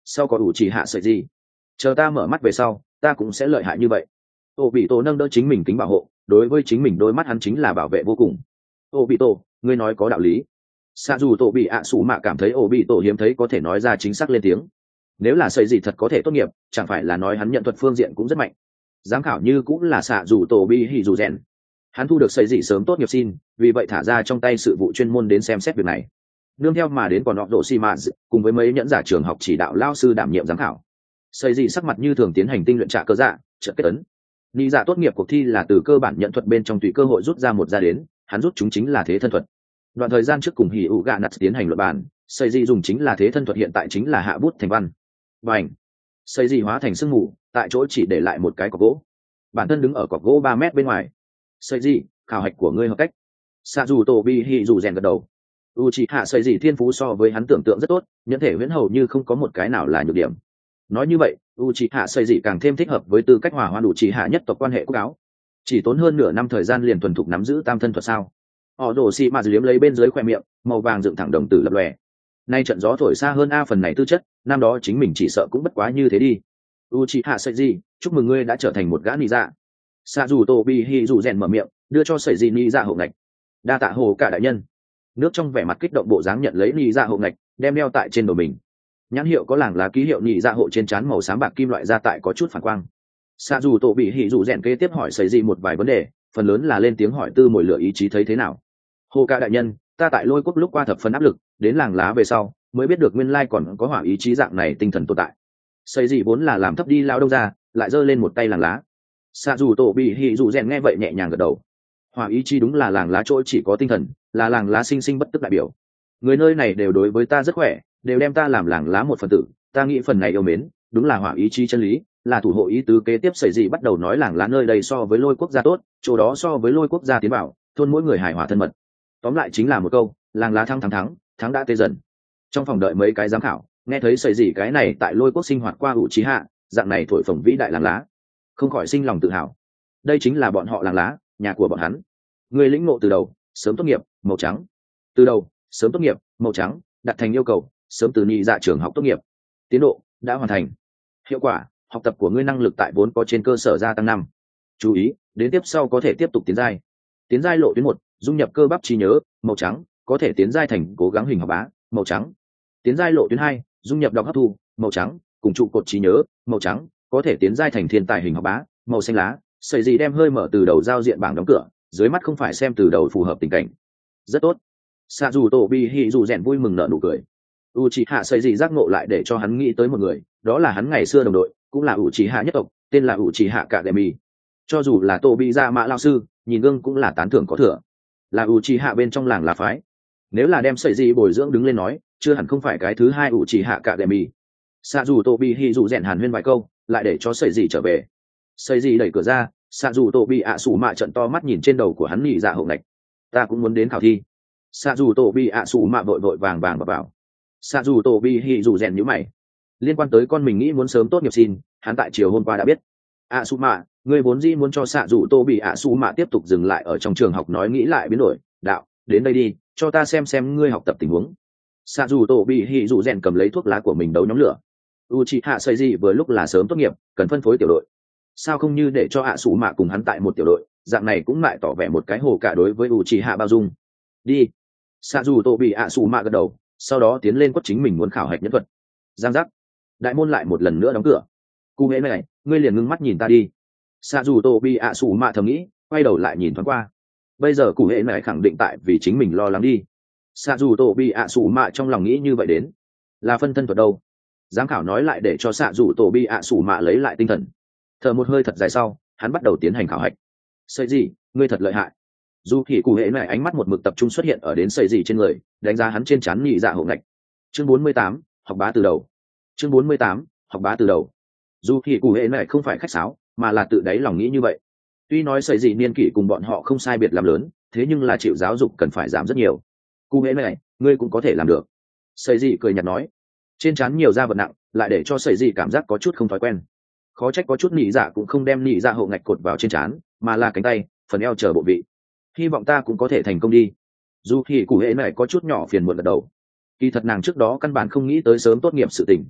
sau có ủ chỉ hạ sợi gì chờ ta mở mắt về sau ta cũng sẽ lợi hại như vậy. Ô bị tổ nâng đỡ chính mình kính bảo hộ, đối với chính mình đôi mắt hắn chính là bảo vệ vô cùng. Ô bị tổ, ngươi nói có đạo lý. Xa dù tổ bị ạ sủ mạ cảm thấy ô bị tổ hiếm thấy có thể nói ra chính xác lên tiếng. Nếu là sợi gì thật có thể tốt nghiệp, chẳng phải là nói hắn nhận thuật phương diện cũng rất mạnh. Giám khảo như cũng là xạ dù tổ bị hỉ dù rèn. Hắn thu được sợi gì sớm tốt nghiệp xin, vì vậy thả ra trong tay sự vụ chuyên môn đến xem xét việc này. Nương theo mà đến còn họ độ xi mạ cùng với mấy nhẫn giả trường học chỉ đạo lao sư đảm nhiệm giám khảo. Sợi gì sắc mặt như thường tiến hành tinh luyện trả cơ dạ, trợ kết ấn. Lý giả tốt nghiệp cuộc thi là từ cơ bản nhận thuật bên trong tùy cơ hội rút ra một ra đến, hắn rút chúng chính là thế thân thuật. Đoạn thời gian trước cùng hỉ ủ gạ nặt tiến hành luận bàn, sợi gì dùng chính là thế thân thuật, hiện tại chính là hạ bút thành văn. Bành, sợi gì hóa thành sương mù, tại chỗ chỉ để lại một cái cọc gỗ. Bản thân đứng ở cọc gỗ ba mét bên ngoài. Sợi gì, khảo hạch của ngươi hợp cách. Sa dù tổ bi hỉ dù rèn gật đầu. Uchiha sợi gì thiên phú so với hắn tưởng tượng rất tốt, nhẫn thể huyễn hầu như không có một cái nào là nhược điểm. Nói như vậy, Uchiha sợi gì càng thêm thích hợp với tư cách hòa hoan Uchiha nhất tộc quan hệ quốc áo. Chỉ tốn hơn nửa năm thời gian liền thuần thục nắm giữ tam thân thuật sao? Họ đổ xì mà liếm lấy bên dưới khoe miệng, màu vàng dựng thẳng đồng tử lập lòe. Nay trận gió thổi xa hơn a phần này tư chất, năm đó chính mình chỉ sợ cũng bất quá như thế đi. Uchiha sợi gì, chúc mừng ngươi đã trở thành một gã ninja. Sa dù tổ bi hi dù rèn mở miệng, đưa cho sợi gì ninja hộ ngạch. Đa tạ hồ cả đại nhân. Nước trong vẻ mặt kích động bộ dáng nhận lấy ninja hộ ngạch, đem đeo tại trên đầu mình. Nhãn hiệu có làng lá ký hiệu ninja hộ trên trán màu xám bạc kim loại ra tại có chút phản quang. Sa dù tổ bị hỉ dù rèn kế tiếp hỏi sợi gì một vài vấn đề, phần lớn là lên tiếng hỏi tư mồi lửa ý chí thấy thế nào. Hồ ca đại nhân, ta tại lôi quốc lúc qua thập phần áp lực, đến làng lá về sau mới biết được nguyên lai còn có hỏa ý chí dạng này tinh thần tồn tại. Sợi gì vốn là làm thấp đi lao đông ra, lại giơ lên một tay làng lá. Sa dù tổ bị hỉ dù rèn nghe vậy nhẹ nhàng gật đầu. Hỏa ý chí đúng là làng lá chỗ chỉ có tinh thần, là làng lá sinh sinh bất tức đại biểu. Người nơi này đều đối với ta rất khỏe, đều đem ta làm làng lá một phần tử, ta nghĩ phần này yêu mến, đúng là hỏa ý chí chân lý, là thủ hộ ý tứ. Kế tiếp sợi gì bắt đầu nói làng lá nơi đây so với lôi quốc gia tốt, chỗ đó so với lôi quốc gia tiến bảo, thôn mỗi người hài hòa thân mật. Tóm lại chính là một câu, làng lá thắng thắng thắng, thắng đã tê dần. Trong phòng đợi mấy cái giám khảo, nghe thấy sợi gì cái này tại lôi quốc sinh hoạt qua ủ trí hạ, dạng này thổi phồng vĩ đại làng lá, không khỏi sinh lòng tự hào. Đây chính là bọn họ làng lá, nhà của bọn hắn. Người lĩnh ngộ từ đầu, sớm tốt nghiệp, màu trắng. Từ đầu, sớm tốt nghiệp, màu trắng, đặt thành yêu cầu, sớm từ nhị dạ trường học tốt nghiệp. Tiến độ đã hoàn thành. Hiệu quả, học tập của ngươi năng lực tại vốn có trên cơ sở gia tăng năm. Chú ý, đến tiếp sau có thể tiếp tục tiến giai. Tiến giai lộ tuyến một, dung nhập cơ bắp trí nhớ, màu trắng, có thể tiến giai thành cố gắng hình học bá, màu trắng. Tiến giai lộ tuyến hai, dung nhập đọc hấp thu, màu trắng, cùng trụ cột trí nhớ, màu trắng, có thể tiến giai thành thiên tài hình học bá, màu xanh lá. Sợi gì đem hơi mở từ đầu giao diện bảng đóng cửa, dưới mắt không phải xem từ đầu phù hợp tình cảnh. Rất tốt. Sa dù tổ bi hỉ dù rèn vui mừng nở nụ cười. Uchiha sợi gì giác ngộ lại để cho hắn nghĩ tới một người, đó là hắn ngày xưa đồng đội, cũng là Uchiha nhất tộc, tên là Uchiha Academy. Cho dù là Tobiza mã lao sư, nhìn gương cũng là tán thưởng có thừa. Là Uchiha bên trong làng lá phái. Nếu là đem sợi gì bồi dưỡng đứng lên nói, chưa hẳn không phải cái thứ hai Uchiha Academy. Sa dù Tobi hi dù rèn hàn huyên vài câu, lại để cho sợi gì trở về. Sợi gì đẩy cửa ra, Sa dù Tobi ạ sủ mạ trận to mắt nhìn trên đầu của hắn nhị dạ hậu ngạch. Ta cũng muốn đến khảo thi. Sa dù Tobi ạ sủ mạ vội vội vàng vàng vào vào. Sa dù Tobi hi dù rèn nhíu mày. Liên quan tới con mình nghĩ muốn sớm tốt nghiệp xin, hắn tại chiều hôm qua đã biết. ạ sủ mạ, người vốn dĩ muốn cho Sa dù Tobi ạ sủ mạ tiếp tục dừng lại ở trong trường học, nói nghĩ lại biến đổi, đạo, đến đây đi, cho ta xem xem ngươi học tập tình huống. Sa dù Tobi hi dù rèn cầm lấy thuốc lá của mình đấu nhóm lửa. Uchiha sợi gì vừa lúc là sớm tốt nghiệp, cần phân phối tiểu đội. Sao không như để cho ạ sủ mạ cùng hắn tại một tiểu đội, dạng này cũng lại tỏ vẻ một cái hồ cả đối với Uchiha bao dung. Đi. Sa dù tổ bị ạ sủ mạ gật đầu, sau đó tiến lên quất chính mình muốn khảo hạch nhân thuật. Giang giác. Đại môn lại một lần nữa đóng cửa. Cụ hễ này, ngươi liền ngưng mắt nhìn ta đi. Sa dù tổ bị ạ sủ mạ thầm nghĩ, quay đầu lại nhìn thoáng qua. Bây giờ cụ hễ này khẳng định tại vì chính mình lo lắng đi. Sa dù tổ bị ạ sủ mạ trong lòng nghĩ như vậy đến. Là phân thân thuật đâu? Giám khảo nói lại để cho Sa dù tổ bị ạ sủ mạ lấy lại tinh thần. Thở một hơi thật dài sau, hắn bắt đầu tiến hành khảo hạch. Sợi gì, ngươi thật lợi hại. Dù thì cụ hệ này ánh mắt một mực tập trung xuất hiện ở đến sợi gì trên người, đánh giá hắn trên trán nhị dạ hộ ngạch. Chương bốn mươi tám, học bá từ đầu. Chương bốn mươi tám, học bá từ đầu. Dù thì cụ hệ này không phải khách sáo, mà là tự đáy lòng nghĩ như vậy. Tuy nói sợi gì niên kỷ cùng bọn họ không sai biệt làm lớn, thế nhưng là chịu giáo dục cần phải giảm rất nhiều. Cụ hệ này, ngươi cũng có thể làm được. Sợi gì cười nhạt nói. Trên trán nhiều da vật nặng, lại để cho sợi gì cảm giác có chút không thói quen. Khó trách có chút nị dạ cũng không đem nị dạ hộ ngạch cột vào trên trán, mà là cánh tay, phần eo chờ bộ vị. Hy vọng ta cũng có thể thành công đi. Dù thì cụ hệ này có chút nhỏ phiền muộn gật đầu. Kỳ thật nàng trước đó căn bản không nghĩ tới sớm tốt nghiệp sự tình.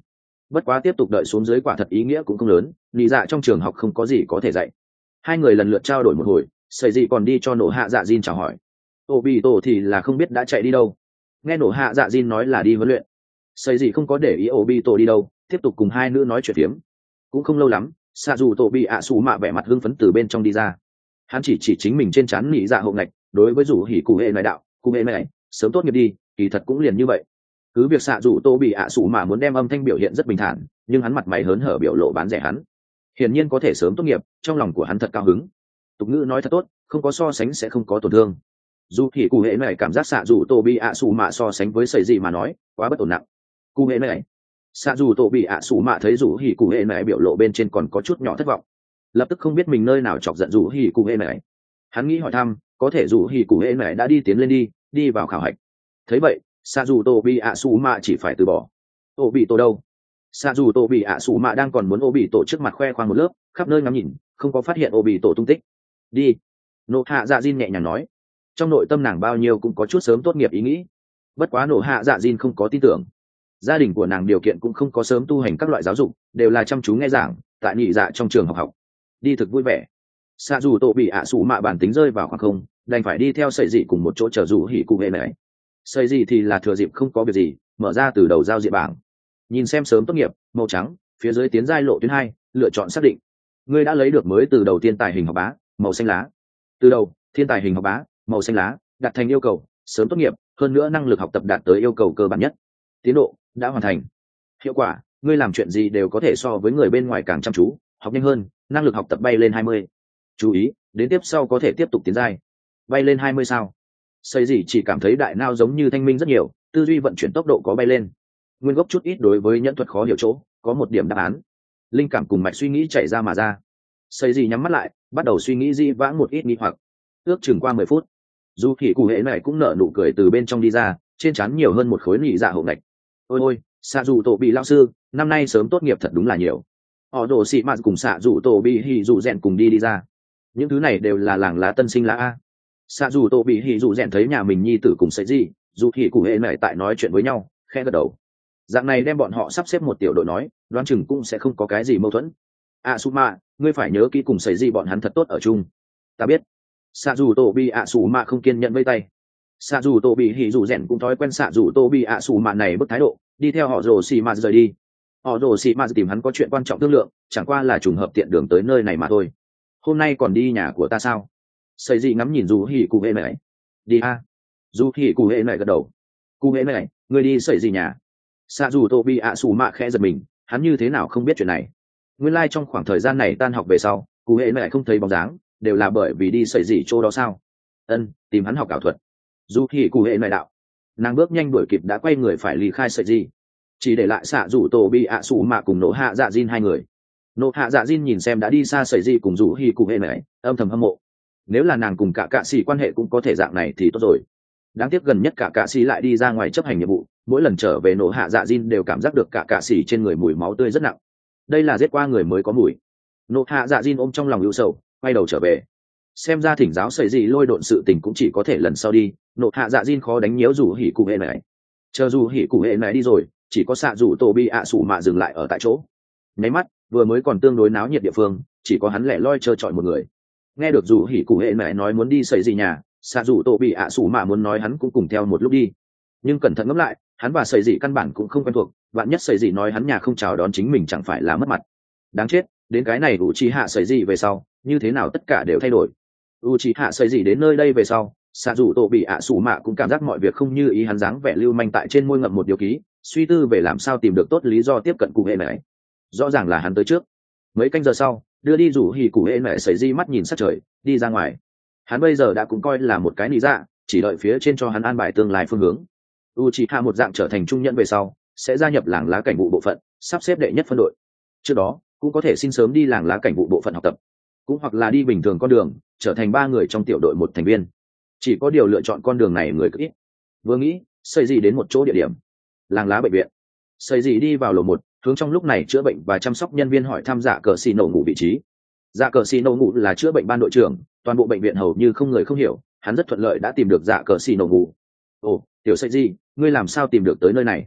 bất quá tiếp tục đợi xuống dưới quả thật ý nghĩa cũng không lớn, lý dạ trong trường học không có gì có thể dạy. Hai người lần lượt trao đổi một hồi, sợi gì còn đi cho nổ hạ dạ Jin chào hỏi. Ô bị tổ thì là không biết đã chạy đi đâu. Nghe nổ hạ dạ Jin nói là đi huấn luyện, sợi gì không có để ý ô bị tổ đi đâu, tiếp tục cùng hai nữ nói chuyện phiếm. Cũng không lâu lắm, xạ dù tổ bị ạ xù mạ vẻ mặt hưng phấn từ bên trong đi ra. Hắn chỉ chỉ chính mình trên trán nỉ dạ hậu ngạch, đối với rủ hỉ cụ hệ nói đạo, cụ hệ này sớm tốt nghiệp đi, kỳ thật cũng liền như vậy. Cứ việc xạ dù tô bị ạ xù mạ muốn đem âm thanh biểu hiện rất bình thản, nhưng hắn mặt mày hớn hở biểu lộ bán rẻ hắn. Hiển nhiên có thể sớm tốt nghiệp, trong lòng của hắn thật cao hứng. Tục ngữ nói thật tốt, không có so sánh sẽ không có tổn thương. Dù hỉ cụ hệ này cảm giác xạ dù tô bị ạ xù mạ so sánh với sợi gì mà nói quá bất ổn nặng. Cụ hệ này xạ dù tổ bị ạ xù mạ thấy rủ hỉ cụ hệ này biểu lộ bên trên còn có chút nhỏ thất vọng, lập tức không biết mình nơi nào chọc giận rủ hỉ cụ hệ này. Hắn nghĩ hỏi thăm, có thể rủ hỉ cụ hệ này đã đi tiến lên đi đi vào khảo hạch. Thấy vậy xạ dù tổ bị ạ xù mạ chỉ phải từ bỏ. Ô bị tổ đâu? Xạ dù tổ bị ạ xù mạ đang còn muốn ô bị tổ trước mặt khoe khoang một lớp, khắp nơi ngắm nhìn không có phát hiện ô bị tổ tung tích. Đi, nộ hạ dạ Jin nhẹ nhàng nói. Trong nội tâm nàng bao nhiêu cũng có chút sớm tốt nghiệp ý nghĩ, bất quá nộ hạ dạ Jin không có tin tưởng. Gia đình của nàng điều kiện cũng không có sớm tu hành các loại giáo dục, đều là chăm chú nghe giảng tại nhị dạ trong trường học học. Đi thực vui vẻ. Xạ dù tổ bị ạ xù mạ bản tính rơi vào khoảng không, đành phải đi theo sợi dị cùng một chỗ chờ dù hỉ cụ hệ này. Sợi dị thì là thừa dịp không có việc gì, mở ra từ đầu giao diện bảng, nhìn xem sớm tốt nghiệp màu trắng, phía dưới tiến giai lộ tuyến hai, lựa chọn xác định. Ngươi đã lấy được mới từ đầu thiên tài hình học bá màu xanh lá. Từ đầu thiên tài hình học bá màu xanh lá đạt thành yêu cầu sớm tốt nghiệp, hơn nữa năng lực học tập đạt tới yêu cầu cơ bản nhất. Tiến độ đã hoàn thành. Hiệu quả, ngươi làm chuyện gì đều có thể so với người bên ngoài càng chăm chú, học nhanh hơn, năng lực học tập bay lên hai mươi. Chú ý, đến tiếp sau có thể tiếp tục tiến giai. Bay lên hai mươi sao? Xây gì chỉ cảm thấy đại não giống như thanh minh rất nhiều, tư duy vận chuyển tốc độ có bay lên. Nguyên gốc chút ít đối với nhẫn thuật khó hiểu chỗ, có một điểm đáp án. Linh cảm cùng mạch suy nghĩ chảy ra mà ra. Xây gì nhắm mắt lại, bắt đầu suy nghĩ di vãng một ít nghi hoặc. Ước chừng qua mười phút, dù thì cụ hệ này cũng nở nụ cười từ bên trong đi ra, trên trán nhiều hơn một khối nị dạ hậu ngạch. Ôi ôi, xạ dù tổ bị lao sư, năm nay sớm tốt nghiệp thật đúng là nhiều. Họ đồ xị mạt cùng xạ dù tổ bị hì dù rèn cùng đi đi ra. Những thứ này đều là làng lá tân sinh lá a. Xạ dù tổ bị hì dù rèn thấy nhà mình nhi tử cùng sấy gì, dù thì cụ hệ này tại nói chuyện với nhau, khẽ gật đầu. Dạng này đem bọn họ sắp xếp một tiểu đội nói, đoán chừng cũng sẽ không có cái gì mâu thuẫn. À su mạ, ngươi phải nhớ kỹ cùng sấy gì bọn hắn thật tốt ở chung. Ta biết. Xạ dù tổ bị ạ su mạ không kiên nhận với tay. Xạ dù tổ bị hỉ dù rèn cũng thói quen xạ dù tổ bị ạ su mạ này bức thái độ, đi theo họ rồ xì mạt rời đi. Họ rồ xì mạt tìm hắn có chuyện quan trọng thương lượng, chẳng qua là trùng hợp tiện đường tới nơi này mà thôi. Hôm nay còn đi nhà của ta sao? Sấy gì ngắm nhìn dù hỉ cụ hệ này. Đi a. Dù hỉ cụ hệ này gật đầu. Cụ hệ này, ngươi đi sấy gì nhà? Xạ dù tổ bị ạ su mạ khẽ giật mình, hắn như thế nào không biết chuyện này? Nguyên lai like trong khoảng thời gian này tan học về sau, cụ hệ này không thấy bóng dáng, đều là bởi vì đi sấy gì chỗ đó sao? Ân, tìm hắn học ảo thuật. Dù hỉ cụ hệ này đạo. Nàng bước nhanh đuổi kịp đã quay người phải ly khai sợi gì, chỉ để lại xạ rủ tổ bị ạ sủ mạ cùng nổ hạ dạ Jin hai người. Nổ hạ dạ Jin nhìn xem đã đi xa sợi gì cùng rủ hỉ cụ hệ này, âm thầm hâm mộ. Nếu là nàng cùng cả cạ xì quan hệ cũng có thể dạng này thì tốt rồi. Đáng tiếc gần nhất cả cạ xì lại đi ra ngoài chấp hành nhiệm vụ, mỗi lần trở về nổ hạ dạ Jin đều cảm giác được cả cạ xì trên người mùi máu tươi rất nặng. Đây là giết qua người mới có mùi. Nổ hạ dạ Jin ôm trong lòng ưu sầu, quay đầu trở về. Xem ra thỉnh giáo sợi gì lôi độn sự tình cũng chỉ có thể lần sau đi. Nộ hạ dạ Jin khó đánh nhiễu rủ hỉ cụ hệ này. Chờ dù hỉ cụ hệ này đi rồi, chỉ có xạ rủ tổ bị ạ sủ mạ dừng lại ở tại chỗ. Nháy mắt, vừa mới còn tương đối náo nhiệt địa phương, chỉ có hắn lẻ loi trơ trọi một người. Nghe được dù hỉ cụ hệ này nói muốn đi sấy gì nhà, xạ rủ tổ bị ạ sủ mạ muốn nói hắn cũng cùng theo một lúc đi. Nhưng cẩn thận ngẫm lại, hắn và sấy gì căn bản cũng không quen thuộc, vạn nhất sấy gì nói hắn nhà không chào đón chính mình chẳng phải là mất mặt. Đáng chết, đến cái này đủ chi hạ sấy gì về sau, như thế nào tất cả đều thay đổi. U chỉ hạ sấy gì đến nơi đây về sau, xạ dù tổ bị ạ sủ mạ cũng cảm giác mọi việc không như ý hắn, dáng vẻ lưu manh tại trên môi ngậm một điều ký, suy tư về làm sao tìm được tốt lý do tiếp cận cụ hệ này. Rõ ràng là hắn tới trước. Mấy canh giờ sau, đưa đi rủ hỉ cụ hệ này sấy di mắt nhìn sát trời, đi ra ngoài. Hắn bây giờ đã cũng coi là một cái lý dạ, chỉ đợi phía trên cho hắn an bài tương lai phương hướng. U chỉ hạ một dạng trở thành trung nhẫn về sau, sẽ gia nhập làng lá cảnh vụ bộ phận, sắp xếp đệ nhất phân đội. Trước đó, cũng có thể xin sớm đi làng lá cảnh vụ bộ phận học tập, cũng hoặc là đi bình thường con đường, trở thành ba người trong tiểu đội một thành viên. Chỉ có điều lựa chọn con đường này người cực ít. Vừa nghĩ, xây gì đến một chỗ địa điểm, làng lá bệnh viện. Xây gì đi vào lầu một, hướng trong lúc này chữa bệnh và chăm sóc nhân viên hỏi thăm dạ cờ xì nổ ngủ vị trí. Dạ cờ xì nổ ngủ là chữa bệnh ban đội trưởng, toàn bộ bệnh viện hầu như không người không hiểu, hắn rất thuận lợi đã tìm được dạ cờ xì nổ ngủ. Ồ, tiểu xây gì, ngươi làm sao tìm được tới nơi này?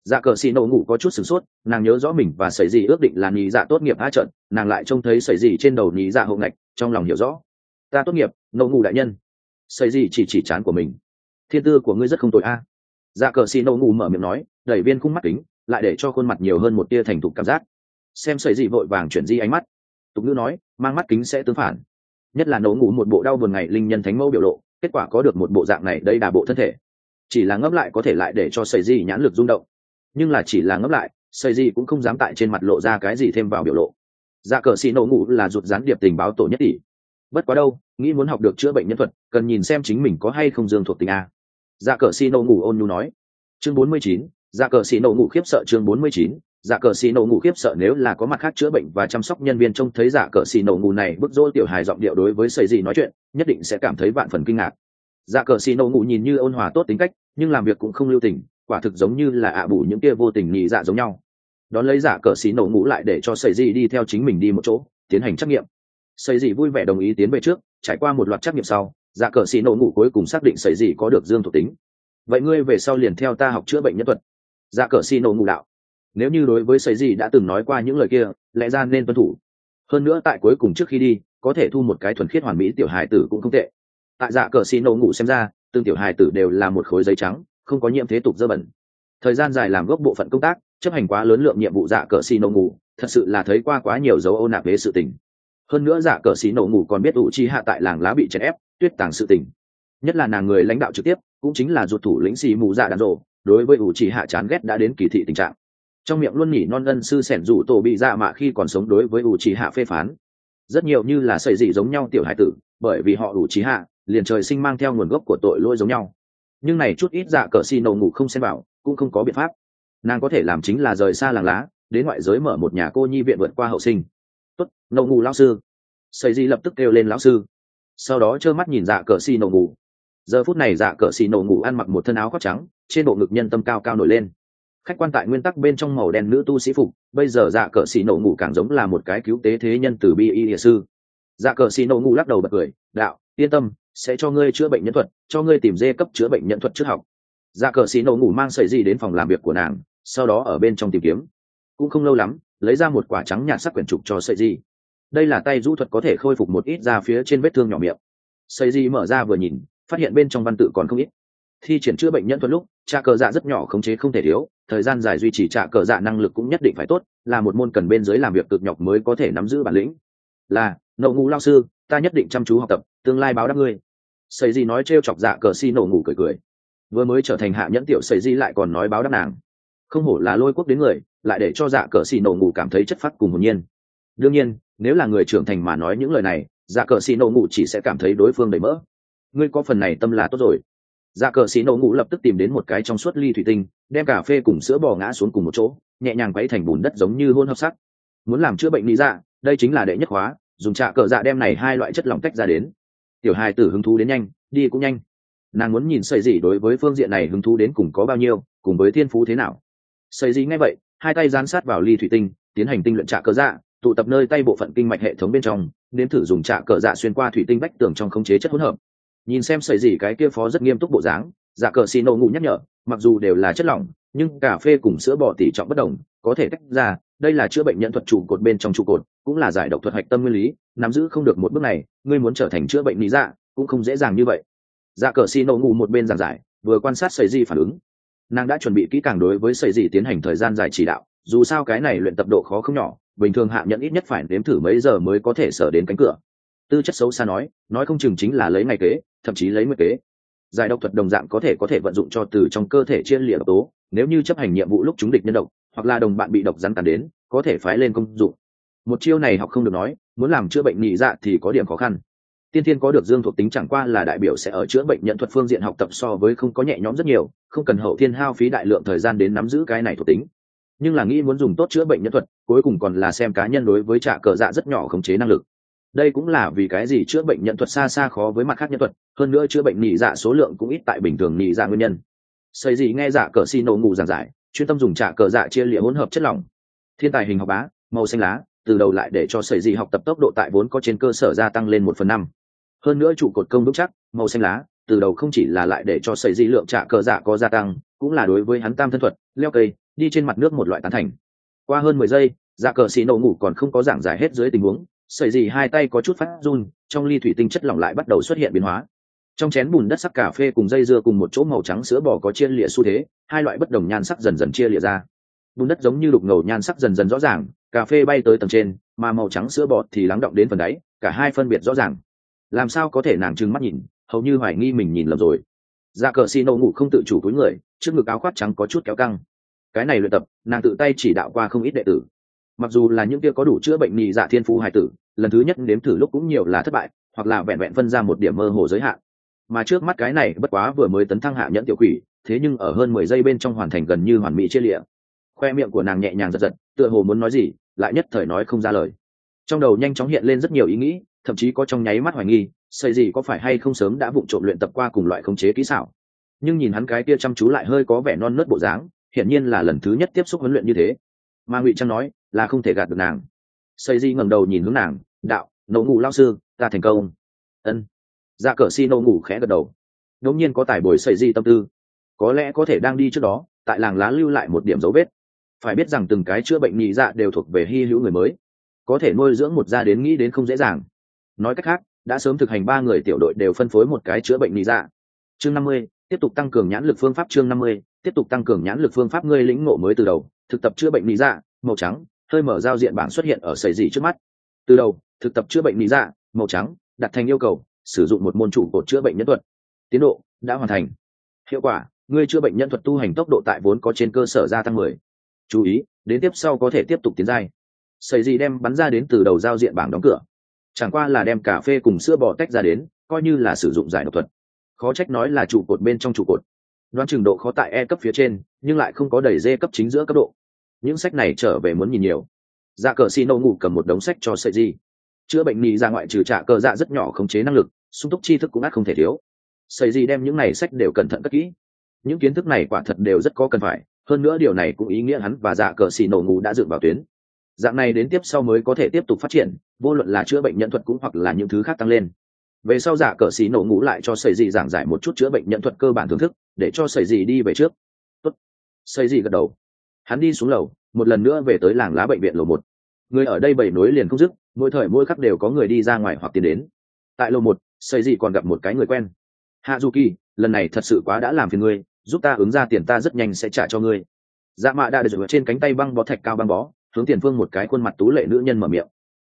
Dạ cờ xì nổ ngủ có chút sửng sốt, nàng nhớ rõ mình và sẩy gì ước định là nhị dạ tốt nghiệp a trận, nàng lại trông thấy sẩy gì trên đầu nhị dạ hộ ngạch, trong lòng hiểu rõ. Ta tốt nghiệp, nổ ngủ đại nhân. Sẩy gì chỉ chỉ trán của mình. Thiên tư của ngươi rất không tồi a. Dạ cờ xì nổ ngủ mở miệng nói, đẩy viên khung mắt kính, lại để cho khuôn mặt nhiều hơn một tia thành thục cảm giác. Xem sẩy gì vội vàng chuyển di ánh mắt. Tục ngữ nói, mang mắt kính sẽ tương phản. Nhất là nổ ngủ một bộ đau buồn ngày linh nhân thánh mẫu biểu lộ, kết quả có được một bộ dạng này đây đà bộ thân thể. Chỉ là ngấp lại có thể lại để cho sẩy gì nhãn lực rung động, nhưng là chỉ là ngấp lại xây gì cũng không dám tại trên mặt lộ ra cái gì thêm vào biểu lộ. Dạ cờ xì nổ ngủ là rụt gián điệp tình báo tổ nhất tỷ, bất quá đâu nghĩ muốn học được chữa bệnh nhân thuật cần nhìn xem chính mình có hay không dương thuộc tính a. Dạ cờ xì nổ ngủ ôn nhu nói. Chương bốn mươi chín, dạ cờ xì nổ ngủ khiếp sợ. Chương bốn mươi chín, dạ cờ xì nổ ngủ khiếp sợ. Nếu là có mặt khác chữa bệnh và chăm sóc nhân viên trông thấy dạ cờ xì nổ ngủ này bức rỗ tiểu hài giọng điệu đối với xây gì nói chuyện, nhất định sẽ cảm thấy vạn phần kinh ngạc. Dạ cờ xì nổ ngủ nhìn như ôn hòa tốt tính cách, nhưng làm việc cũng không lưu tình, quả thực giống như là ạ à bù những kia vô tình nhị dạ giống nhau. Đón lấy giả cờ xí nổ ngủ lại để cho sầy gì đi theo chính mình đi một chỗ tiến hành trắc nghiệm. Sầy gì vui vẻ đồng ý tiến về trước. Trải qua một loạt trắc nghiệm sau, giả cờ xí nổ ngủ cuối cùng xác định sầy gì có được dương thuộc tính. Vậy ngươi về sau liền theo ta học chữa bệnh nhân thuật. Giả cờ xí nổ ngủ đạo. Nếu như đối với sầy gì đã từng nói qua những lời kia, lẽ ra nên tuân thủ. Hơn nữa tại cuối cùng trước khi đi, có thể thu một cái thuần khiết hoàn mỹ tiểu hài tử cũng không tệ. Tại giả cờ xí nổ ngủ xem ra, từng tiểu hài tử đều là một khối giấy trắng, không có nhiễm thế tục dơ bẩn. Thời gian dài làm gốc bộ phận công tác, chấp hành quá lớn lượng nhiệm vụ dạ cờ xì nổ ngủ, thật sự là thấy qua quá nhiều dấu ô nạp về sự tình. Hơn nữa dạ cờ xì nổ ngủ còn biết ủ chi hạ tại làng lá bị chèn ép, tuyết tàng sự tình. Nhất là nàng người lãnh đạo trực tiếp, cũng chính là ruột thủ lĩnh xì mù dạ đàn rộ, đối với ủ chi hạ chán ghét đã đến kỳ thị tình trạng. Trong miệng luôn nhỉ non ân sư sẻn rủ tổ bị dạ mạ khi còn sống đối với ủ chi hạ phê phán. Rất nhiều như là sợi dị giống nhau tiểu hải tử, bởi vì họ ủ chi hạ, liền trời sinh mang theo nguồn gốc của tội lỗi giống nhau. Nhưng này chút ít dạ cờ xì nổ ngủ không xem vào, cũng không có biện pháp. Nàng có thể làm chính là rời xa làng lá, đến ngoại giới mở một nhà cô nhi viện vượt qua hậu sinh. Tốt, nổ ngủ lão sư. Sầy gì lập tức kêu lên lão sư, sau đó trơ mắt nhìn dạ cờ xì nổ ngủ. Giờ phút này dạ cờ xì nổ ngủ ăn mặc một thân áo khoác trắng, trên bộ ngực nhân tâm cao cao nổi lên. Khách quan tại nguyên tắc bên trong màu đen nữ tu sĩ phục, bây giờ dạ cờ xì nổ ngủ càng giống là một cái cứu tế thế nhân từ bi y địa sư. Dạ cờ xì nổ ngủ lắc đầu bật cười, đạo, yên tâm, sẽ cho ngươi chữa bệnh nhân thuật, cho ngươi tìm dê cấp chữa bệnh nhân thuật trước học. Dạ cờ xì nổ ngủ mang sợi gì đến phòng làm việc của nàng, sau đó ở bên trong tìm kiếm. Cũng không lâu lắm, lấy ra một quả trắng nhạt sắc quyển trục cho sợi gì. Đây là tay rũ thuật có thể khôi phục một ít da phía trên vết thương nhỏ miệng. Sợi gì mở ra vừa nhìn, phát hiện bên trong văn tự còn không ít. Thi triển chữa bệnh nhân thuật lúc, trà cờ dạ rất nhỏ khống chế không thể thiếu, thời gian dài duy trì trà cờ dạ năng lực cũng nhất định phải tốt, là một môn cần bên dưới làm việc cực nhọc mới có thể nắm giữ bản lĩnh. Là, nổ ngủ lao sư, ta nhất định chăm chú học tập, tương lai báo đáp ngươi. Sợi gì nói trêu chọc dạ cờ xì nổ ngủ cười cười. Vừa mới trở thành hạ nhẫn tiểu sợi gì lại còn nói báo đáp nàng. Không hổ là lôi quốc đến người, lại để cho dạ cờ xì nổ ngủ cảm thấy chất phát cùng hồn nhiên. Đương nhiên, nếu là người trưởng thành mà nói những lời này, dạ cờ xì nổ ngủ chỉ sẽ cảm thấy đối phương đầy mỡ. Ngươi có phần này tâm là tốt rồi. Dạ cờ xì nổ ngủ lập tức tìm đến một cái trong suốt ly thủy tinh, đem cà phê cùng sữa bò ngã xuống cùng một chỗ, nhẹ nhàng quấy thành bùn đất giống như hôn hợp sắc. Muốn làm chữa bệnh lý dạ, đây chính là đệ nhất khóa, dùng trà cờ dạ đem này hai loại chất lỏng tách ra đến. Tiểu hài tử hứng thú đến nhanh, đi cũng nhanh. Nàng muốn nhìn sợi gì đối với phương diện này hứng thú đến cùng có bao nhiêu, cùng với thiên phú thế nào. Sợi gì nghe vậy, hai tay dán sát vào ly thủy tinh, tiến hành tinh luyện trà cờ dạ, tụ tập nơi tay bộ phận kinh mạch hệ thống bên trong, đến thử dùng trà cờ dạ xuyên qua thủy tinh vách tường trong khống chế chất hỗn hợp. Nhìn xem sợi gì cái kia phó rất nghiêm túc bộ dáng, dạ cờ xì nổ ngủ nhắc nhở, mặc dù đều là chất lỏng, nhưng cà phê cùng sữa bò tỷ trọng bất đồng, có thể tách ra, đây là chữa bệnh nhân thuật trụ cột bên trong trụ cột, cũng là giải độc thuật hạch tâm nguyên lý, nắm giữ không được một bước này, ngươi muốn trở thành chữa bệnh lý dạ, cũng không dễ dàng như vậy. Dạ cờ xì nổ ngủ một bên giảng giải, vừa quan sát sợi gì phản ứng. Nàng đã chuẩn bị kỹ càng đối với sợi gì tiến hành thời gian dài chỉ đạo, dù sao cái này luyện tập độ khó không nhỏ, bình thường hạ nhận ít nhất phải đếm thử mấy giờ mới có thể sở đến cánh cửa. Tư chất xấu xa nói, nói không chừng chính là lấy ngày kế, thậm chí lấy nguyệt kế. Giải độc thuật đồng dạng có thể có thể vận dụng cho từ trong cơ thể chia lìa độc tố, nếu như chấp hành nhiệm vụ lúc chúng địch nhân độc, hoặc là đồng bạn bị độc rắn cắn đến, có thể phái lên công dụng. Một chiêu này học không được nói, muốn làm chữa bệnh nhị dạ thì có điểm khó khăn. Tiên thiên có được dương thuộc tính chẳng qua là đại biểu sẽ ở chữa bệnh nhận thuật phương diện học tập so với không có nhẹ nhõm rất nhiều, không cần hậu thiên hao phí đại lượng thời gian đến nắm giữ cái này thuộc tính. Nhưng là nghĩ muốn dùng tốt chữa bệnh nhân thuật, cuối cùng còn là xem cá nhân đối với trạ cờ dạ rất nhỏ khống chế năng lực. Đây cũng là vì cái gì chữa bệnh nhận thuật xa xa khó với mặt khác nhân thuật, hơn nữa chữa bệnh nhị dạ số lượng cũng ít tại bình thường nhị dạ nguyên nhân. Xây gì nghe dạ cờ xì nổ ngủ giảng giải, chuyên tâm dùng trạ cờ dạ chia lịa hỗn hợp chất lỏng. Thiên tài hình học bá, màu xanh lá, từ đầu lại để cho sợi gì học tập tốc độ tại vốn có trên cơ sở gia tăng lên một phần năm. Hơn nữa trụ cột công vững chắc, màu xanh lá, từ đầu không chỉ là lại để cho sợi gì lượng trạ cờ dạ có gia tăng, cũng là đối với hắn tam thân thuật, leo cây, đi trên mặt nước một loại tán thành. Qua hơn mười giây, dạ cờ xì nổ ngủ còn không có giảng giải hết dưới tình huống, sợi gì hai tay có chút phát run, trong ly thủy tinh chất lỏng lại bắt đầu xuất hiện biến hóa. Trong chén bùn đất sắc cà phê cùng dây dưa cùng một chỗ màu trắng sữa bò có chia lịa xu thế, hai loại bất đồng nhan sắc dần dần chia lịa ra. Bùn đất giống như đục ngầu nhan sắc dần dần rõ ràng, cà phê bay tới tầng trên, mà màu trắng sữa bò thì lắng động đến phần đáy, cả hai phân biệt rõ ràng. Làm sao có thể? Nàng trừng mắt nhìn, hầu như hoài nghi mình nhìn lầm rồi. Dạ cờ xì nổ ngủ không tự chủ cúi người, trước ngực áo khoác trắng có chút kéo căng. Cái này luyện tập, nàng tự tay chỉ đạo qua không ít đệ tử. Mặc dù là những kia có đủ chữa bệnh nhị dạ thiên phú hài tử, lần thứ nhất nếm thử lúc cũng nhiều là thất bại, hoặc là vẹn vẹn phân ra một điểm mơ hồ giới hạn. Mà trước mắt cái này bất quá vừa mới tấn thăng hạ nhẫn tiểu quỷ, thế nhưng ở hơn mười giây bên trong hoàn thành gần như hoàn mỹ chia lịa. Khoe miệng của nàng nhẹ nhàng giật giật, tựa hồ muốn nói gì, lại nhất thời nói không ra lời. Trong đầu nhanh chóng hiện lên rất nhiều ý nghĩ, thậm chí có trong nháy mắt hoài nghi, sợi gì có phải hay không sớm đã vụng trộm luyện tập qua cùng loại khống chế kỹ xảo. Nhưng nhìn hắn cái kia chăm chú lại hơi có vẻ non nớt bộ dáng, hiển nhiên là lần thứ nhất tiếp xúc huấn luyện như thế. Mà Ngụy Trang nói là không thể gạt được nàng. Sợi gì ngẩng đầu nhìn hướng nàng, đạo, nổ ngủ lao sư, ta thành công. Ân. Dạ cờ si nổ ngủ khẽ gật đầu. Đột nhiên có tài bồi sợi gì tâm tư, có lẽ có thể đang đi trước đó, tại làng lá lưu lại một điểm dấu vết. Phải biết rằng từng cái chữa bệnh nhị dạ đều thuộc về hy hữu người mới, có thể nuôi dưỡng một gia đến nghĩ đến không dễ dàng. Nói cách khác, đã sớm thực hành ba người tiểu đội đều phân phối một cái chữa bệnh nhị dạ. Chương năm mươi, tiếp tục tăng cường nhãn lực phương pháp. Chương năm mươi, tiếp tục tăng cường nhãn lực phương pháp. Ngươi lĩnh ngộ mới từ đầu, thực tập chữa bệnh nhị dạ, màu trắng, hơi mở giao diện bảng xuất hiện ở sợi gì trước mắt. Từ đầu, thực tập chữa bệnh nhị dạ, màu trắng, đặt thành yêu cầu, sử dụng một môn chủ cột chữa bệnh nhân thuật. Tiến độ đã hoàn thành. Hiệu quả, ngươi chữa bệnh nhân thuật tu hành tốc độ tại vốn có trên cơ sở gia tăng mười. Chú ý, đến tiếp sau có thể tiếp tục tiến giai. Sợi gì đem bắn ra đến từ đầu giao diện bảng đóng cửa. Chẳng qua là đem cà phê cùng sữa bò tách ra đến, coi như là sử dụng giải độc thuật. Khó trách nói là trụ cột bên trong trụ cột. Đoán chừng độ khó tại E cấp phía trên, nhưng lại không có đẩy D cấp chính giữa cấp độ. Những sách này trở về muốn nhìn nhiều. Dạ cờ xì nổ ngủ cầm một đống sách cho sợi gì. Chữa bệnh nhị ra ngoại trừ trả cờ dạ rất nhỏ khống chế năng lực, sung túc tri thức cũng ắt không thể thiếu. Sợi gì đem những này sách đều cẩn thận cất kỹ. Những kiến thức này quả thật đều rất có cần phải, hơn nữa điều này cũng ý nghĩa hắn và dạ cờ xì nổ ngủ đã dựng vào tuyến. Dạng này đến tiếp sau mới có thể tiếp tục phát triển, vô luận là chữa bệnh nhân thuật cũng hoặc là những thứ khác tăng lên. Về sau dạ cờ xì nổ ngủ lại cho sợi gì giảng giải một chút chữa bệnh nhân thuật cơ bản thưởng thức, để cho sợi gì đi về trước. Tốt. Sợi gì gật đầu. Hắn đi xuống lầu, một lần nữa về tới làng lá bệnh viện lầu một. Người ở đây bảy nối liền không dứt, mỗi thời mỗi khắc đều có người đi ra ngoài hoặc tiến đến. Tại lầu một, sợi gì còn gặp một cái người quen. Hạ Du Kỳ, lần này thật sự quá đã làm phiền ngươi, giúp ta ứng ra tiền, ta rất nhanh sẽ trả cho ngươi. Dạ mạ đã được ở trên cánh tay băng bó thạch cao băng bó, hướng tiền phương một cái khuôn mặt tú lệ nữ nhân mở miệng.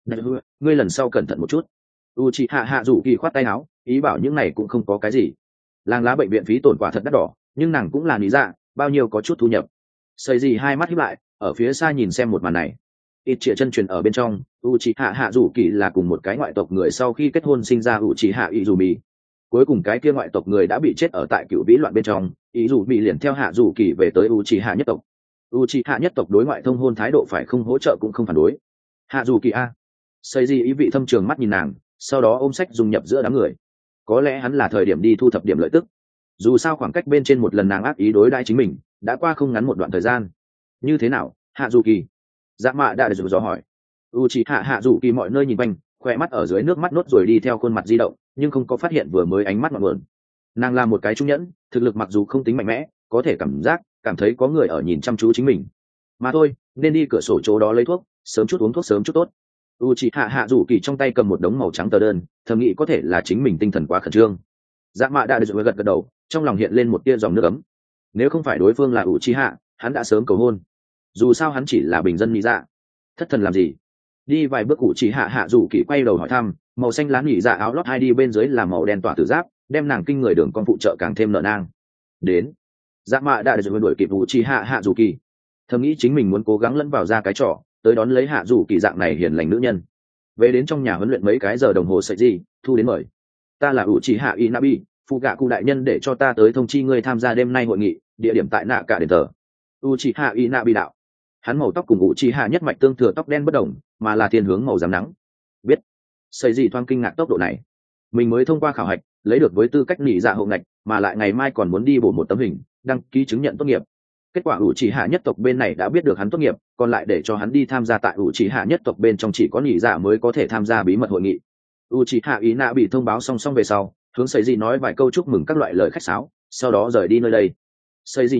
Ngươi lần sau cẩn thận một chút. U chị hạ hạ rủ kỳ khoát tay áo, ý bảo những này cũng không có cái gì. Làng lá bệnh viện phí tổn quả thật đắt đỏ, nhưng nàng cũng là lý dạ, bao nhiêu có chút thu nhập. Sợi gì hai mắt híp lại, ở phía xa nhìn xem một màn này. Ít trịa chân truyền ở bên trong, u chị hạ hạ rủ kỳ là cùng một cái ngoại tộc người sau khi kết hôn sinh ra u chị hạ ý dù mì. Cuối cùng cái kia ngoại tộc người đã bị chết ở tại cựu vĩ loạn bên trong, ý dù mì liền theo hạ rủ kỳ về tới u chị hạ nhất tộc. U chị hạ nhất tộc đối ngoại thông hôn thái độ phải không hỗ trợ cũng không phản đối. Hạ dù kỳ a. Xây gì ý vị thâm trường mắt nhìn nàng, sau đó ôm sách dùng nhập giữa đám người. Có lẽ hắn là thời điểm đi thu thập điểm lợi tức. Dù sao khoảng cách bên trên một lần nàng ác ý đối đãi chính mình đã qua không ngắn một đoạn thời gian. Như thế nào, hạ dù kỳ? Dạ mạ đã được dò hỏi. U chị hạ hạ dù kỳ mọi nơi nhìn quanh, khoe mắt ở dưới nước mắt nốt rồi đi theo khuôn mặt di động, nhưng không có phát hiện vừa mới ánh mắt ngọn nguồn. Nàng là một cái trung nhẫn, thực lực mặc dù không tính mạnh mẽ, có thể cảm giác cảm thấy có người ở nhìn chăm chú chính mình. Mà thôi, nên đi cửa sổ chỗ đó lấy thuốc, sớm chút uống thuốc sớm chút tốt. U chị hạ hạ rủ kỳ trong tay cầm một đống màu trắng tờ đơn, thầm nghĩ có thể là chính mình tinh thần quá khẩn trương. Dạ mạ đã được gật gật đầu, trong lòng hiện lên một tia dòng nước ấm. Nếu không phải đối phương là U chị hạ, hắn đã sớm cầu hôn. Dù sao hắn chỉ là bình dân nhị dạ, thất thần làm gì? Đi vài bước U chị hạ hạ rủ kỳ quay đầu hỏi thăm, màu xanh lá nhị dạ áo lót hai đi bên dưới là màu đen tỏa tử giáp, đem nàng kinh người đường con phụ trợ càng thêm nợ nang. Đến. Dạ mạ đã được đuổi kịp U chị hạ hạ rủ kỳ, thầm nghĩ chính mình muốn cố gắng lẫn vào ra cái trò, tới đón lấy hạ rủ kỳ dạng này hiền lành nữ nhân. Về đến trong nhà huấn luyện mấy cái giờ đồng hồ sợi gì, thu đến mời. Ta là U chị hạ Inabi, phụ gạ cụ đại nhân để cho ta tới thông chi ngươi tham gia đêm nay hội nghị, địa điểm tại nạ cả đền thờ. U chị hạ Inabi đạo. Hắn màu tóc cùng U chị hạ nhất mạch tương thừa tóc đen bất đồng, mà là thiên hướng màu rám nắng. Biết. Sợi gì thoáng kinh ngạc tốc độ này. Mình mới thông qua khảo hạch, lấy được với tư cách nỉ dạ hộ ngạch, mà lại ngày mai còn muốn đi bổ một tấm hình, đăng ký chứng nhận tốt nghiệp. Kết quả ủ chỉ hạ nhất tộc bên này đã biết được hắn tốt nghiệp, còn lại để cho hắn đi tham gia tại ủ chỉ hạ nhất tộc bên trong chỉ có nhị dạ mới có thể tham gia bí mật hội nghị. ủ chỉ hạ ý nạ bị thông báo song song về sau, hướng xây gì nói vài câu chúc mừng các loại lời khách sáo, sau đó rời đi nơi đây. Xây gì nhà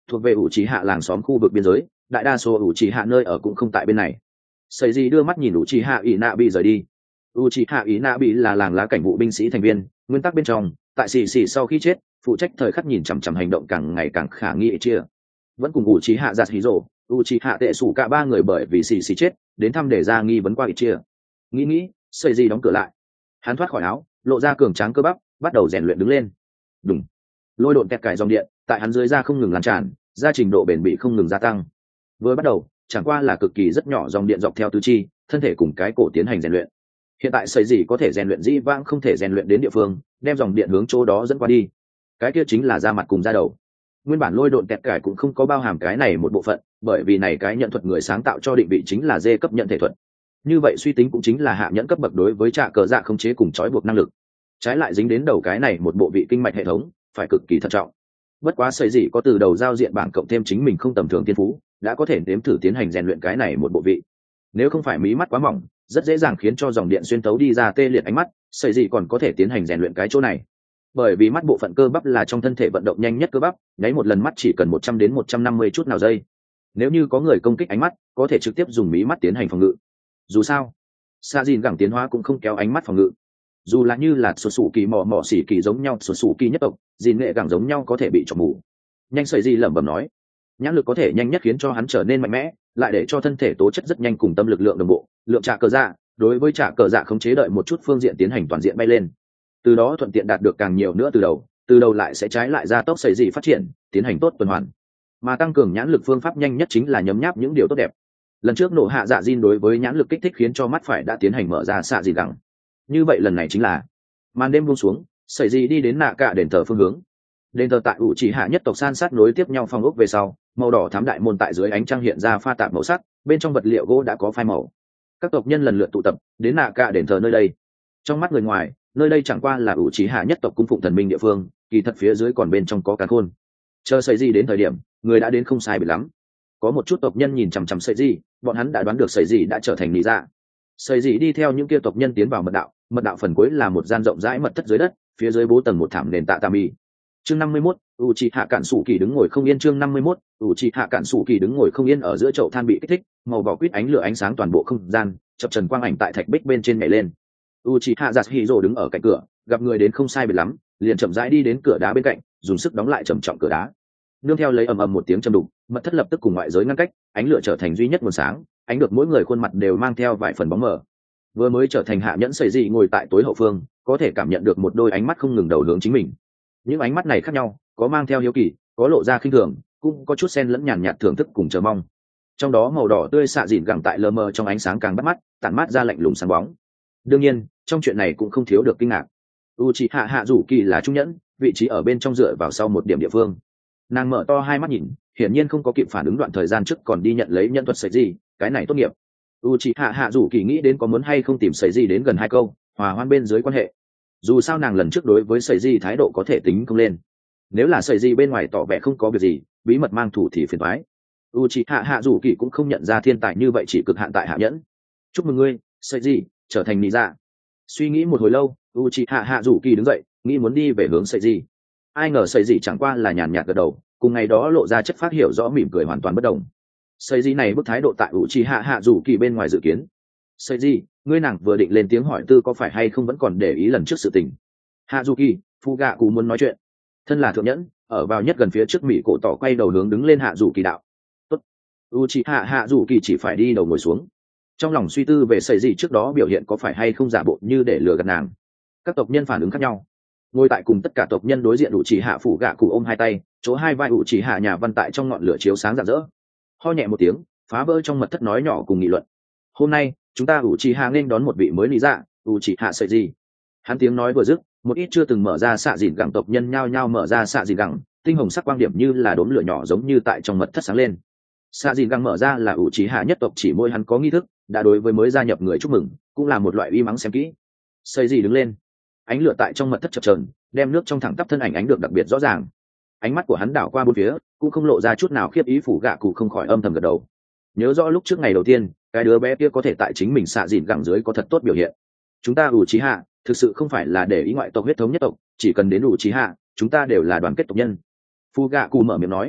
thuộc về ủ trí hạ làng xóm khu vực biên giới, đại đa số ủ trí hạ nơi ở cũng không tại bên này. Sẩy gì đưa mắt nhìn ủ trí hạ ý nạ bị rời đi. ủ trí hạ ý nạ bị là làng lá cảnh vụ binh sĩ thành viên, nguyên tắc bên trong, tại xì xì sau khi chết, phụ trách thời khắc nhìn chằm chằm hành động càng ngày càng khả nghi chia. Vẫn cùng ủ trí hạ giặt hí rồ, ủ trí hạ tệ sủ cả ba người bởi vì xì xì chết, đến thăm để ra nghi vấn qua chia. Nghĩ nghĩ, sẩy gì đóng cửa lại. Hắn thoát khỏi áo, lộ ra cường tráng cơ bắp, bắt đầu rèn luyện đứng lên. Đùng. Lôi độn kẹt cải dòng điện, tại hắn dưới da không ngừng lan tràn, ra trình độ bền bỉ không ngừng gia tăng. Vừa bắt đầu, chẳng qua là cực kỳ rất nhỏ dòng điện dọc theo tứ chi, thân thể cùng cái cổ tiến hành rèn luyện. Hiện tại sẩy gì có thể rèn luyện dĩ vãng không thể rèn luyện đến địa phương, đem dòng điện hướng chỗ đó dẫn qua đi. Cái kia chính là da mặt cùng da đầu. Nguyên bản lôi độn kẹt cải cũng không có bao hàm cái này một bộ phận, bởi vì này cái nhận thuật người sáng tạo cho định vị chính là dê cấp nhận thể thuật. Như vậy suy tính cũng chính là hạ nhẫn cấp bậc đối với trạ cờ dạ khống chế cùng trói buộc năng lực. Trái lại dính đến đầu cái này một bộ vị kinh mạch hệ thống, phải cực kỳ thận trọng. Bất quá sẩy gì có từ đầu giao diện bảng cộng thêm chính mình không tầm thường tiên phú, đã có thể nếm thử tiến hành rèn luyện cái này một bộ vị. Nếu không phải mí mắt quá mỏng, rất dễ dàng khiến cho dòng điện xuyên tấu đi ra tê liệt ánh mắt, sẩy gì còn có thể tiến hành rèn luyện cái chỗ này. Bởi vì mắt bộ phận cơ bắp là trong thân thể vận động nhanh nhất cơ bắp, nháy một lần mắt chỉ cần một trăm đến một trăm năm mươi chút nào giây. Nếu như có người công kích ánh mắt, có thể trực tiếp dùng mí mắt tiến hành phòng ngự. Dù sao, Sa Jin gẳng tiến hóa cũng không kéo ánh mắt phòng ngự. Dù là như là sổ sủ kỳ mò mò xỉ kỳ giống nhau, sổ sủ kỳ nhất tộc, Jin nghệ gẳng giống nhau có thể bị chọc mù. Nhanh sẩy gì lẩm bẩm nói, nhãn lực có thể nhanh nhất khiến cho hắn trở nên mạnh mẽ, lại để cho thân thể tố chất rất nhanh cùng tâm lực lượng đồng bộ, lượng trả cờ dạ, đối với trả cờ dạ khống chế đợi một chút phương diện tiến hành toàn diện bay lên. Từ đó thuận tiện đạt được càng nhiều nữa từ đầu, từ đầu lại sẽ trái lại ra tốc sẩy gì phát triển, tiến hành tốt tuần hoàn. Mà tăng cường nhãn lực phương pháp nhanh nhất chính là nhấm nháp những điều tốt đẹp. Lần trước nổ hạ dạ Jin đối với nhãn lực kích thích khiến cho mắt phải đã tiến hành mở ra xạ gì gẳng. Như vậy lần này chính là màn đêm buông xuống, sẩy gì đi đến nạ cả đền thờ phương hướng. Đền thờ tại ủ chỉ hạ nhất tộc san sát nối tiếp nhau phong ốc về sau, màu đỏ thám đại môn tại dưới ánh trăng hiện ra pha tạp màu sắc, bên trong vật liệu gỗ đã có phai màu. Các tộc nhân lần lượt tụ tập đến nạ cả đền thờ nơi đây. Trong mắt người ngoài, nơi đây chẳng qua là ủ chỉ hạ nhất tộc cung phụng thần minh địa phương, kỳ thật phía dưới còn bên trong có cả khôn. Chờ sẩy gì đến thời điểm, người đã đến không sai biệt lắm. Có một chút tộc nhân nhìn chằm chằm sẩy gì, bọn hắn đã đoán được sẩy gì đã trở thành lý dạ. Sẩy gì đi theo những kia tộc nhân tiến vào mật đạo, mật đạo phần cuối là một gian rộng rãi mật thất dưới đất, phía dưới bố tầng một thảm nền tạ tà mì. Chương năm mươi mốt, Uchiha Cản Sủ Kỳ đứng ngồi không yên. Chương năm mươi mốt, Uchiha Cản Sủ Kỳ đứng ngồi không yên ở giữa chậu than bị kích thích, màu vỏ quýt ánh lửa ánh sáng toàn bộ không gian, chập trần quang ảnh tại thạch bích bên trên nhảy lên. Uchiha Yasuhiro đứng ở cạnh cửa, gặp người đến không sai biệt lắm, liền chậm rãi đi đến cửa đá bên cạnh, dùng sức đóng lại trầm trọng cửa đá. Nương theo lấy ầm ầm một tiếng trầm đục, mật thất lập tức cùng ngoại giới ngăn cách, ánh lửa trở thành duy nhất nguồn sáng, ánh được mỗi người khuôn mặt đều mang theo vài phần bóng mờ. Vừa mới trở thành hạ nhẫn sẩy gì ngồi tại tối hậu phương, có thể cảm nhận được một đôi ánh mắt không ngừng đầu hướng chính mình. Những ánh mắt này khác nhau, có mang theo hiếu kỳ, có lộ ra khinh thường, cũng có chút xen lẫn nhàn nhạt thưởng thức cùng chờ mong. Trong đó màu đỏ tươi xạ dịn gẳng tại lờ mờ trong ánh sáng càng bắt mắt, tản mát ra lạnh lùng sáng bóng. Đương nhiên, trong chuyện này cũng không thiếu được kinh ngạc. Uchiha Hạ Dụ Kỳ là trung nhẫn, vị trí ở bên trong dựa vào sau một điểm địa phương. Nàng mở to hai mắt nhìn, hiển nhiên không có kịp phản ứng đoạn thời gian trước còn đi nhận lấy nhân thuật sẩy gì, cái này tốt nghiệp. Uchiha Hạ Dụ Kỳ nghĩ đến có muốn hay không tìm sẩy gì đến gần hai câu, hòa hoan bên dưới quan hệ. Dù sao nàng lần trước đối với sẩy gì thái độ có thể tính không lên. Nếu là sẩy gì bên ngoài tỏ vẻ không có việc gì, bí mật mang thủ thì phiền toái. Uchiha Hạ Dụ Kỳ cũng không nhận ra thiên tài như vậy chỉ cực hạn tại hạ nhẫn. Chúc mừng ngươi, sẩy gì, trở thành nị dạ. Suy nghĩ một hồi lâu, Uchiha Hạ Dụ Kỳ đứng dậy, nghĩ muốn đi về hướng sẩy gì. Ai ngờ sẩy gì chẳng qua là nhàn nhạt gật đầu, cùng ngày đó lộ ra chất phát hiểu rõ mỉm cười hoàn toàn bất đồng. Sẩy gì này bức thái độ tại Uchiha Hạ Dụ Kỳ bên ngoài dự kiến. Sẩy gì, ngươi nàng vừa định lên tiếng hỏi tư có phải hay không vẫn còn để ý lần trước sự tình. Hạ Dụ Kỳ, Phu Gạ Cú muốn nói chuyện. Thân là thượng nhẫn, ở vào nhất gần phía trước mỹ cổ tỏ quay đầu hướng đứng lên Hạ Dụ Kỳ đạo. Tốt. Uchiha Hạ Dụ Kỳ chỉ phải đi đầu ngồi xuống. Trong lòng suy tư về sẩy gì trước đó biểu hiện có phải hay không giả bộ như để lừa gạt nàng. Các tộc nhân phản ứng khác nhau. Ngồi tại cùng tất cả tộc nhân đối diện Uchiha Phủ Gạ Cú ôm hai tay, chỗ hai vai Uchiha nhà văn tại trong ngọn lửa chiếu sáng rạng rỡ. Ho nhẹ một tiếng, phá vỡ trong mật thất nói nhỏ cùng nghị luận. Hôm nay, chúng ta Uchiha nên đón một vị mới lý dạ, Uchiha sẩy gì. Hắn tiếng nói vừa dứt, một ít chưa từng mở ra xạ dịn gẳng tộc nhân nhao nhao mở ra xạ dịn gẳng, tinh hồng sắc quang điểm như là đốm lửa nhỏ giống như tại trong mật thất sáng lên. Xạ dịn gẳng mở ra là Uchiha nhất tộc chỉ môi hắn có nghi thức, đã đối với mới gia nhập người chúc mừng, cũng là một loại uy mắng xem kỹ. Sẩy gì đứng lên, ánh lửa tại trong mật thất chập chờn, đem nước trong thẳng tắp thân ảnh ánh được đặc biệt rõ ràng. Ánh mắt của hắn đảo qua bốn phía, cũng không lộ ra chút nào khiếp ý. Phủ Gạ Cụ không khỏi âm thầm gật đầu. Nhớ rõ lúc trước ngày đầu tiên, cái đứa bé kia có thể tại chính mình xạ dịn gẳng dưới có thật tốt biểu hiện. Chúng ta Uchiha thực sự không phải là để ý ngoại tộc huyết thống nhất tộc, chỉ cần đến Uchiha, chúng ta đều là đoàn kết tộc nhân. Phu Gạ Cụ mở miệng nói.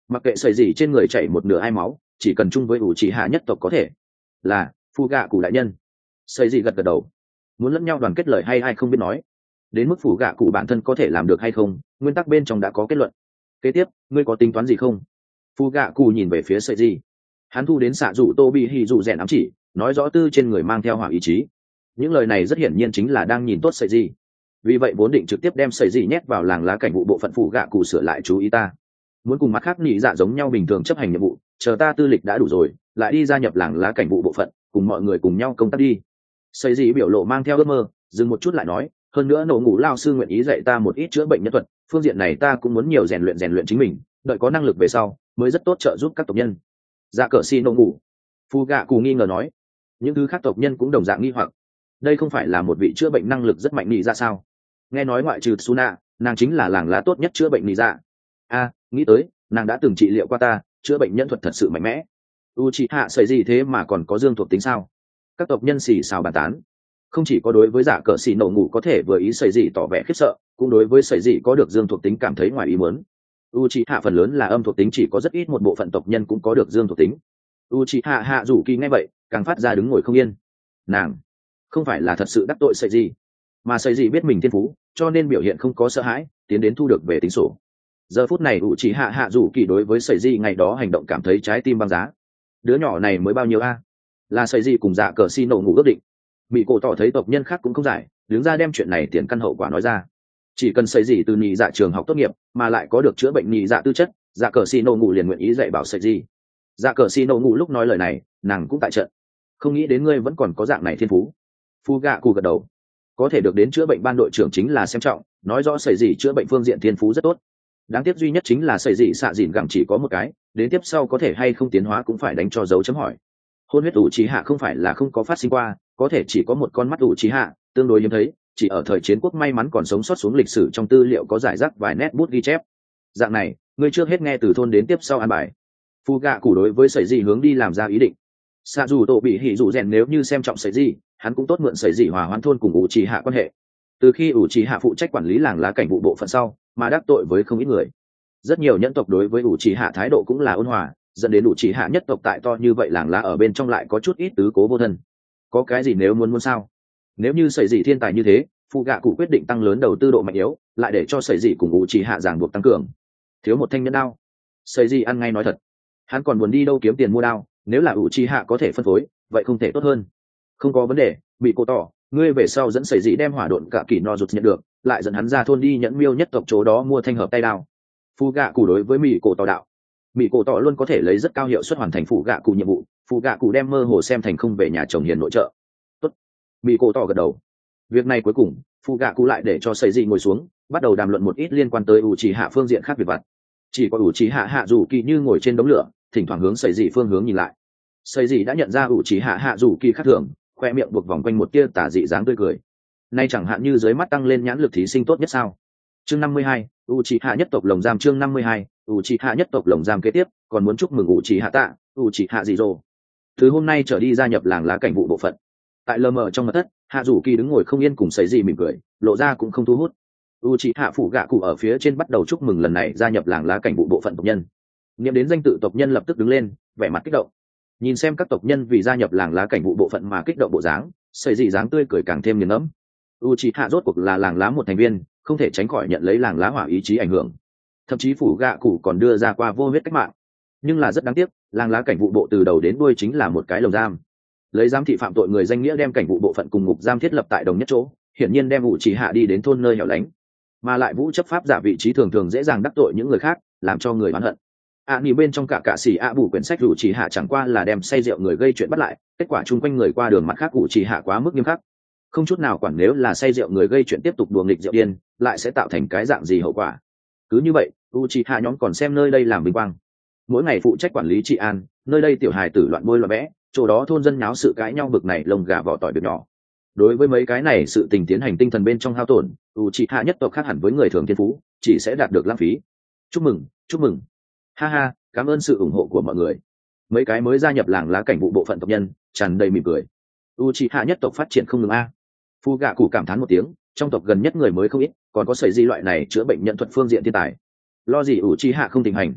mặc kệ sợi gì trên người chảy một nửa hai máu, chỉ cần chung với ủ trì hạ nhất tộc có thể. Là phu gạ cụ đại nhân. Sợi gì gật gật đầu. Muốn lẫn nhau đoàn kết lời hay ai không biết nói. Đến mức phủ gạ cụ bản thân có thể làm được hay không, nguyên tắc bên trong đã có kết luận. Kế tiếp, ngươi có tính toán gì không? Phu gạ cụ nhìn về phía sợi gì. Hắn thu đến xạ dụ tô bị hì dụ rèn ám chỉ, nói rõ tư trên người mang theo hỏa ý chí. Những lời này rất hiển nhiên chính là đang nhìn tốt sợi gì. Vì vậy vốn định trực tiếp đem sợi gì nhét vào làng lá cảnh vụ bộ phận phủ gạ cụ sửa lại chú ý ta. Muốn cùng mặt khác nhị dạ giống nhau bình thường chấp hành nhiệm vụ, chờ ta tư lịch đã đủ rồi, lại đi gia nhập làng lá cảnh vụ bộ phận, cùng mọi người cùng nhau công tác đi. Sợi gì biểu lộ mang theo ước mơ, dừng một chút lại nói, hơn nữa nổ ngủ lao sư nguyện ý dạy ta một ít chữa bệnh nhân thuật, phương diện này ta cũng muốn nhiều rèn luyện rèn luyện chính mình, đợi có năng lực về sau mới rất tốt trợ giúp các tộc nhân. Dạ cờ xi nổ ngủ. Phu gạ cù nghi ngờ nói. Những thứ khác tộc nhân cũng đồng dạng nghi hoặc. Đây không phải là một vị chữa bệnh năng lực rất mạnh nhị ra sao? Nghe nói ngoại trừ Suna, nàng chính là làng lá tốt nhất chữa bệnh nhị ra. A, nghĩ tới, nàng đã từng trị liệu qua ta, chữa bệnh nhân thuật thật sự mạnh mẽ. Uchiha sợi gì thế mà còn có dương thuộc tính sao? Các tộc nhân xì xào bàn tán. Không chỉ có đối với giả cờ xì nổ ngủ có thể vừa ý sợi gì tỏ vẻ khiếp sợ, cũng đối với sợi gì có được dương thuộc tính cảm thấy ngoài ý muốn. Uchiha phần lớn là âm thuộc tính, chỉ có rất ít một bộ phận tộc nhân cũng có được dương thuộc tính. Uchiha hạ rủ kỳ nghe vậy, càng phát ra đứng ngồi không yên. Nàng không phải là thật sự đắc tội sợi gì, mà sợi gì biết mình thiên phú, cho nên biểu hiện không có sợ hãi, tiến đến thu được về tính sổ. Giờ phút này Uchiha hạ rủ kỳ đối với sợi gì ngày đó hành động cảm thấy trái tim băng giá. Đứa nhỏ này mới bao nhiêu a? Là sợi gì cùng dạ cờ xi nổ ngủ ước định. Bị cổ tỏ thấy tộc nhân khác cũng không giải, đứng ra đem chuyện này tiền căn hậu quả nói ra. Chỉ cần sợi gì từ nhị dạ trường học tốt nghiệp, mà lại có được chữa bệnh nhị dạ tư chất, dạ cờ xi nổ ngủ liền nguyện ý dạy bảo sợi gì. Dạ cờ xi nổ ngủ lúc nói lời này, nàng cũng tại trận. Không nghĩ đến ngươi vẫn còn có dạng này thiên phú. Phu gạ cù gật đầu. Có thể được đến chữa bệnh ban đội trưởng chính là xem trọng, nói rõ sợi gì chữa bệnh phương diện thiên phú rất tốt. Đáng tiếc duy nhất chính là sợi gì xạ dịn gẳng chỉ có một cái, đến tiếp sau có thể hay không tiến hóa cũng phải đánh cho dấu chấm hỏi. Hôn huyết ủ trí hạ không phải là không có phát sinh qua, có thể chỉ có một con mắt ủ trí hạ, tương đối hiếm thấy, chỉ ở thời chiến quốc may mắn còn sống sót xuống lịch sử trong tư liệu có giải rác vài nét bút ghi chép. Dạng này, ngươi trước hết nghe từ thôn đến tiếp sau an bài. Phu gạ củ đối với sợi gì hướng đi làm ra ý định. Xạ dù tổ bị hỉ dù rèn nếu như xem trọng sợi gì, hắn cũng tốt mượn sợi gì hòa hoãn thôn cùng ủ trí hạ quan hệ. Từ khi ủ trí hạ phụ trách quản lý làng lá cảnh vụ bộ phận sau, mà đắc tội với không ít người. Rất nhiều nhân tộc đối với ủ trí hạ thái độ cũng là ôn hòa, dẫn đến ủ trí hạ nhất tộc tại to như vậy làng lá ở bên trong lại có chút ít tứ cố vô thân. Có cái gì nếu muốn muốn sao? Nếu như sợi dị thiên tài như thế, phụ gạ cụ quyết định tăng lớn đầu tư độ mạnh yếu, lại để cho sợi dị cùng ủ trí hạ ràng buộc tăng cường. Thiếu một thanh nhân đao, sợi dị ăn ngay nói thật, hắn còn muốn đi đâu kiếm tiền mua đao, nếu là ủ trí hạ có thể phân phối, vậy không thể tốt hơn. Không có vấn đề, bị cô tỏ, ngươi về sau dẫn sợi dị đem hỏa độn cả kỳ no rụt nhận được, lại dẫn hắn ra thôn đi nhẫn miêu nhất tộc chỗ đó mua thanh hợp tay đao. Phụ gạ cụ đối với mỹ cổ tỏ đạo, mỹ cổ tỏ luôn có thể lấy rất cao hiệu suất hoàn thành phụ gạ cụ nhiệm vụ, phụ gạ cụ đem mơ hồ xem thành không về nhà chồng hiền nội trợ. Tốt, mỹ cổ tỏ gật đầu. Việc này cuối cùng, phụ gạ cụ lại để cho sợi dị ngồi xuống, bắt đầu đàm luận một ít liên quan tới ủ trì hạ phương diện khác việc vặt. Chỉ có ủ trì hạ hạ dù kỳ như ngồi trên đống lửa, thỉnh thoảng hướng sợi dị phương hướng nhìn lại. Sợi dị đã nhận ra ủ trì hạ hạ dù kỳ khác thường, khoe miệng buộc vòng quanh một tia tà dị dáng tươi cười. Nay chẳng hạn như dưới mắt tăng lên nhãn lực thí sinh tốt nhất sao? Chương năm mươi hai, Uchiha nhất tộc lồng giam. Chương năm mươi hai, Uchiha nhất tộc lồng giam. Kế tiếp còn muốn chúc mừng Uchiha tạ, Uchiha Zero. Từ hôm nay trở đi gia nhập làng lá cảnh vụ bộ phận. Tại lờ mờ trong mật thất, Hạ Dụ Kỳ đứng ngồi không yên cùng sấy gì mỉm cười, lộ ra cũng không thu hút. Uchiha phủ gạ cụ ở phía trên bắt đầu chúc mừng lần này gia nhập làng lá cảnh vụ bộ phận tộc nhân. Niệm đến danh tự tộc nhân lập tức đứng lên, vẻ mặt kích động. Nhìn xem các tộc nhân vì gia nhập làng lá cảnh vụ bộ phận mà kích động bộ dáng, sấy gì dáng tươi cười càng thêm nghiền ngẫm. Uchiha rốt cuộc là làng lá một thành viên, không thể tránh khỏi nhận lấy làng lá hỏa ý chí ảnh hưởng. Thậm chí phủ gạ cụ còn đưa ra qua vô huyết cách mạng. Nhưng là rất đáng tiếc, làng lá cảnh vụ bộ từ đầu đến đuôi chính là một cái lồng giam. Lấy giám thị phạm tội người danh nghĩa đem cảnh vụ bộ phận cùng ngục giam thiết lập tại đồng nhất chỗ, hiển nhiên đem Uchiha đi đến thôn nơi hẻo lánh. Mà lại vũ chấp pháp giả vị trí thường thường dễ dàng đắc tội những người khác, làm cho người oán hận. À nghỉ bên trong cả cả xỉ ạ bù quyển sách Uchiha chẳng qua là đem say rượu người gây chuyện bắt lại, kết quả chung quanh người qua đường mặt khác Uchiha quá mức nghiêm khắc. Không chút nào quản nếu là say rượu người gây chuyện tiếp tục đùa nghịch rượu điên, lại sẽ tạo thành cái dạng gì hậu quả. Cứ như vậy, Uchiha nhóm còn xem nơi đây làm vinh quang. Mỗi ngày phụ trách quản lý trị an, nơi đây tiểu hài tử loạn bôi loạn vẽ, chỗ đó thôn dân nháo sự cãi nhau bực này lông gà vỏ tỏi việc nhỏ. Đối với mấy cái này sự tình tiến hành tinh thần bên trong hao tổn, Uchiha nhất tộc khác hẳn với người thường thiên phú, chỉ sẽ đạt được lãng phí. Chúc mừng, chúc mừng. Ha ha, cảm ơn sự ủng hộ của mọi người. Mấy cái mới gia nhập làng lá cảnh vụ bộ phận tộc nhân, tràn đầy mỉm cười. Uchiha nhất tộc phát triển không ngừng a. Phu gạ cụ cảm thán một tiếng, trong tộc gần nhất người mới không ít, còn có sợi di loại này chữa bệnh nhận thuật phương diện thiên tài. Lo gì Uchiha không tình hành.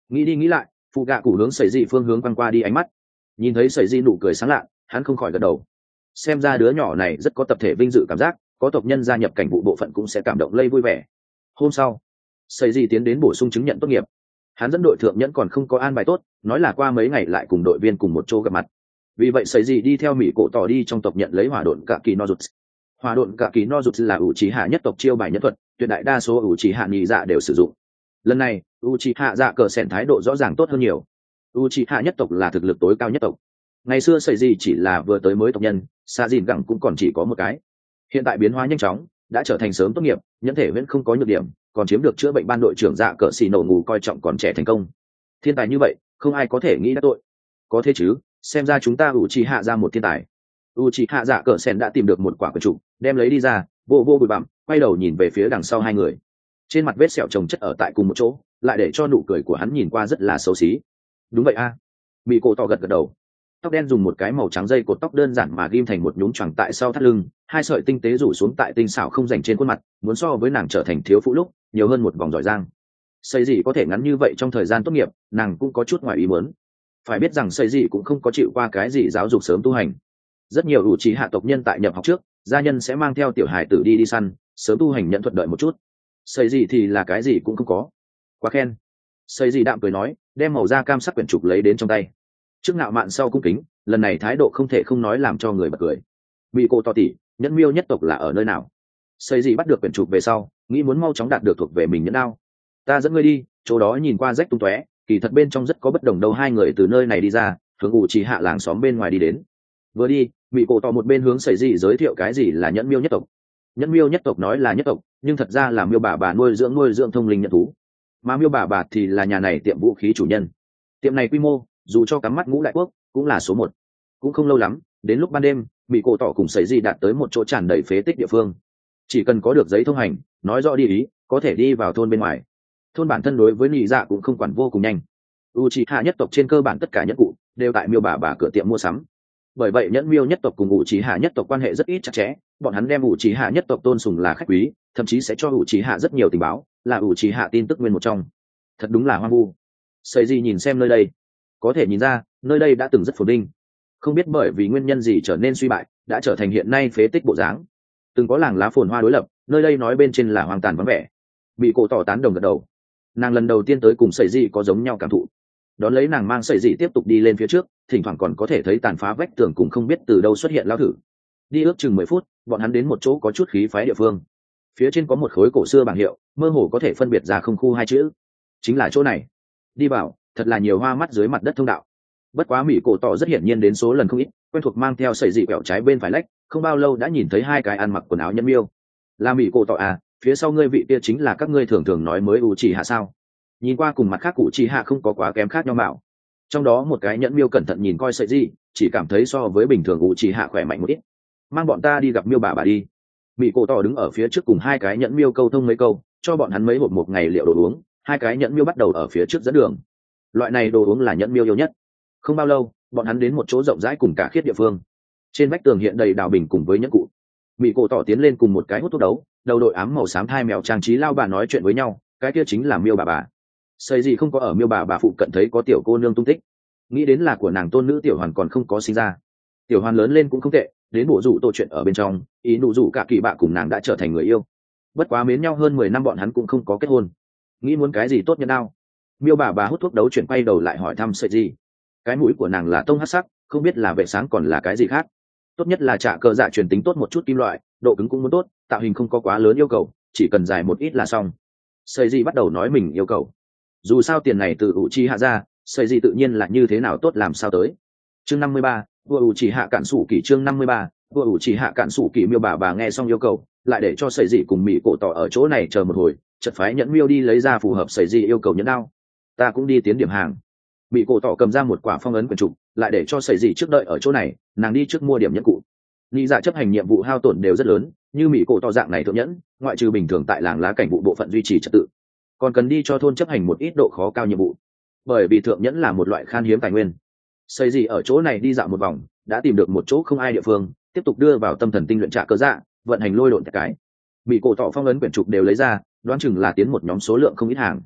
nghĩ đi nghĩ lại, phụ gạ cụ hướng sẩy dị phương hướng quăng qua đi ánh mắt, nhìn thấy sẩy dị nụ cười sáng lạ, hắn không khỏi gật đầu. Xem ra đứa nhỏ này rất có tập thể vinh dự cảm giác, có tộc nhân gia nhập cảnh vụ bộ phận cũng sẽ cảm động lây vui vẻ. Hôm sau, sẩy dị tiến đến bổ sung chứng nhận tốt nghiệp. Hắn dẫn đội thượng nhẫn còn không có an bài tốt, nói là qua mấy ngày lại cùng đội viên cùng một chỗ gặp mặt. Vì vậy sẩy dị đi theo mỹ cổ tỏ đi trong tộc nhận lấy hỏa độn cả kỳ no rụt. Hỏa độn cả kỳ no rụt là ủ trí hạ nhất tộc chiêu bài nhất thuật, tuyệt đại đa số ủ trí hạ nhị dạ đều sử dụng. Lần này u trí hạ dạ cờ sẻn thái độ rõ ràng tốt hơn nhiều. u trí hạ nhất tộc là thực lực tối cao nhất tộc. Ngày xưa sẩy dị chỉ là vừa tới mới tộc nhân, xa dìn gẳng cũng còn chỉ có một cái. Hiện tại biến hóa nhanh chóng, đã trở thành sớm tốt nghiệp, nhẫn thể vẫn không có nhược điểm, còn chiếm được chữa bệnh ban đội trưởng dạ cờ xì nổ ngủ coi trọng còn trẻ thành công. Thiên tài như vậy không ai có thể nghĩ đã tội. Có thế chứ, xem ra chúng ta u trí hạ ra một thiên tài. u trí hạ dạ cờ sẻn đã tìm được một quả quyển trục, đem lấy đi ra, vô vô bụi bặm, quay đầu nhìn về phía đằng sau hai người. Trên mặt vết sẹo chồng chất ở tại cùng một chỗ, lại để cho nụ cười của hắn nhìn qua rất là xấu xí. Đúng vậy a. À. Bị cổ tỏ gật gật đầu. Tóc đen dùng một cái màu trắng dây cột tóc đơn giản mà ghim thành một nhúm choàng tại sau thắt lưng, hai sợi tinh tế rủ xuống tại tinh xảo không dành trên khuôn mặt, muốn so với nàng trở thành thiếu phụ lúc nhiều hơn một vòng giỏi giang. Xây gì có thể ngắn như vậy trong thời gian tốt nghiệp, nàng cũng có chút ngoài ý muốn. Phải biết rằng xây gì cũng không có chịu qua cái gì giáo dục sớm tu hành. Rất nhiều ủ trí hạ tộc nhân tại nhập học trước, gia nhân sẽ mang theo tiểu hài tử đi đi săn, sớm tu hành nhận thuận đợi một chút. Xây gì thì là cái gì cũng không có. Quá khen. Xây gì đạm cười nói, đem màu da cam sắc quyển trục lấy đến trong tay. Trước ngạo mạn sau cung kính, lần này thái độ không thể không nói làm cho người bật cười. Bị cô to tỉ, nhẫn miêu nhất tộc là ở nơi nào? Xây gì bắt được quyển trục về sau, nghĩ muốn mau chóng đạt được thuộc về mình nhẫn đao. Ta dẫn ngươi đi, chỗ đó nhìn qua rách tung tóe, kỳ thật bên trong rất có bất đồng đâu. Hai người từ nơi này đi ra, hướng ủ trì hạ làng xóm bên ngoài đi đến. Vừa đi, bị cổ tỏ một bên hướng Xây gì giới thiệu cái gì là nhẫn miêu nhất tộc. Nhẫn miêu nhất tộc nói là nhất tộc, nhưng thật ra là miêu bà bà nuôi dưỡng nuôi dưỡng thông linh nhẫn thú, mà miêu bà bà thì là nhà này tiệm vũ khí chủ nhân. Tiệm này quy mô, dù cho cắm mắt ngũ đại quốc, cũng là số một. Cũng không lâu lắm, đến lúc ban đêm, bị cổ tỏ cùng Xây gì đạt tới một chỗ tràn đầy phế tích địa phương. Chỉ cần có được giấy thông hành, nói rõ đi ý, có thể đi vào thôn bên ngoài. Thôn bản thân đối với nhị dạ cũng không quản vô cùng nhanh. Uchiha nhất tộc trên cơ bản tất cả nhẫn cụ đều tại miêu bà bà cửa tiệm mua sắm. Bởi vậy nhẫn miêu nhất tộc cùng Uchiha nhất tộc quan hệ rất ít chặt chẽ, bọn hắn đem Uchiha nhất tộc tôn sùng là khách quý, thậm chí sẽ cho Uchiha rất nhiều tình báo, là Uchiha tin tức nguyên một trong. Thật đúng là hoang vu. Xây gì nhìn xem nơi đây, có thể nhìn ra nơi đây đã từng rất phồn vinh, không biết bởi vì nguyên nhân gì trở nên suy bại, đã trở thành hiện nay phế tích bộ dáng. Từng có làng lá phồn hoa đối lập, nơi đây nói bên trên là hoang tàn vắng vẻ. Bị cổ tỏ tán đồng gật đầu. Nàng lần đầu tiên tới cùng Sẩy Dị có giống nhau cảm thụ. Đón lấy nàng mang Sẩy Dị tiếp tục đi lên phía trước, thỉnh thoảng còn có thể thấy tàn phá vách tường cùng không biết từ đâu xuất hiện lao thử. Đi ước chừng mười phút, bọn hắn đến một chỗ có chút khí phái địa phương. Phía trên có một khối cổ xưa bảng hiệu, mơ hồ có thể phân biệt ra không khu hai chữ. Chính là chỗ này. Đi vào, thật là nhiều hoa mắt dưới mặt đất thông đạo. Bất quá mỹ cổ tỏ rất hiển nhiên đến số lần không ít, quen thuộc mang theo Sẩy Dị quẹo trái bên phải lách, không bao lâu đã nhìn thấy hai cái ăn mặc quần áo nhân miêu. Là mỹ cổ tỏ à, phía sau ngươi vị kia chính là các ngươi thường thường nói mới Uchiha sao? Nhìn qua cùng mặt khác Uchiha không có quá kém khác nhau mạo. Trong đó một cái nhẫn miêu cẩn thận nhìn coi Sẩy Dị, chỉ cảm thấy so với bình thường Uchiha khỏe mạnh một ít. Mang bọn ta đi gặp miêu bà bà đi. Mỹ cổ tỏ đứng ở phía trước cùng hai cái nhẫn miêu câu thông mấy câu, cho bọn hắn mấy hộp một ngày liệu đồ uống. Hai cái nhẫn miêu bắt đầu ở phía trước dẫn đường. Loại này đồ uống là nhẫn miêu yêu nhất. Không bao lâu, bọn hắn đến một chỗ rộng rãi cùng cả khiết địa phương. Trên vách tường hiện đầy đào bình cùng với nhẫn cụ. Mỹ cổ tỏ tiến lên cùng một cái hút thuốc đấu, đầu đội ám màu xám thai mèo trang trí lao bà nói chuyện với nhau, cái kia chính là miêu bà bà. Xây gì không có ở miêu bà bà phụ cận thấy có tiểu cô nương tung tích, nghĩ đến là của nàng tôn nữ tiểu hoàn còn không có sinh ra. Tiểu hoàn lớn lên cũng không tệ, đến bộ rủ tổ chuyện ở bên trong, ý nụ rủ cả kỳ bạ cùng nàng đã trở thành người yêu. Bất quá mến nhau hơn mười năm bọn hắn cũng không có kết hôn. Nghĩ muốn cái gì tốt nhân nào? Miêu bà bà hút thuốc đấu chuyển quay đầu lại hỏi thăm Sợi gì. Cái mũi của nàng là tông hắc sắc, không biết là vệ sáng còn là cái gì khác. Tốt nhất là trả cờ dạ truyền tính tốt một chút kim loại, độ cứng cũng muốn tốt, tạo hình không có quá lớn yêu cầu, chỉ cần dài một ít là xong. Sợi gì bắt đầu nói mình yêu cầu. Dù sao tiền này từ Uchiha ra, Sợi gì tự nhiên là như thế nào tốt làm sao tới. Chương năm mươi ba, vua Uchiha cản sủ kỳ chương năm mươi ba, vua Uchiha cản sủ kỳ miêu bà bà nghe xong yêu cầu, lại để cho Sợi gì cùng mỹ cổ tỏ ở chỗ này chờ một hồi, chợt phái nhẫn miêu đi lấy ra phù hợp Sợi gì yêu cầu nhẫn đao. Ta cũng đi tiến điểm hàng. Mỹ cổ tỏ cầm ra một quả phong ấn quyển trục, lại để cho Sợi gì trước đợi ở chỗ này, nàng đi trước mua điểm nhẫn cụ. Lý dạ chấp hành nhiệm vụ hao tổn đều rất lớn, như mỹ cổ tỏ dạng này thượng nhẫn, ngoại trừ bình thường tại làng lá cảnh vụ bộ phận duy trì trật tự, còn cần đi cho thôn chấp hành một ít độ khó cao nhiệm vụ, bởi vì thượng nhẫn là một loại khan hiếm tài nguyên. Xây gì ở chỗ này đi dạo một vòng, đã tìm được một chỗ không ai địa phương, tiếp tục đưa vào tâm thần tinh luyện trả cơ dạ, vận hành lôi độn cái. Mỹ cổ tỏ phong ấn quyển trục đều lấy ra, đoán chừng là tiến một nhóm số lượng không ít hàng.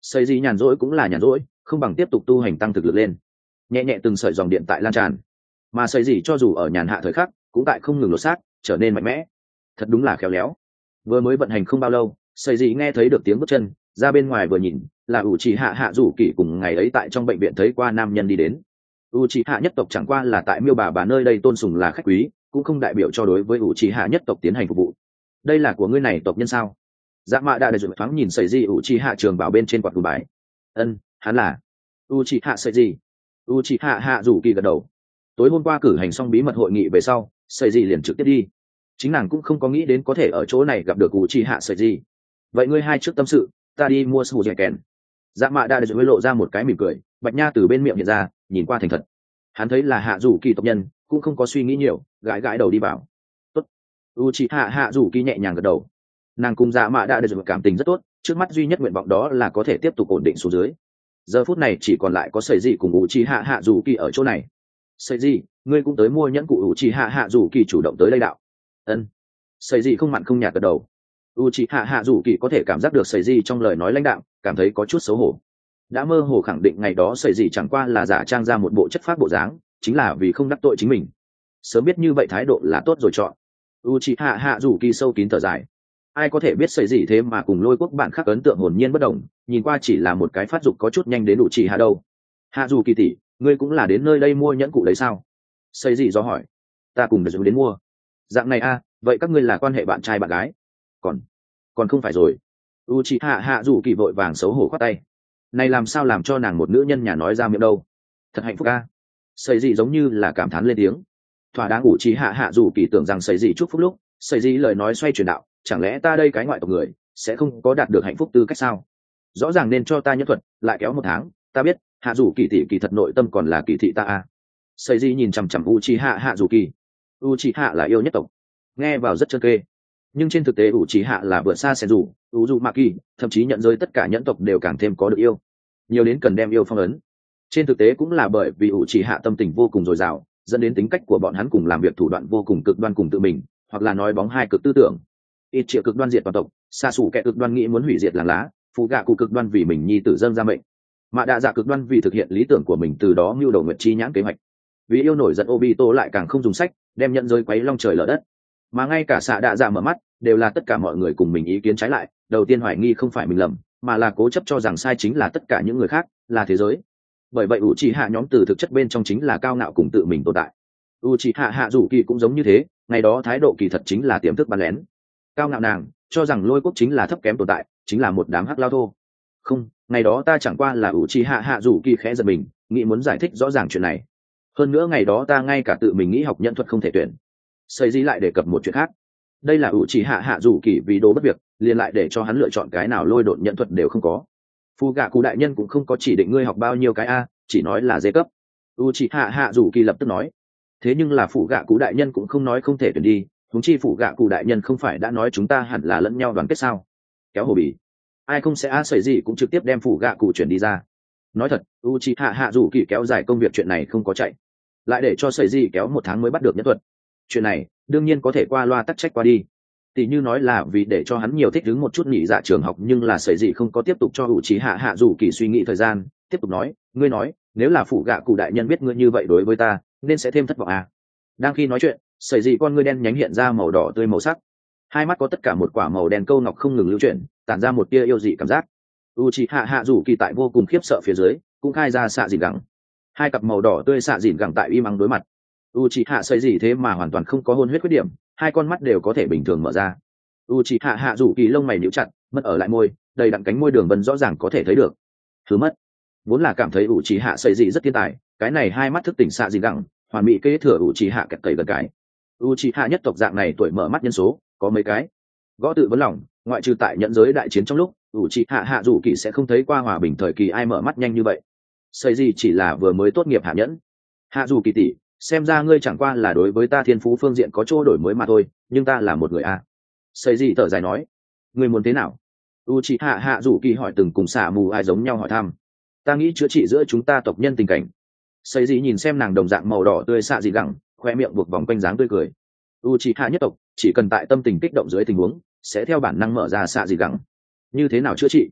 Xây gì nhàn rỗi cũng là nhàn rỗi, không bằng tiếp tục tu hành tăng thực lực lên. Nhẹ nhẹ từng sợi dòng điện tại lan tràn, mà xây gì cho dù ở nhàn hạ thời khắc cũng tại không ngừng lột xác, trở nên mạnh mẽ. Thật đúng là khéo léo. Vừa mới vận hành không bao lâu, xây gì nghe thấy được tiếng bước chân, ra bên ngoài vừa nhìn, là ủ trì hạ hạ rủ kỳ cùng ngày ấy tại trong bệnh viện thấy qua nam nhân đi đến. ủ trì hạ nhất tộc chẳng qua là tại miêu bà bà nơi đây tôn sùng là khách quý, cũng không đại biểu cho đối với ủ trì hạ nhất tộc tiến hành phục vụ. Đây là của ngươi này tộc nhân sao? Dạ mạ đã đầy rồi thoáng nhìn sợi gì ủ trì hạ trường bảo bên trên quạt đùi bài. Ân, hắn là u trì hạ sợi gì? u trì hạ hạ rủ kỳ gật đầu. Tối hôm qua cử hành xong bí mật hội nghị về sau, sợi gì liền trực tiếp đi. Chính nàng cũng không có nghĩ đến có thể ở chỗ này gặp được u trì hạ sợi gì. Vậy ngươi hai trước tâm sự, ta đi mua sù dẻ kèn. Dạ mạ đã được lộ ra một cái mỉm cười, bạch nha từ bên miệng hiện ra, nhìn qua thành thật. Hắn thấy là hạ rủ kỳ tộc nhân, cũng không có suy nghĩ nhiều, gãi gãi đầu đi vào. Tốt. Uchiha hạ rủ kỳ nhẹ nhàng gật đầu. Nàng cùng dạ mạ đã được cảm tình rất tốt, trước mắt duy nhất nguyện vọng đó là có thể tiếp tục ổn định xuống dưới. Giờ phút này chỉ còn lại có sợi gì cùng Uchiha hạ rủ kỳ ở chỗ này. Sợi gì, ngươi cũng tới mua nhẫn cụ Uchiha hạ rủ kỳ chủ động tới đây đạo. Ân. Sợi gì không mặn không nhạt gật đầu. Uchiha hạ rủ kỳ có thể cảm giác được sợi gì trong lời nói lãnh đạm, cảm thấy có chút xấu hổ. Đã mơ hồ khẳng định ngày đó sợi gì chẳng qua là giả trang ra một bộ chất phác bộ dáng, chính là vì không đắc tội chính mình. Sớm biết như vậy thái độ là tốt rồi chọn. Uchiha hạ rủ kỳ sâu kín thở dài. Ai có thể biết sợi gì thế mà cùng Lôi Quốc bản khác ấn tượng hồn nhiên bất đồng, nhìn qua chỉ là một cái phát dục có chút nhanh đến Uchiha đâu. Hạ rủ kỳ tỷ, ngươi cũng là đến nơi đây mua nhẫn cụ đấy sao? Sợi gì do hỏi. Ta cùng được đến mua. Dạng này a, à, vậy các ngươi là quan hệ bạn trai bạn gái? Còn, còn không phải rồi. Uchiha hạ rủ kỳ vội vàng xấu hổ khoát tay. Này làm sao làm cho nàng một nữ nhân nhà nói ra miệng đâu? Thật hạnh phúc a. Sợi gì giống như là cảm thán lên tiếng. Thỏa đáng Uchiha hạ rủ kỳ tưởng rằng sợi gì chúc phúc lúc, sợi gì lời nói xoay chuyển đạo, chẳng lẽ ta đây cái ngoại tộc người sẽ không có đạt được hạnh phúc tư cách sao? Rõ ràng nên cho ta nhân thuật, lại kéo một tháng, ta biết, hạ rủ kỳ tỷ kỳ thật nội tâm còn là kỳ thị ta a. Sợi gì nhìn chằm chằm Uchiha hạ rủ kỳ. Uchiha là yêu nhất tộc, nghe vào rất trơn kê, nhưng trên thực tế Uchiha là vượt xa Senju, Uzumaki, thậm chí nhận giới tất cả nhẫn tộc đều càng thêm có được yêu, nhiều đến cần đem yêu phong ấn. Trên thực tế cũng là bởi vì Uchiha tâm tình vô cùng dồi dào, dẫn đến tính cách của bọn hắn cùng làm việc thủ đoạn vô cùng cực đoan cùng tự mình, hoặc là nói bóng hai cực tư tưởng. Ít triệu cực đoan diệt toàn tộc, xa xù kẻ cực đoan nghĩ muốn hủy diệt làng lá, phụ gạ cụ cực đoan vì mình nhi tử dâng ra mệnh, mà đa dạ cực đoan vì thực hiện lý tưởng của mình từ đó mưu đầu nguyện chi nhãn kế hoạch. Vì yêu nổi giận Obito lại càng không dùng sách, đem nhận giới quấy long trời lở đất, mà ngay cả xạ đa dạ mở mắt đều là tất cả mọi người cùng mình ý kiến trái lại, đầu tiên hoài nghi không phải mình lầm, mà là cố chấp cho rằng sai chính là tất cả những người khác, là thế giới. Bởi vậy Uchiha nhóm từ thực chất bên trong chính là cao ngạo cùng tự mình tồn tại. Uchiha hạ rủ kỳ cũng giống như thế, ngày đó thái độ kỳ thật chính là tiềm thức bắn lén. Cao ngạo nàng cho rằng Lôi Quốc chính là thấp kém tồn tại, chính là một đám hắc lao thô. Không, ngày đó ta chẳng qua là Uchiha hạ rủ kỳ khẽ giật mình, nghĩ muốn giải thích rõ ràng chuyện này. Hơn nữa ngày đó ta ngay cả tự mình nghĩ học nhận thuật không thể tuyển. Xây gì lại đề cập một chuyện khác. Đây là Uchiha hạ rủ kỳ vì đồ bất việc, liền lại để cho hắn lựa chọn cái nào lôi độn nhận thuật đều không có. Phu gạ cụ đại nhân cũng không có chỉ định ngươi học bao nhiêu cái a, chỉ nói là dê cấp. Uchiha hạ rủ kỳ lập tức nói. Thế nhưng là phụ gạ cụ đại nhân cũng không nói không thể tuyển đi, huống chi phụ gạ cụ đại nhân không phải đã nói chúng ta hẳn là lẫn nhau đoàn kết sao? Kéo hồ bì, ai không sẽ a sẩy gì cũng trực tiếp đem phụ gạ cụ chuyển đi ra. Nói thật, Uchiha hạ rủ kỳ kéo dài công việc chuyện này không có chạy, lại để cho sẩy gì kéo một tháng mới bắt được nhất thuật. Chuyện này đương nhiên có thể qua loa tắc trách qua đi. Tỷ như nói là vì để cho hắn nhiều thích ứng một chút nghỉ dạ trường học, nhưng là sẩy gì không có tiếp tục cho Uchiha hạ rủ kỳ suy nghĩ thời gian, tiếp tục nói, ngươi nói, nếu là phụ gạ cụ đại nhân biết ngươi như vậy đối với ta, nên sẽ thêm thất vọng à? Đang khi nói chuyện, sẩy gì con ngươi đen nhánh hiện ra màu đỏ tươi màu sắc, hai mắt có tất cả một quả màu đen câu ngọc không ngừng lưu chuyển, tản ra một tia yêu dị cảm giác. Uchiha hạ rủ kỳ tại vô cùng khiếp sợ phía dưới, cũng khai ra xạ dìn gẳng. Hai cặp màu đỏ tươi xạ dìn gẳng tại im ắng đối mặt. Uchiha sẩy gì thế mà hoàn toàn không có hôn huyết khuyết điểm, hai con mắt đều có thể bình thường mở ra. Uchiha hạ rủ kỳ lông mày nhíu chặt, mất ở lại môi, đầy đặn cánh môi đường vân rõ ràng có thể thấy được. Thứ mất, vốn là cảm thấy Uchiha sẩy gì rất thiên tài, cái này hai mắt thức tỉnh xạ dìn gẳng, hoàn mỹ kế thừa Uchiha kẹt cầy gần cái. Uchiha nhất tộc dạng này tuổi mở mắt nhân số có mấy cái? Gõ tự vấn lòng, ngoại trừ tại nhận giới đại chiến trong lúc, Uchiha hạ rủ kỳ sẽ không thấy qua hòa bình thời kỳ ai mở mắt nhanh như vậy. Sẩy gì chỉ là vừa mới tốt nghiệp hạ nhẫn. Hạ rủ kỳ tỷ, xem ra ngươi chẳng qua là đối với ta thiên phú phương diện có chỗ đổi mới mà thôi, nhưng ta là một người a. Sẩy gì thở dài nói, ngươi muốn thế nào? Uchiha hạ rủ kỳ hỏi từng cùng xả mù ai giống nhau hỏi thăm. Ta nghĩ chữa trị giữa chúng ta tộc nhân tình cảnh. Sẩy gì nhìn xem nàng đồng dạng màu đỏ tươi xạ dị gẳng, khoe miệng buộc vòng quanh dáng tươi cười. Uchiha nhất tộc chỉ cần tại tâm tình kích động dưới tình huống, sẽ theo bản năng mở ra xạ dị gẳng. Như thế nào chữa trị?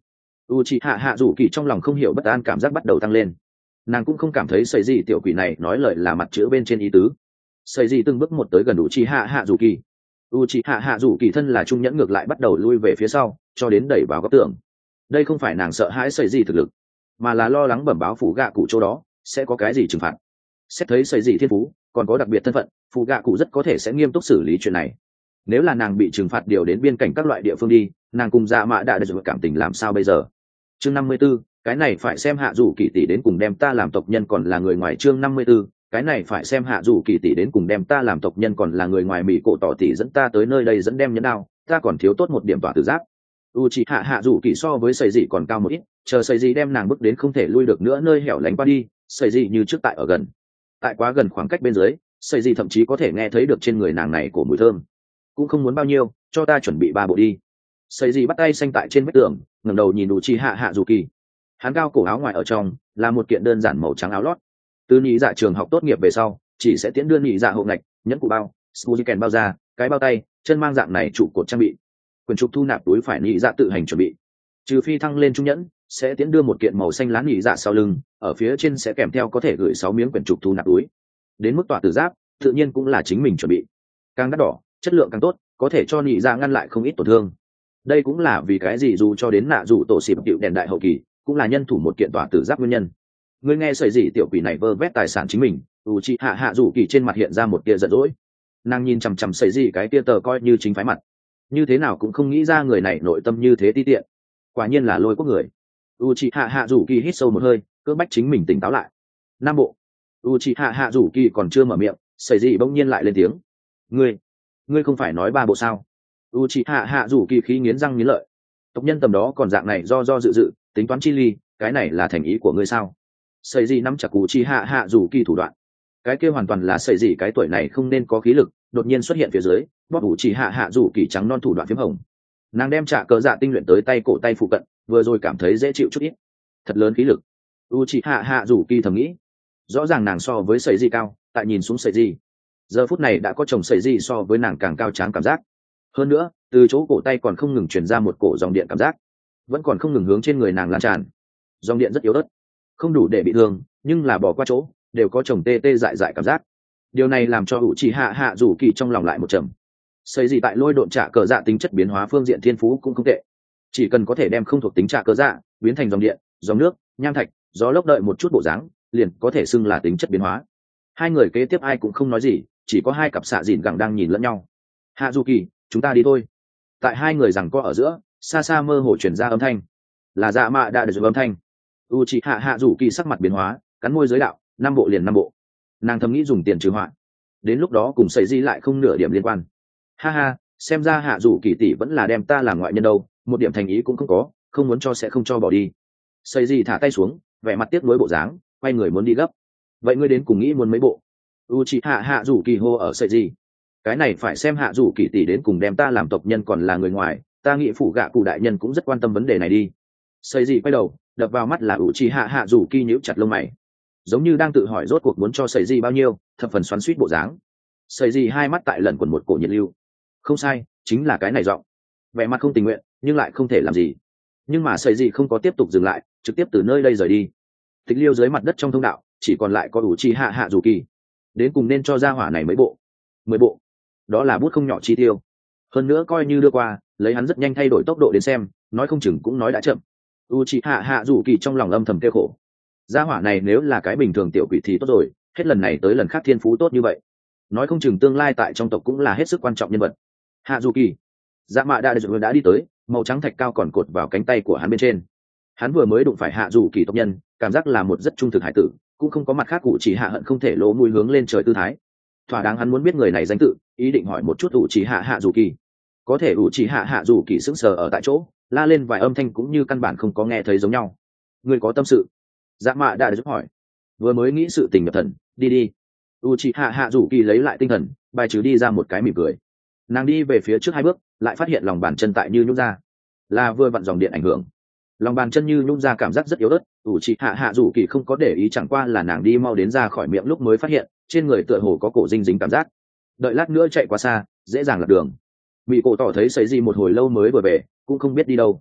u chị hạ hạ rủ kỳ trong lòng không hiểu bất an cảm giác bắt đầu tăng lên. Nàng cũng không cảm thấy sầy gì tiểu quỷ này nói lời là mặt chữ bên trên ý tứ. Sầy gì từng bước một tới gần u chị hạ hạ rủ kỳ. u chị hạ hạ rủ kỳ thân là trung nhẫn ngược lại bắt đầu lui về phía sau cho đến đẩy vào góc tường. Đây không phải nàng sợ hãi sầy gì thực lực, mà là lo lắng bẩm báo phủ gạ cụ chỗ đó sẽ có cái gì trừng phạt. Xét thấy sầy gì thiên phú còn có đặc biệt thân phận, phủ gạ cụ rất có thể sẽ nghiêm túc xử lý chuyện này. Nếu là nàng bị trừng phạt điều đến biên cảnh các loại địa phương đi, nàng cùng dạ mạ đã được cảm tình làm sao bây giờ. Chương năm mươi 54, cái này phải xem hạ rủ kỳ tỷ đến cùng đem ta làm tộc nhân còn là người ngoài. Chương năm mươi 54, cái này phải xem hạ rủ kỳ tỷ đến cùng đem ta làm tộc nhân còn là người ngoài. Mỹ cổ tỏ tỷ dẫn ta tới nơi đây dẫn đem nhẫn đao, ta còn thiếu tốt một điểm tỏa tử giáp. u chị hạ hạ rủ kỳ so với sầy dị còn cao một ít, chờ sầy dị đem nàng bước đến không thể lui được nữa nơi hẻo lánh qua đi, sầy dị như trước tại ở gần. Tại quá gần khoảng cách bên dưới, sầy dị thậm chí có thể nghe thấy được trên người nàng này của mùi thơm. Cũng không muốn bao nhiêu, cho ta chuẩn bị ba bộ đi. Sầy dị bắt tay xanh tại trên vách tường, ngẩng đầu nhìn u chị hạ hạ rủ kỳ. Hắn cao cổ áo ngoài ở trong là một kiện đơn giản màu trắng áo lót. Từ nhị dạ trường học tốt nghiệp về sau chỉ sẽ tiễn đưa nhị dạ hộ ngạch, nhẫn cụ bao, suzuken bao da, cái bao tay, chân mang dạng này trụ cột trang bị. Quyền trục thu nạp túi phải nhị dạ tự hành chuẩn bị. Trừ phi thăng lên trung nhẫn sẽ tiễn đưa một kiện màu xanh lá nhị dạ sau lưng, ở phía trên sẽ kèm theo có thể gửi sáu miếng quyển trục thu nạp túi. Đến mức tỏa tử giáp tự nhiên cũng là chính mình chuẩn bị, càng đắt đỏ chất lượng càng tốt, có thể cho nhị dạ ngăn lại không ít tổn thương. Đây cũng là vì cái gì dù cho đến nạ dù tổ xịp tiệu đèn đại hậu kỳ cũng là nhân thủ một kiện tỏa tử giáp nguyên nhân. Ngươi nghe sợi gì tiểu quỷ này vơ vét tài sản chính mình. U chị hạ hạ rủ kỳ trên mặt hiện ra một tia giận dỗi. Nàng nhìn chằm chằm sợi gì cái tia tờ coi như chính phái mặt, như thế nào cũng không nghĩ ra người này nội tâm như thế ti tiện, quả nhiên là lôi quốc người. U chị hạ hạ rủ kỳ hít sâu một hơi, cưỡng bách chính mình tỉnh táo lại. Nam bộ. U chị hạ hạ rủ kỳ còn chưa mở miệng, sợi gì bỗng nhiên lại lên tiếng. Ngươi, ngươi không phải nói ba bộ sao? U chị hạ hạ rủ kỳ khí nghiến răng nghiến lợi. Tộc nhân tầm đó còn dạng này do do dự dự tính toán chi ly, cái này là thành ý của ngươi sao? Sợi gì nắm chặt cụ chi hạ hạ rủ kỳ thủ đoạn, cái kia hoàn toàn là sợi gì cái tuổi này không nên có khí lực đột nhiên xuất hiện phía dưới bóp cụ chi hạ hạ rủ kỳ trắng non thủ đoạn phím hồng. Nàng đem trả cờ dạ tinh luyện tới tay cổ tay phụ cận, vừa rồi cảm thấy dễ chịu chút ít, thật lớn khí lực. U chi hạ hạ rủ kỳ thầm nghĩ, rõ ràng nàng so với sợi gì cao, tại nhìn xuống sợi gì giờ phút này đã có chồng sợi gì so với nàng càng cao tráng cảm giác. Hơn nữa từ chỗ cổ tay còn không ngừng truyền ra một cổ dòng điện cảm giác, vẫn còn không ngừng hướng trên người nàng lan tràn. Dòng điện rất yếu ớt, không đủ để bị thương, nhưng là bỏ qua chỗ đều có chồng tê tê dại dại cảm giác. Điều này làm cho u chi hạ hạ rủ kỳ trong lòng lại một trầm. Xây gì tại lôi độn trả cờ dạ tính chất biến hóa phương diện thiên phú cũng không tệ, chỉ cần có thể đem không thuộc tính trả cờ dạ biến thành dòng điện, dòng nước, nham thạch, gió lốc đợi một chút bộ dáng, liền có thể xưng là tính chất biến hóa. Hai người kế tiếp ai cũng không nói gì, chỉ có hai cặp xạ dìn gẳng đang nhìn lẫn nhau. Hạ du kỳ, chúng ta đi thôi. Tại hai người rằng co ở giữa, xa xa mơ hồ chuyển ra âm thanh, là dạ mạ đã được âm thanh. U chị hạ hạ rủ kỳ sắc mặt biến hóa, cắn môi giới đạo, năm bộ liền năm bộ. Nàng thầm nghĩ dùng tiền trừ họa, đến lúc đó cùng xảy di lại không nửa điểm liên quan. Ha ha, xem ra hạ rủ kỳ tỷ vẫn là đem ta làm ngoại nhân đâu, một điểm thành ý cũng không có, không muốn cho sẽ không cho bỏ đi. Xảy di thả tay xuống, vẻ mặt tiếc nuối bộ dáng, quay người muốn đi gấp. Vậy ngươi đến cùng nghĩ muốn mấy bộ? U chị hạ hạ rủ kỳ hô ở xảy di. Cái này phải xem hạ rủ kỳ tỷ đến cùng đem ta làm tộc nhân còn là người ngoài, ta nghĩ phủ gạ cụ đại nhân cũng rất quan tâm vấn đề này đi. Xảy di quay đầu, đập vào mắt là u chị hạ hạ rủ kỳ nhíu chặt lông mày, giống như đang tự hỏi rốt cuộc muốn cho xảy di bao nhiêu, thập phần xoắn xuýt bộ dáng. Xảy di hai mắt tại lần quần một cổ nhiệt lưu. Không sai, chính là cái này giọng, vẻ mặt không tình nguyện nhưng lại không thể làm gì. Nhưng mà xảy di không có tiếp tục dừng lại, trực tiếp từ nơi đây rời đi. Tịch liêu dưới mặt đất trong thông đạo chỉ còn lại có u chi hạ hạ dù kỳ. Đến cùng nên cho ra hỏa này mấy bộ? Mười bộ, đó là bút không nhỏ chi tiêu. Hơn nữa coi như đưa qua, lấy hắn rất nhanh thay đổi tốc độ đến xem, nói không chừng cũng nói đã chậm. U chi hạ hạ dù kỳ trong lòng âm thầm kêu khổ. Gia hỏa này nếu là cái bình thường tiểu quỷ thì tốt rồi, hết lần này tới lần khác thiên phú tốt như vậy, nói không chừng tương lai tại trong tộc cũng là hết sức quan trọng nhân vật. Hạ dù kỳ, dạ mạ đã đã đi tới, màu trắng thạch cao còn cột vào cánh tay của hắn bên trên. Hắn vừa mới đụng phải hạ dù kỳ tộc nhân, cảm giác là một rất trung thực hải tử, cũng không có mặt khác cụ chỉ hạ hận không thể lỗ mũi hướng lên trời tư thái. Thỏa đáng hắn muốn biết người này danh tự, ý định hỏi một chút ủ chỉ hạ hạ dù kỳ. Có thể ủ chỉ hạ hạ dù kỳ sững sờ ở tại chỗ, la lên vài âm thanh cũng như căn bản không có nghe thấy giống nhau. Người có tâm sự? Dạ mạ đã giúp hỏi. Vừa mới nghĩ sự tình nhập thần, đi đi. U chị hạ hạ rủ kỳ lấy lại tinh thần, bài trừ đi ra một cái mỉm cười. Nàng đi về phía trước hai bước, lại phát hiện lòng bàn chân tại như nhún ra, là vừa vặn dòng điện ảnh hưởng. Lòng bàn chân như nhún ra cảm giác rất yếu ớt. U chị hạ hạ rủ kỳ không có để ý, chẳng qua là nàng đi mau đến ra khỏi miệng lúc mới phát hiện trên người tựa hồ có cổ dinh dính cảm giác. Đợi lát nữa chạy quá xa, dễ dàng lạc đường. Bị cổ tỏ thấy sấy gì một hồi lâu mới vừa về, cũng không biết đi đâu.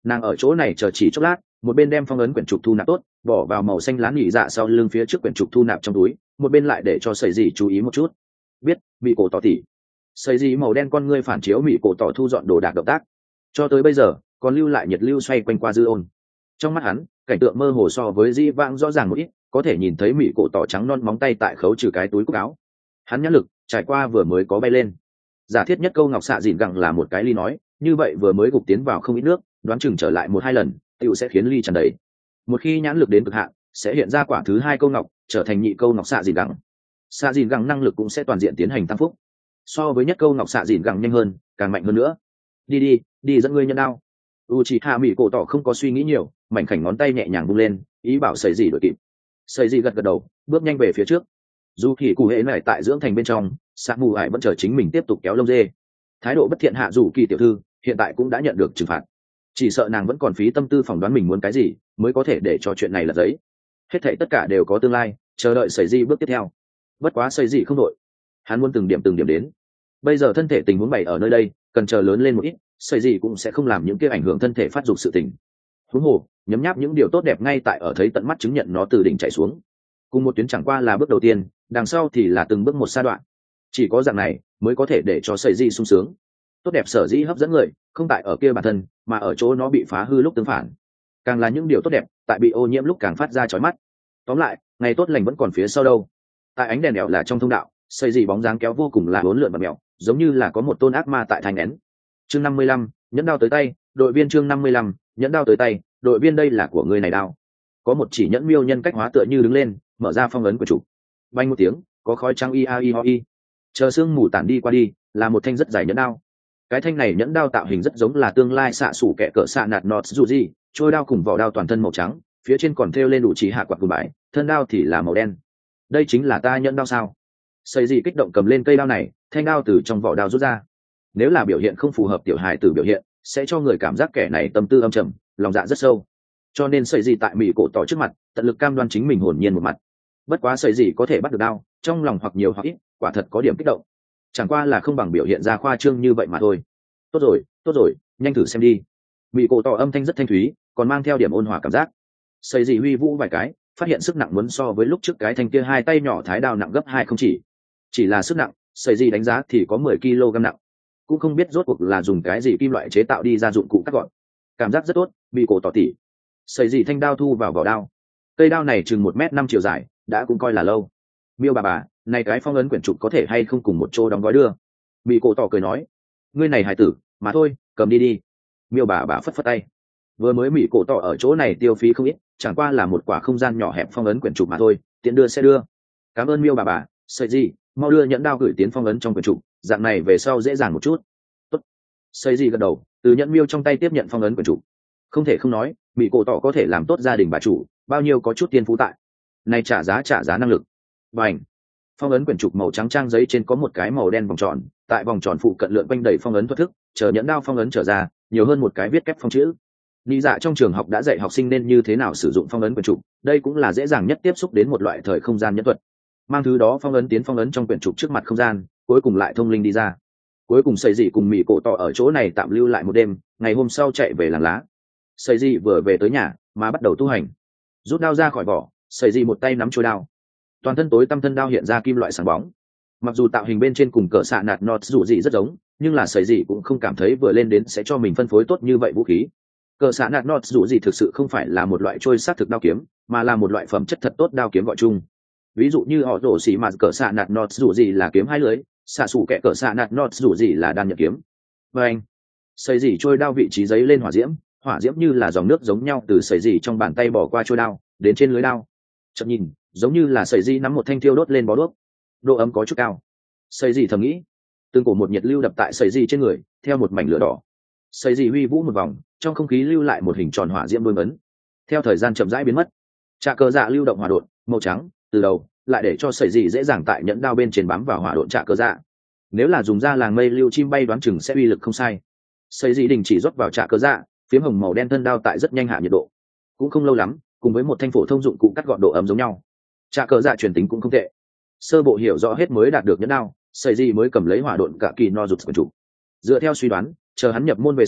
Nàng ở chỗ này chờ chỉ chốc lát, một bên đem phong ấn quyển trục thu nạp tốt, bỏ vào màu xanh lá nhị dạ sau lưng phía trước quyển trục thu nạp trong túi, một bên lại để cho sợi gì chú ý một chút. Biết, bị cổ tỏ tỉ. Sợi gì màu đen con ngươi phản chiếu bị cổ tỏ thu dọn đồ đạc động tác. Cho tới bây giờ, còn lưu lại nhiệt lưu xoay quanh qua dư ôn. Trong mắt hắn, cảnh tượng mơ hồ so với di vãng rõ ràng một ít, có thể nhìn thấy mỹ cổ tỏ trắng non móng tay tại khấu trừ cái túi cúc áo. Hắn nhãn lực trải qua vừa mới có bay lên. Giả thiết nhất câu ngọc xạ dịn gẳng là một cái ly nói, như vậy vừa mới gục tiến vào không ít nước, đoán chừng trở lại một hai lần, tiểu sẽ khiến ly tràn đầy. Một khi nhãn lực đến cực hạn, sẽ hiện ra quả thứ hai câu ngọc, trở thành nhị câu ngọc xạ dịn gẳng. Xạ dịn gẳng năng lực cũng sẽ toàn diện tiến hành tăng phúc. So với nhất câu ngọc xạ dịn gẳng nhanh hơn, càng mạnh hơn nữa. Đi đi, đi dẫn ngươi nhân đao. Uchiha mỹ cổ tỏ không có suy nghĩ nhiều, mảnh khảnh ngón tay nhẹ nhàng vung lên, ý bảo sấy gì đội kịp. Sấy gì gật gật đầu, bước nhanh về phía trước. Dù kỳ cụ hệ này tại dưỡng thành bên trong, Sạ Mù Ải vẫn chờ chính mình tiếp tục kéo lông dê. Thái độ bất thiện hạ dù kỳ tiểu thư hiện tại cũng đã nhận được trừng phạt, chỉ sợ nàng vẫn còn phí tâm tư phỏng đoán mình muốn cái gì mới có thể để cho chuyện này là giấy. Hết thảy tất cả đều có tương lai, chờ đợi sấy gì bước tiếp theo. Bất quá sấy gì không đội, hắn muốn từng điểm từng điểm đến. Bây giờ thân thể tình huống bày ở nơi đây, cần chờ lớn lên một ít, sấy gì cũng sẽ không làm những kia ảnh hưởng thân thể phát dục sự tình. Huống hồ, nhấm nháp những điều tốt đẹp ngay tại ở thấy tận mắt chứng nhận nó từ đỉnh chạy xuống. Cùng một tuyến chẳng qua là bước đầu tiên, đằng sau thì là từng bước một sa đoạn. Chỉ có dạng này mới có thể để cho sấy gì sung sướng. Tốt đẹp sở dĩ hấp dẫn người, không tại ở kia bản thân, mà ở chỗ nó bị phá hư lúc tương phản. Càng là những điều tốt đẹp, tại bị ô nhiễm lúc càng phát ra chói mắt. Tóm lại, ngày tốt lành vẫn còn phía sau đâu. Tại ánh đèn đèo là trong thông đạo, sấy gì bóng dáng kéo vô cùng là uốn lượn và mèo, giống như là có một tôn ác ma tại thành nén. Chương năm mươi lăm, nhẫn đao tới tay, đội viên chương năm mươi lăm, nhẫn đao tới tay, đội viên đây là của người này đao. Có một chỉ nhẫn miêu nhân cách hóa tựa như đứng lên, mở ra phong ấn của chủ. Bay một tiếng, có khói trắng i a i ho i. Chờ sương mù tản đi qua đi, là một thanh rất dài nhẫn đao. Cái thanh này nhẫn đao tạo hình rất giống là tương lai xạ sủ kẹ cỡ xạ nạt nọt dù gì, trôi đao cùng vỏ đao toàn thân màu trắng, phía trên còn thêu lên đủ chỉ hạ quạt cùng bãi, thân đao thì là màu đen. Đây chính là ta nhẫn đao sao? Sấy gì kích động cầm lên cây đao này, thanh đao từ trong vỏ đao rút ra. Nếu là biểu hiện không phù hợp tiểu hài tử biểu hiện, sẽ cho người cảm giác kẻ này tâm tư âm trầm, lòng dạ rất sâu. Cho nên sấy gì tại mỹ cổ tỏ trước mặt, tận lực cam đoan chính mình hồn nhiên một mặt. Bất quá sấy gì có thể bắt được đao, trong lòng hoặc nhiều hoặc ít, quả thật có điểm kích động. Chẳng qua là không bằng biểu hiện ra khoa trương như vậy mà thôi. Tốt rồi, tốt rồi, nhanh thử xem đi. Mỹ cổ tỏ âm thanh rất thanh thúy, còn mang theo điểm ôn hòa cảm giác. Sấy gì huy vũ vài cái, phát hiện sức nặng muốn so với lúc trước cái thanh kia hai tay nhỏ thái đao nặng gấp hai không chỉ. Chỉ là sức nặng, sấy gì đánh giá thì có mười ki lô gam nặng. Cũng không biết rốt cuộc là dùng cái gì kim loại chế tạo đi ra dụng cụ cắt gọn. Cảm giác rất tốt, Mỹ cổ tỏ tỉ. Sấy gì thanh đao thu vào vỏ đao. Cây đao này chừng một mét năm chiều dài, đã cũng coi là lâu. Miêu bà bà, này cái phong ấn quyển trục có thể hay không cùng một chỗ đóng gói đưa? Mỹ cổ tỏ cười nói, ngươi này hài tử, mà thôi, cầm đi đi. Miêu bà bà phất phất tay. Vừa mới Mỹ cổ tỏ ở chỗ này tiêu phí không ít, chẳng qua là một quả không gian nhỏ hẹp phong ấn quyển trục mà thôi, tiện đưa sẽ đưa. Cảm ơn Miêu bà bà, sợi gì, mau đưa nhẫn đao gửi tiến phong ấn trong quyển trục, dạng này về sau dễ dàng một chút. Tốt. Sợi gì gật đầu, từ nhẫn miêu trong tay tiếp nhận phong ấn quyển trục. Không thể không nói, Mỹ cổ tỏ có thể làm tốt gia đình bà chủ, bao nhiêu có chút tiên phú tại. Này trả giá trả giá năng lực. Bành. Phong ấn quyển trục màu trắng trang giấy trên có một cái màu đen vòng tròn, tại vòng tròn phụ cận lượn quanh đầy phong ấn thuật thức, chờ nhẫn đao phong ấn trở ra, nhiều hơn một cái viết kép phong chữ. Lý dạ trong trường học đã dạy học sinh nên như thế nào sử dụng phong ấn quyển trục, đây cũng là dễ dàng nhất tiếp xúc đến một loại thời không gian nhẫn thuật. Mang thứ đó phong ấn tiến phong ấn trong quyển trục trước mặt không gian, cuối cùng lại thông linh đi ra. Cuối cùng Sấy dị cùng Mỹ cổ tỏ ở chỗ này tạm lưu lại một đêm, ngày hôm sau chạy về làng lá. Sấy dị vừa về tới nhà, mà bắt đầu tu hành. Rút đao ra khỏi vỏ, Sấy dị một tay nắm chuôi đao. Toàn thân tối tăm thân đao hiện ra kim loại sáng bóng. Mặc dù tạo hình bên trên cùng cỡ xạ nạt nọt dù gì rất giống, nhưng là Sấy dị cũng không cảm thấy vừa lên đến sẽ cho mình phân phối tốt như vậy vũ khí. Cỡ xạ nạt nọt dù gì thực sự không phải là một loại trôi sát thực đao kiếm, mà là một loại phẩm chất thật tốt đao kiếm gọi chung. Ví dụ như họ rổ xì mà cỡ xạ nạt nọt dù gì là kiếm hai lưới, xạ xù kẹ cỡ xạ nạt nọt dù gì là đan nhật kiếm. Và anh, Sấy dị trôi đao vị trí giấy lên hỏa diễm, hỏa diễm như là dòng nước giống nhau từ Sấy dị trong bàn tay bỏ qua trôi đao đến trên lưới đao. Chợt nhìn, giống như là Sấy dị nắm một thanh thiêu đốt lên bó đuốc, độ ấm có chút cao. Sấy dị thầm nghĩ, từng cổ một nhiệt lưu đập tại Sấy dị trên người, theo một mảnh lửa đỏ. Sấy dị huy vũ một vòng, trong không khí lưu lại một hình tròn hỏa diễm đôi ấn. Theo thời gian chậm rãi biến mất, trạ cơ dạ lưu động hỏa độn màu trắng từ đầu lại để cho Sấy dị dễ dàng tại nhẫn đao bên trên bám vào hỏa độn trạ cơ dạ. Nếu là dùng ra làng mây lưu chim bay đoán chừng sẽ uy lực không sai. Sấy dị đình chỉ rót vào trạ cơ dạ, phiếm hồng màu đen thân đao tại rất nhanh hạ nhiệt độ, cũng không lâu lắm, cùng với một thanh phổ thông dụng cụ cắt gọn độ ấm giống nhau. Trạ cơ dạ truyền tính cũng không tệ. Sơ bộ hiểu rõ hết mới đạt được nhẫn đao, Sấy dị mới cầm lấy hỏa độn cả kỳ no rụt quyển trục. Dựa theo suy đoán, chờ hắn nhập môn về sau,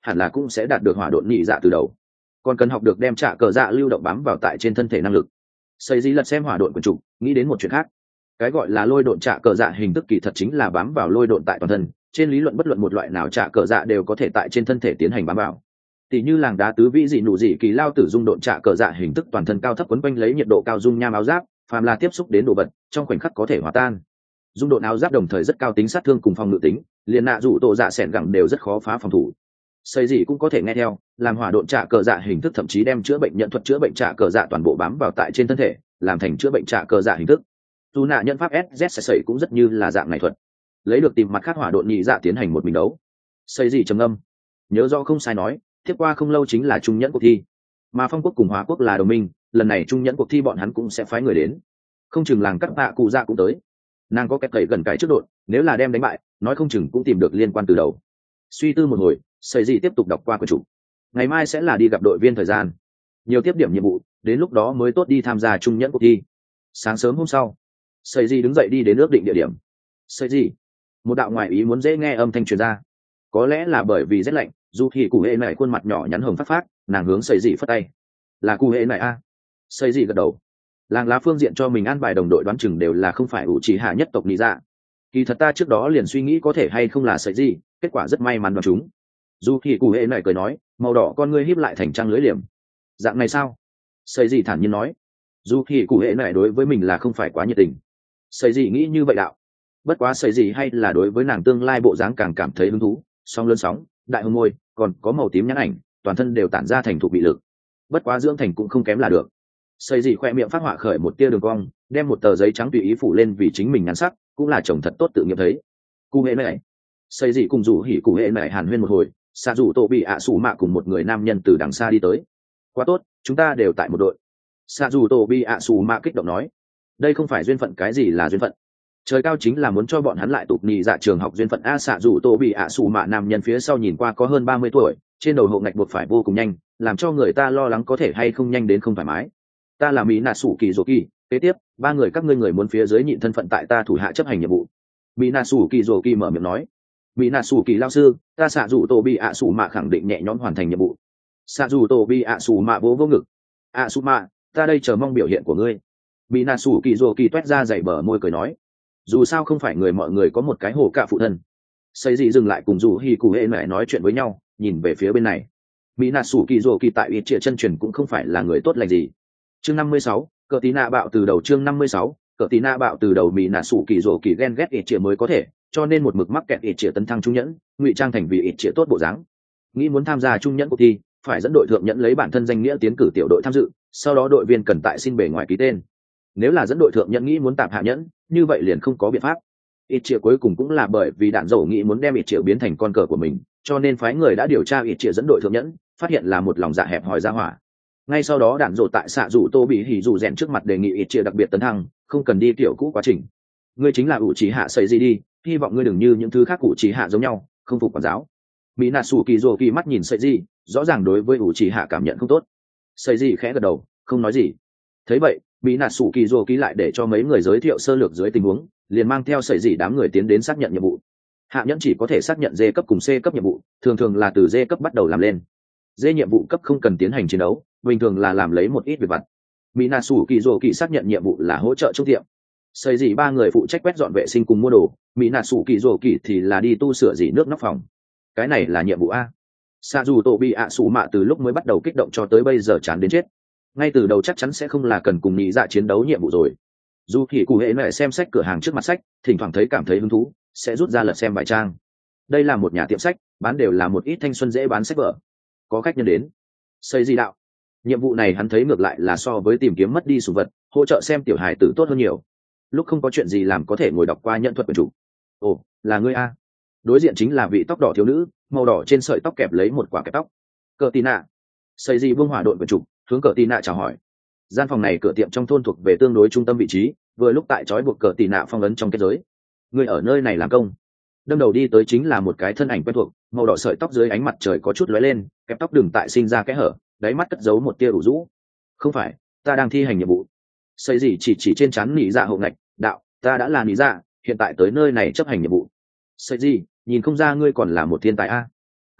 hẳn là cũng sẽ đạt được hỏa độn nhị dạ từ đầu, còn cần học được đem trả cờ dạ lưu động bám vào tại trên thân thể năng lực. Xây dĩ lật xem hỏa độn quần trục, nghĩ đến một chuyện khác. Cái gọi là lôi độn trả cờ dạ hình thức kỳ thật chính là bám vào lôi độn tại toàn thân, trên lý luận bất luận một loại nào trả cờ dạ đều có thể tại trên thân thể tiến hành bám vào. Tỷ như làng đá tứ vĩ dị nụ dị kỳ lao tử dung độn trả cờ dạ hình thức toàn thân cao thấp quấn quanh lấy nhiệt độ cao dung nham áo giáp, phàm là tiếp xúc đến đồ vật trong khoảnh khắc có thể hòa tan. Dung độn áo giáp đồng thời rất cao tính sát thương cùng phòng ngự tính, liền nạ dụ tổ dạ sẻn gẳng đều rất khó phá phòng thủ. Xây gì cũng có thể nghe theo, làm hỏa độn trả cờ dạ hình thức thậm chí đem chữa bệnh nhận thuật chữa bệnh trả cờ dạ toàn bộ bám vào tại trên thân thể, làm thành chữa bệnh trả cờ dạ hình thức. Dù nạ nhân pháp ét dét sẩy cũng rất như là dạng này thuật, lấy được tìm mặt khác hỏa độn nhị dạ tiến hành một mình đấu. Xây gì trầm ngâm, nhớ rõ không sai nói, tiếp qua không lâu chính là trung nhẫn cuộc thi, mà phong quốc cùng hóa quốc là đồng minh, lần này trung nhẫn cuộc thi bọn hắn cũng sẽ phái người đến, không chừng làng các bạ cụ dạ cũng tới. Nàng có kẹt cậy gần cái trước đột, nếu là đem đánh bại nói không chừng cũng tìm được liên quan từ đầu. Suy tư một hồi, xây gì tiếp tục đọc qua quyển chủ. Ngày mai sẽ là đi gặp đội viên thời gian, nhiều tiếp điểm nhiệm vụ, đến lúc đó mới tốt đi tham gia trung nhẫn cuộc thi. Sáng sớm hôm sau, xây gì đứng dậy đi đến ước định địa điểm. Xây gì, một đạo ngoại ý muốn dễ nghe âm thanh truyền ra, có lẽ là bởi vì rét lạnh, dù thì cụ hệ này khuôn mặt nhỏ nhắn hồng phát phát, nàng hướng xây gì phất tay. Là cụ hệ này a? À? Xây gì gật đầu. Làng lá phương diện cho mình an bài đồng đội đoán chừng đều là không phải ủ trì hạ nhất tộc lý dạ. Kỳ thật ta trước đó liền suy nghĩ có thể hay không là sợi gì, kết quả rất may mắn đoán chúng. Dù thì cụ hệ này cười nói, màu đỏ con ngươi híp lại thành trăng lưới liềm. Dạng này sao? Sợi gì thản nhiên nói. Dù thì cụ hệ này đối với mình là không phải quá nhiệt tình. Sợi gì nghĩ như vậy đạo. Bất quá sợi gì hay là đối với nàng tương lai bộ dáng càng cảm thấy hứng thú, song lớn sóng, đại hông môi, còn có màu tím nhãn ảnh, toàn thân đều tản ra thành thụ bị lực. Bất quá dưỡng thành cũng không kém là được. Xây gì khoe miệng phát họa khởi một tia đường cong, đem một tờ giấy trắng tùy ý phủ lên vì chính mình ngắn sắc, cũng là chồng thật tốt tự nghiệm thấy. Cụ hệ này, xây gì cùng rủ hỉ cụ hệ này hàn huyên một hồi, xa rủ tổ bị ạ sủ mạ cùng một người nam nhân từ đằng xa đi tới. Quá tốt, chúng ta đều tại một đội. Xa rủ tổ bị ạ sủ mạ kích động nói, đây không phải duyên phận, cái gì là duyên phận? Trời cao chính là muốn cho bọn hắn lại tụt nhị dạ trường học duyên phận a. Xạ rủ tổ bị ạ sủ mạ nam nhân phía sau nhìn qua có hơn ba mươi tuổi, trên đầu hộ ngạch buộc phải vô cùng nhanh, làm cho người ta lo lắng có thể hay không nhanh đến không thoải mái. Ta là mỹ nạ sủ kỳ dỗ kỳ, kế tiếp ba người các ngươi người muốn phía dưới nhịn thân phận tại ta thủ hạ chấp hành nhiệm vụ. Mỹ nạ sủ kỳ dỗ kỳ mở miệng nói. Mỹ nạ sủ kỳ lao sư, ta xạ rủ tổ bị ạ sủ mạ khẳng định nhẹ nhõm hoàn thành nhiệm vụ. Xạ rủ tổ bị ạ sủ mạ vỗ vô ngực. ạ sủ mạ, ta đây chờ mong biểu hiện của ngươi. Mỹ nạ sủ kỳ dỗ kỳ toét ra dày bờ môi cười nói, dù sao không phải người mọi người có một cái hồ cạ phụ thân. Xây gì dừng lại cùng dù hi cụ hệ mẹ nói chuyện với nhau, nhìn về phía bên này. Mỹ nạ sủ kỳ dỗ kỳ tại ít trịa chân truyền cũng không phải là người tốt lành gì. Chương năm mươi sáu, cờ tí nạ bạo từ đầu. Chương năm mươi sáu, cờ tí nạ bạo từ đầu. Mỹ nạ sủ kỳ rổ kỳ ghen ghét ít trịa mới có thể, cho nên một mực mắc kẹt ít trịa tấn thăng trung nhẫn, ngụy trang thành vì ít trịa tốt bộ dáng. Nghĩ muốn tham gia trung nhẫn cuộc thi, phải dẫn đội thượng nhẫn lấy bản thân danh nghĩa tiến cử tiểu đội tham dự, sau đó đội viên cần tại xin bề ngoài ký tên. Nếu là dẫn đội thượng nhẫn nghĩ muốn tạm hạ nhẫn, như vậy liền không có biện pháp. Ít trịa cuối cùng cũng là bởi vì đạn dầu nghĩ muốn đem ít trịa biến thành con cờ của mình, cho nên phái người đã điều tra ít trịa dẫn đội thượng nhẫn, phát hiện là một lòng dạ hẹp hòi ra hỏa. Ngay sau đó đạn dộ tại xạ rủ tô bị hỉ rủ rèn trước mặt đề nghị ít chia đặc biệt tấn thăng, không cần đi kiểu cũ quá trình. Ngươi chính là ủ trí hạ xây gì đi, hy vọng ngươi đừng như những thứ khác ủ trí hạ giống nhau, không phục quản giáo. Mỹ nạ sủ kỳ rồ kỳ mắt nhìn xây gì, rõ ràng đối với ủ trí hạ cảm nhận không tốt. Xây gì khẽ gật đầu, không nói gì. Thấy vậy, Mỹ nạ sủ kỳ rồ kỳ lại để cho mấy người giới thiệu sơ lược dưới tình huống, liền mang theo xây gì đám người tiến đến xác nhận nhiệm vụ. Hạ nhẫn chỉ có thể xác nhận D cấp cùng C cấp nhiệm vụ, thường thường là từ D cấp bắt đầu làm lên. D nhiệm vụ cấp không cần tiến hành chiến đấu, bình thường là làm lấy một ít việc vặt. Mỹ nạ sủ kỳ rồ kỳ xác nhận nhiệm vụ là hỗ trợ trong tiệm. Xây gì ba người phụ trách quét dọn vệ sinh cùng mua đồ, Mỹ nạ sủ kỳ rồ kỳ thì là đi tu sửa dỉ nước nóc phòng. Cái này là nhiệm vụ a. Sa dù tổ bị ạ sủ mạ từ lúc mới bắt đầu kích động cho tới bây giờ chán đến chết. Ngay từ đầu chắc chắn sẽ không là cần cùng nhị dạ chiến đấu nhiệm vụ rồi. Dù thì cụ hệ này xem sách cửa hàng trước mặt sách, thỉnh thoảng thấy cảm thấy hứng thú, sẽ rút ra lật xem bài trang. Đây là một nhà tiệm sách, bán đều là một ít thanh xuân dễ bán sách vở. Có khách nhân đến. Xây gì đạo. Nhiệm vụ này hắn thấy ngược lại là so với tìm kiếm mất đi sủng vật, hỗ trợ xem tiểu hài tử tốt hơn nhiều. Lúc không có chuyện gì làm có thể ngồi đọc qua nhận thuật quyền chủ. Ồ, là ngươi a. Đối diện chính là vị tóc đỏ thiếu nữ, màu đỏ trên sợi tóc kẹp lấy một quả kẹp tóc. Cờ tì nạ. Xây gì vương hỏa đội quyền chủ, hướng cờ tì nạ chào hỏi. Gian phòng này cửa tiệm trong thôn thuộc về tương đối trung tâm vị trí, vừa lúc tại trói buộc cờ tì nạ phong ấn trong kết giới. Ngươi ở nơi này làm công. Đâm đầu đi tới chính là một cái thân ảnh quen thuộc, màu đỏ sợi tóc dưới ánh mặt trời có chút lóe lên, kẹp tóc đường tại sinh ra kẽ hở, đáy mắt cất giấu một tia ủ rũ. Không phải, ta đang thi hành nhiệm vụ. Xây gì chỉ chỉ trên trán nỉ dạ hậu ngạch, đạo, ta đã là nỉ dạ, hiện tại tới nơi này chấp hành nhiệm vụ. Xây gì, nhìn không ra ngươi còn là một thiên tài a.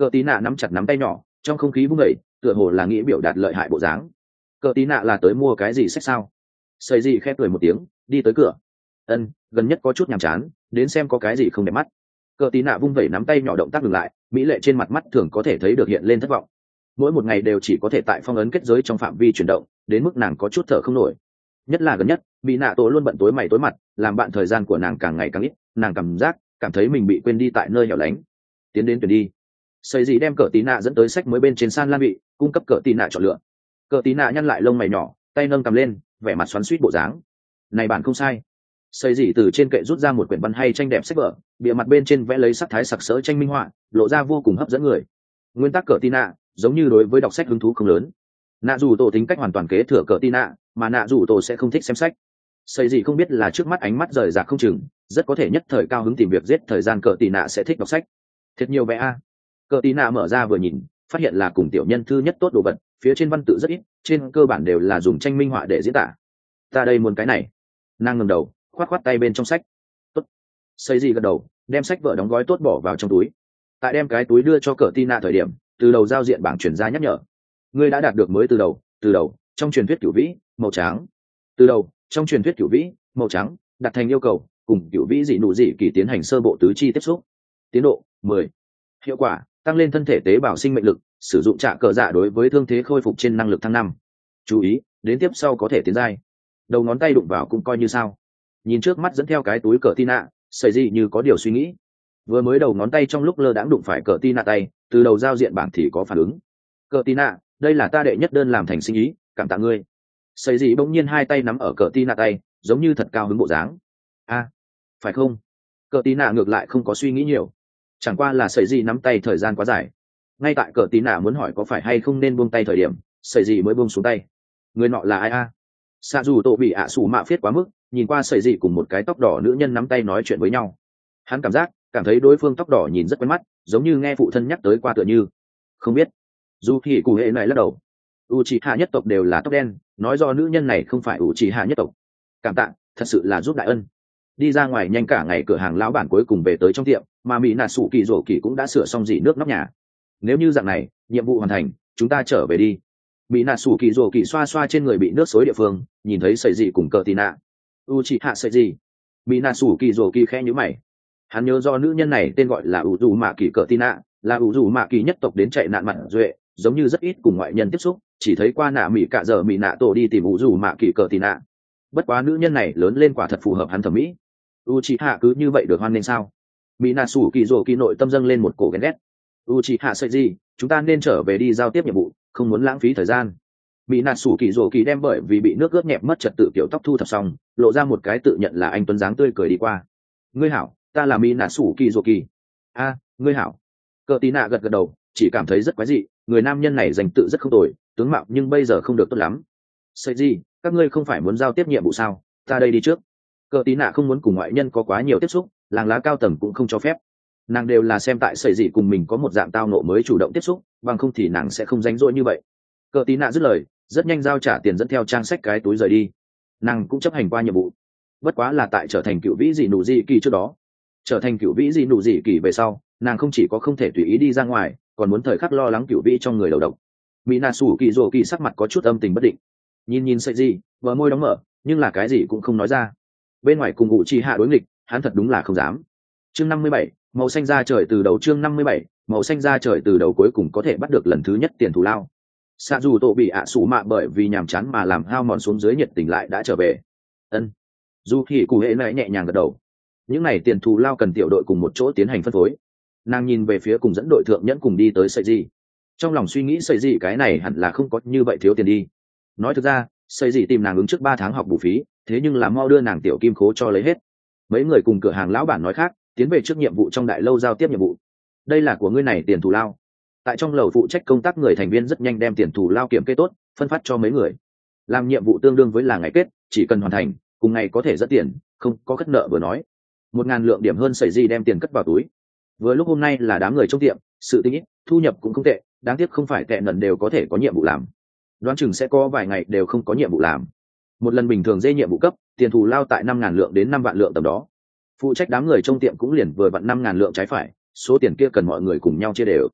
Cờ tí nạ nắm chặt nắm tay nhỏ, trong không khí vung vẩy, tựa hồ là nghĩ biểu đạt lợi hại bộ dáng. Cờ tí nạ là tới mua cái gì sách sao? Sợi gì khép cười một tiếng, đi tới cửa. Ân, gần nhất có chút nhàm chán, đến xem có cái gì không đẹp mắt. Cờ tí nạ vung vẩy nắm tay nhỏ động tác ngừng lại, mỹ lệ trên mặt mắt thường có thể thấy được hiện lên thất vọng. Mỗi một ngày đều chỉ có thể tại phong ấn kết giới trong phạm vi chuyển động, đến mức nàng có chút thở không nổi. Nhất là gần nhất, bị nạ tổ luôn bận tối mày tối mặt, làm bạn thời gian của nàng càng ngày càng ít, nàng cảm giác cảm thấy mình bị quên đi tại nơi hẻo lánh. Tiến đến tuyển đi. Xây gì đem cờ tí nạ dẫn tới sách mới bên trên san lan vị, cung cấp cờ tí nạ chọn lựa. Cờ tí nạ nhăn lại lông mày nhỏ, tay nâng cầm lên, vẻ mặt xoắn xuýt bộ dáng. Này bản không sai. Xây gì từ trên kệ rút ra một quyển văn hay tranh đẹp sách vở, bìa mặt bên trên vẽ lấy sắc thái sặc sỡ tranh minh họa, lộ ra vô cùng hấp dẫn người. Nguyên tắc cờ tí nạ, giống như đối với đọc sách hứng thú không lớn. Nạ dù tổ tính cách hoàn toàn kế thừa cờ tí nạ, mà nạ dù tổ sẽ không thích xem sách. Xây gì không biết là trước mắt ánh mắt rời rạc không chừng, rất có thể nhất thời cao hứng tìm việc giết thời gian cờ tí nạ sẽ thích đọc sách. Thật nhiều vẽ a. Cờ tí nạ mở ra vừa nhìn, phát hiện là cùng tiểu nhân thư nhất tốt đồ vật, phía trên văn tự rất ít, trên cơ bản đều là dùng tranh minh họa để diễn tả. Ta đây muốn cái này. Nàng ngẩng đầu, khoát khoát tay bên trong sách. Tốt. Xây gì gật đầu, đem sách vở đóng gói tốt bỏ vào trong túi. Tại đem cái túi đưa cho cờ tí nạ thời điểm, từ đầu giao diện bảng chuyển ra nhắc nhở. Ngươi đã đạt được mới từ đầu, từ đầu, trong truyền thuyết cửu vĩ, màu trắng. Từ đầu, trong truyền thuyết cửu vĩ, màu trắng, đặt thành yêu cầu, cùng cửu vĩ dị nụ dị kỳ tiến hành sơ bộ tứ chi tiếp xúc. Tiến độ mười. Hiệu quả tăng lên thân thể tế bào sinh mệnh lực, sử dụng trạ cờ dạ đối với thương thế khôi phục trên năng lực thăng năm. Chú ý, đến tiếp sau có thể tiến giai. Đầu ngón tay đụng vào cũng coi như sao. Nhìn trước mắt dẫn theo cái túi cờ tina, sợi gì như có điều suy nghĩ. Vừa mới đầu ngón tay trong lúc lơ đãng đụng phải cờ tina tay, từ đầu giao diện bảng thì có phản ứng. Cờ tina, đây là ta đệ nhất đơn làm thành sinh ý, cảm tạ ngươi. Sợi gì bỗng nhiên hai tay nắm ở cờ tina tay, giống như thật cao hứng bộ dáng. A, phải không? Cờ tina ngược lại không có suy nghĩ nhiều, chẳng qua là sợi gì nắm tay thời gian quá dài. Ngay tại cờ tina muốn hỏi có phải hay không nên buông tay thời điểm, sợi gì mới buông xuống tay. Người nọ là ai a? Xạ dù tổ bị ạ sủ mạ phiết quá mức, nhìn qua sợi gì cùng một cái tóc đỏ nữ nhân nắm tay nói chuyện với nhau. Hắn cảm giác cảm thấy đối phương tóc đỏ nhìn rất quen mắt, giống như nghe phụ thân nhắc tới qua tựa như. Không biết. Dù thì cụ hệ này lắc đầu. Uchiha nhất tộc đều là tóc đen, nói do nữ nhân này không phải Uchiha nhất tộc. Cảm tạ, thật sự là giúp đại ân. Đi ra ngoài nhanh cả ngày, cửa hàng lão bản cuối cùng về tới trong tiệm, mà mỹ nà sủ kỳ rổ kỳ cũng đã sửa xong dỉ nước nóc nhà. Nếu như dạng này, nhiệm vụ hoàn thành, chúng ta trở về đi. Mỹ nà sủ kỳ rổ kỳ xoa xoa trên người bị nước xối địa phương, nhìn thấy sợi gì cùng cờ tì nạ. Uchiha sợi gì? Mỹ nà sủ kỳ rổ kỳ khẽ nhíu mày. Hắn nhớ do nữ nhân này tên gọi là u dù mạ kỳ cờ tì nạ, là u dù mạ kỳ nhất tộc đến chạy nạn mặt duệ, giống như rất ít cùng ngoại nhân tiếp xúc, chỉ thấy qua nạ mỹ cả giờ mỹ nạ tổ đi tìm u dù mạ kỳ cờ tì nạ. Bất quá nữ nhân này lớn lên quả thật phù hợp hắn thẩm mỹ. Uchiha cứ như vậy được hoan nên sao? Mỹ nà sủ kỳ rổ kỳ nội tâm dâng lên một cổ ghen ghét. Uchiha sợi gì? Chúng ta nên trở về đi giao tiếp nhiệm vụ, không muốn lãng phí thời gian. Mỹ nà sủ kỳ rổ kỳ đem bởi vì bị nước ướt nhẹp mất trật tự kiểu tóc thu thập xong, lộ ra một cái tự nhận là anh tuấn dáng tươi cười đi qua. Ngươi hảo, ta là Mỹ nà sủ kỳ rổ kỳ. A, ngươi hảo. Cờ tí nạ gật gật đầu, chỉ cảm thấy rất quái dị, người nam nhân này danh tự rất không tồi, tướng mạo nhưng bây giờ không được tốt lắm. Sợi gì? Các ngươi không phải muốn giao tiếp nhiệm vụ sao? Ta đây đi trước. Cờ tí nạ không muốn cùng ngoại nhân có quá nhiều tiếp xúc, làng lá cao tầng cũng không cho phép. Nàng đều là xem tại sợi gì cùng mình có một dạng tao nộ mới chủ động tiếp xúc, bằng không thì nàng sẽ không rảnh rỗi như vậy. Cờ tí nạ dứt lời, rất nhanh giao trả tiền dẫn theo trang sách cái túi rời đi. Nàng cũng chấp hành qua nhiệm vụ, bất quá là tại trở thành cựu vĩ dị nụ dị kỳ trước đó. Trở thành cựu vĩ dị nụ dị kỳ về sau, nàng không chỉ có không thể tùy ý đi ra ngoài, còn muốn thời khắc lo lắng cựu vĩ trong người đầu độc. Mỹ nà sủ kỳ rồ kỳ sắc mặt có chút âm tình bất định, nhìn nhìn sợi gì, bờ môi đóng mở, nhưng là cái gì cũng không nói ra. Bên ngoài cùng ngụ chi hạ đối nghịch, hắn thật đúng là không dám. Chương năm mươi bảy, màu xanh ra trời từ đầu. Chương năm mươi bảy, màu xanh ra trời từ đầu cuối cùng có thể bắt được lần thứ nhất tiền thù lao. Xạ dù tổ bị ạ sủ mạ bởi vì nhàm chán mà làm hao mòn xuống dưới nhiệt tình lại đã trở về. Ân. Dù thì cụ hệ này nhẹ nhàng gật đầu. Những này tiền thù lao cần tiểu đội cùng một chỗ tiến hành phân phối. Nàng nhìn về phía cùng dẫn đội thượng nhẫn cùng đi tới sợi gì. Trong lòng suy nghĩ sợi gì cái này hẳn là không có như vậy thiếu tiền đi. Nói thực ra, sợi gì tìm nàng ứng trước ba tháng học bù phí, thế nhưng là mau đưa nàng tiểu kim khố cho lấy hết. Mấy người cùng cửa hàng lão bản nói khác, tiến về trước nhiệm vụ trong đại lâu giao tiếp nhiệm vụ. Đây là của ngươi này tiền thù lao. Tại trong lầu phụ trách công tác người thành viên rất nhanh đem tiền thù lao kiểm kê tốt, phân phát cho mấy người. Làm nhiệm vụ tương đương với là ngày kết, chỉ cần hoàn thành, cùng ngày có thể dẫn tiền, không có khất nợ vừa nói. Một ngàn lượng điểm hơn sợi gì đem tiền cất vào túi. Vừa lúc hôm nay là đám người trong tiệm, sự tinh ít, thu nhập cũng không tệ, đáng tiếc không phải tệ nần đều có thể có nhiệm vụ làm. Đoán chừng sẽ có vài ngày đều không có nhiệm vụ làm. Một lần bình thường dê nhiệm vụ cấp, tiền thù lao tại năm ngàn lượng đến năm vạn lượng tầm đó. Phụ trách đám người trong tiệm cũng liền vừa vặn năm ngàn lượng trái phải, số tiền kia cần mọi người cùng nhau chia đều.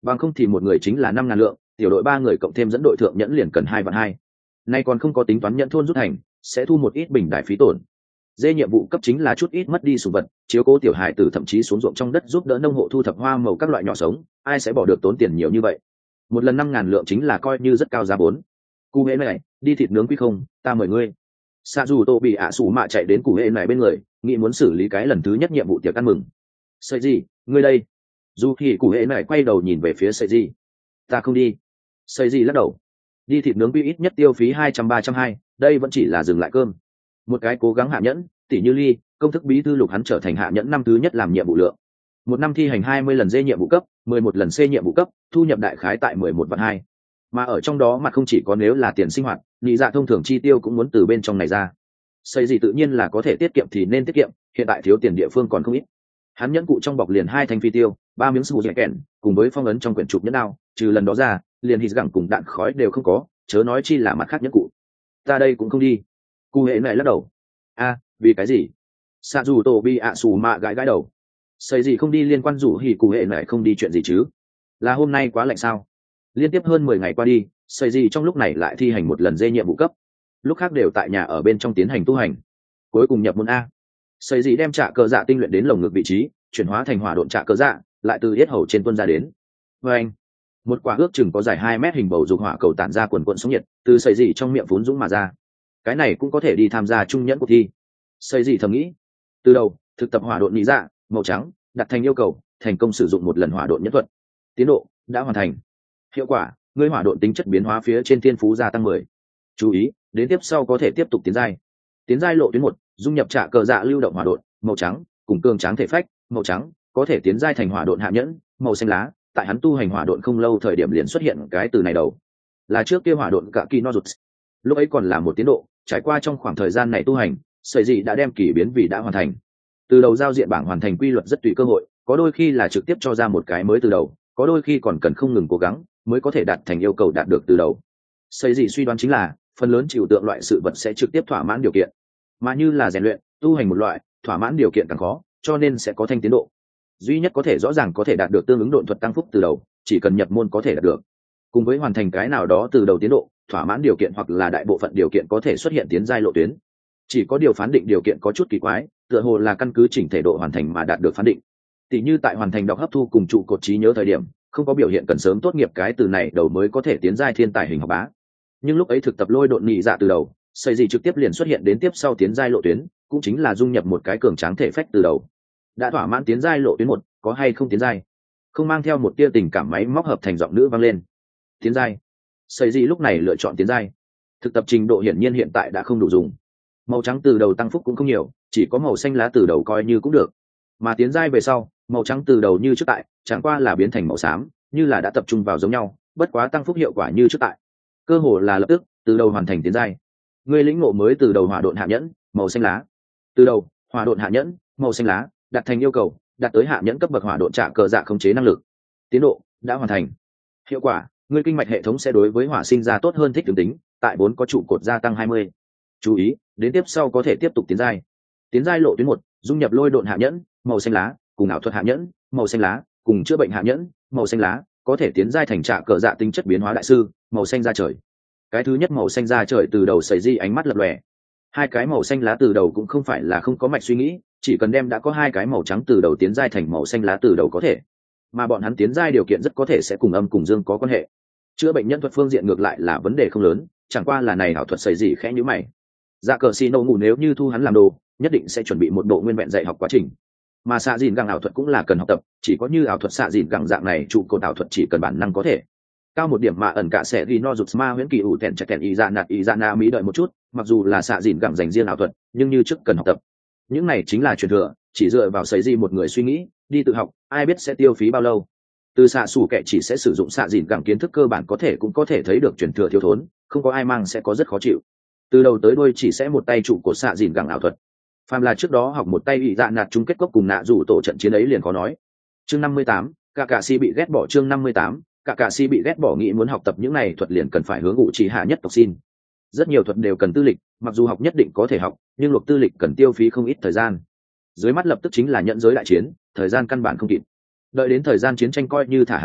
bằng không thì một người chính là năm ngàn lượng, tiểu đội ba người cộng thêm dẫn đội thượng nhẫn liền cần hai vạn hai. Nay còn không có tính toán nhẫn thôn rút thành, sẽ thu một ít bình đại phí tổn. Dê nhiệm vụ cấp chính là chút ít mất đi sủng vật, chiếu cố tiểu hài tử, thậm chí xuống ruộng trong đất giúp đỡ nông hộ thu thập hoa màu các loại nhỏ sống, ai sẽ bỏ được tốn tiền nhiều như vậy. Một lần năm ngàn lượng chính là coi như rất cao giá vốn. Cụ hệ này, đi thịt nướng quý không, ta mời ngươi. Sa dù tô bị ạ sủ mạ chạy đến cụ hệ này bên người, nghĩ muốn xử lý cái lần thứ nhất nhiệm vụ tiệc ăn mừng. Sợi gì, ngươi đây? Dù thì cụ hệ này quay đầu nhìn về phía sợi gì. Ta không đi. Sợi gì lắc đầu. Đi thịt nướng quy ít nhất tiêu phí hai trăm ba trăm hai, đây vẫn chỉ là dừng lại cơm. Một cái cố gắng hạ nhẫn, tỷ như ly, công thức bí thư lục hắn trở thành hạ nhẫn năm thứ nhất làm nhiệm vụ lượng. Một năm thi hành hai mươi lần D nhiệm vụ cấp, mười một lần C nhiệm vụ cấp, thu nhập đại khái tại mười một vạn hai. Mà ở trong đó mặt không chỉ có nếu là tiền sinh hoạt, nhị dạ thông thường chi tiêu cũng muốn từ bên trong này ra. Xây gì tự nhiên là có thể tiết kiệm thì nên tiết kiệm, hiện tại thiếu tiền địa phương còn không ít. Hắn nhẫn cụ trong bọc liền hai thanh phi tiêu, ba miếng sù dẻ kèn, cùng với phong ấn trong quyển trục nhẫn đao, trừ lần đó ra, liền hít gẳng cùng đạn khói đều không có, chớ nói chi là mặt khác nhẫn cụ. Ta đây cũng không đi. Cụ hệ này lắc đầu. A, vì cái gì? Sa dù tổ bi ạ xù mạ gãi gãi đầu. Xây gì không đi liên quan rủ hỉ cụ hệ này không đi chuyện gì chứ? Là hôm nay quá lạnh sao? Liên tiếp hơn mười ngày qua đi, xây gì trong lúc này lại thi hành một lần dê nhiệm vụ cấp, lúc khác đều tại nhà ở bên trong tiến hành tu hành. Cuối cùng nhập môn a. Xây gì đem trả cờ dạ tinh luyện đến lồng ngực vị trí, chuyển hóa thành hỏa độn trả cờ dạ, lại từ yết hầu trên tuôn ra đến. Và anh, một quả ước chừng có dài hai mét hình bầu dục hỏa cầu tản ra quần quần sóng nhiệt, từ xây gì trong miệng phún dũng mà ra. Cái này cũng có thể đi tham gia trung nhẫn cuộc thi. Xây gì thầm nghĩ. Từ đầu, thực tập hỏa độn nhị dạ, màu trắng, đặt thành yêu cầu, thành công sử dụng một lần hỏa độn nhẫn thuật. Tiến độ đã hoàn thành. Hiệu quả, ngươi hỏa độn tính chất biến hóa phía trên thiên phú gia tăng mười. Chú ý, đến tiếp sau có thể tiếp tục tiến giai. Tiến giai lộ tuyến một, dung nhập trả cờ dạ lưu động hỏa độn, màu trắng, cùng cường tráng thể phách, màu trắng, có thể tiến giai thành hỏa độn hạ nhẫn, màu xanh lá. Tại hắn tu hành hỏa độn không lâu thời điểm liền xuất hiện cái từ này đầu, là trước kia hỏa độn cả kỳ no rụt. Lúc ấy còn là một tiến độ, trải qua trong khoảng thời gian này tu hành, sợi gì đã đem kỳ biến vì đã hoàn thành. Từ đầu giao diện bảng hoàn thành quy luật rất tùy cơ hội, có đôi khi là trực tiếp cho ra một cái mới từ đầu, có đôi khi còn cần không ngừng cố gắng mới có thể đạt thành yêu cầu đạt được từ đầu. Sợi gì suy đoán chính là phần lớn chịu tượng loại sự vật sẽ trực tiếp thỏa mãn điều kiện, mà như là rèn luyện, tu hành một loại, thỏa mãn điều kiện càng khó, cho nên sẽ có thanh tiến độ. Duy nhất có thể rõ ràng có thể đạt được tương ứng độn thuật tăng phúc từ đầu, chỉ cần nhập môn có thể đạt được. Cùng với hoàn thành cái nào đó từ đầu tiến độ, thỏa mãn điều kiện hoặc là đại bộ phận điều kiện có thể xuất hiện tiến giai lộ tuyến. Chỉ có điều phán định điều kiện có chút kỳ quái, tựa hồ là căn cứ chỉnh thể độ hoàn thành mà đạt được phán định. Tỷ như tại hoàn thành đọc hấp thu cùng trụ cột trí nhớ thời điểm, không có biểu hiện cần sớm tốt nghiệp cái từ này đầu mới có thể tiến giai thiên tài hình học bá. Nhưng lúc ấy thực tập lôi độn nhị dạ từ đầu, xây gì trực tiếp liền xuất hiện đến tiếp sau tiến giai lộ tuyến, cũng chính là dung nhập một cái cường tráng thể phách từ đầu. Đã thỏa mãn tiến giai lộ tuyến một, có hay không tiến giai? Không mang theo một tia tình cảm máy móc hợp thành giọng nữ vang lên. Tiến giai. Xây gì lúc này lựa chọn tiến giai. Thực tập trình độ hiển nhiên hiện tại đã không đủ dùng. Màu trắng từ đầu tăng phúc cũng không nhiều, chỉ có màu xanh lá từ đầu coi như cũng được. Mà tiến giai về sau, màu trắng từ đầu như trước tại, chẳng qua là biến thành màu xám, như là đã tập trung vào giống nhau, bất quá tăng phúc hiệu quả như trước tại. Cơ hồ là lập tức, từ đầu hoàn thành tiến giai. Ngươi lĩnh ngộ mới từ đầu hỏa độn hạ nhẫn, màu xanh lá. Từ đầu, hỏa độn hạ nhẫn, màu xanh lá, đạt thành yêu cầu, đạt tới hạ nhẫn cấp bậc hỏa độn trả cờ dạ khống chế năng lực. Tiến độ đã hoàn thành. Hiệu quả, ngươi kinh mạch hệ thống sẽ đối với hỏa sinh ra tốt hơn thích ứng tính, tại vốn có trụ cột gia tăng hai mươi. Chú ý, đến tiếp sau có thể tiếp tục tiến giai. Tiến giai lộ tuyến một, dung nhập lôi độn hạ nhẫn, màu xanh lá, cùng ảo thuật hạ nhẫn, màu xanh lá, cùng chữa bệnh hạ nhẫn, màu xanh lá, có thể tiến giai thành trả cờ dạ tính chất biến hóa đại sư, màu xanh da trời. Cái thứ nhất màu xanh da trời từ đầu xảy di ánh mắt lập lòe. Hai cái màu xanh lá từ đầu cũng không phải là không có mạch suy nghĩ, chỉ cần đem đã có hai cái màu trắng từ đầu tiến giai thành màu xanh lá từ đầu có thể. Mà bọn hắn tiến giai điều kiện rất có thể sẽ cùng âm cùng dương có quan hệ. Chữa bệnh nhân thuật phương diện ngược lại là vấn đề không lớn, chẳng qua là này ảo thuật xảy gì khẽ nhíu mày. Dạ cờ xì nổ ngủ nếu như thu hắn làm đồ, nhất định sẽ chuẩn bị một bộ nguyên vẹn dạy học quá trình. Mà xạ dìn gẳng ảo thuật cũng là cần học tập, chỉ có như ảo thuật xạ dìn gẳng dạng này trụ cột ảo thuật chỉ cần bản năng có thể. Cao một điểm mà ẩn cả sẽ ghi no rụt ma huyễn kỳ ủ tèn chặt tèn y dạ nạt y dạ na mỹ đợi một chút, mặc dù là xạ dìn gẳng dành riêng ảo thuật, nhưng như trước cần học tập. Những này chính là truyền thừa, chỉ dựa vào sấy gì một người suy nghĩ, đi tự học, ai biết sẽ tiêu phí bao lâu. Từ xạ xù kệ chỉ sẽ sử dụng xạ dìn gẳng kiến thức cơ bản có thể cũng có thể thấy được truyền thừa thiếu thốn, không có ai mang sẽ có rất khó chịu. Từ đầu tới đuôi chỉ sẽ một tay trụ của xạ dìn gẳng ảo thuật. Phàm là trước đó học một tay ủy dạ nạt chung kết cốc cùng nạ rủ tổ trận chiến ấy liền có nói. Chương năm mươi tám, cả cả si bị ghét bỏ. Chương năm mươi tám, cả cả si bị ghét bỏ. Nghĩ muốn học tập những này thuật liền cần phải hướng ngụ chỉ hạ nhất tộc xin. Rất nhiều thuật đều cần tư lịch, mặc dù học nhất định có thể học, nhưng luộc tư lịch cần tiêu phí không ít thời gian. Dưới mắt lập tức chính là nhận giới đại chiến, thời gian căn bản không kịp. Đợi đến thời gian chiến tranh coi như thả hạn chế,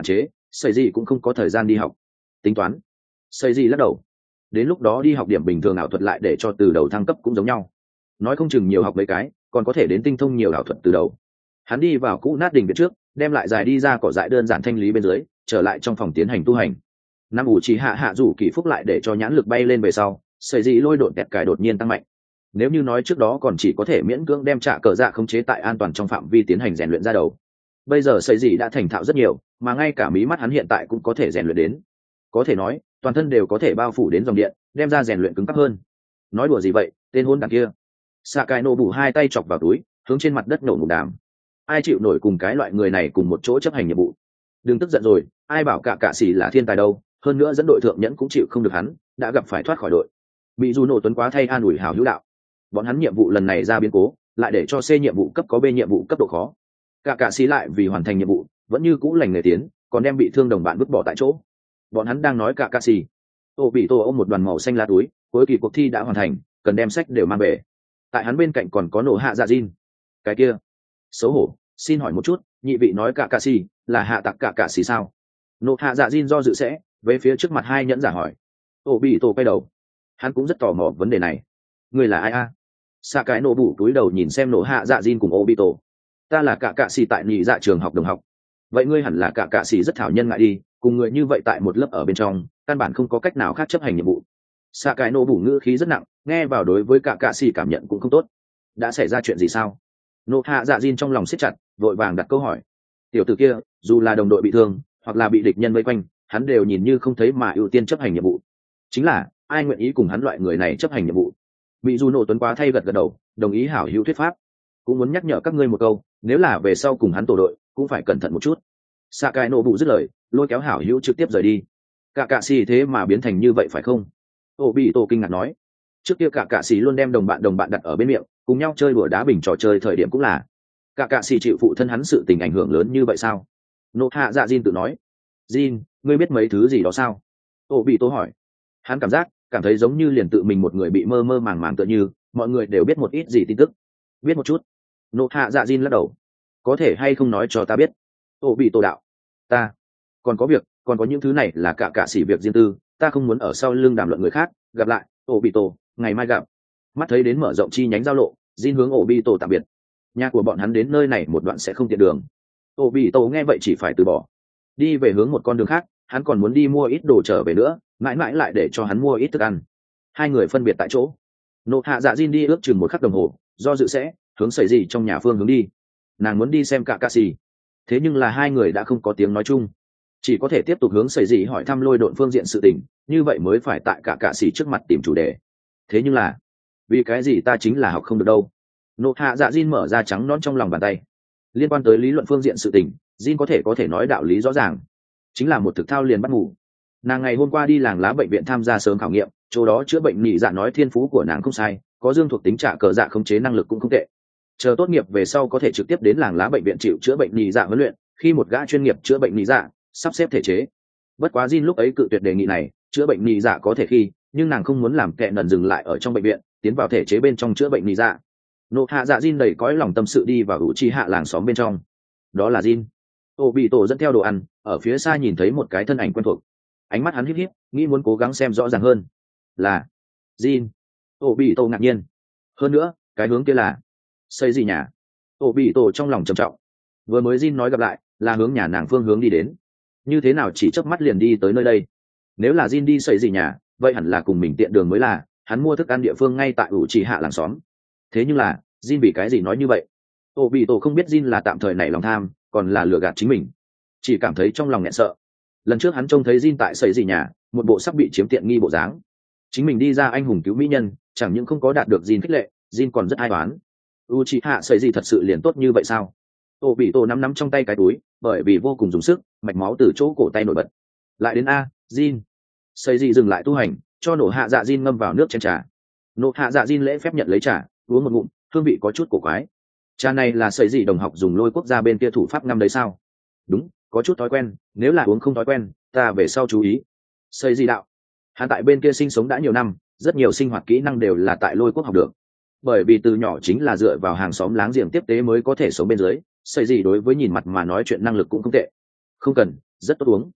xây gì cũng không có thời gian đi học. Tính toán. Xây gì lắc đầu. Đến lúc đó đi học điểm bình thường ảo thuật lại để cho từ đầu thăng cấp cũng giống nhau. Nói không chừng nhiều học mấy cái, còn có thể đến tinh thông nhiều ảo thuật từ đầu. Hắn đi vào cũ nát đình viện trước, đem lại dài đi ra cỏ dại đơn giản thanh lý bên dưới, trở lại trong phòng tiến hành tu hành. Năm ủ chỉ hạ hạ rủ kỳ phúc lại để cho nhãn lực bay lên về sau, sợi dị lôi độn tẹt cải đột nhiên tăng mạnh. Nếu như nói trước đó còn chỉ có thể miễn cưỡng đem trả cờ dạ khống chế tại an toàn trong phạm vi tiến hành rèn luyện ra đầu, bây giờ sợi dị đã thành thạo rất nhiều, mà ngay cả mí mắt hắn hiện tại cũng có thể rèn luyện đến. Có thể nói, toàn thân đều có thể bao phủ đến dòng điện, đem ra rèn luyện cứng cáp hơn. Nói đùa gì vậy, tên hôn đản kia. Sakai nổ bù hai tay chọc vào túi, hướng trên mặt đất nổ ngụm đàm. Ai chịu nổi cùng cái loại người này cùng một chỗ chấp hành nhiệm vụ? Đừng tức giận rồi, ai bảo cả cạ xỉ là thiên tài đâu, hơn nữa dẫn đội thượng nhẫn cũng chịu không được hắn, đã gặp phải thoát khỏi đội. Bị dù nổ tuấn quá thay an ủi hảo hữu đạo. Bọn hắn nhiệm vụ lần này ra biến cố, lại để cho C nhiệm vụ cấp có B nhiệm vụ cấp độ khó. Cả cạ xỉ lại vì hoàn thành nhiệm vụ, vẫn như cũ lành nghề tiến, còn đem bị thương đồng bạn vứt bỏ tại chỗ. Bọn hắn đang nói cả cạ xỉ. Tô bị Tô ôm một đoàn màu xanh lá túi, cuối kỳ cuộc thi đã hoàn thành, cần đem sách đều mang về. Tại hắn bên cạnh còn có nổ hạ dạ Jin. Cái kia, xấu hổ, xin hỏi một chút, nhị vị nói cả cạ xỉ là hạ tặc cả cạ xỉ sao? Nổ hạ dạ Jin do dự sẽ về phía trước mặt hai nhẫn giả hỏi. Tô bị Tô quay đầu, hắn cũng rất tò mò vấn đề này. Người là ai a? Xạ cái nổ bủ túi đầu nhìn xem nổ hạ dạ Jin cùng Obito. Ta là cả cạ xỉ tại nhị dạ trường học đồng học. Vậy ngươi hẳn là cả cạ xỉ rất thảo nhân ngại đi, cùng người như vậy tại một lớp ở bên trong, căn bản không có cách nào khác chấp hành nhiệm vụ. Xạ cái nổ bủ ngữ khí rất nặng, nghe vào đối với cả cạ xỉ cảm nhận cũng không tốt. Đã xảy ra chuyện gì sao? Nổ hạ dạ Jin trong lòng siết chặt, vội vàng đặt câu hỏi. Tiểu tử kia, dù là đồng đội bị thương, hoặc là bị địch nhân vây quanh, hắn đều nhìn như không thấy mà ưu tiên chấp hành nhiệm vụ. Chính là, ai nguyện ý cùng hắn loại người này chấp hành nhiệm vụ? Bị dù nổ tuấn quá thay gật gật đầu, đồng ý hảo hữu thuyết pháp. Cũng muốn nhắc nhở các ngươi một câu, nếu là về sau cùng hắn tổ đội, cũng phải cẩn thận một chút. Sakai nổ bụ dứt lời, lôi kéo hảo hữu trực tiếp rời đi. Cả cạ xì thế mà biến thành như vậy phải không? Ô bị tổ kinh ngạc nói. Trước kia cả cạ xì luôn đem đồng bạn đồng bạn đặt ở bên miệng, cùng nhau chơi đùa đá bình trò chơi thời điểm cũng là. Cả cạ xì chịu phụ thân hắn sự tình ảnh hưởng lớn như vậy sao? Nộ hạ dạ Jin tự nói. Jin, ngươi biết mấy thứ gì đó sao? Ô bị tổ hỏi. Hắn cảm giác, cảm thấy giống như liền tự mình một người bị mơ mơ màng màng tựa như, mọi người đều biết một ít gì tin tức. Biết một chút. Nộ hạ dạ Jin lắc đầu. Có thể hay không nói cho ta biết? Ô bị tổ đạo. Ta. Còn có việc, còn có những thứ này là cả cả xỉ việc riêng tư, ta không muốn ở sau lưng đàm luận người khác. Gặp lại, Ô bị tổ, ngày mai gặp. Mắt thấy đến mở rộng chi nhánh giao lộ, Jin hướng Ô bị tổ tạm biệt. Nhà của bọn hắn đến nơi này một đoạn sẽ không tiện đường. Ô bị tổ nghe vậy chỉ phải từ bỏ. Đi về hướng một con đường khác, hắn còn muốn đi mua ít đồ trở về nữa, mãi mãi lại để cho hắn mua ít thức ăn. Hai người phân biệt tại chỗ. Nộ hạ dạ Jin đi ước chừng một khắc đồng hồ, do dự sẽ hướng xảy gì trong nhà phương hướng đi. Nàng muốn đi xem cả ca xì, thế nhưng là hai người đã không có tiếng nói chung, chỉ có thể tiếp tục hướng xảy gì hỏi thăm lôi độn phương diện sự tình, như vậy mới phải tại cả ca xì trước mặt tìm chủ đề. Thế nhưng là, vì cái gì ta chính là học không được đâu? Nộ hạ dạ Jin mở ra trắng non trong lòng bàn tay. Liên quan tới lý luận phương diện sự tình, Jin có thể có thể nói đạo lý rõ ràng, chính là một thực thao liền bắt ngủ. Nàng ngày hôm qua đi làng lá bệnh viện tham gia sớm khảo nghiệm, chỗ đó chữa bệnh nhị dạ nói thiên phú của nàng không sai, có dương thuộc tính trả cờ dạ khống chế năng lực cũng không tệ. Chờ tốt nghiệp về sau có thể trực tiếp đến làng lá bệnh viện chịu chữa bệnh nhị dạ huấn luyện, khi một gã chuyên nghiệp chữa bệnh nhị dạ, sắp xếp thể chế. Bất quá Jin lúc ấy cự tuyệt đề nghị này, chữa bệnh nhị dạ có thể khi, nhưng nàng không muốn làm kệ nần dừng lại ở trong bệnh viện, tiến vào thể chế bên trong chữa bệnh nhị dạ. Nộ hạ dạ Jin đầy cõi lòng tâm sự đi vào ủ chi hạ làng xóm bên trong. Đó là Jin. Ô bị tổ dẫn theo đồ ăn, ở phía xa nhìn thấy một cái thân ảnh quen thuộc. Ánh mắt hắn híp híp, nghĩ muốn cố gắng xem rõ ràng hơn. Là Jin. Ô bị tổ ngạc nhiên. Hơn nữa, cái hướng kia là xây gì nhà? Ô bị tổ trong lòng trầm trọng. Vừa mới Jin nói gặp lại, là hướng nhà nàng phương hướng đi đến. Như thế nào chỉ chớp mắt liền đi tới nơi đây? Nếu là Jin đi xây gì nhà, vậy hẳn là cùng mình tiện đường mới là, hắn mua thức ăn địa phương ngay tại ủ chỉ hạ làng xóm. Thế nhưng là, Jin vì cái gì nói như vậy? Ô bị tổ không biết Jin là tạm thời nảy lòng tham, còn là lừa gạt chính mình. Chỉ cảm thấy trong lòng nghẹn sợ. Lần trước hắn trông thấy Jin tại xây gì nhà, một bộ sắp bị chiếm tiện nghi bộ dáng. Chính mình đi ra anh hùng cứu mỹ nhân, chẳng những không có đạt được Jin khích lệ, Jin còn rất ai oán. Uchiha xây gì thật sự liền tốt như vậy sao? Ô bị tổ nắm nắm trong tay cái túi, bởi vì vô cùng dùng sức, mạch máu từ chỗ cổ tay nổi bật. Lại đến a, Jin. Xây gì dừng lại tu hành, cho nổ hạ dạ Jin ngâm vào nước chén trà. Nổ hạ dạ Jin lễ phép nhận lấy trà, uống một ngụm, hương vị có chút cổ quái. Trà này là xây gì đồng học dùng lôi quốc gia bên kia thủ pháp ngâm đấy sao? Đúng, có chút thói quen, nếu là uống không thói quen, ta về sau chú ý. Xây gì đạo? Hắn tại bên kia sinh sống đã nhiều năm, rất nhiều sinh hoạt kỹ năng đều là tại lôi quốc học được. Bởi vì từ nhỏ chính là dựa vào hàng xóm láng giềng tiếp tế mới có thể sống bên dưới, xây gì đối với nhìn mặt mà nói chuyện năng lực cũng không tệ. Không cần, rất tốt uống,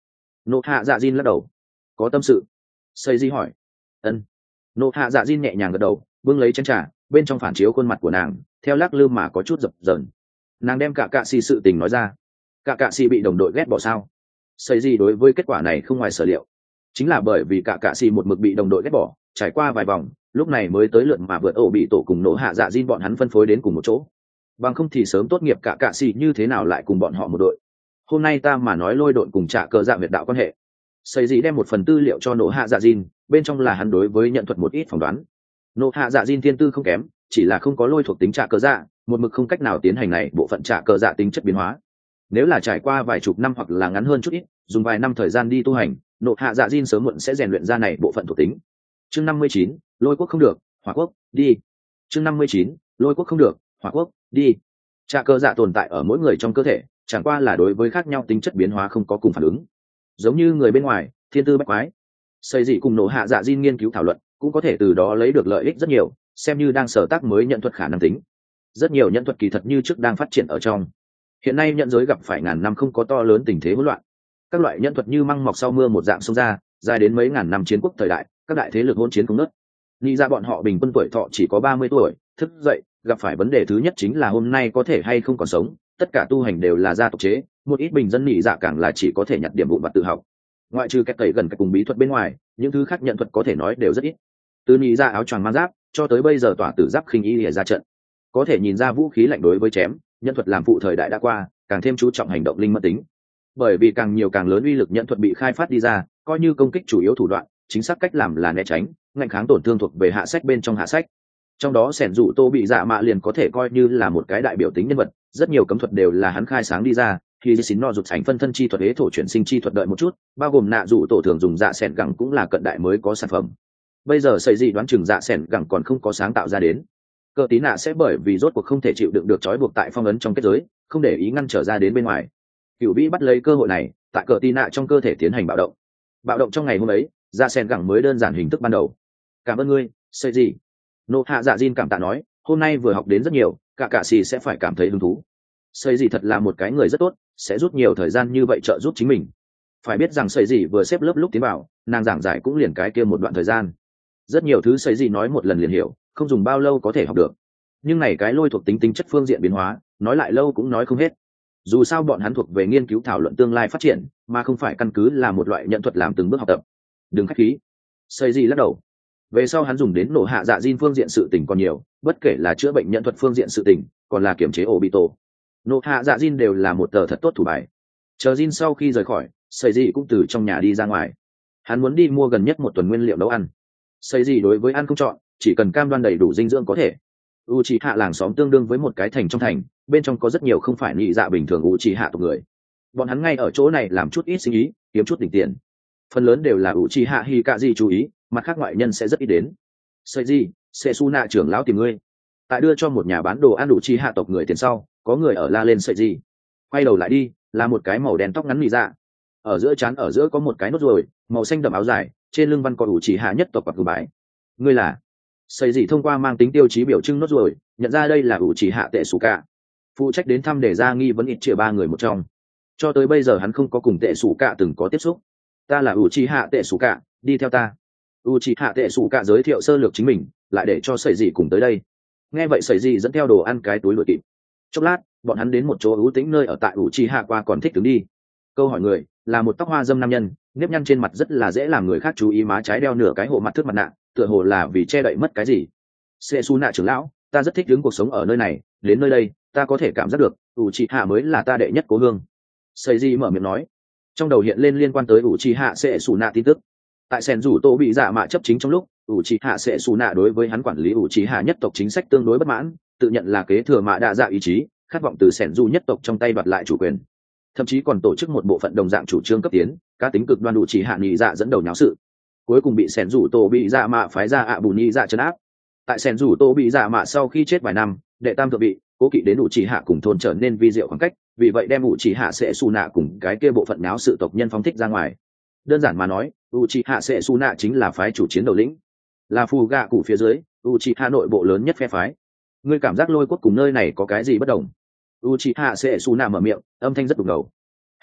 nộ hạ dạ diên lắc đầu. Có tâm sự? Xây di hỏi. Ân. Nộ hạ dạ diên nhẹ nhàng gật đầu, bưng lấy chén trà, bên trong phản chiếu khuôn mặt của nàng theo lắc lư mà có chút dập dờn. Nàng đem cả cạ xì sự tình nói ra. Cả cạ xì bị đồng đội ghét bỏ sao? Xây di đối với kết quả này không ngoài sở liệu, chính là bởi vì cả cạ xì một mực bị đồng đội ghét bỏ, trải qua vài vòng lúc này mới tới lượt mà vượt ổ bị tổ cùng nổ hạ dạ diên bọn hắn phân phối đến cùng một chỗ, bằng không thì sớm tốt nghiệp cả cạ xì như thế nào lại cùng bọn họ một đội. Hôm nay ta mà nói lôi đội cùng trả cờ dạ việt đạo quan hệ. Xây dĩ đem một phần tư liệu cho nổ hạ dạ diên, bên trong là hắn đối với nhận thuật một ít phỏng đoán. Nổ hạ dạ diên thiên tư không kém, chỉ là không có lôi thuộc tính trả cờ dạ, một mực không cách nào tiến hành này bộ phận trả cờ dạ tính chất biến hóa. Nếu là trải qua vài chục năm hoặc là ngắn hơn chút ít, dùng vài năm thời gian đi tu hành, nổ hạ dạ diên sớm muộn sẽ rèn luyện ra này bộ phận thuộc tính. Chương năm mươi chín, lôi quốc không được, hỏa quốc đi. Chương năm mươi chín, lôi quốc không được, hỏa quốc đi. Trả cờ dạ tồn tại ở mỗi người trong cơ thể, chẳng qua là đối với khác nhau tính chất biến hóa không có cùng phản ứng. Giống như người bên ngoài, thiên tư bách quái. Xây dị cùng nổ hạ dạ diên nghiên cứu thảo luận, cũng có thể từ đó lấy được lợi ích rất nhiều, xem như đang sở tác mới nhận thuật khả năng tính. Rất nhiều nhận thuật kỳ thật như trước đang phát triển ở trong. Hiện nay nhận giới gặp phải ngàn năm không có to lớn tình thế hỗn loạn. Các loại nhận thuật như măng mọc sau mưa một dạng xông ra, dài đến mấy ngàn năm chiến quốc thời đại, các đại thế lực hỗn chiến không ngớt. Nghĩ ra bọn họ bình quân tuổi thọ chỉ có ba mươi tuổi, thức dậy, gặp phải vấn đề thứ nhất chính là hôm nay có thể hay không còn sống, tất cả tu hành đều là gia tộc chế, một ít bình dân nhị dạ càng là chỉ có thể nhặt điểm vụn vặt tự học. Ngoại trừ cách tẩy gần cách cùng bí thuật bên ngoài, những thứ khác nhận thuật có thể nói đều rất ít. Từ nhị dạ áo choàng mang giáp, cho tới bây giờ tỏa tử giáp khinh y lìa ra trận, có thể nhìn ra vũ khí lạnh đối với chém, nhận thuật làm phụ thời đại đã qua, càng thêm chú trọng hành động linh mẫn tính. Bởi vì càng nhiều càng lớn uy lực nhận thuật bị khai phát đi ra, coi như công kích chủ yếu thủ đoạn, chính xác cách làm là né tránh, ngăn kháng tổn thương thuộc về hạ sách bên trong hạ sách. Trong đó sẻn dụ tô bị dạ mạ liền có thể coi như là một cái đại biểu tính nhân vật, rất nhiều cấm thuật đều là hắn khai sáng đi ra. Khi xin no rụt sánh phân thân chi thuật hế thổ chuyển sinh chi thuật đợi một chút, bao gồm nạ dụ tổ thường dùng dạ sẻn gẳng cũng là cận đại mới có sản phẩm. Bây giờ xây dị đoán chừng dạ sẻn gẳng còn không có sáng tạo ra đến. Cờ tí nạ sẽ bởi vì rốt cuộc không thể chịu đựng được trói buộc tại phong ấn trong kết giới, không để ý ngăn trở ra đến bên ngoài. Cửu vĩ bắt lấy cơ hội này, tại cờ tí nạ trong cơ thể tiến hành bạo động. Bạo động trong ngày hôm ấy, dạ sẻn gẳng mới đơn giản hình thức ban đầu. Cảm ơn ngươi, xây dị. Nộ hạ dạ diên cảm tạ nói, hôm nay vừa học đến rất nhiều, cả cạ xì sẽ phải cảm thấy hứng thú. Xây dị thật là một cái người rất tốt, sẽ rút nhiều thời gian như vậy trợ giúp chính mình. Phải biết rằng xây dị vừa xếp lớp lúc tiến vào, nàng giảng giải cũng liền cái kia một đoạn thời gian. Rất nhiều thứ xây dị nói một lần liền hiểu, không dùng bao lâu có thể học được. Nhưng này cái lôi thuộc tính tính chất phương diện biến hóa, nói lại lâu cũng nói không hết. Dù sao bọn hắn thuộc về nghiên cứu thảo luận tương lai phát triển, mà không phải căn cứ là một loại nhận thuật làm từng bước học tập. Đừng khách khí. Xây dị lắc đầu. Về sau hắn dùng đến nổ hạ dạ diên phương diện sự tình còn nhiều, bất kể là chữa bệnh nhận thuật phương diện sự tình, còn là kiểm chế ổ bị tổ. Nổ hạ dạ diên đều là một tờ thật tốt thủ bài. Chờ Jin sau khi rời khỏi, Sẩy Dị cũng từ trong nhà đi ra ngoài. Hắn muốn đi mua gần nhất một tuần nguyên liệu nấu ăn. Sẩy Dị đối với ăn không chọn, chỉ cần cam đoan đầy đủ dinh dưỡng có thể. Uchiha làng xóm tương đương với một cái thành trong thành, bên trong có rất nhiều không phải nhị dạ bình thường Uchiha tộc người. Bọn hắn ngay ở chỗ này làm chút ít sinh ý, kiếm chút đỉnh tiền. Phần lớn đều là Uchiha Hikazi chú ý, mặt khác ngoại nhân sẽ rất ít đến. Sẩy Dị, Setsuna trưởng lão tìm ngươi. Tại đưa cho một nhà bán đồ ăn Uchiha tộc người tiền sau, có người ở la lên Sẩy Dị. Quay đầu lại đi, là một cái màu đen tóc ngắn nhị dạ. Ở giữa trán ở giữa có một cái nốt ruồi, màu xanh đậm áo dài, trên lưng văn có Uchiha nhất tộc hoặc cử bái. Ngươi là? Sẩy Dị thông qua mang tính tiêu chí biểu trưng nốt ruồi, nhận ra đây là Uchiha Tetsuka, phụ trách đến thăm để ra nghi vấn ít chia ba người một trong. Cho tới bây giờ hắn không có cùng Tetsuka từng có tiếp xúc. Ta là Uchiha Tetsuka, đi theo ta. Uchiha Tetsuka giới thiệu sơ lược chính mình, lại để cho Sẩy Dị cùng tới đây. Nghe vậy Sẩy Dị dẫn theo đồ ăn cái túi đuổi kịp. Chốc lát, bọn hắn đến một chỗ ưu tĩnh nơi ở tại Uchiha qua còn thích đứng đi. Câu hỏi người là một tóc hoa dâm nam nhân, nếp nhăn trên mặt rất là dễ làm người khác chú ý, má trái đeo nửa cái hộ mặt thước mặt nạ, tựa hồ là vì che đậy mất cái gì. Setsuna trưởng lão, ta rất thích đứng cuộc sống ở nơi này, đến nơi đây, ta có thể cảm giác được, Uchiha mới là ta đệ nhất cố hương. Sẩy Dị mở miệng nói, trong đầu hiện lên liên quan tới Uchiha Setsuna tin tức. Tại Sen rủ Tô bị dạ mạ chấp chính trong lúc, Uchiha Setsuna đối với hắn quản lý Uchiha nhất tộc chính sách tương đối bất mãn, tự nhận là kế thừa mạ đa dạ ý chí, khát vọng từ Sen rủ nhất tộc trong tay đoạt lại chủ quyền. Thậm chí còn tổ chức một bộ phận đồng dạng chủ trương cấp tiến, cá tính cực đoan Uchiha nhị dạ dẫn đầu nháo sự. Cuối cùng bị Sen rủ Tô bị dạ mạ phái ra ạ bù nhị dạ trấn áp. Tại Sen rủ Tô bị dạ mạ sau khi chết vài năm, đệ tam thượng vị, cố kỵ đến Uchiha cùng thôn trở nên vi diệu khoảng cách, vì vậy đem Uchiha Setsuna cùng cái kia bộ phận nháo sự tộc nhân phóng thích ra ngoài. Đơn giản mà nói, Uchiha Setsuna chính là phái chủ chiến đầu lĩnh, là phù gạ cụ phía dưới Uchiha nội bộ lớn nhất phe phái. Ngươi cảm giác Lôi quốc cùng nơi này có cái gì bất đồng? Uchiha Setsuna mở miệng, âm thanh rất đục ngầu.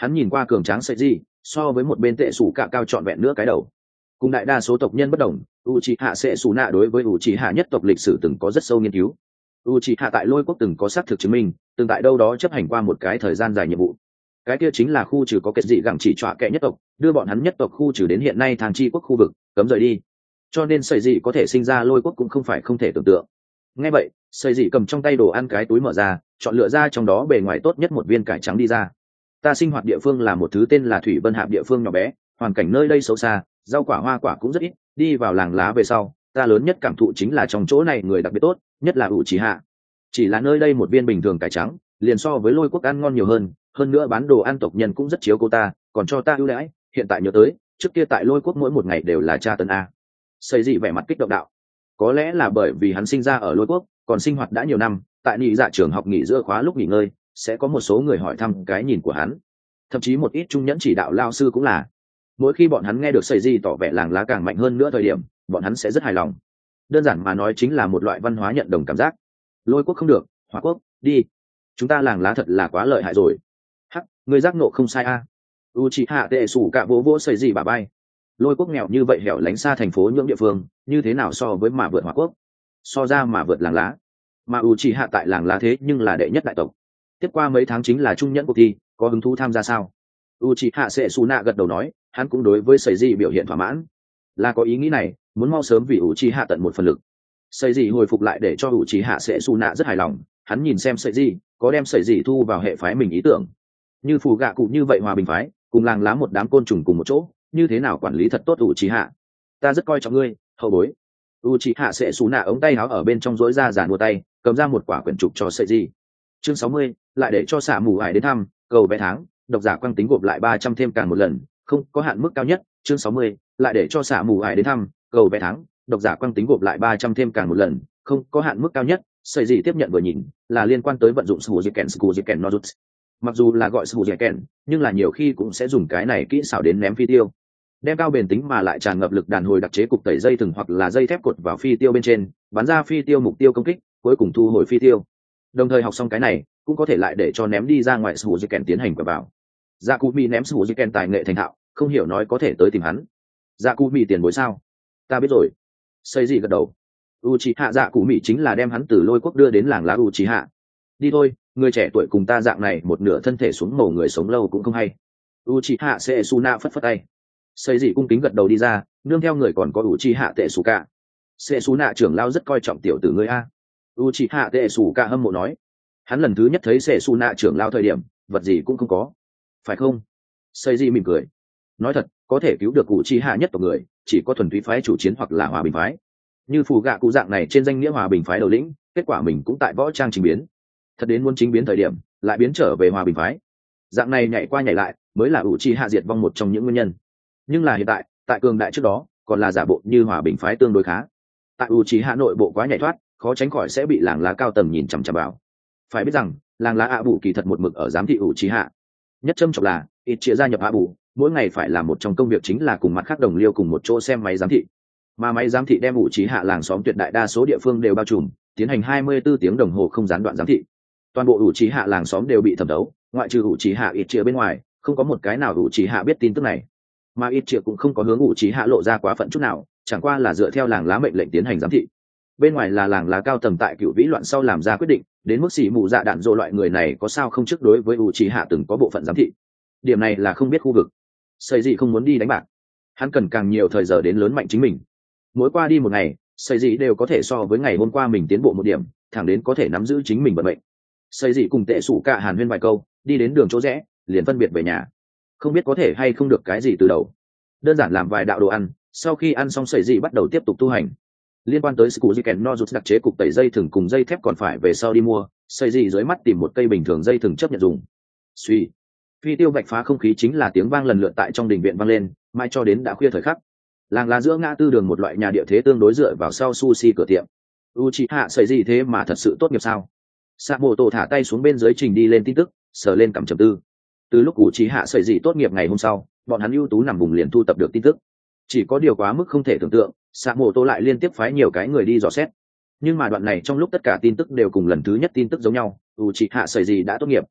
Hắn nhìn qua cường tráng sợi gì so với một bên tệ sủ cả cao trọn vẹn nữa cái đầu. Cùng đại đa số tộc nhân bất đồng, Uchiha Setsuna đối với Uchiha nhất tộc lịch sử từng có rất sâu nghiên cứu. Uchiha tại Lôi Quốc từng có xác thực chứng minh, từng tại đâu đó chấp hành qua một cái thời gian dài nhiệm vụ. Cái kia chính là khu trừ có kết dị gẳng chỉ trọa kẻ nhất tộc, đưa bọn hắn nhất tộc khu trừ đến hiện nay Thang Chi quốc khu vực, cấm rời đi. Cho nên sợi dị có thể sinh ra Lôi Quốc cũng không phải không thể tưởng tượng. Nghe vậy, sợi dị cầm trong tay đồ ăn cái túi mở ra, chọn lựa ra trong đó bề ngoài tốt nhất một viên cải trắng đi ra. Ta sinh hoạt địa phương là một thứ tên là Thủy Vân Hạp địa phương nhỏ bé, hoàn cảnh nơi đây xấu xa, rau quả hoa quả cũng rất ít. Đi vào làng lá về sau, ta lớn nhất cảm thụ chính là trong chỗ này người đặc biệt tốt, nhất là Uchiha. Chỉ là nơi đây một viên bình thường cải trắng, liền so với Lôi Quốc ăn ngon nhiều hơn, hơn nữa bán đồ ăn tộc nhân cũng rất chiếu cố ta, còn cho ta ưu đãi. Hiện tại nhớ tới, trước kia tại Lôi Quốc mỗi một ngày đều là tra tấn a. Xây dị vẻ mặt kích động đạo, có lẽ là bởi vì hắn sinh ra ở Lôi Quốc, còn sinh hoạt đã nhiều năm, tại nhị dạ trường học nghỉ giữa khóa lúc nghỉ ngơi, sẽ có một số người hỏi thăm cái nhìn của hắn, thậm chí một ít trung nhẫn chỉ đạo lao sư cũng là. Mỗi khi bọn hắn nghe được xây dị tỏ vẻ làng lá càng mạnh hơn nữa thời điểm, bọn hắn sẽ rất hài lòng. Đơn giản mà nói chính là một loại văn hóa nhận đồng cảm giác. Lôi Quốc không được, Hỏa Quốc đi, chúng ta làng lá thật là quá lợi hại rồi. Hắc, người giác nộ không sai a. Uchiha tệ sủ cả vỗ vỗ xây dị bả bay. Lôi Quốc nghèo như vậy hẻo lánh xa thành phố những địa phương, như thế nào so với mà vượt Hỏa Quốc, so ra mà vượt làng lá. Mà Uchiha tại làng lá thế nhưng là đệ nhất đại tộc. Tiếp qua mấy tháng chính là trung nhẫn cuộc thi, có hứng thú tham gia sao? Uchiha Setsuna gật đầu nói, hắn cũng đối với sẩy dị biểu hiện thỏa mãn, là có ý nghĩ này, muốn mau sớm vì Uchiha tận một phần lực. Sẩy dị hồi phục lại để cho Uchiha Setsuna rất hài lòng, hắn nhìn xem sẩy dị có đem sẩy dị thu vào hệ phái mình ý tưởng. Như phù gạ cụ như vậy hòa bình phái, cùng làng lá một đám côn trùng cùng một chỗ, như thế nào quản lý thật tốt Uchiha. Ta rất coi trọng ngươi, hậu bối. Uchiha Setsuna ống tay áo ở bên trong rối ra giàn đua tay, cầm ra một quả quyển trục cho sẩy dị. Chương sáu mươi, lại để cho xả mù ải đến thăm, cầu vé tháng, độc giả quang tính gộp lại ba trăm thêm càng một lần, không có hạn mức cao nhất. Chương sáu mươi, lại để cho xả mù ải đến thăm, cầu vé tháng, độc giả quang tính gộp lại ba trăm thêm càng một lần, không có hạn mức cao nhất. Sợi gì tiếp nhận vừa nhìn, là liên quan tới vận dụng Suzuken Suzuken Nozuts. Mặc dù là gọi Suzuken, nhưng là nhiều khi cũng sẽ dùng cái này kỹ xảo đến ném phi tiêu. Đem cao bền tính mà lại tràn ngập lực đàn hồi đặc chế cục tẩy dây thừng hoặc là dây thép cột vào phi tiêu bên trên, bắn ra phi tiêu mục tiêu công kích, cuối cùng thu hồi phi tiêu. Đồng thời học xong cái này, cũng có thể lại để cho ném đi ra ngoài Suzuken tiến hành quả vào. Dạ Cụ Mị ném Suzuken tài nghệ thành thạo, không hiểu nói có thể tới tìm hắn. Dạ Cụ Mị tiền bối sao? Ta biết rồi. Xây gì gật đầu. Uchiha Dạ Cụ Mị chính là đem hắn từ Lôi Quốc đưa đến làng lá Uchiha. Đi thôi, người trẻ tuổi cùng ta dạng này một nửa thân thể xuống mồ người sống lâu cũng không hay. Uchiha Setsuna phất phất tay. Xây gì cung kính gật đầu đi ra, nương theo người còn có Uchiha Tetsuka. Setsuna trưởng lao rất coi trọng tiểu tử ngươi a. Uchiha Tetsuka hâm mộ nói. Hắn lần thứ nhất thấy Setsuna trưởng lao thời điểm, vật gì cũng không có. Phải không? Seiji mỉm cười. Nói thật, có thể cứu được Uchiha nhất tộc người, chỉ có thuần túy phái chủ chiến hoặc là hòa bình phái. Như phù gạ cụ dạng này trên danh nghĩa hòa bình phái đầu lĩnh, kết quả mình cũng tại võ trang trình biến. Thật đến muốn chính biến thời điểm, lại biến trở về hòa bình phái. Dạng này nhảy qua nhảy lại, mới là Uchiha diệt vong một trong những nguyên nhân. Nhưng là hiện tại, tại cường đại trước đó, còn là giả bộ như hòa bình phái tương đối khá. Tại Uchiha nội bộ quá nhảy thoát, khó tránh khỏi sẽ bị làng lá cao tầng nhìn chằm chằm vào. Phải biết rằng, làng lá ạ bù kỳ thật một mực ở giám thị Uchiha. Nhất châm trọng là ít chia gia nhập ạ bù, mỗi ngày phải làm một trong công việc chính là cùng mặt khác đồng liêu cùng một chỗ xem máy giám thị. Mà máy giám thị đem Uchiha làng xóm tuyệt đại đa số địa phương đều bao trùm, tiến hành hai mươi bốn tiếng đồng hồ không gián đoạn giám thị. Toàn bộ Uchiha làng xóm đều bị thẩm đấu, ngoại trừ Uchiha ít chia bên ngoài, không có một cái nào Uchiha biết tin tức này. Mà ít chia cũng không có hướng Uchiha lộ ra quá phận chút nào, chẳng qua là dựa theo làng lá mệnh lệnh tiến hành giám thị. Bên ngoài là làng lá cao tầng tại cựu vĩ loạn sau làm ra quyết định, đến mức xỉ mù dạ đạn dỗ loại người này có sao không trước đối với Uchiha từng có bộ phận giám thị. Điểm này là không biết khu vực. Xây dị không muốn đi đánh bạc, hắn cần càng nhiều thời giờ đến lớn mạnh chính mình. Mỗi qua đi một ngày, xây dị đều có thể so với ngày hôm qua mình tiến bộ một điểm, thẳng đến có thể nắm giữ chính mình vận mệnh. Xây dị cùng tệ sủ cả hàn huyên vài câu, đi đến đường chỗ rẽ, liền phân biệt về nhà. Không biết có thể hay không được cái gì từ đầu. Đơn giản làm vài đạo đồ ăn, sau khi ăn xong xây dị bắt đầu tiếp tục tu hành. Liên quan tới Suzuken Nozuts đặc chế cục tẩy dây thừng cùng dây thép còn phải về sau đi mua, xây dị dưới mắt tìm một cây bình thường dây thừng chấp nhận dùng. Suy, phi tiêu vạch phá không khí chính là tiếng vang lần lượt tại trong đình viện vang lên, mai cho đến đã khuya thời khắc. Làng lá giữa ngã tư đường một loại nhà địa thế tương đối dựa vào sau sushi cửa tiệm. Uchiha xây dị thế mà thật sự tốt nghiệp sao? Samoto thả tay xuống bên dưới trình đi lên tin tức, sờ lên cằm trầm tư. Từ lúc Uchiha xây dị tốt nghiệp ngày hôm sau, bọn hắn ưu tú nằm vùng liền thu tập được tin tức. Chỉ có điều quá mức không thể tưởng tượng, Samoto lại liên tiếp phái nhiều cái người đi dò xét. Nhưng mà đoạn này trong lúc tất cả tin tức đều cùng lần thứ nhất tin tức giống nhau, Uchiha xây dị đã tốt nghiệp.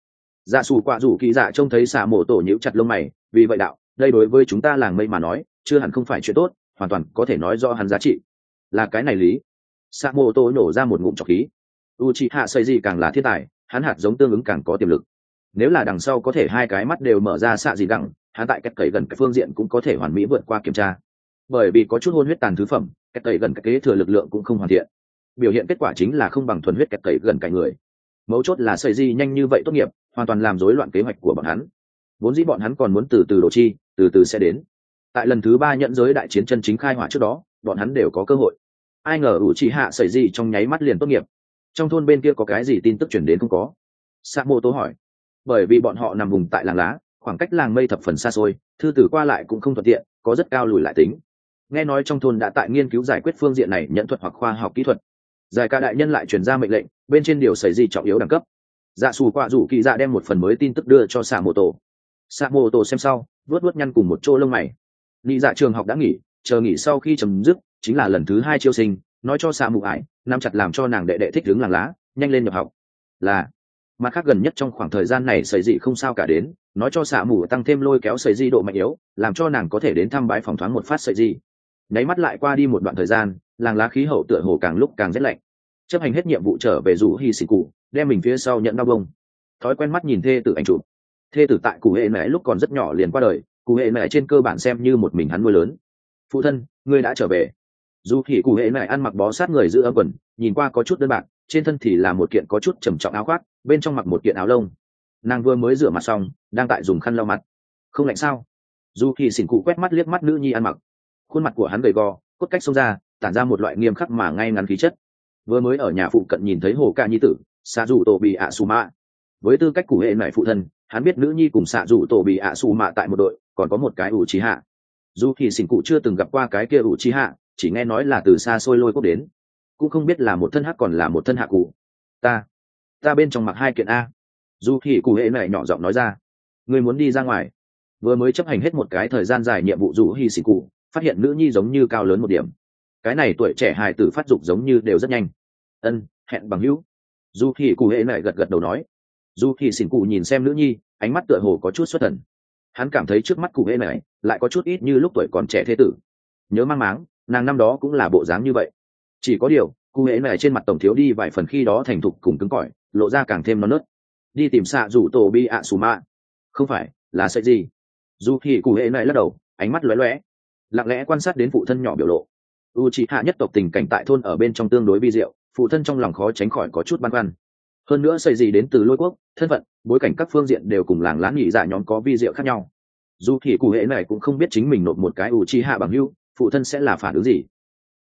Dạ xù quạ rủ kỳ dạ trông thấy xạ mổ tổ nhíu chặt lông mày, vì vậy đạo, đây đối với chúng ta làng mây mà nói chưa hẳn không phải chuyện tốt, hoàn toàn có thể nói do hắn giá trị là cái này lý. Xạ mổ tổ nổ ra một ngụm trọc khí. Uchiha Seiji càng là thiên tài, hắn hạt giống tương ứng càng có tiềm lực. Nếu là đằng sau có thể hai cái mắt đều mở ra xạ gì đẳng, hắn tại cách cậy gần cái phương diện cũng có thể hoàn mỹ vượt qua kiểm tra. Bởi vì có chút hôn huyết tàn thứ phẩm, cách cậy gần cái kế thừa lực lượng cũng không hoàn thiện. Biểu hiện kết quả chính là không bằng thuần huyết cách cậy gần cái người. Mấu chốt là Seiji nhanh như vậy tốt nghiệp, hoàn toàn làm rối loạn kế hoạch của bọn hắn. Vốn dĩ bọn hắn còn muốn từ từ đổ chi, từ từ sẽ đến. Tại lần thứ ba nhận giới đại chiến chân chính khai hỏa trước đó, bọn hắn đều có cơ hội. Ai ngờ Uchiha Seiji trong nháy mắt liền tốt nghiệp. Trong thôn bên kia có cái gì tin tức chuyển đến không có? Sakamoto hỏi. Bởi vì bọn họ nằm vùng tại làng lá, khoảng cách làng mây thập phần xa xôi, thư tử qua lại cũng không thuận tiện, có rất cao lùi lại tính. Nghe nói trong thôn đã tại nghiên cứu giải quyết phương diện này nhận thuật hoặc khoa học kỹ thuật. Giải ca đại nhân lại truyền ra mệnh lệnh, bên trên điều xảy gì trọng yếu đẳng cấp. Dạ xù quạ rủ kỳ dạ đem một phần mới tin tức đưa cho Sakamoto. Sakamoto xem sau, vuốt vuốt nhăn cùng một chỗ lông mày. Lý dạ trường học đã nghỉ, chờ nghỉ sau khi chấm dứt, chính là lần thứ hai chiêu sinh, nói cho Sa Mụ Ải, nắm chặt làm cho nàng đệ đệ thích đứng làng lá, nhanh lên nhập học. Là, mặt khác gần nhất trong khoảng thời gian này sẩy dị không sao cả đến, nói cho Sa Mụ tăng thêm lôi kéo sẩy dị độ mạnh yếu, làm cho nàng có thể đến thăm bái phòng thoáng một phát sẩy dị. Nháy mắt lại qua đi một đoạn thời gian, làng lá khí hậu tựa hồ càng lúc càng rét lạnh. Chấp hành hết nhiệm vụ trở về rủ Hi Sĩ Cụ, đem mình phía sau nhận đau bông. Thói quen mắt nhìn thê tử anh chụp. Thê tử tại Cụ Hệ Mẹ lúc còn rất nhỏ liền qua đời, Cụ Hệ Mẹ trên cơ bản xem như một mình hắn nuôi lớn. Phụ thân, ngươi đã trở về. Dù thì Cụ Hệ Mẹ ăn mặc bó sát người giữ ấm quần, nhìn qua có chút đơn bạc, trên thân thì là một kiện có chút trầm trọng áo khoác, bên trong mặc một kiện áo lông. Nàng vừa mới rửa mặt xong, đang tại dùng khăn lau mặt. Không lạnh sao? Dù thì xỉn cụ quét mắt liếc mắt nữ nhi ăn mặc. Khuôn mặt của hắn gầy gò, cốt cách xông ra, tản ra một loại nghiêm khắc mà ngay ngắn khí chất. Vừa mới ở nhà phụ cận nhìn thấy hồ ca nhi tử, xạ dù tổ bị ạ xù mạ. Với tư cách Cụ Hệ Mẹ phụ thân, hắn biết nữ nhi cùng xạ dù tổ bị ạ xù mạ tại một đội, còn có một cái ủ trí hạ. Dù thì xỉn cụ chưa từng gặp qua cái kia ủ trí hạ, chỉ nghe nói là từ xa xôi lôi quốc đến, cũng không biết là một thân hắc còn là một thân hạ cụ. Ta, ta bên trong mặc hai kiện a. Dù thì Cụ Hệ Mẹ nhỏ giọng nói ra, ngươi muốn đi ra ngoài. Vừa mới chấp hành hết một cái thời gian dài nhiệm vụ dù hi xỉn cụ, phát hiện nữ nhi giống như cao lớn một điểm. Cái này tuổi trẻ hài tử phát dục giống như đều rất nhanh. Ân, hẹn bằng hữu. Dù thì Cụ Hệ Mẹ gật gật đầu nói. Dù thì xỉn cụ nhìn xem nữ nhi, ánh mắt tựa hồ có chút xuất thần. Hắn cảm thấy trước mắt Cụ Hệ Mẹ lại có chút ít như lúc tuổi còn trẻ thế tử. Nhớ mang máng, nàng năm đó cũng là bộ dáng như vậy. Chỉ có điều, Cụ Hệ Mẹ trên mặt tổng thiếu đi vài phần khi đó thành thục cùng cứng cỏi, lộ ra càng thêm non nớt. Đi tìm xạ rủ tổ bi ạ xù mạ. Không phải, là sẽ gì? Dù thì Cụ Hệ Mẹ lắc đầu, ánh mắt lóe lóe, lặng lẽ quan sát đến phụ thân nhỏ biểu lộ. Uchiha nhất tộc tình cảnh tại thôn ở bên trong tương đối vi diệu, phụ thân trong lòng khó tránh khỏi có chút băn khoăn. Hơn nữa xây gì đến từ lôi quốc, thân phận, bối cảnh các phương diện đều cùng làng lá nhị dạ nhóm có vi diệu khác nhau. Dù thì Cụ Hệ này cũng không biết chính mình nộp một cái Uchiha bằng hữu, phụ thân sẽ là phản ứng gì.